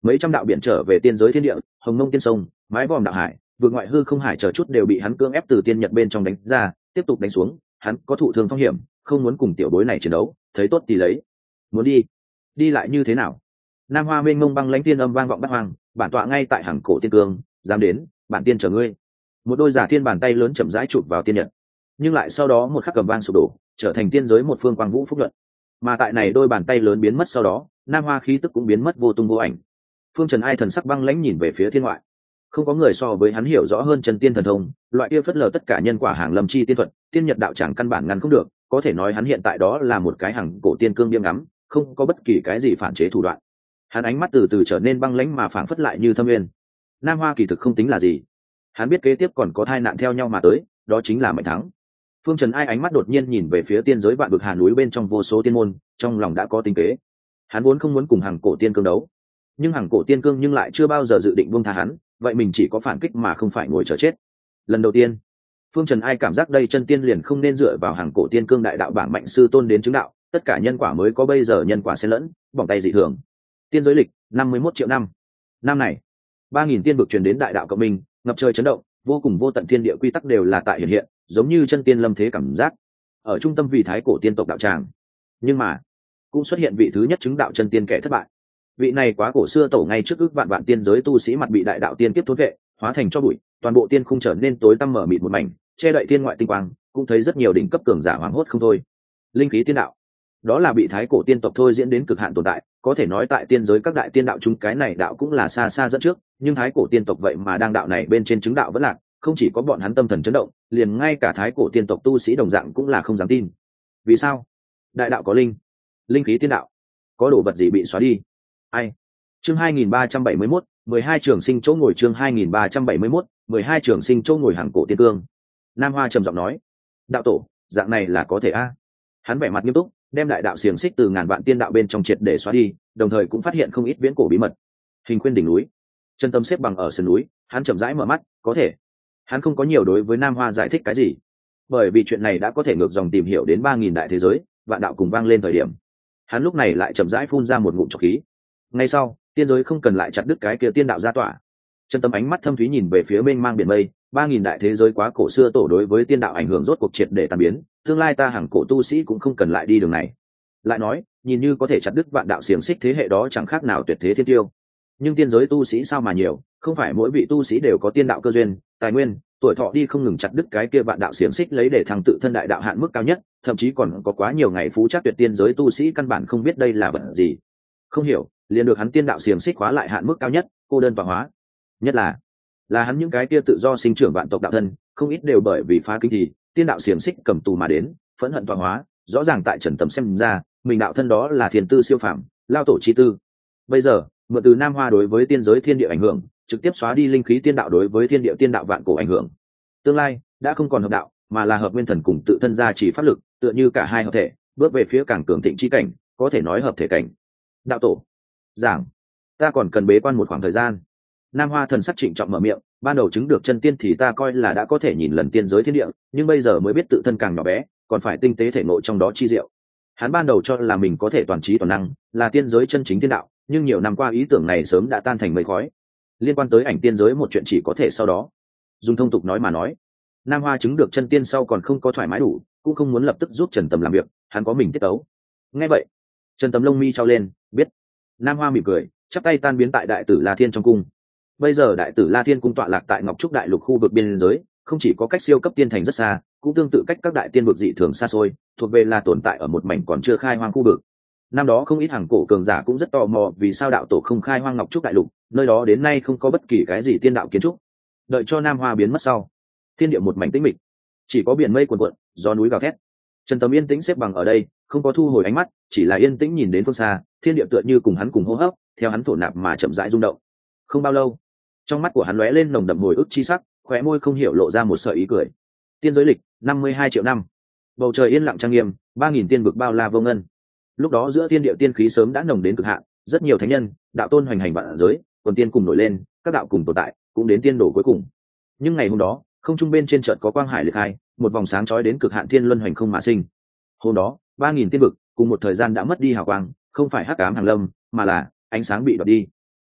[SPEAKER 1] mấy trăm đạo biển trở về tiên giới thiên địa, hồng mông tiên sông, mái vòm đạo hải, vượt ngoại hư không hải chờ chút đều bị hắn cưỡng ép từ tiên nhật bên trong đánh ra, tiếp tục đánh xuống. Hắn có thụ thương phong hiểm, không muốn cùng tiểu bối này chiến đấu, thấy tốt thì lấy. Muốn đi lại như thế nào? Nam Hoa mênh mông băng lãnh tiên âm vang vọng bát hoang, bản tọa ngay tại hàng cổ tiên cương, dám đến, bản tiên chờ ngươi. Một đôi giả thiên bàn tay lớn chậm rãi chụp vào tiên nhật, nhưng lại sau đó một khắc cầm vang sụp đổ, trở thành tiên giới một phương quang vũ phúc luận. Mà tại này đôi bàn tay lớn biến mất sau đó, Nam Hoa khí tức cũng biến mất vô tung vô ảnh. Phương Trần Ai thần sắc băng lãnh nhìn về phía thiên ngoại, không có người so với hắn hiểu rõ hơn chân tiên thần thông, loại kia phất lờ tất cả nhân quả hàng lâm chi tiên thuật, tiên nhật đạo chẳng căn bản ngăn không được, có thể nói hắn hiện tại đó là một cái hàng cổ tiên cương biêm ngắm, không có bất kỳ cái gì phản chế thủ đoạn. Hắn ánh mắt từ từ trở nên băng lãnh mà phảng phất lại như thâm nguyên. Nam Hoa kỳ thực không tính là gì, hắn biết kế tiếp còn có tai nạn theo nhau mà tới, đó chính là mệnh thắng. Phương Trần Ai ánh mắt đột nhiên nhìn về phía tiên giới vạn vực hà núi bên trong vô số tiên môn, trong lòng đã có tính kế. Hắn vốn không muốn cùng hàng cổ tiên cương đấu, nhưng hàng cổ tiên cương nhưng lại chưa bao giờ dự định buông tha hắn, vậy mình chỉ có phản kích mà không phải ngồi chờ chết. Lần đầu tiên, Phương Trần Ai cảm giác đây chân tiên liền không nên dựa vào hàng cổ tiên cương đại đạo bảng mạnh sư tôn đến chứng đạo, tất cả nhân quả mới có bây giờ nhân quả xen lẫn, bỏng tay dị thường. Tiên giới lịch 51 triệu năm. Năm này, 3000 tiên vực truyền đến đại đạo cộng minh, ngập trời chấn động, vô cùng vô tận thiên địa quy tắc đều là tại hiện hiện, giống như chân tiên lâm thế cảm giác. Ở trung tâm vị thái cổ tiên tộc đạo tràng, nhưng mà cũng xuất hiện vị thứ nhất chứng đạo chân tiên kẻ thất bại. Vị này quá cổ xưa tổ ngay trước ước vạn vạn tiên giới tu sĩ mặt bị đại đạo tiên kiếp thôn vệ, hóa thành cho bụi, toàn bộ tiên khung trở nên tối tăm mở mịt một mảnh, che đậy thiên ngoại tinh quang, cũng thấy rất nhiều đỉnh cấp cường giả hoảng hốt không thôi. Linh khí tiên đạo, đó là bị thái cổ tiên tộc thôi diễn đến cực hạn tồn tại, có thể nói tại tiên giới các đại tiên đạo chúng cái này đạo cũng là xa xa dẫn trước, nhưng thái cổ tiên tộc vậy mà đang đạo này bên trên chứng đạo vẫn lạc, không chỉ có bọn hắn tâm thần chấn động, liền ngay cả thái cổ tiên tộc tu sĩ đồng dạng cũng là không dám tin. Vì sao? Đại đạo có linh khí tiên đạo, có đồ vật gì bị xóa đi? Ai? Chương 2371, 12 trường sinh chỗ ngồi, chương 2371, 12 trường sinh chỗ ngồi hàng cổ tiên cương. Nam Hoa trầm giọng nói, đạo tổ, dạng này là có thể a? Hắn vẻ mặt nghiêm túc, đem đại đạo xiềng xích từ ngàn vạn tiên đạo bên trong triệt để xóa đi, đồng thời cũng phát hiện không ít viễn cổ bí mật. Hình khuyên đỉnh núi, chân tâm xếp bằng ở sườn núi, hắn chậm rãi mở mắt, có thể. Hắn không có nhiều đối với Nam Hoa giải thích cái gì, bởi vì chuyện này đã có thể ngược dòng tìm hiểu đến 3000 đại thế giới, vạn đạo cùng vang lên thời điểm. Hắn lúc này lại chậm rãi phun ra một ngụm trọc khí. Ngay sau, tiên giới không cần lại chặt đứt cái kia tiên đạo ra tỏa. Chân tâm ánh mắt thâm thúy nhìn về phía mênh mang biển mây, 3000 đại thế giới quá cổ xưa tổ đối với tiên đạo ảnh hưởng rốt cuộc triệt để tan biến, tương lai ta hàng cổ tu sĩ cũng không cần lại đi đường này. Lại nói, nhìn như có thể chặt đứt vạn đạo xiềng xích thế hệ đó chẳng khác nào tuyệt thế thiên tiêu. Nhưng tiên giới tu sĩ sao mà nhiều, không phải mỗi vị tu sĩ đều có tiên đạo cơ duyên, tài nguyên, tuổi thọ đi không ngừng chặt đứt cái kia vạn đạo xiềng xích lấy để thăng tự thân đại đạo hạn mức cao nhất, thậm chí còn có quá nhiều ngày phú chắc tuyệt tiên giới tu sĩ căn bản không biết đây là vật gì. Không hiểu, liền được hắn tiên đạo xiềng xích hóa lại hạn mức cao nhất, cô đơn và hóa. Nhất là hắn những cái kia tự do sinh trưởng vạn tộc đạo thân, không ít đều bởi vì phá kinh thì tiên đạo xiềng xích cầm tù mà đến, phẫn hận và hóa, rõ ràng tại Trần Tầm xem ra, mình đạo thân đó là thiên tư siêu phàm, lao tổ chi tư. Bây giờ, mượn từ Nam Hoa đối với tiên giới thiên địa ảnh hưởng, trực tiếp xóa đi linh khí tiên đạo đối với thiên địa tiên đạo vạn cổ ảnh hưởng. Tương lai đã không còn hợp đạo, mà là hợp nguyên thần cùng tự thân gia trì pháp lực, tựa như cả hai hợp thể, bước về phía càng cường thịnh chi cảnh, có thể nói hợp thể cảnh. Đạo tổ giảng, ta còn cần bế quan một khoảng thời gian. Nam Hoa thần sắc trịnh trọng mở miệng, ban đầu chứng được chân tiên thì ta coi là đã có thể nhìn lần tiên giới thiên địa, nhưng bây giờ mới biết tự thân càng nhỏ bé, còn phải tinh tế thể ngộ trong đó chi diệu. Hắn ban đầu cho là mình có thể toàn trí toàn năng, là tiên giới chân chính tiên đạo, nhưng nhiều năm qua ý tưởng này sớm đã tan thành mây khói. Liên quan tới ảnh tiên giới một chuyện chỉ có thể sau đó. Dùng thông tục nói mà nói, Nam Hoa chứng được chân tiên sau còn không có thoải mái đủ, cũng không muốn lập tức giúp Trần Tầm làm việc, hắn có mình tiết tấu. Nghe vậy, Trần Tầm lông mi trao lên, biết. Nam Hoa mỉm cười, chắp tay tan biến tại đại tử La Thiên trong cung. Bây giờ đại tử La Thiên cung tọa lạc tại Ngọc Trúc đại lục khu vực biên giới, không chỉ có cách siêu cấp tiên thành rất xa, cũng tương tự cách các đại tiên vực dị thường xa xôi, thuộc về là tồn tại ở một mảnh còn chưa khai hoang khu vực. Năm đó không ít hàng cổ cường giả cũng rất tò mò vì sao đạo tổ không khai hoang Ngọc Trúc đại lục, nơi đó đến nay không có bất kỳ cái gì tiên đạo kiến trúc. Đợi cho Nam Hoa biến mất sau, thiên địa một mảnh tĩnh mịch, chỉ có biển mây cuồn cuộn, gió núi gào thét. Trần Tầm yên tĩnh xếp bằng ở đây, không có thu hồi ánh mắt, chỉ là yên tĩnh nhìn đến phương xa, thiên địa tựa như cùng hắn cùng hô hấp, theo hắn thổ nạp mà chậm rãi rung động. Không bao lâu, trong mắt của hắn lóe lên nồng đậm hồi ức chi sắc, khóe môi không hiểu lộ ra một sợi ý cười. Tiên giới lịch 52 triệu năm, bầu trời yên lặng trang nghiêm, 3000 tiên vực bao la vô ngân. Lúc đó giữa thiên địa tiên khí sớm đã nồng đến cực hạn, rất nhiều thánh nhân, đạo tôn hoành hành vạn giới, quần tiên cùng nổi lên, các đạo cùng tồn tại, cũng đến tiên đổ cuối cùng. Nhưng ngày hôm đó, không trung bên trên chợt có quang hải liệt hai, một vòng sáng chói đến cực hạn thiên luân hoành không mà sinh. Hôm đó, 3000 tiên vực cùng một thời gian đã mất đi hào quang, không phải hắc ám hàng lâm, mà là ánh sáng bị đoạt đi.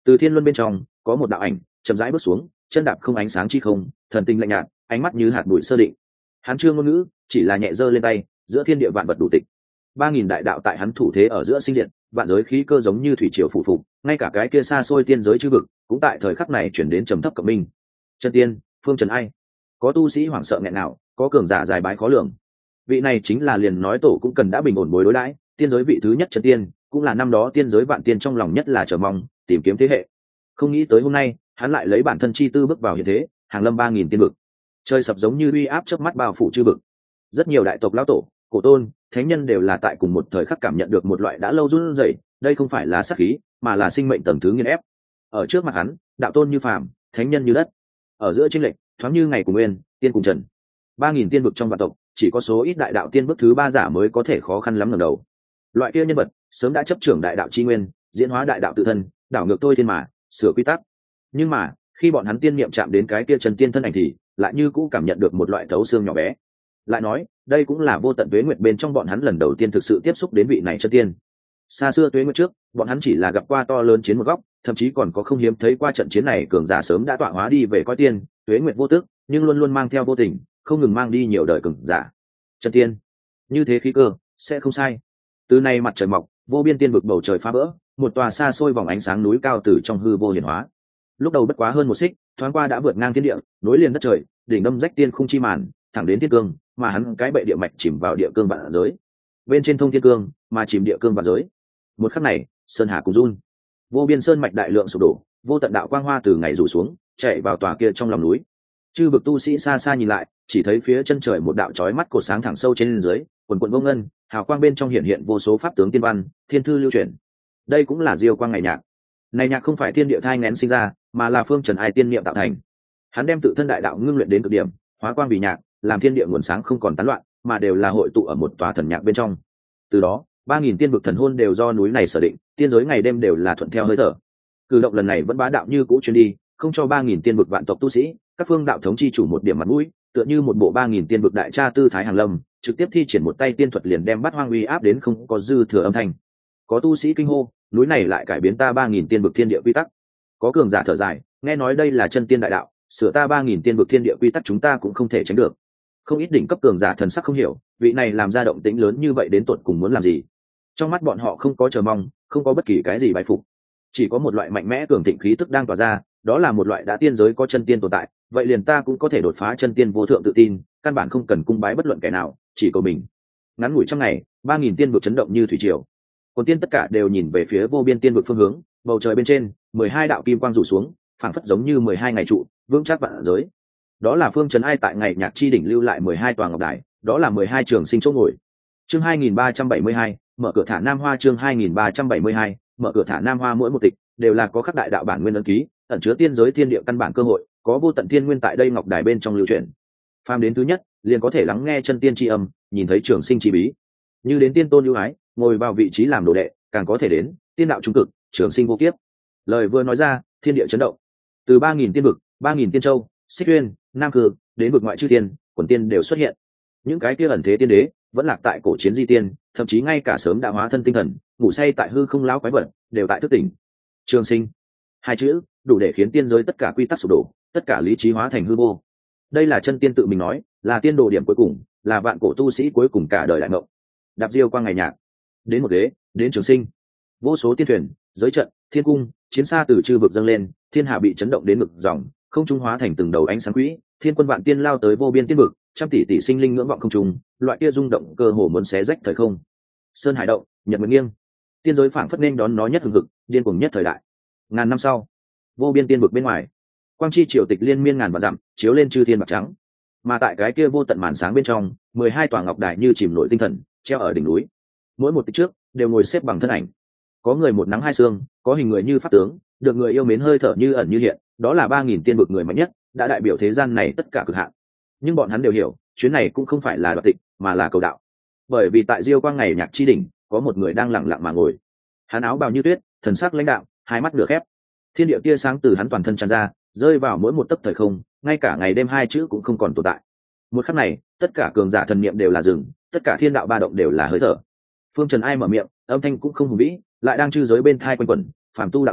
[SPEAKER 1] Từ thiên luân bên trong có một đạo ảnh chậm rãi bước xuống, chân đạp không ánh sáng chi không, thần tinh lạnh nhạt, ánh mắt như hạt bụi sơ định. Hắn chưa ngôn ngữ, chỉ là nhẹ giơ lên tay, giữa thiên địa vạn vật đủ tịch. 3000 đại đạo tại hắn thủ thế ở giữa sinh diệt, vạn giới khí cơ giống như thủy triều phủ phục, ngay cả cái kia xa xôi tiên giới chư vực cũng tại thời khắc này chuyển đến trầm thấp cộng minh. Chân tiên, phương trần ai? Có tu sĩ hoảng sợ nghẹn nào, có cường giả dài bái khó lường. Vị này chính là liền nói tổ cũng cần đã bình ổn bối đối đãi, tiên giới vị thứ nhất chân tiên, cũng là năm đó tiên giới vạn tiên trong lòng nhất là chờ mong, tìm kiếm thế hệ. Không nghĩ tới hôm nay, hắn lại lấy bản thân chi tư bước vào hiện thế, hàng lâm 3000 tiên vực. Trời sập giống như uy áp chớp mắt bao phủ chư vực. Rất nhiều đại tộc lão tổ, cổ tôn, thánh nhân đều là tại cùng một thời khắc cảm nhận được một loại đã lâu run rẩy, đây không phải là sát khí, mà là sinh mệnh tầng thứ nghiền ép. Ở trước mặt hắn, đạo tôn như phàm, thánh nhân như đất. Ở giữa chênh lệch, thoáng như ngày cùng nguyên, tiên cùng trần. 3000 tiên vực trong vạn tộc, chỉ có số ít đại đạo tiên bước thứ 3 giả mới có thể khó khăn lắm ngẩng đầu. Loại kia nhân vật, sớm đã chấp trưởng đại đạo chi nguyên, diễn hóa đại đạo tự thân, đảo ngược tôi thiên mà, sửa quy tắc. Nhưng mà, khi bọn hắn tiên niệm chạm đến cái kia chân tiên thân ảnh thì lại như cũ cảm nhận được một loại thấu xương nhỏ bé. Lại nói, đây cũng là vô tận tuế nguyệt bên trong bọn hắn lần đầu tiên thực sự tiếp xúc đến vị này chân tiên. Xa xưa tuế nguyệt trước, bọn hắn chỉ là gặp qua to lớn chiến một góc, thậm chí còn có không hiếm thấy qua trận chiến này cường giả sớm đã tọa hóa đi về coi tiên, tuế nguyệt vô tức, nhưng luôn luôn mang theo vô tình, không ngừng mang đi nhiều đời cường giả. Chân tiên, như thế khí cơ, sẽ không sai. Từ nay mặt trời mọc, vô biên tiên vực bầu trời phá vỡ, một tòa xa xôi vòng ánh sáng núi cao từ trong hư vô hiển hóa. Lúc đầu bất quá hơn một xích, thoáng qua đã vượt ngang thiên địa, nối liền đất trời, đỉnh đâm rách tiên khung chi màn, thẳng đến thiên cương, mà hắn cái bệ địa mạch chìm vào địa cương vạn giới. Bên trên thông thiên cương, mà chìm địa cương vạn giới. Một khắc này, sơn hà cùng run, vô biên sơn mạch đại lượng sụp đổ, vô tận đạo quang hoa từ ngày rủ xuống, chạy vào tòa kia trong lòng núi. Chư vực tu sĩ xa xa nhìn lại, chỉ thấy phía chân trời một đạo chói mắt cột sáng thẳng sâu trên dưới, quần quần vô ngân, hào quang bên trong hiện hiện vô số pháp tướng tiên văn, thiên thư lưu truyền. Đây cũng là diêu quang ngày nhạc. Này nhạc không phải thiên địa thai nghén sinh ra, mà là phương trần ai tiên niệm tạo thành. Hắn đem tự thân đại đạo ngưng luyện đến cực điểm, hóa quang vì nhạc, làm thiên địa nguồn sáng không còn tán loạn, mà đều là hội tụ ở một tòa thần nhạc bên trong. Từ đó, 3000 tiên vực thần hôn đều do núi này sở định, tiên giới ngày đêm đều là thuận theo hơi thở. Cử động lần này vẫn bá đạo như cũ chuyến đi, không cho 3000 tiên vực vạn tộc tu sĩ, các phương đạo thống chi chủ một điểm mặt mũi, tựa như một bộ 3000 tiên vực đại cha tư thái hàng lâm, trực tiếp thi triển một tay tiên thuật liền đem bắt hoang uy áp đến không có dư thừa âm thanh. Có tu sĩ kinh hô, núi này lại cải biến ta 3000 tiên vực thiên địa quy tắc. Có cường giả thở dài, nghe nói đây là chân tiên đại đạo, sửa ta 3000 tiên vực thiên địa quy tắc chúng ta cũng không thể tránh được. Không ít đỉnh cấp cường giả thần sắc không hiểu, vị này làm ra động tĩnh lớn như vậy đến tột cùng muốn làm gì? Trong mắt bọn họ không có chờ mong, không có bất kỳ cái gì bái phục, chỉ có một loại mạnh mẽ cường thịnh khí tức đang tỏa ra, đó là một loại đã tiên giới có chân tiên tồn tại, vậy liền ta cũng có thể đột phá chân tiên vô thượng tự tin, căn bản không cần cung bái bất luận kẻ nào, chỉ cầu mình. Ngắn ngủi trong ngày, 3000 tiên vực chấn động như thủy triều. Còn tiên tất cả đều nhìn về phía vô biên tiên vực phương hướng, bầu trời bên trên, 12 đạo kim quang rủ xuống, phảng phất giống như 12 ngày trụ, vững chắc vạn giới. Đó là phương trấn ai tại ngày nhạc chi đỉnh lưu lại 12 tòa ngọc đài, đó là 12 trường sinh chỗ ngồi. Chương 2372, mở cửa thả Nam Hoa. Chương 2372, mở cửa thả Nam Hoa. Mỗi một tịch đều là có khắc đại đạo bản nguyên ấn ký, ẩn chứa tiên giới thiên địa căn bản cơ hội, có vô tận thiên nguyên tại đây ngọc đài bên trong lưu truyền. Phàm đến thứ nhất, liền có thể lắng nghe chân tiên chi âm, nhìn thấy trường sinh chi bí. Như đến tiên tôn ưu ái, ngồi vào vị trí làm đồ đệ, càng có thể đến tiên đạo trung cực, trường sinh vô kiếp. Lời vừa nói ra, thiên địa chấn động. Từ 3000 tiên vực, 3000 tiên châu, Xích Uyên, Nam Cử, đến vực ngoại chư tiên, quần tiên đều xuất hiện. Những cái kia ẩn thế tiên đế, vẫn lạc tại cổ chiến di tiên, thậm chí ngay cả sớm đã hóa thân tinh thần, ngủ say tại hư không lão quái vật, đều tại thức tỉnh. Trường sinh, hai chữ, đủ để khiến tiên giới tất cả quy tắc sụp đổ, tất cả lý trí hóa thành hư vô. Đây là chân tiên tự mình nói, là tiên đồ điểm cuối cùng, là vạn cổ tu sĩ cuối cùng cả đời đại ngộng. Đạp diêu qua ngày nhạc, đến một đế, đến trường sinh. Vô số tiên thuyền, giới trận, thiên cung, chiến xa từ chư vực dâng lên, thiên hạ bị chấn động đến ngực dòng, không trung hóa thành từng đầu ánh sáng quỹ, thiên quân vạn tiên lao tới vô biên tiên vực, trăm tỷ tỷ sinh linh ngưỡng vọng không trung, loại kia rung động cơ hồ muốn xé rách thời không. Sơn hải động, nhật nguyệt nghiêng, tiên giới phảng phất nên đón nó nhất hừng hực, điên cuồng nhất thời đại. Ngàn năm sau, vô biên tiên vực bên ngoài, quang chi triều tịch liên miên ngàn vạn dặm, chiếu lên chư thiên bạc trắng. Mà tại cái kia vô tận màn sáng bên trong, 12 tòa ngọc đài như chìm nổi tinh thần, treo ở đỉnh núi. Mỗi một tịch trước đều ngồi xếp bằng thân ảnh. Có người một nắng hai sương, có hình người như pháp tướng, được người yêu mến hơi thở như ẩn như hiện, đó là 3000 tiên vực người mạnh nhất, đã đại biểu thế gian này tất cả cực hạn. Nhưng bọn hắn đều hiểu, chuyến này cũng không phải là đoạt tịch, mà là cầu đạo. Bởi vì tại diêu quang ngày nhạc chi đỉnh, có một người đang lặng lặng mà ngồi. Hắn áo bào như tuyết, thần sắc lãnh đạm, hai mắt nửa khép. Thiên địa tia sáng từ hắn toàn thân tràn ra, rơi vào mỗi một tấc thời không, ngay cả ngày đêm hai chữ cũng không còn tồn tại. Một khắc này, tất cả cường giả thần niệm đều là dừng, tất cả thiên đạo ba động đều là hơi thở. Phương Trần ai mở miệng, âm thanh cũng không hùng vĩ, lại đang chư giới bên thai quanh quẩn, phàm tu đạo giả,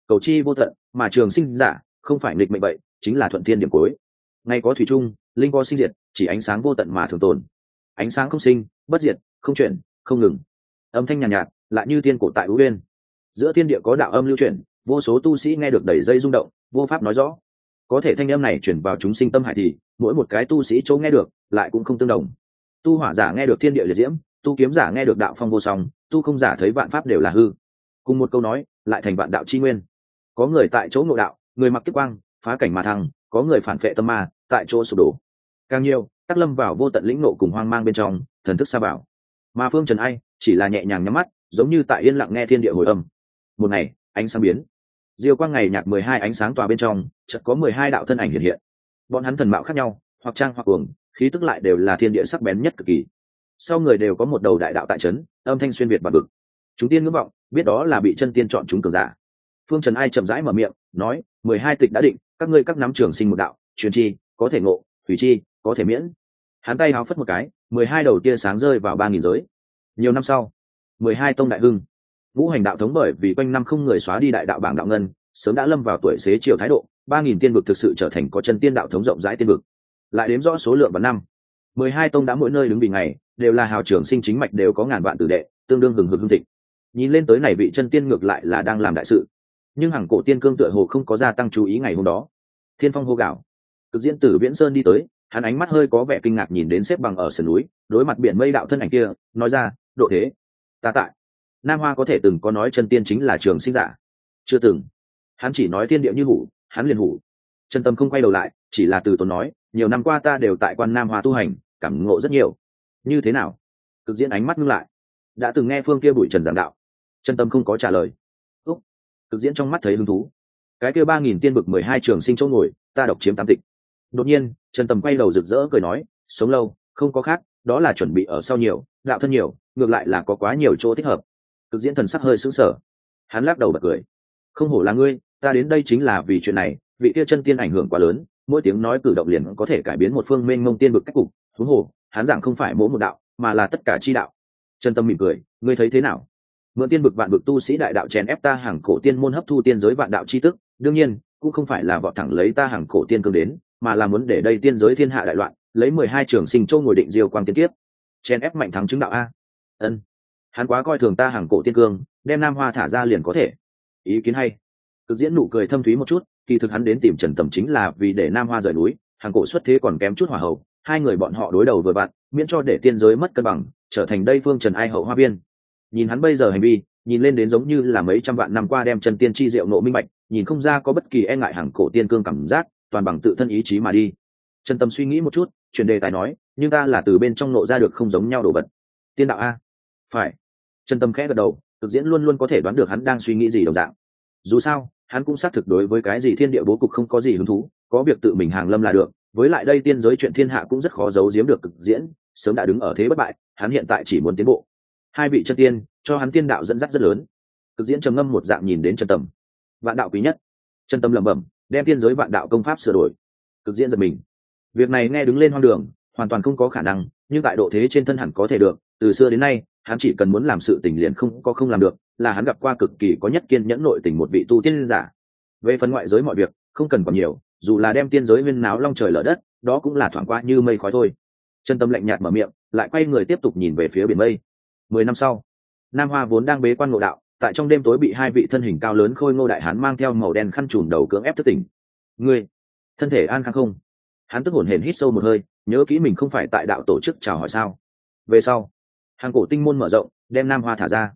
[SPEAKER 1] cầu chi vô tận, mà trường sinh giả không phải nghịch mệnh vậy, chính là thuận thiên điểm cuối. Ngay có thủy chung, linh có sinh diệt, chỉ ánh sáng vô tận mà thường tồn. Ánh sáng không sinh, bất diệt, không chuyển, không ngừng. Âm thanh nhàn nhạt, lại như tiên cổ tại ưu uyên. Giữa thiên địa có đạo âm lưu chuyển, vô số tu sĩ nghe được đầy dây rung động, vô pháp nói rõ. Có thể thanh âm này chuyển vào chúng sinh tâm hải thì mỗi một cái tu sĩ chỗ nghe được lại cũng không tương đồng. Tu hỏa giả nghe được thiên địa liệt diễm, tu kiếm giả nghe được đạo phong vô song, tu không giả thấy vạn pháp đều là hư. Cùng một câu nói lại thành vạn đạo chi nguyên. Có người tại chỗ ngộ đạo, người mặc kiếp quang phá cảnh mà thăng, có người phản phệ tâm ma tại chỗ sụp đổ. Càng nhiều tắc lâm vào vô tận lĩnh nộ cùng hoang mang bên trong, thần thức xa bảo. Mà Phương Trần Ai chỉ là nhẹ nhàng nhắm mắt, giống như tại yên lặng nghe thiên địa hồi âm. Một ngày ánh sáng biến, diêu quang ngày nhạt 12 ánh sáng tỏa bên trong, chợt có 12 đạo thân ảnh hiện hiện. Bọn hắn thần mạo khác nhau, hoặc trang hoặc cuồng, khí tức lại đều là thiên địa sắc bén nhất cực kỳ. Sau người đều có một đầu đại đạo tại trấn, âm thanh xuyên việt và vực. Chúng tiên ngưỡng vọng, biết đó là bị chân tiên chọn chúng cường giả. Phương Trần Ai chậm rãi mở miệng, nói: 12 tịch đã định, các ngươi các nắm trường sinh một đạo, truyền chi, có thể ngộ, hủy chi, có thể miễn. Hắn tay háo phất một cái, 12 đầu tia sáng rơi vào 3000 giới. Nhiều năm sau, 12 tông đại hưng. Ngũ hành đạo thống bởi vì quanh năm không người xóa đi đại đạo bảng đạo ngân, sớm đã lâm vào tuổi xế chiều thái độ, 3000 tiên vực thực sự trở thành có chân tiên đạo thống rộng rãi tiên vực. Lại đếm rõ số lượng và năm, 12 tông đã mỗi nơi đứng vì ngày, đều là hào trưởng sinh chính mạch, đều có ngàn vạn tử đệ, tương đương hừng hực hưng thịnh. Nhìn lên tới này vị chân tiên ngược lại là đang làm đại sự. Nhưng hàng cổ tiên cương tựa hồ không có gia tăng chú ý ngày hôm đó. Thiên phong hô gạo, cực diễn tử Viễn Sơn đi tới, hắn ánh mắt hơi có vẻ kinh ngạc nhìn đến xếp bằng ở sườn núi, đối mặt biển mây đạo thân ảnh kia, nói ra: độ thế, ta tại. Nam Hoa có thể từng có nói chân tiên chính là trường sinh giả? Chưa từng. Hắn chỉ nói thiên địa như hủ, hắn liền hủ. Chân tâm không quay đầu lại, chỉ là từ tốn nói: nhiều năm qua ta đều tại quan Nam Hoa tu hành, cảm ngộ rất nhiều. Như thế nào? Cực diễn ánh mắt ngưng lại. Đã từng nghe phương kia bụi trần giảng đạo. Chân tâm không có trả lời. Úc. Cực diễn trong mắt thấy hứng thú. Cái kia 3000 tiên vực 12 trường sinh chỗ ngồi, ta độc chiếm 8 tịch. Đột nhiên Trần Tầm quay đầu rực rỡ cười nói: sống lâu không có khác, đó là chuẩn bị ở sau nhiều, đạo thân nhiều, ngược lại là có quá nhiều chỗ thích hợp. Cực diễn thần sắc hơi sững sờ, hắn lắc đầu bật cười: không hổ là ngươi, ta đến đây chính là vì chuyện này. Vị kia chân tiên ảnh hưởng quá lớn, mỗi tiếng nói cử động liền có thể cải biến một phương mênh mông tiên vực cách cục. Huống hồ hắn giảng không phải mỗi một đạo, mà là tất cả chi đạo. Trần Tâm mỉm cười: ngươi thấy thế nào? Mượn tiên vực vạn vực tu sĩ đại đạo chèn ép ta hàng cổ tiên môn hấp thu tiên giới vạn đạo chi tức, đương nhiên cũng không phải là vọt thẳng lấy ta hàng cổ tiên cương đến, mà là muốn để đây tiên giới thiên hạ đại loạn, lấy 12 trường sinh châu ngồi định diêu quang tiên kiếp, chèn ép mạnh thắng chứng đạo a. Ân, hắn quá coi thường ta hàng cổ tiên cương, đem Nam Hoa thả ra liền có thể. Ý kiến hay. Cực diễn nụ cười thâm thúy một chút, kỳ thực hắn đến tìm Trần Tầm chính là vì để Nam Hoa rời núi, hàng cổ xuất thế còn kém chút hỏa hậu, hai người bọn họ đối đầu vừa vặn, miễn cho để tiên giới mất cân bằng, trở thành đây phương Trần Ai hậu hoa biên. Nhìn hắn bây giờ hành vi, nhìn lên đến giống như là mấy trăm vạn năm qua đem chân tiên chi diệu nộ minh bạch, nhìn không ra có bất kỳ e ngại hàng cổ tiên cương cảm giác, toàn bằng tự thân ý chí mà đi. Trần Tâm suy nghĩ một chút, chuyển đề tài nói: nhưng ta là từ bên trong nộ ra được không giống nhau đồ vật. Tiên đạo a? Phải. Trần Tâm khẽ gật đầu, Cực diễn luôn luôn có thể đoán được hắn đang suy nghĩ gì đồng dạng. Dù sao hắn cũng xác thực đối với cái gì thiên địa bố cục không có gì hứng thú, có việc tự mình hàng lâm là được. Với lại đây tiên giới chuyện thiên hạ cũng rất khó giấu giếm được Cực diễn, sớm đã đứng ở thế bất bại, hắn hiện tại chỉ muốn tiến bộ. Hai vị chân tiên cho hắn tiên đạo dẫn dắt rất lớn. Cực diễn trầm ngâm một dạng nhìn đến Trần Tâm. Vạn đạo quý nhất. Trần Tâm lẩm bẩm, đem tiên giới vạn đạo công pháp sửa đổi. Cực diễn giật mình. Việc này nghe đứng lên hoang đường, hoàn toàn không có khả năng, nhưng tại độ thế trên thân hẳn có thể được. Từ xưa đến nay hắn chỉ cần muốn làm sự tình liền không làm được, là hắn gặp qua cực kỳ có nhất kiên nhẫn nội tình một vị tu tiên giả. Về phần ngoại giới mọi việc không cần còn nhiều, dù là đem tiên giới huyên náo long trời lở đất, đó cũng là thoảng qua như mây khói thôi. Trần Tâm lạnh nhạt mở miệng, lại quay người tiếp tục nhìn về phía biển mây. 10 năm sau, Nam Hoa vốn đang bế quan ngộ đạo, tại trong đêm tối bị hai vị thân hình cao lớn khôi ngô đại hán mang theo màu đen khăn trùm đầu cưỡng ép thức tỉnh. Ngươi thân thể an khang không? Hắn tức hổn hển hít sâu một hơi, nhớ kỹ mình không phải tại đạo tổ chức chào hỏi sao? Về sau hàng cổ tinh môn mở rộng, đem Nam Hoa thả ra.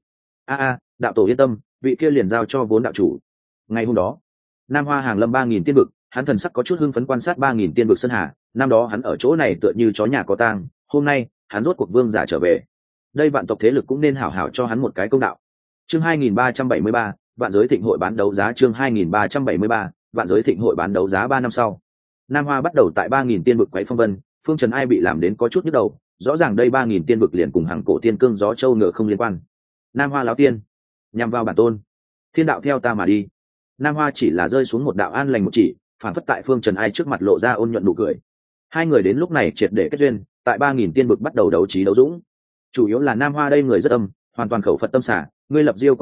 [SPEAKER 1] Đạo tổ yên tâm, vị kia liền giao cho vốn đạo chủ. Ngày hôm đó Nam Hoa hàng lâm 3000 tiên vực, hắn thần sắc có chút hưng phấn quan sát 3000 tiên vực sơn hà. Năm đó hắn ở chỗ này tựa như chó nhà có tang, hôm nay hắn rốt cuộc vương giả trở về, đây vạn tộc thế lực cũng nên hảo hảo cho hắn một cái công đạo. Chương 2373, vạn giới thịnh hội bán đấu giá. Chương 2373, vạn giới thịnh hội bán đấu giá. 3 năm sau, Nam Hoa bắt đầu tại 3000 tiên vực quấy phong vân, Phương Trần Ai bị làm đến có chút nhức đầu, rõ ràng đây 3000 tiên vực liền cùng hàng cổ tiên cương gió châu ngựa không liên quan. Nam Hoa lão tiên, nhằm vào bản tôn, thiên đạo theo ta mà đi. Nam Hoa chỉ là rơi xuống một đạo an lành một chỉ, phản phất tại Phương Trần Ai trước mặt lộ ra ôn nhuận nụ cười. Hai người đến lúc này triệt để kết duyên, tại 3000 tiên vực bắt đầu đấu trí đấu dũng. Chủ yếu là Nam Hoa đây người rất âm, hoàn toàn khẩu Phật tâm xả, ngươi lập diêu quang nhật nguyện,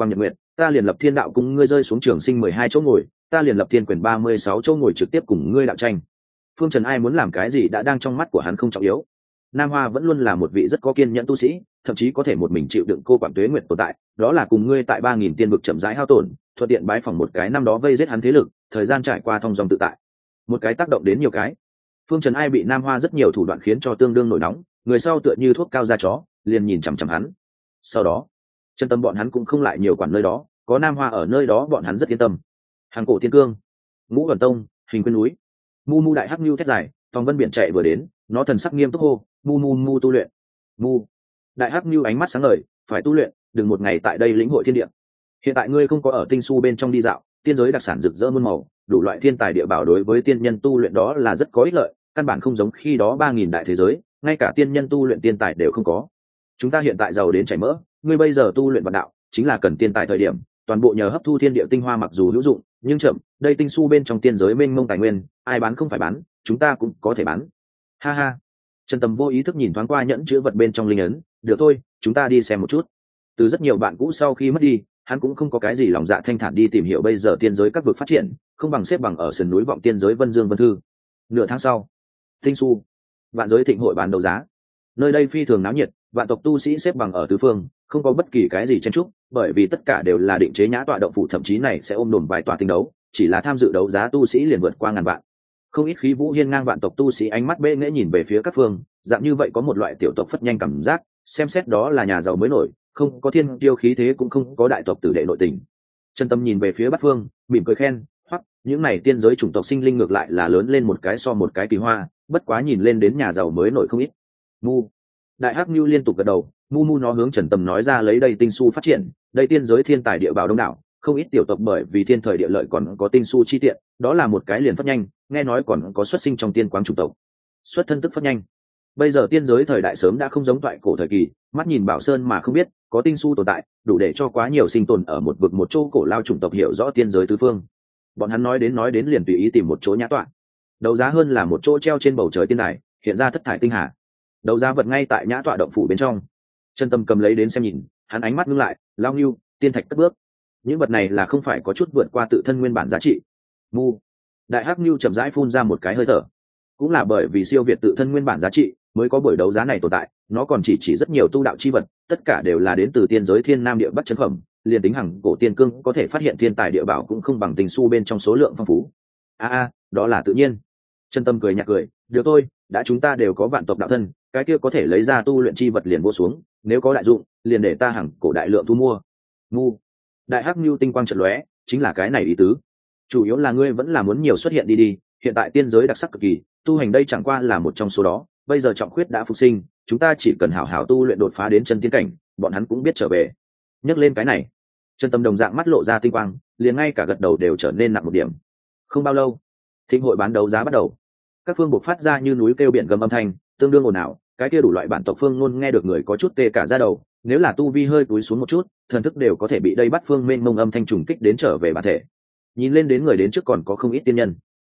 [SPEAKER 1] ta liền lập thiên đạo cùng ngươi rơi xuống trường sinh 12 chỗ ngồi, ta liền lập thiên quyền 36 chỗ ngồi trực tiếp cùng ngươi đạo tranh. Phương Trần ai muốn làm cái gì đã đang trong mắt của hắn không trọng yếu. Nam Hoa vẫn luôn là một vị rất có kiên nhẫn tu sĩ, thậm chí có thể một mình chịu đựng cô quản tuế nguyệt tồn tại, đó là cùng ngươi tại 3000 tiên vực chậm rãi hao tổn, thuận tiện bái phỏng một cái năm đó vây giết hắn thế lực, thời gian trải qua thông dòng tự tại. Một cái tác động đến nhiều cái. Phương Trần ai bị Nam Hoa rất nhiều thủ đoạn khiến cho tương đương nổi nóng, người sau tựa như thuốc cao da chó, liền nhìn chằm chằm hắn. Sau đó, chân tâm bọn hắn cũng không lại nhiều quản nơi đó, có Nam Hoa ở nơi đó bọn hắn rất yên tâm. Hàng cổ thiên cương, Ngũ Ẩn Tông, Hình Quyên núi, Mu Mu đại hắc nhu thét dài, Tòng Vân biển chạy vừa đến, nó thần sắc nghiêm túc hô, Mu Mu Mu tu luyện. Mu. Đại hắc nhu ánh mắt sáng ngời, phải tu luyện, đừng một ngày tại đây lĩnh hội thiên địa. Hiện tại ngươi không có ở tinh su bên trong đi dạo, tiên giới đặc sản rực rỡ muôn màu, đủ loại thiên tài địa bảo đối với tiên nhân tu luyện đó là rất có ích lợi, căn bản không giống khi đó 3000 đại thế giới, ngay cả tiên nhân tu luyện tiên tài đều không có. Chúng ta hiện tại giàu đến chảy mỡ, ngươi bây giờ tu luyện vạn đạo, chính là cần tiên tài thời điểm, toàn bộ nhờ hấp thu thiên địa tinh hoa mặc dù hữu dụng, nhưng chậm, đây tinh su bên trong tiên giới mênh mông tài nguyên, ai bán không phải bán, chúng ta cũng có thể bán. Ha ha. Trần Tâm vô ý thức nhìn thoáng qua nhẫn chứa vật bên trong linh ấn, được thôi, chúng ta đi xem một chút. Từ rất nhiều bạn cũ sau khi mất đi, hắn cũng không có cái gì lòng dạ thanh thản đi tìm hiểu bây giờ tiên giới các vực phát triển, không bằng xếp bằng ở sườn núi vọng tiên giới Vân Dương Vân Thư. Nửa tháng sau, tinh su, vạn giới thịnh hội bán đấu giá. Nơi đây phi thường náo nhiệt, vạn tộc tu sĩ xếp bằng ở tứ phương, không có bất kỳ cái gì chen chúc, bởi vì tất cả đều là định chế nhã tọa động phủ, thậm chí này sẽ ôm đồm vài tòa tinh đấu, chỉ là tham dự đấu giá tu sĩ liền vượt qua ngàn vạn. Không ít khí vũ hiên ngang vạn tộc tu sĩ ánh mắt bệ nghễ nhìn về phía các phương, dạng như vậy có một loại tiểu tộc phất nhanh cảm giác, xem xét đó là nhà giàu mới nổi, không có thiên tiêu khí thế cũng không có đại tộc tử đệ nội tình. Chân Tâm nhìn về phía Bát Phương, mỉm cười khen, hoặc những này tiên giới chủng tộc sinh linh ngược lại là lớn lên một cái so một cái kỳ hoa, bất quá nhìn lên đến nhà giàu mới nổi không ít. Mu. Đại Hắc Nưu liên tục gật đầu, Mu Mu nó hướng Trần Tâm nói ra lấy đây tinh su phát triển, đây tiên giới thiên tài địa bảo đông đảo, không ít tiểu tộc bởi vì thiên thời địa lợi còn có tinh su chi tiện, đó là một cái liền phát nhanh, nghe nói còn có xuất sinh trong tiên quáng chủng tộc. Xuất thân tức phát nhanh. Bây giờ tiên giới thời đại sớm đã không giống toại cổ thời kỳ, mắt nhìn Bảo Sơn mà không biết, có tinh su tồn tại, đủ để cho quá nhiều sinh tồn ở một vực một chỗ cổ lao chủng tộc hiểu rõ tiên giới tứ phương. Bọn hắn nói đến liền tùy ý tìm một chỗ nhã tọa. Đấu giá hơn là một chỗ treo trên bầu trời tiên đài, hiện ra thất thải tinh hà. Đấu giá vật ngay tại nhã tọa động phủ bên trong. Chân Tâm cầm lấy đến xem nhìn, hắn ánh mắt ngưng lại, lao nghiêu, tiên thạch cất bước. Những vật này là không phải có chút vượt qua tự thân nguyên bản giá trị. Mu. Đại Hắc Nưu chậm rãi phun ra một cái hơi thở. Cũng là bởi vì siêu việt tự thân nguyên bản giá trị, mới có buổi đấu giá này tồn tại, nó còn chỉ rất nhiều tu đạo chi vật, tất cả đều là đến từ tiên giới thiên nam địa bắc chân phẩm, liền tính hằng cổ tiên cương có thể phát hiện thiên tài địa bảo cũng không bằng tình su bên trong số lượng phong phú. Đó là tự nhiên. Chân Tâm cười nhạt cười, được thôi, đã chúng ta đều có vạn tộc đạo thân, cái kia có thể lấy ra tu luyện chi vật liền vô xuống, nếu có đại dụng, liền để ta hằng cổ đại lượng thu mua. Ngu. Đại Hắc Nưu tinh quang chợt lóe, chính là cái này ý tứ. Chủ yếu là ngươi vẫn là muốn nhiều xuất hiện đi, hiện tại tiên giới đặc sắc cực kỳ, tu hành đây chẳng qua là một trong số đó, bây giờ trọng khuyết đã phục sinh, chúng ta chỉ cần hảo hảo tu luyện đột phá đến chân tiên cảnh, bọn hắn cũng biết trở về. Nhắc lên cái này, Chân Tâm đồng dạng mắt lộ ra tinh quang, liền ngay cả gật đầu đều trở nên nặng một điểm. Không bao lâu, thịnh hội bán đấu giá bắt đầu. Các phương buộc phát ra như núi kêu biển gầm âm thanh, tương đương ồn ào, cái kia đủ loại bản tộc phương luôn nghe được người có chút tê cả da đầu, nếu là tu vi hơi cúi xuống một chút, thần thức đều có thể bị đây bắt phương mênh mông âm thanh trùng kích đến trở về bản thể. Nhìn lên đến người đến trước còn có không ít tiên nhân.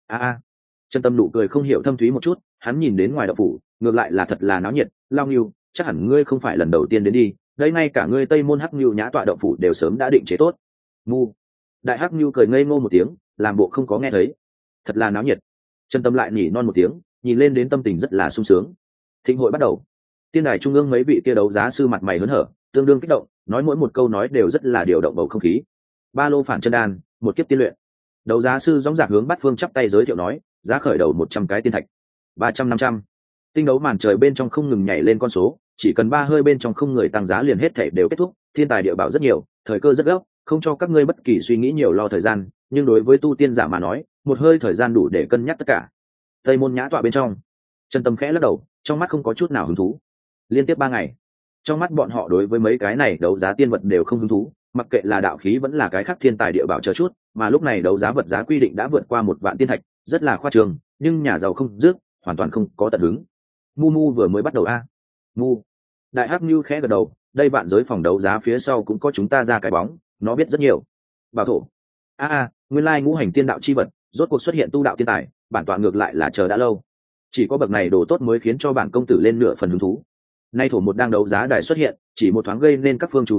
[SPEAKER 1] Chân Tâm nụ cười không hiểu thâm thúy một chút, hắn nhìn đến ngoài động phủ, ngược lại là thật là náo nhiệt, lao nghiêu, chắc hẳn ngươi không phải lần đầu tiên đến đi, đây ngay cả ngươi Tây Môn Hắc Nghiêu nhã tọa động phủ đều sớm đã định chế tốt. Mu. Đại Hắc Nghiêu cười ngây ngô một tiếng, làm bộ không có nghe thấy. Thật là náo nhiệt. Chân Tâm lại nhỉ non một tiếng, nhìn lên đến tâm tình rất là sung sướng. Thịnh hội bắt đầu. Tiên đài trung ương mấy vị kia đấu giá sư mặt mày hớn hở, tương đương kích động, nói mỗi một câu nói đều rất là điều động bầu không khí. Ba lô phản chân đan, một kiếp tiên luyện. Đấu giá sư dõng dạc hướng Bát Phương chắp tay giới thiệu nói, giá khởi đầu 100 cái tiên thạch, 300-500. Tinh đấu màn trời bên trong không ngừng nhảy lên con số, chỉ cần ba hơi bên trong không người tăng giá liền hết thảy đều kết thúc. Thiên tài địa bảo rất nhiều, thời cơ rất gấp, không cho các ngươi bất kỳ suy nghĩ nhiều lo thời gian, nhưng đối với tu tiên giả mà nói, một hơi thời gian đủ để cân nhắc tất cả. Tây môn nhã tọa bên trong, Chân Tâm khẽ lắc đầu, trong mắt không có chút nào hứng thú. Liên tiếp 3 ngày, trong mắt bọn họ đối với mấy cái này đấu giá tiên vật đều không hứng thú, mặc kệ là đạo khí vẫn là cái khác thiên tài địa bảo chờ chút, mà lúc này đấu giá vật giá quy định đã vượt qua 1 vạn tiên thạch, rất là khoa trương, nhưng nhà giàu không dứt, hoàn toàn không có tận hứng. Mu Mu vừa mới bắt đầu Mu. Đại Hắc Nưu khẽ gật đầu, đây vạn giới phòng đấu giá phía sau cũng có chúng ta ra cái bóng, nó biết rất nhiều. Bảo thổ. Nguyên lai ngũ hành tiên đạo chi vật, rốt cuộc xuất hiện tu đạo tiên tài, bản tọa ngược lại là chờ đã lâu. Chỉ có bậc này đồ tốt mới khiến cho bản công tử lên nửa phần hứng thú. Nay thổ một đang đấu giá đài xuất hiện, chỉ một thoáng gây nên các phương chú ý,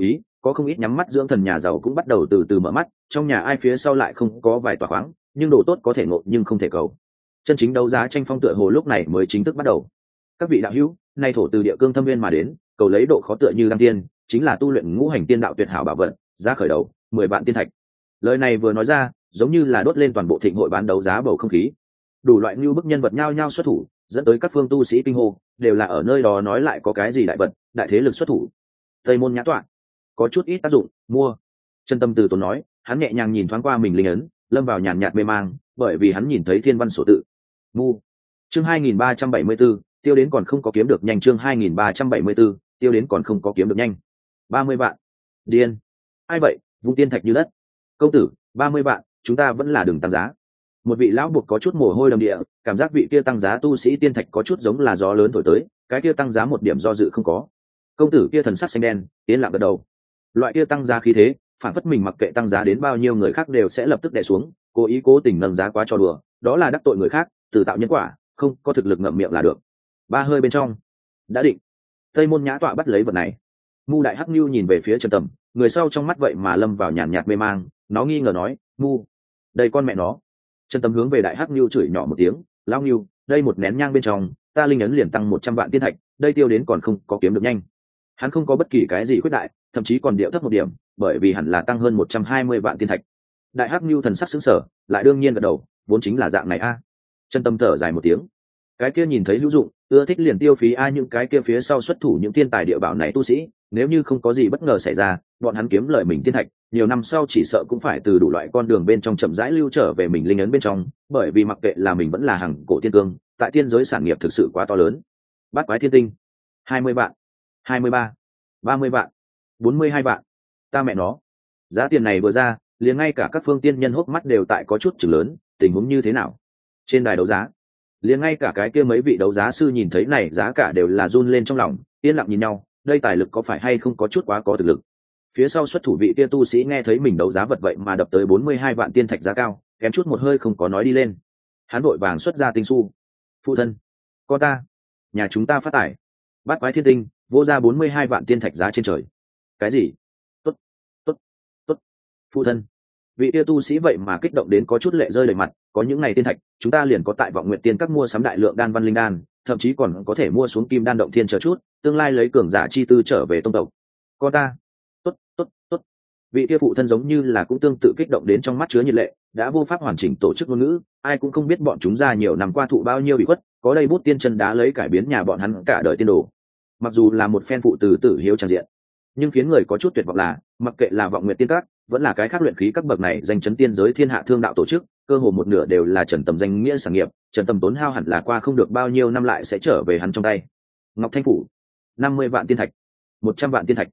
[SPEAKER 1] có không ít nhắm mắt dưỡng thần nhà giàu cũng bắt đầu từ từ mở mắt, trong nhà ai phía sau lại không có vài tòa khoáng, nhưng đồ tốt có thể ngộ nhưng không thể cầu. Chân chính đấu giá tranh phong tựa hồ lúc này mới chính thức bắt đầu. Các vị đạo hữu, nay thổ từ địa cương thâm viên mà đến, cầu lấy độ khó tựa như đăng tiên, chính là tu luyện ngũ hành tiên đạo tuyệt hảo bảo vật, giá khởi đầu 10 vạn tiên thạch. Lời này vừa nói ra, giống như là đốt lên toàn bộ thịnh hội bán đấu giá bầu không khí. Đủ loại nhu bức nhân vật nhao nhao xuất thủ, dẫn tới các phương tu sĩ kinh hô, đều là ở nơi đó nói lại có cái gì đại vật, đại thế lực xuất thủ. Tây môn nhã tọa, có chút ít tác dụng, mua. Chân tâm từ tốn nói, hắn nhẹ nhàng nhìn thoáng qua mình linh ấn, lâm vào nhàn nhạt mê mang, bởi vì hắn nhìn thấy thiên văn sổ tự. Mu. Chương 2374, tiêu đến còn không có kiếm được nhanh. Chương 2374, tiêu đến còn không có kiếm được nhanh. 30 vạn. Điên. Ai vậy, vung tiên thạch như đất. Công tử, 30 vạn, chúng ta vẫn là đừng tăng giá. Một vị lão buộc có chút mồ hôi đầm địa, cảm giác vị kia tăng giá tu sĩ tiên thạch có chút giống là gió lớn thổi tới, cái kia tăng giá một điểm do dự không có. Công tử kia thần sắc xanh đen, tiến lặng gật đầu. Loại kia tăng giá khí thế, phản phất mình mặc kệ tăng giá đến bao nhiêu người khác đều sẽ lập tức đè xuống, cố tình nâng giá quá cho đùa, đó là đắc tội người khác, tự tạo nhân quả, không có thực lực ngậm miệng là được. Ba hơi bên trong, đã định. Tây môn nhã tọa bắt lấy vật này. Mu đại hắc nhu nhìn về phía Trần Tầm, người sau trong mắt vậy mà lâm vào nhàn nhạt mê mang, nó nghi ngờ nói, Mu, đây con mẹ nó. Trần Tầm hướng về đại hắc nhu chửi nhỏ một tiếng, lão nhu, đây một nén nhang bên trong, ta linh ấn liền tăng 100 vạn tiên thạch, đây tiêu đến còn không có kiếm được nhanh. Hắn không có bất kỳ cái gì khuyết đại, thậm chí còn điệu thấp một điểm, bởi vì hẳn là tăng hơn 120 vạn tiên thạch. Đại hắc nhu thần sắc sững sờ, lại đương nhiên gật đầu, vốn chính là dạng này a. Trần Tâm thở dài một tiếng, cái kia nhìn thấy hữu dụng, ưa thích liền tiêu phí ai, những cái kia phía sau xuất thủ những thiên tài địa bảo này tu sĩ, nếu như không có gì bất ngờ xảy ra, bọn hắn kiếm lợi mình tiên thạch, nhiều năm sau chỉ sợ cũng phải từ đủ loại con đường bên trong chậm rãi lưu trở về mình linh ấn bên trong, bởi vì mặc kệ là mình vẫn là hàng cổ tiên cương, tại tiên giới sản nghiệp thực sự quá to lớn. Bát quái thiên tinh, 20 vạn, 23, 30 vạn, 42 vạn, ta mẹ nó, giá tiền này vừa ra, liền ngay cả các phương tiên nhân hốc mắt đều tại có chút chừng lớn, tình huống như thế nào? Trên đài đấu giá, liền ngay cả cái kia mấy vị đấu giá sư nhìn thấy này giá cả đều là run lên trong lòng, yên lặng nhìn nhau, đây tài lực có phải hay không có chút quá có thực lực. Phía sau xuất thủ vị kia tu sĩ nghe thấy mình đấu giá vật vậy mà đập tới 42 vạn tiên thạch giá cao, kém chút một hơi không có nói đi lên. Hắn vội vàng xuất ra tinh xu. Phụ thân, con ta, nhà chúng ta phát tài. Bát quái thiên tinh, vô ra 42 vạn tiên thạch giá trên trời. Cái gì? Tốt, tốt, tốt. Phụ thân, vị kia tu sĩ vậy mà kích động đến có chút lệ rơi đầy mặt, có những này tiên thạch, chúng ta liền có tại Vọng Nguyệt Tiên các mua sắm đại lượng đan văn linh đan, thậm chí còn có thể mua xuống kim đan động thiên chờ chút, tương lai lấy cường giả chi tư trở về tông tộc. Con ta, tốt, tốt, tốt. Vị kia phụ thân giống như là cũng tương tự kích động đến trong mắt chứa nhiệt lệ, đã vô pháp hoàn chỉnh tổ chức ngôn ngữ, ai cũng không biết bọn chúng ra nhiều năm qua thụ bao nhiêu bị khuất, có đây bút tiên chân đá lấy cải biến nhà bọn hắn cả đời tiên đồ. Mặc dù là một phen phụ từ tử hiếu tràn diện, nhưng khiến người có chút tuyệt vọng là, mặc kệ là Vọng Nguyệt Tiên các, vẫn là cái khác luyện khí các bậc này danh chấn tiên giới thiên hạ thương đạo tổ chức, cơ hồ một nửa đều là Trần Tầm danh nghĩa sản nghiệp, Trần Tầm tốn hao hẳn là qua không được bao nhiêu năm lại sẽ trở về hắn trong tay. Ngọc Thanh phủ, 50 vạn tiên thạch, 100 vạn tiên thạch,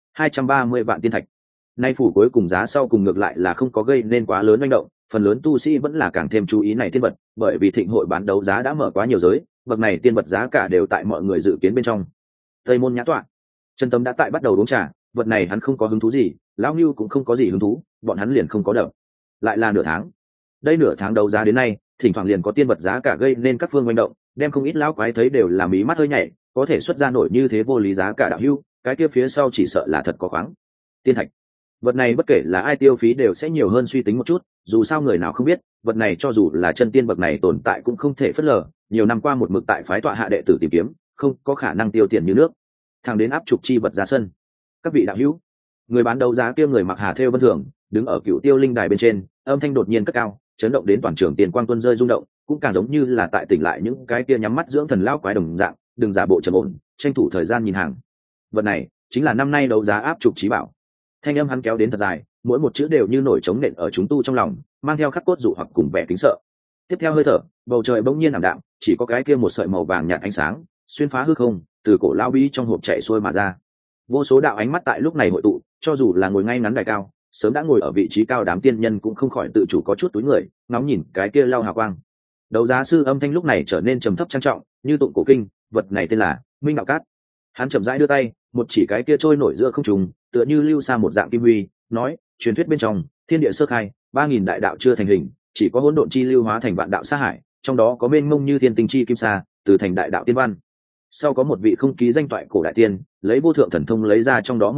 [SPEAKER 1] 230 vạn tiên thạch. Nay phủ cuối cùng giá sau cùng ngược lại là không có gây nên quá lớn manh động, phần lớn tu sĩ vẫn là càng thêm chú ý này tiên vật, bởi vì thịnh hội bán đấu giá đã mở quá nhiều giới, bậc này tiên vật giá cả đều tại mọi người dự kiến bên trong. Tây môn nhã tọa, Trần Tầm đã tại bắt đầu uống trà, vật này hắn không có hứng thú gì, lão Nưu cũng không có gì hứng thú, bọn hắn liền không có đập. Lại là nửa tháng. Đây nửa tháng đấu giá đến nay, thỉnh thoảng liền có tiên vật giá cả gây nên các phương manh động, đem không ít lão quái thấy đều là mí mắt hơi nhảy, có thể xuất ra nổi như thế vô lý giá cả đạo hưu, cái kia phía sau chỉ sợ là thật có khoáng. Tiên thạch. Vật này bất kể là ai tiêu phí đều sẽ nhiều hơn suy tính một chút, dù sao người nào không biết, vật này cho dù là chân tiên bậc này tồn tại cũng không thể phớt lờ, nhiều năm qua một mực tại phái tọa hạ đệ tử tìm kiếm, không có khả năng tiêu tiền như nước. Thằng đến áp trục chi vật ra sân. Các vị đạo hữu, người bán đấu giá kia người mặc hà thêu vân thường, đứng ở Cựu Tiêu linh đài bên trên, âm thanh đột nhiên cất cao, chấn động đến toàn trường tiền quang tuôn rơi rung động, cũng càng giống như là tại tỉnh lại những cái kia nhắm mắt dưỡng thần lao quái đồng dạng, đừng giả bộ trầm ổn, tranh thủ thời gian nhìn hàng. Vật này chính là năm nay đấu giá áp trục chí bảo. Thanh âm hắn kéo đến thật dài, mỗi một chữ đều như nổi trống nện ở chúng tu trong lòng, mang theo khắc cốt dụ hoặc cùng vẻ kính sợ. Tiếp theo hơi thở, bầu trời bỗng nhiên ảm đạm, chỉ có cái kia một sợi màu vàng nhạt ánh sáng xuyên phá hư không, từ cổ lao bi trong hộp chạy xuôi mà ra. Vô số đạo ánh mắt tại lúc này hội tụ, cho dù là ngồi ngay ngắn đài cao, sớm đã ngồi ở vị trí cao đám tiên nhân cũng không khỏi tự chủ có chút túi người, ngóng nhìn cái kia lao hào quang. Đấu giá sư âm thanh lúc này trở nên trầm thấp trang trọng, như tụng cổ kinh, vật này tên là Minh Đạo Cát. Hắn chậm rãi đưa tay, một chỉ cái kia trôi nổi giữa không trung, tựa như lưu xa một dạng kim huy, nói, truyền thuyết bên trong, thiên địa sơ khai, 3000 đại đạo chưa thành hình, chỉ có hỗn độn chi lưu hóa thành vạn đạo sa hải, trong đó có mênh mông như thiên tinh chi kim sa, từ thành đại đạo tiên văn. Sau có một vị không ký danh toại cổ đại tiên, lấy vô thượng thần thông lấy ra trong đó một túm,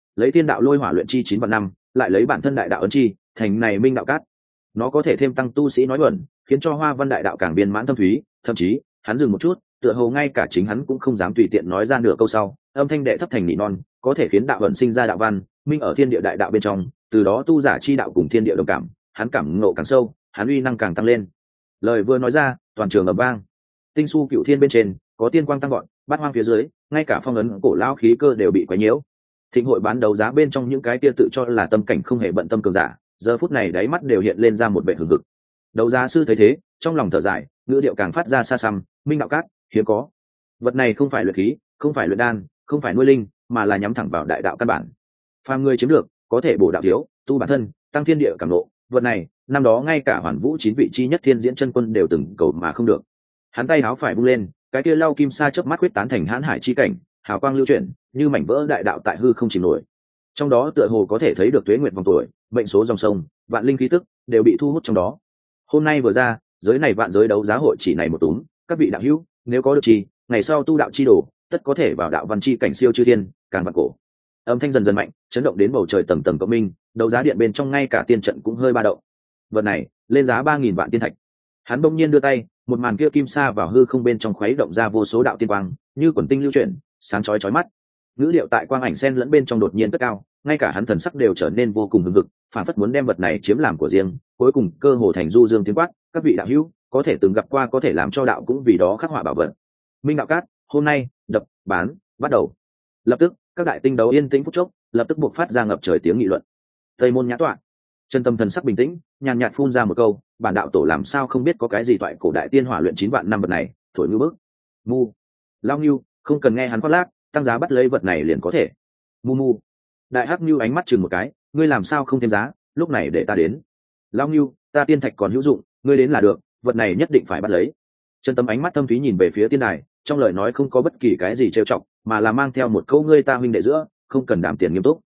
[SPEAKER 1] lấy thiên đạo lôi hỏa luyện chi 9 vạn năm, lại lấy bản thân đại đạo ấn chi thành này minh đạo cát. Nó có thể thêm tăng tu sĩ nói luận, khiến cho hoa văn đại đạo càng viên mãn thâm thúy. Thậm chí hắn dừng một chút, tựa hồ ngay cả chính hắn cũng không dám tùy tiện nói ra nửa câu sau, âm thanh đệ thấp thành nỉ non, có thể khiến đạo vận sinh ra đạo văn, minh ở thiên địa đại đạo bên trong, từ đó tu giả chi đạo cùng thiên địa đồng cảm, hắn cảm ngộ càng sâu, hắn uy năng càng tăng lên. Lời vừa nói ra, toàn trường ầm vang. Tinh su cựu thiên bên trên có tiên quang tăng gọn, bát hoang phía dưới ngay cả phong ấn cổ lão khí cơ đều bị quấy nhiễu. Thịnh hội bán đấu giá bên trong những cái kia tự cho là tâm cảnh không hề bận tâm cường giả, giờ phút này đáy mắt đều hiện lên ra một vẻ hừng hực. Đấu giá sư thấy thế, trong lòng thở dài, ngữ điệu càng phát ra xa xăm, minh đạo cát hiếm có. Vật này không phải luyện khí, không phải luyện đan, không phải nuôi linh, mà là nhắm thẳng vào đại đạo căn bản. Phàm người chiếm được, có thể bổ đạo thiếu, tu bản thân, tăng thiên địa cảm ngộ. Vật này, năm đó ngay cả Hoàn Vũ 9 vị chi nhất thiên diễn chân quân đều từng cầu mà không được. Hắn tay áo phải vung lên, cái kia lau kim sa chớp mắt quyết tán thành hãn hải chi cảnh, hào quang lưu chuyển, như mảnh vỡ đại đạo tại hư không chìm nổi. Trong đó tựa hồ có thể thấy được tuế nguyệt vòng tuổi, mệnh số dòng sông, vạn linh khí tức đều bị thu hút trong đó. Hôm nay vừa ra, giới này vạn giới đấu giá hội chỉ này một túm, các vị đạo hữu, nếu có được chi, ngày sau tu đạo chi đồ, tất có thể vào đạo văn chi cảnh siêu chư thiên, càng vạn cổ. Âm thanh dần dần mạnh, chấn động đến bầu trời tầng tầng cộng minh, đấu giá điện bên trong ngay cả tiên trận cũng hơi ba động. Vật này, lên giá 3000 vạn tiên thạch. Hắn bỗng nhiên đưa tay, một màn kia kim sa vào hư không bên trong khuấy động ra vô số đạo tiên quang, như quần tinh lưu chuyển, sáng chói chói mắt. Ngữ điệu tại quang ảnh sen lẫn bên trong đột nhiên cất cao, ngay cả hắn thần sắc đều trở nên vô cùng hừng hực, phản phất muốn đem vật này chiếm làm của riêng. Cuối cùng cơ hồ thành du dương tiếng quát, các vị đạo hữu có thể từng gặp qua, có thể làm cho đạo cũng vì đó khắc họa bảo vật. Minh đạo cát, hôm nay đập bán bắt đầu. Lập tức các đại tinh đấu yên tĩnh phút chốc, lập tức buộc phát ra ngập trời tiếng nghị luận. Tây môn nhã tọa, chân tâm thần sắc bình tĩnh, nhàn nhạt phun ra một câu, bản đạo tổ làm sao không biết có cái gì toại cổ đại tiên hỏa luyện 9 vạn năm vật này, thổi ngư bức. Mu, lao nghiêu, không cần nghe hắn quát lác, tăng giá bắt lấy vật này liền có thể. Mu mu, đại hắc nghiêu ánh mắt chừng một cái, ngươi làm sao không thêm giá, lúc này để ta đến. Lao nghiêu, ta tiên thạch còn hữu dụng, ngươi đến là được, vật này nhất định phải bắt lấy. Chân tâm ánh mắt thâm thúy nhìn về phía tiên đài, trong lời nói không có bất kỳ cái gì trêu chọc, mà là mang theo một câu ngươi ta huynh đệ giữa, không cần đảm tiền nghiêm túc.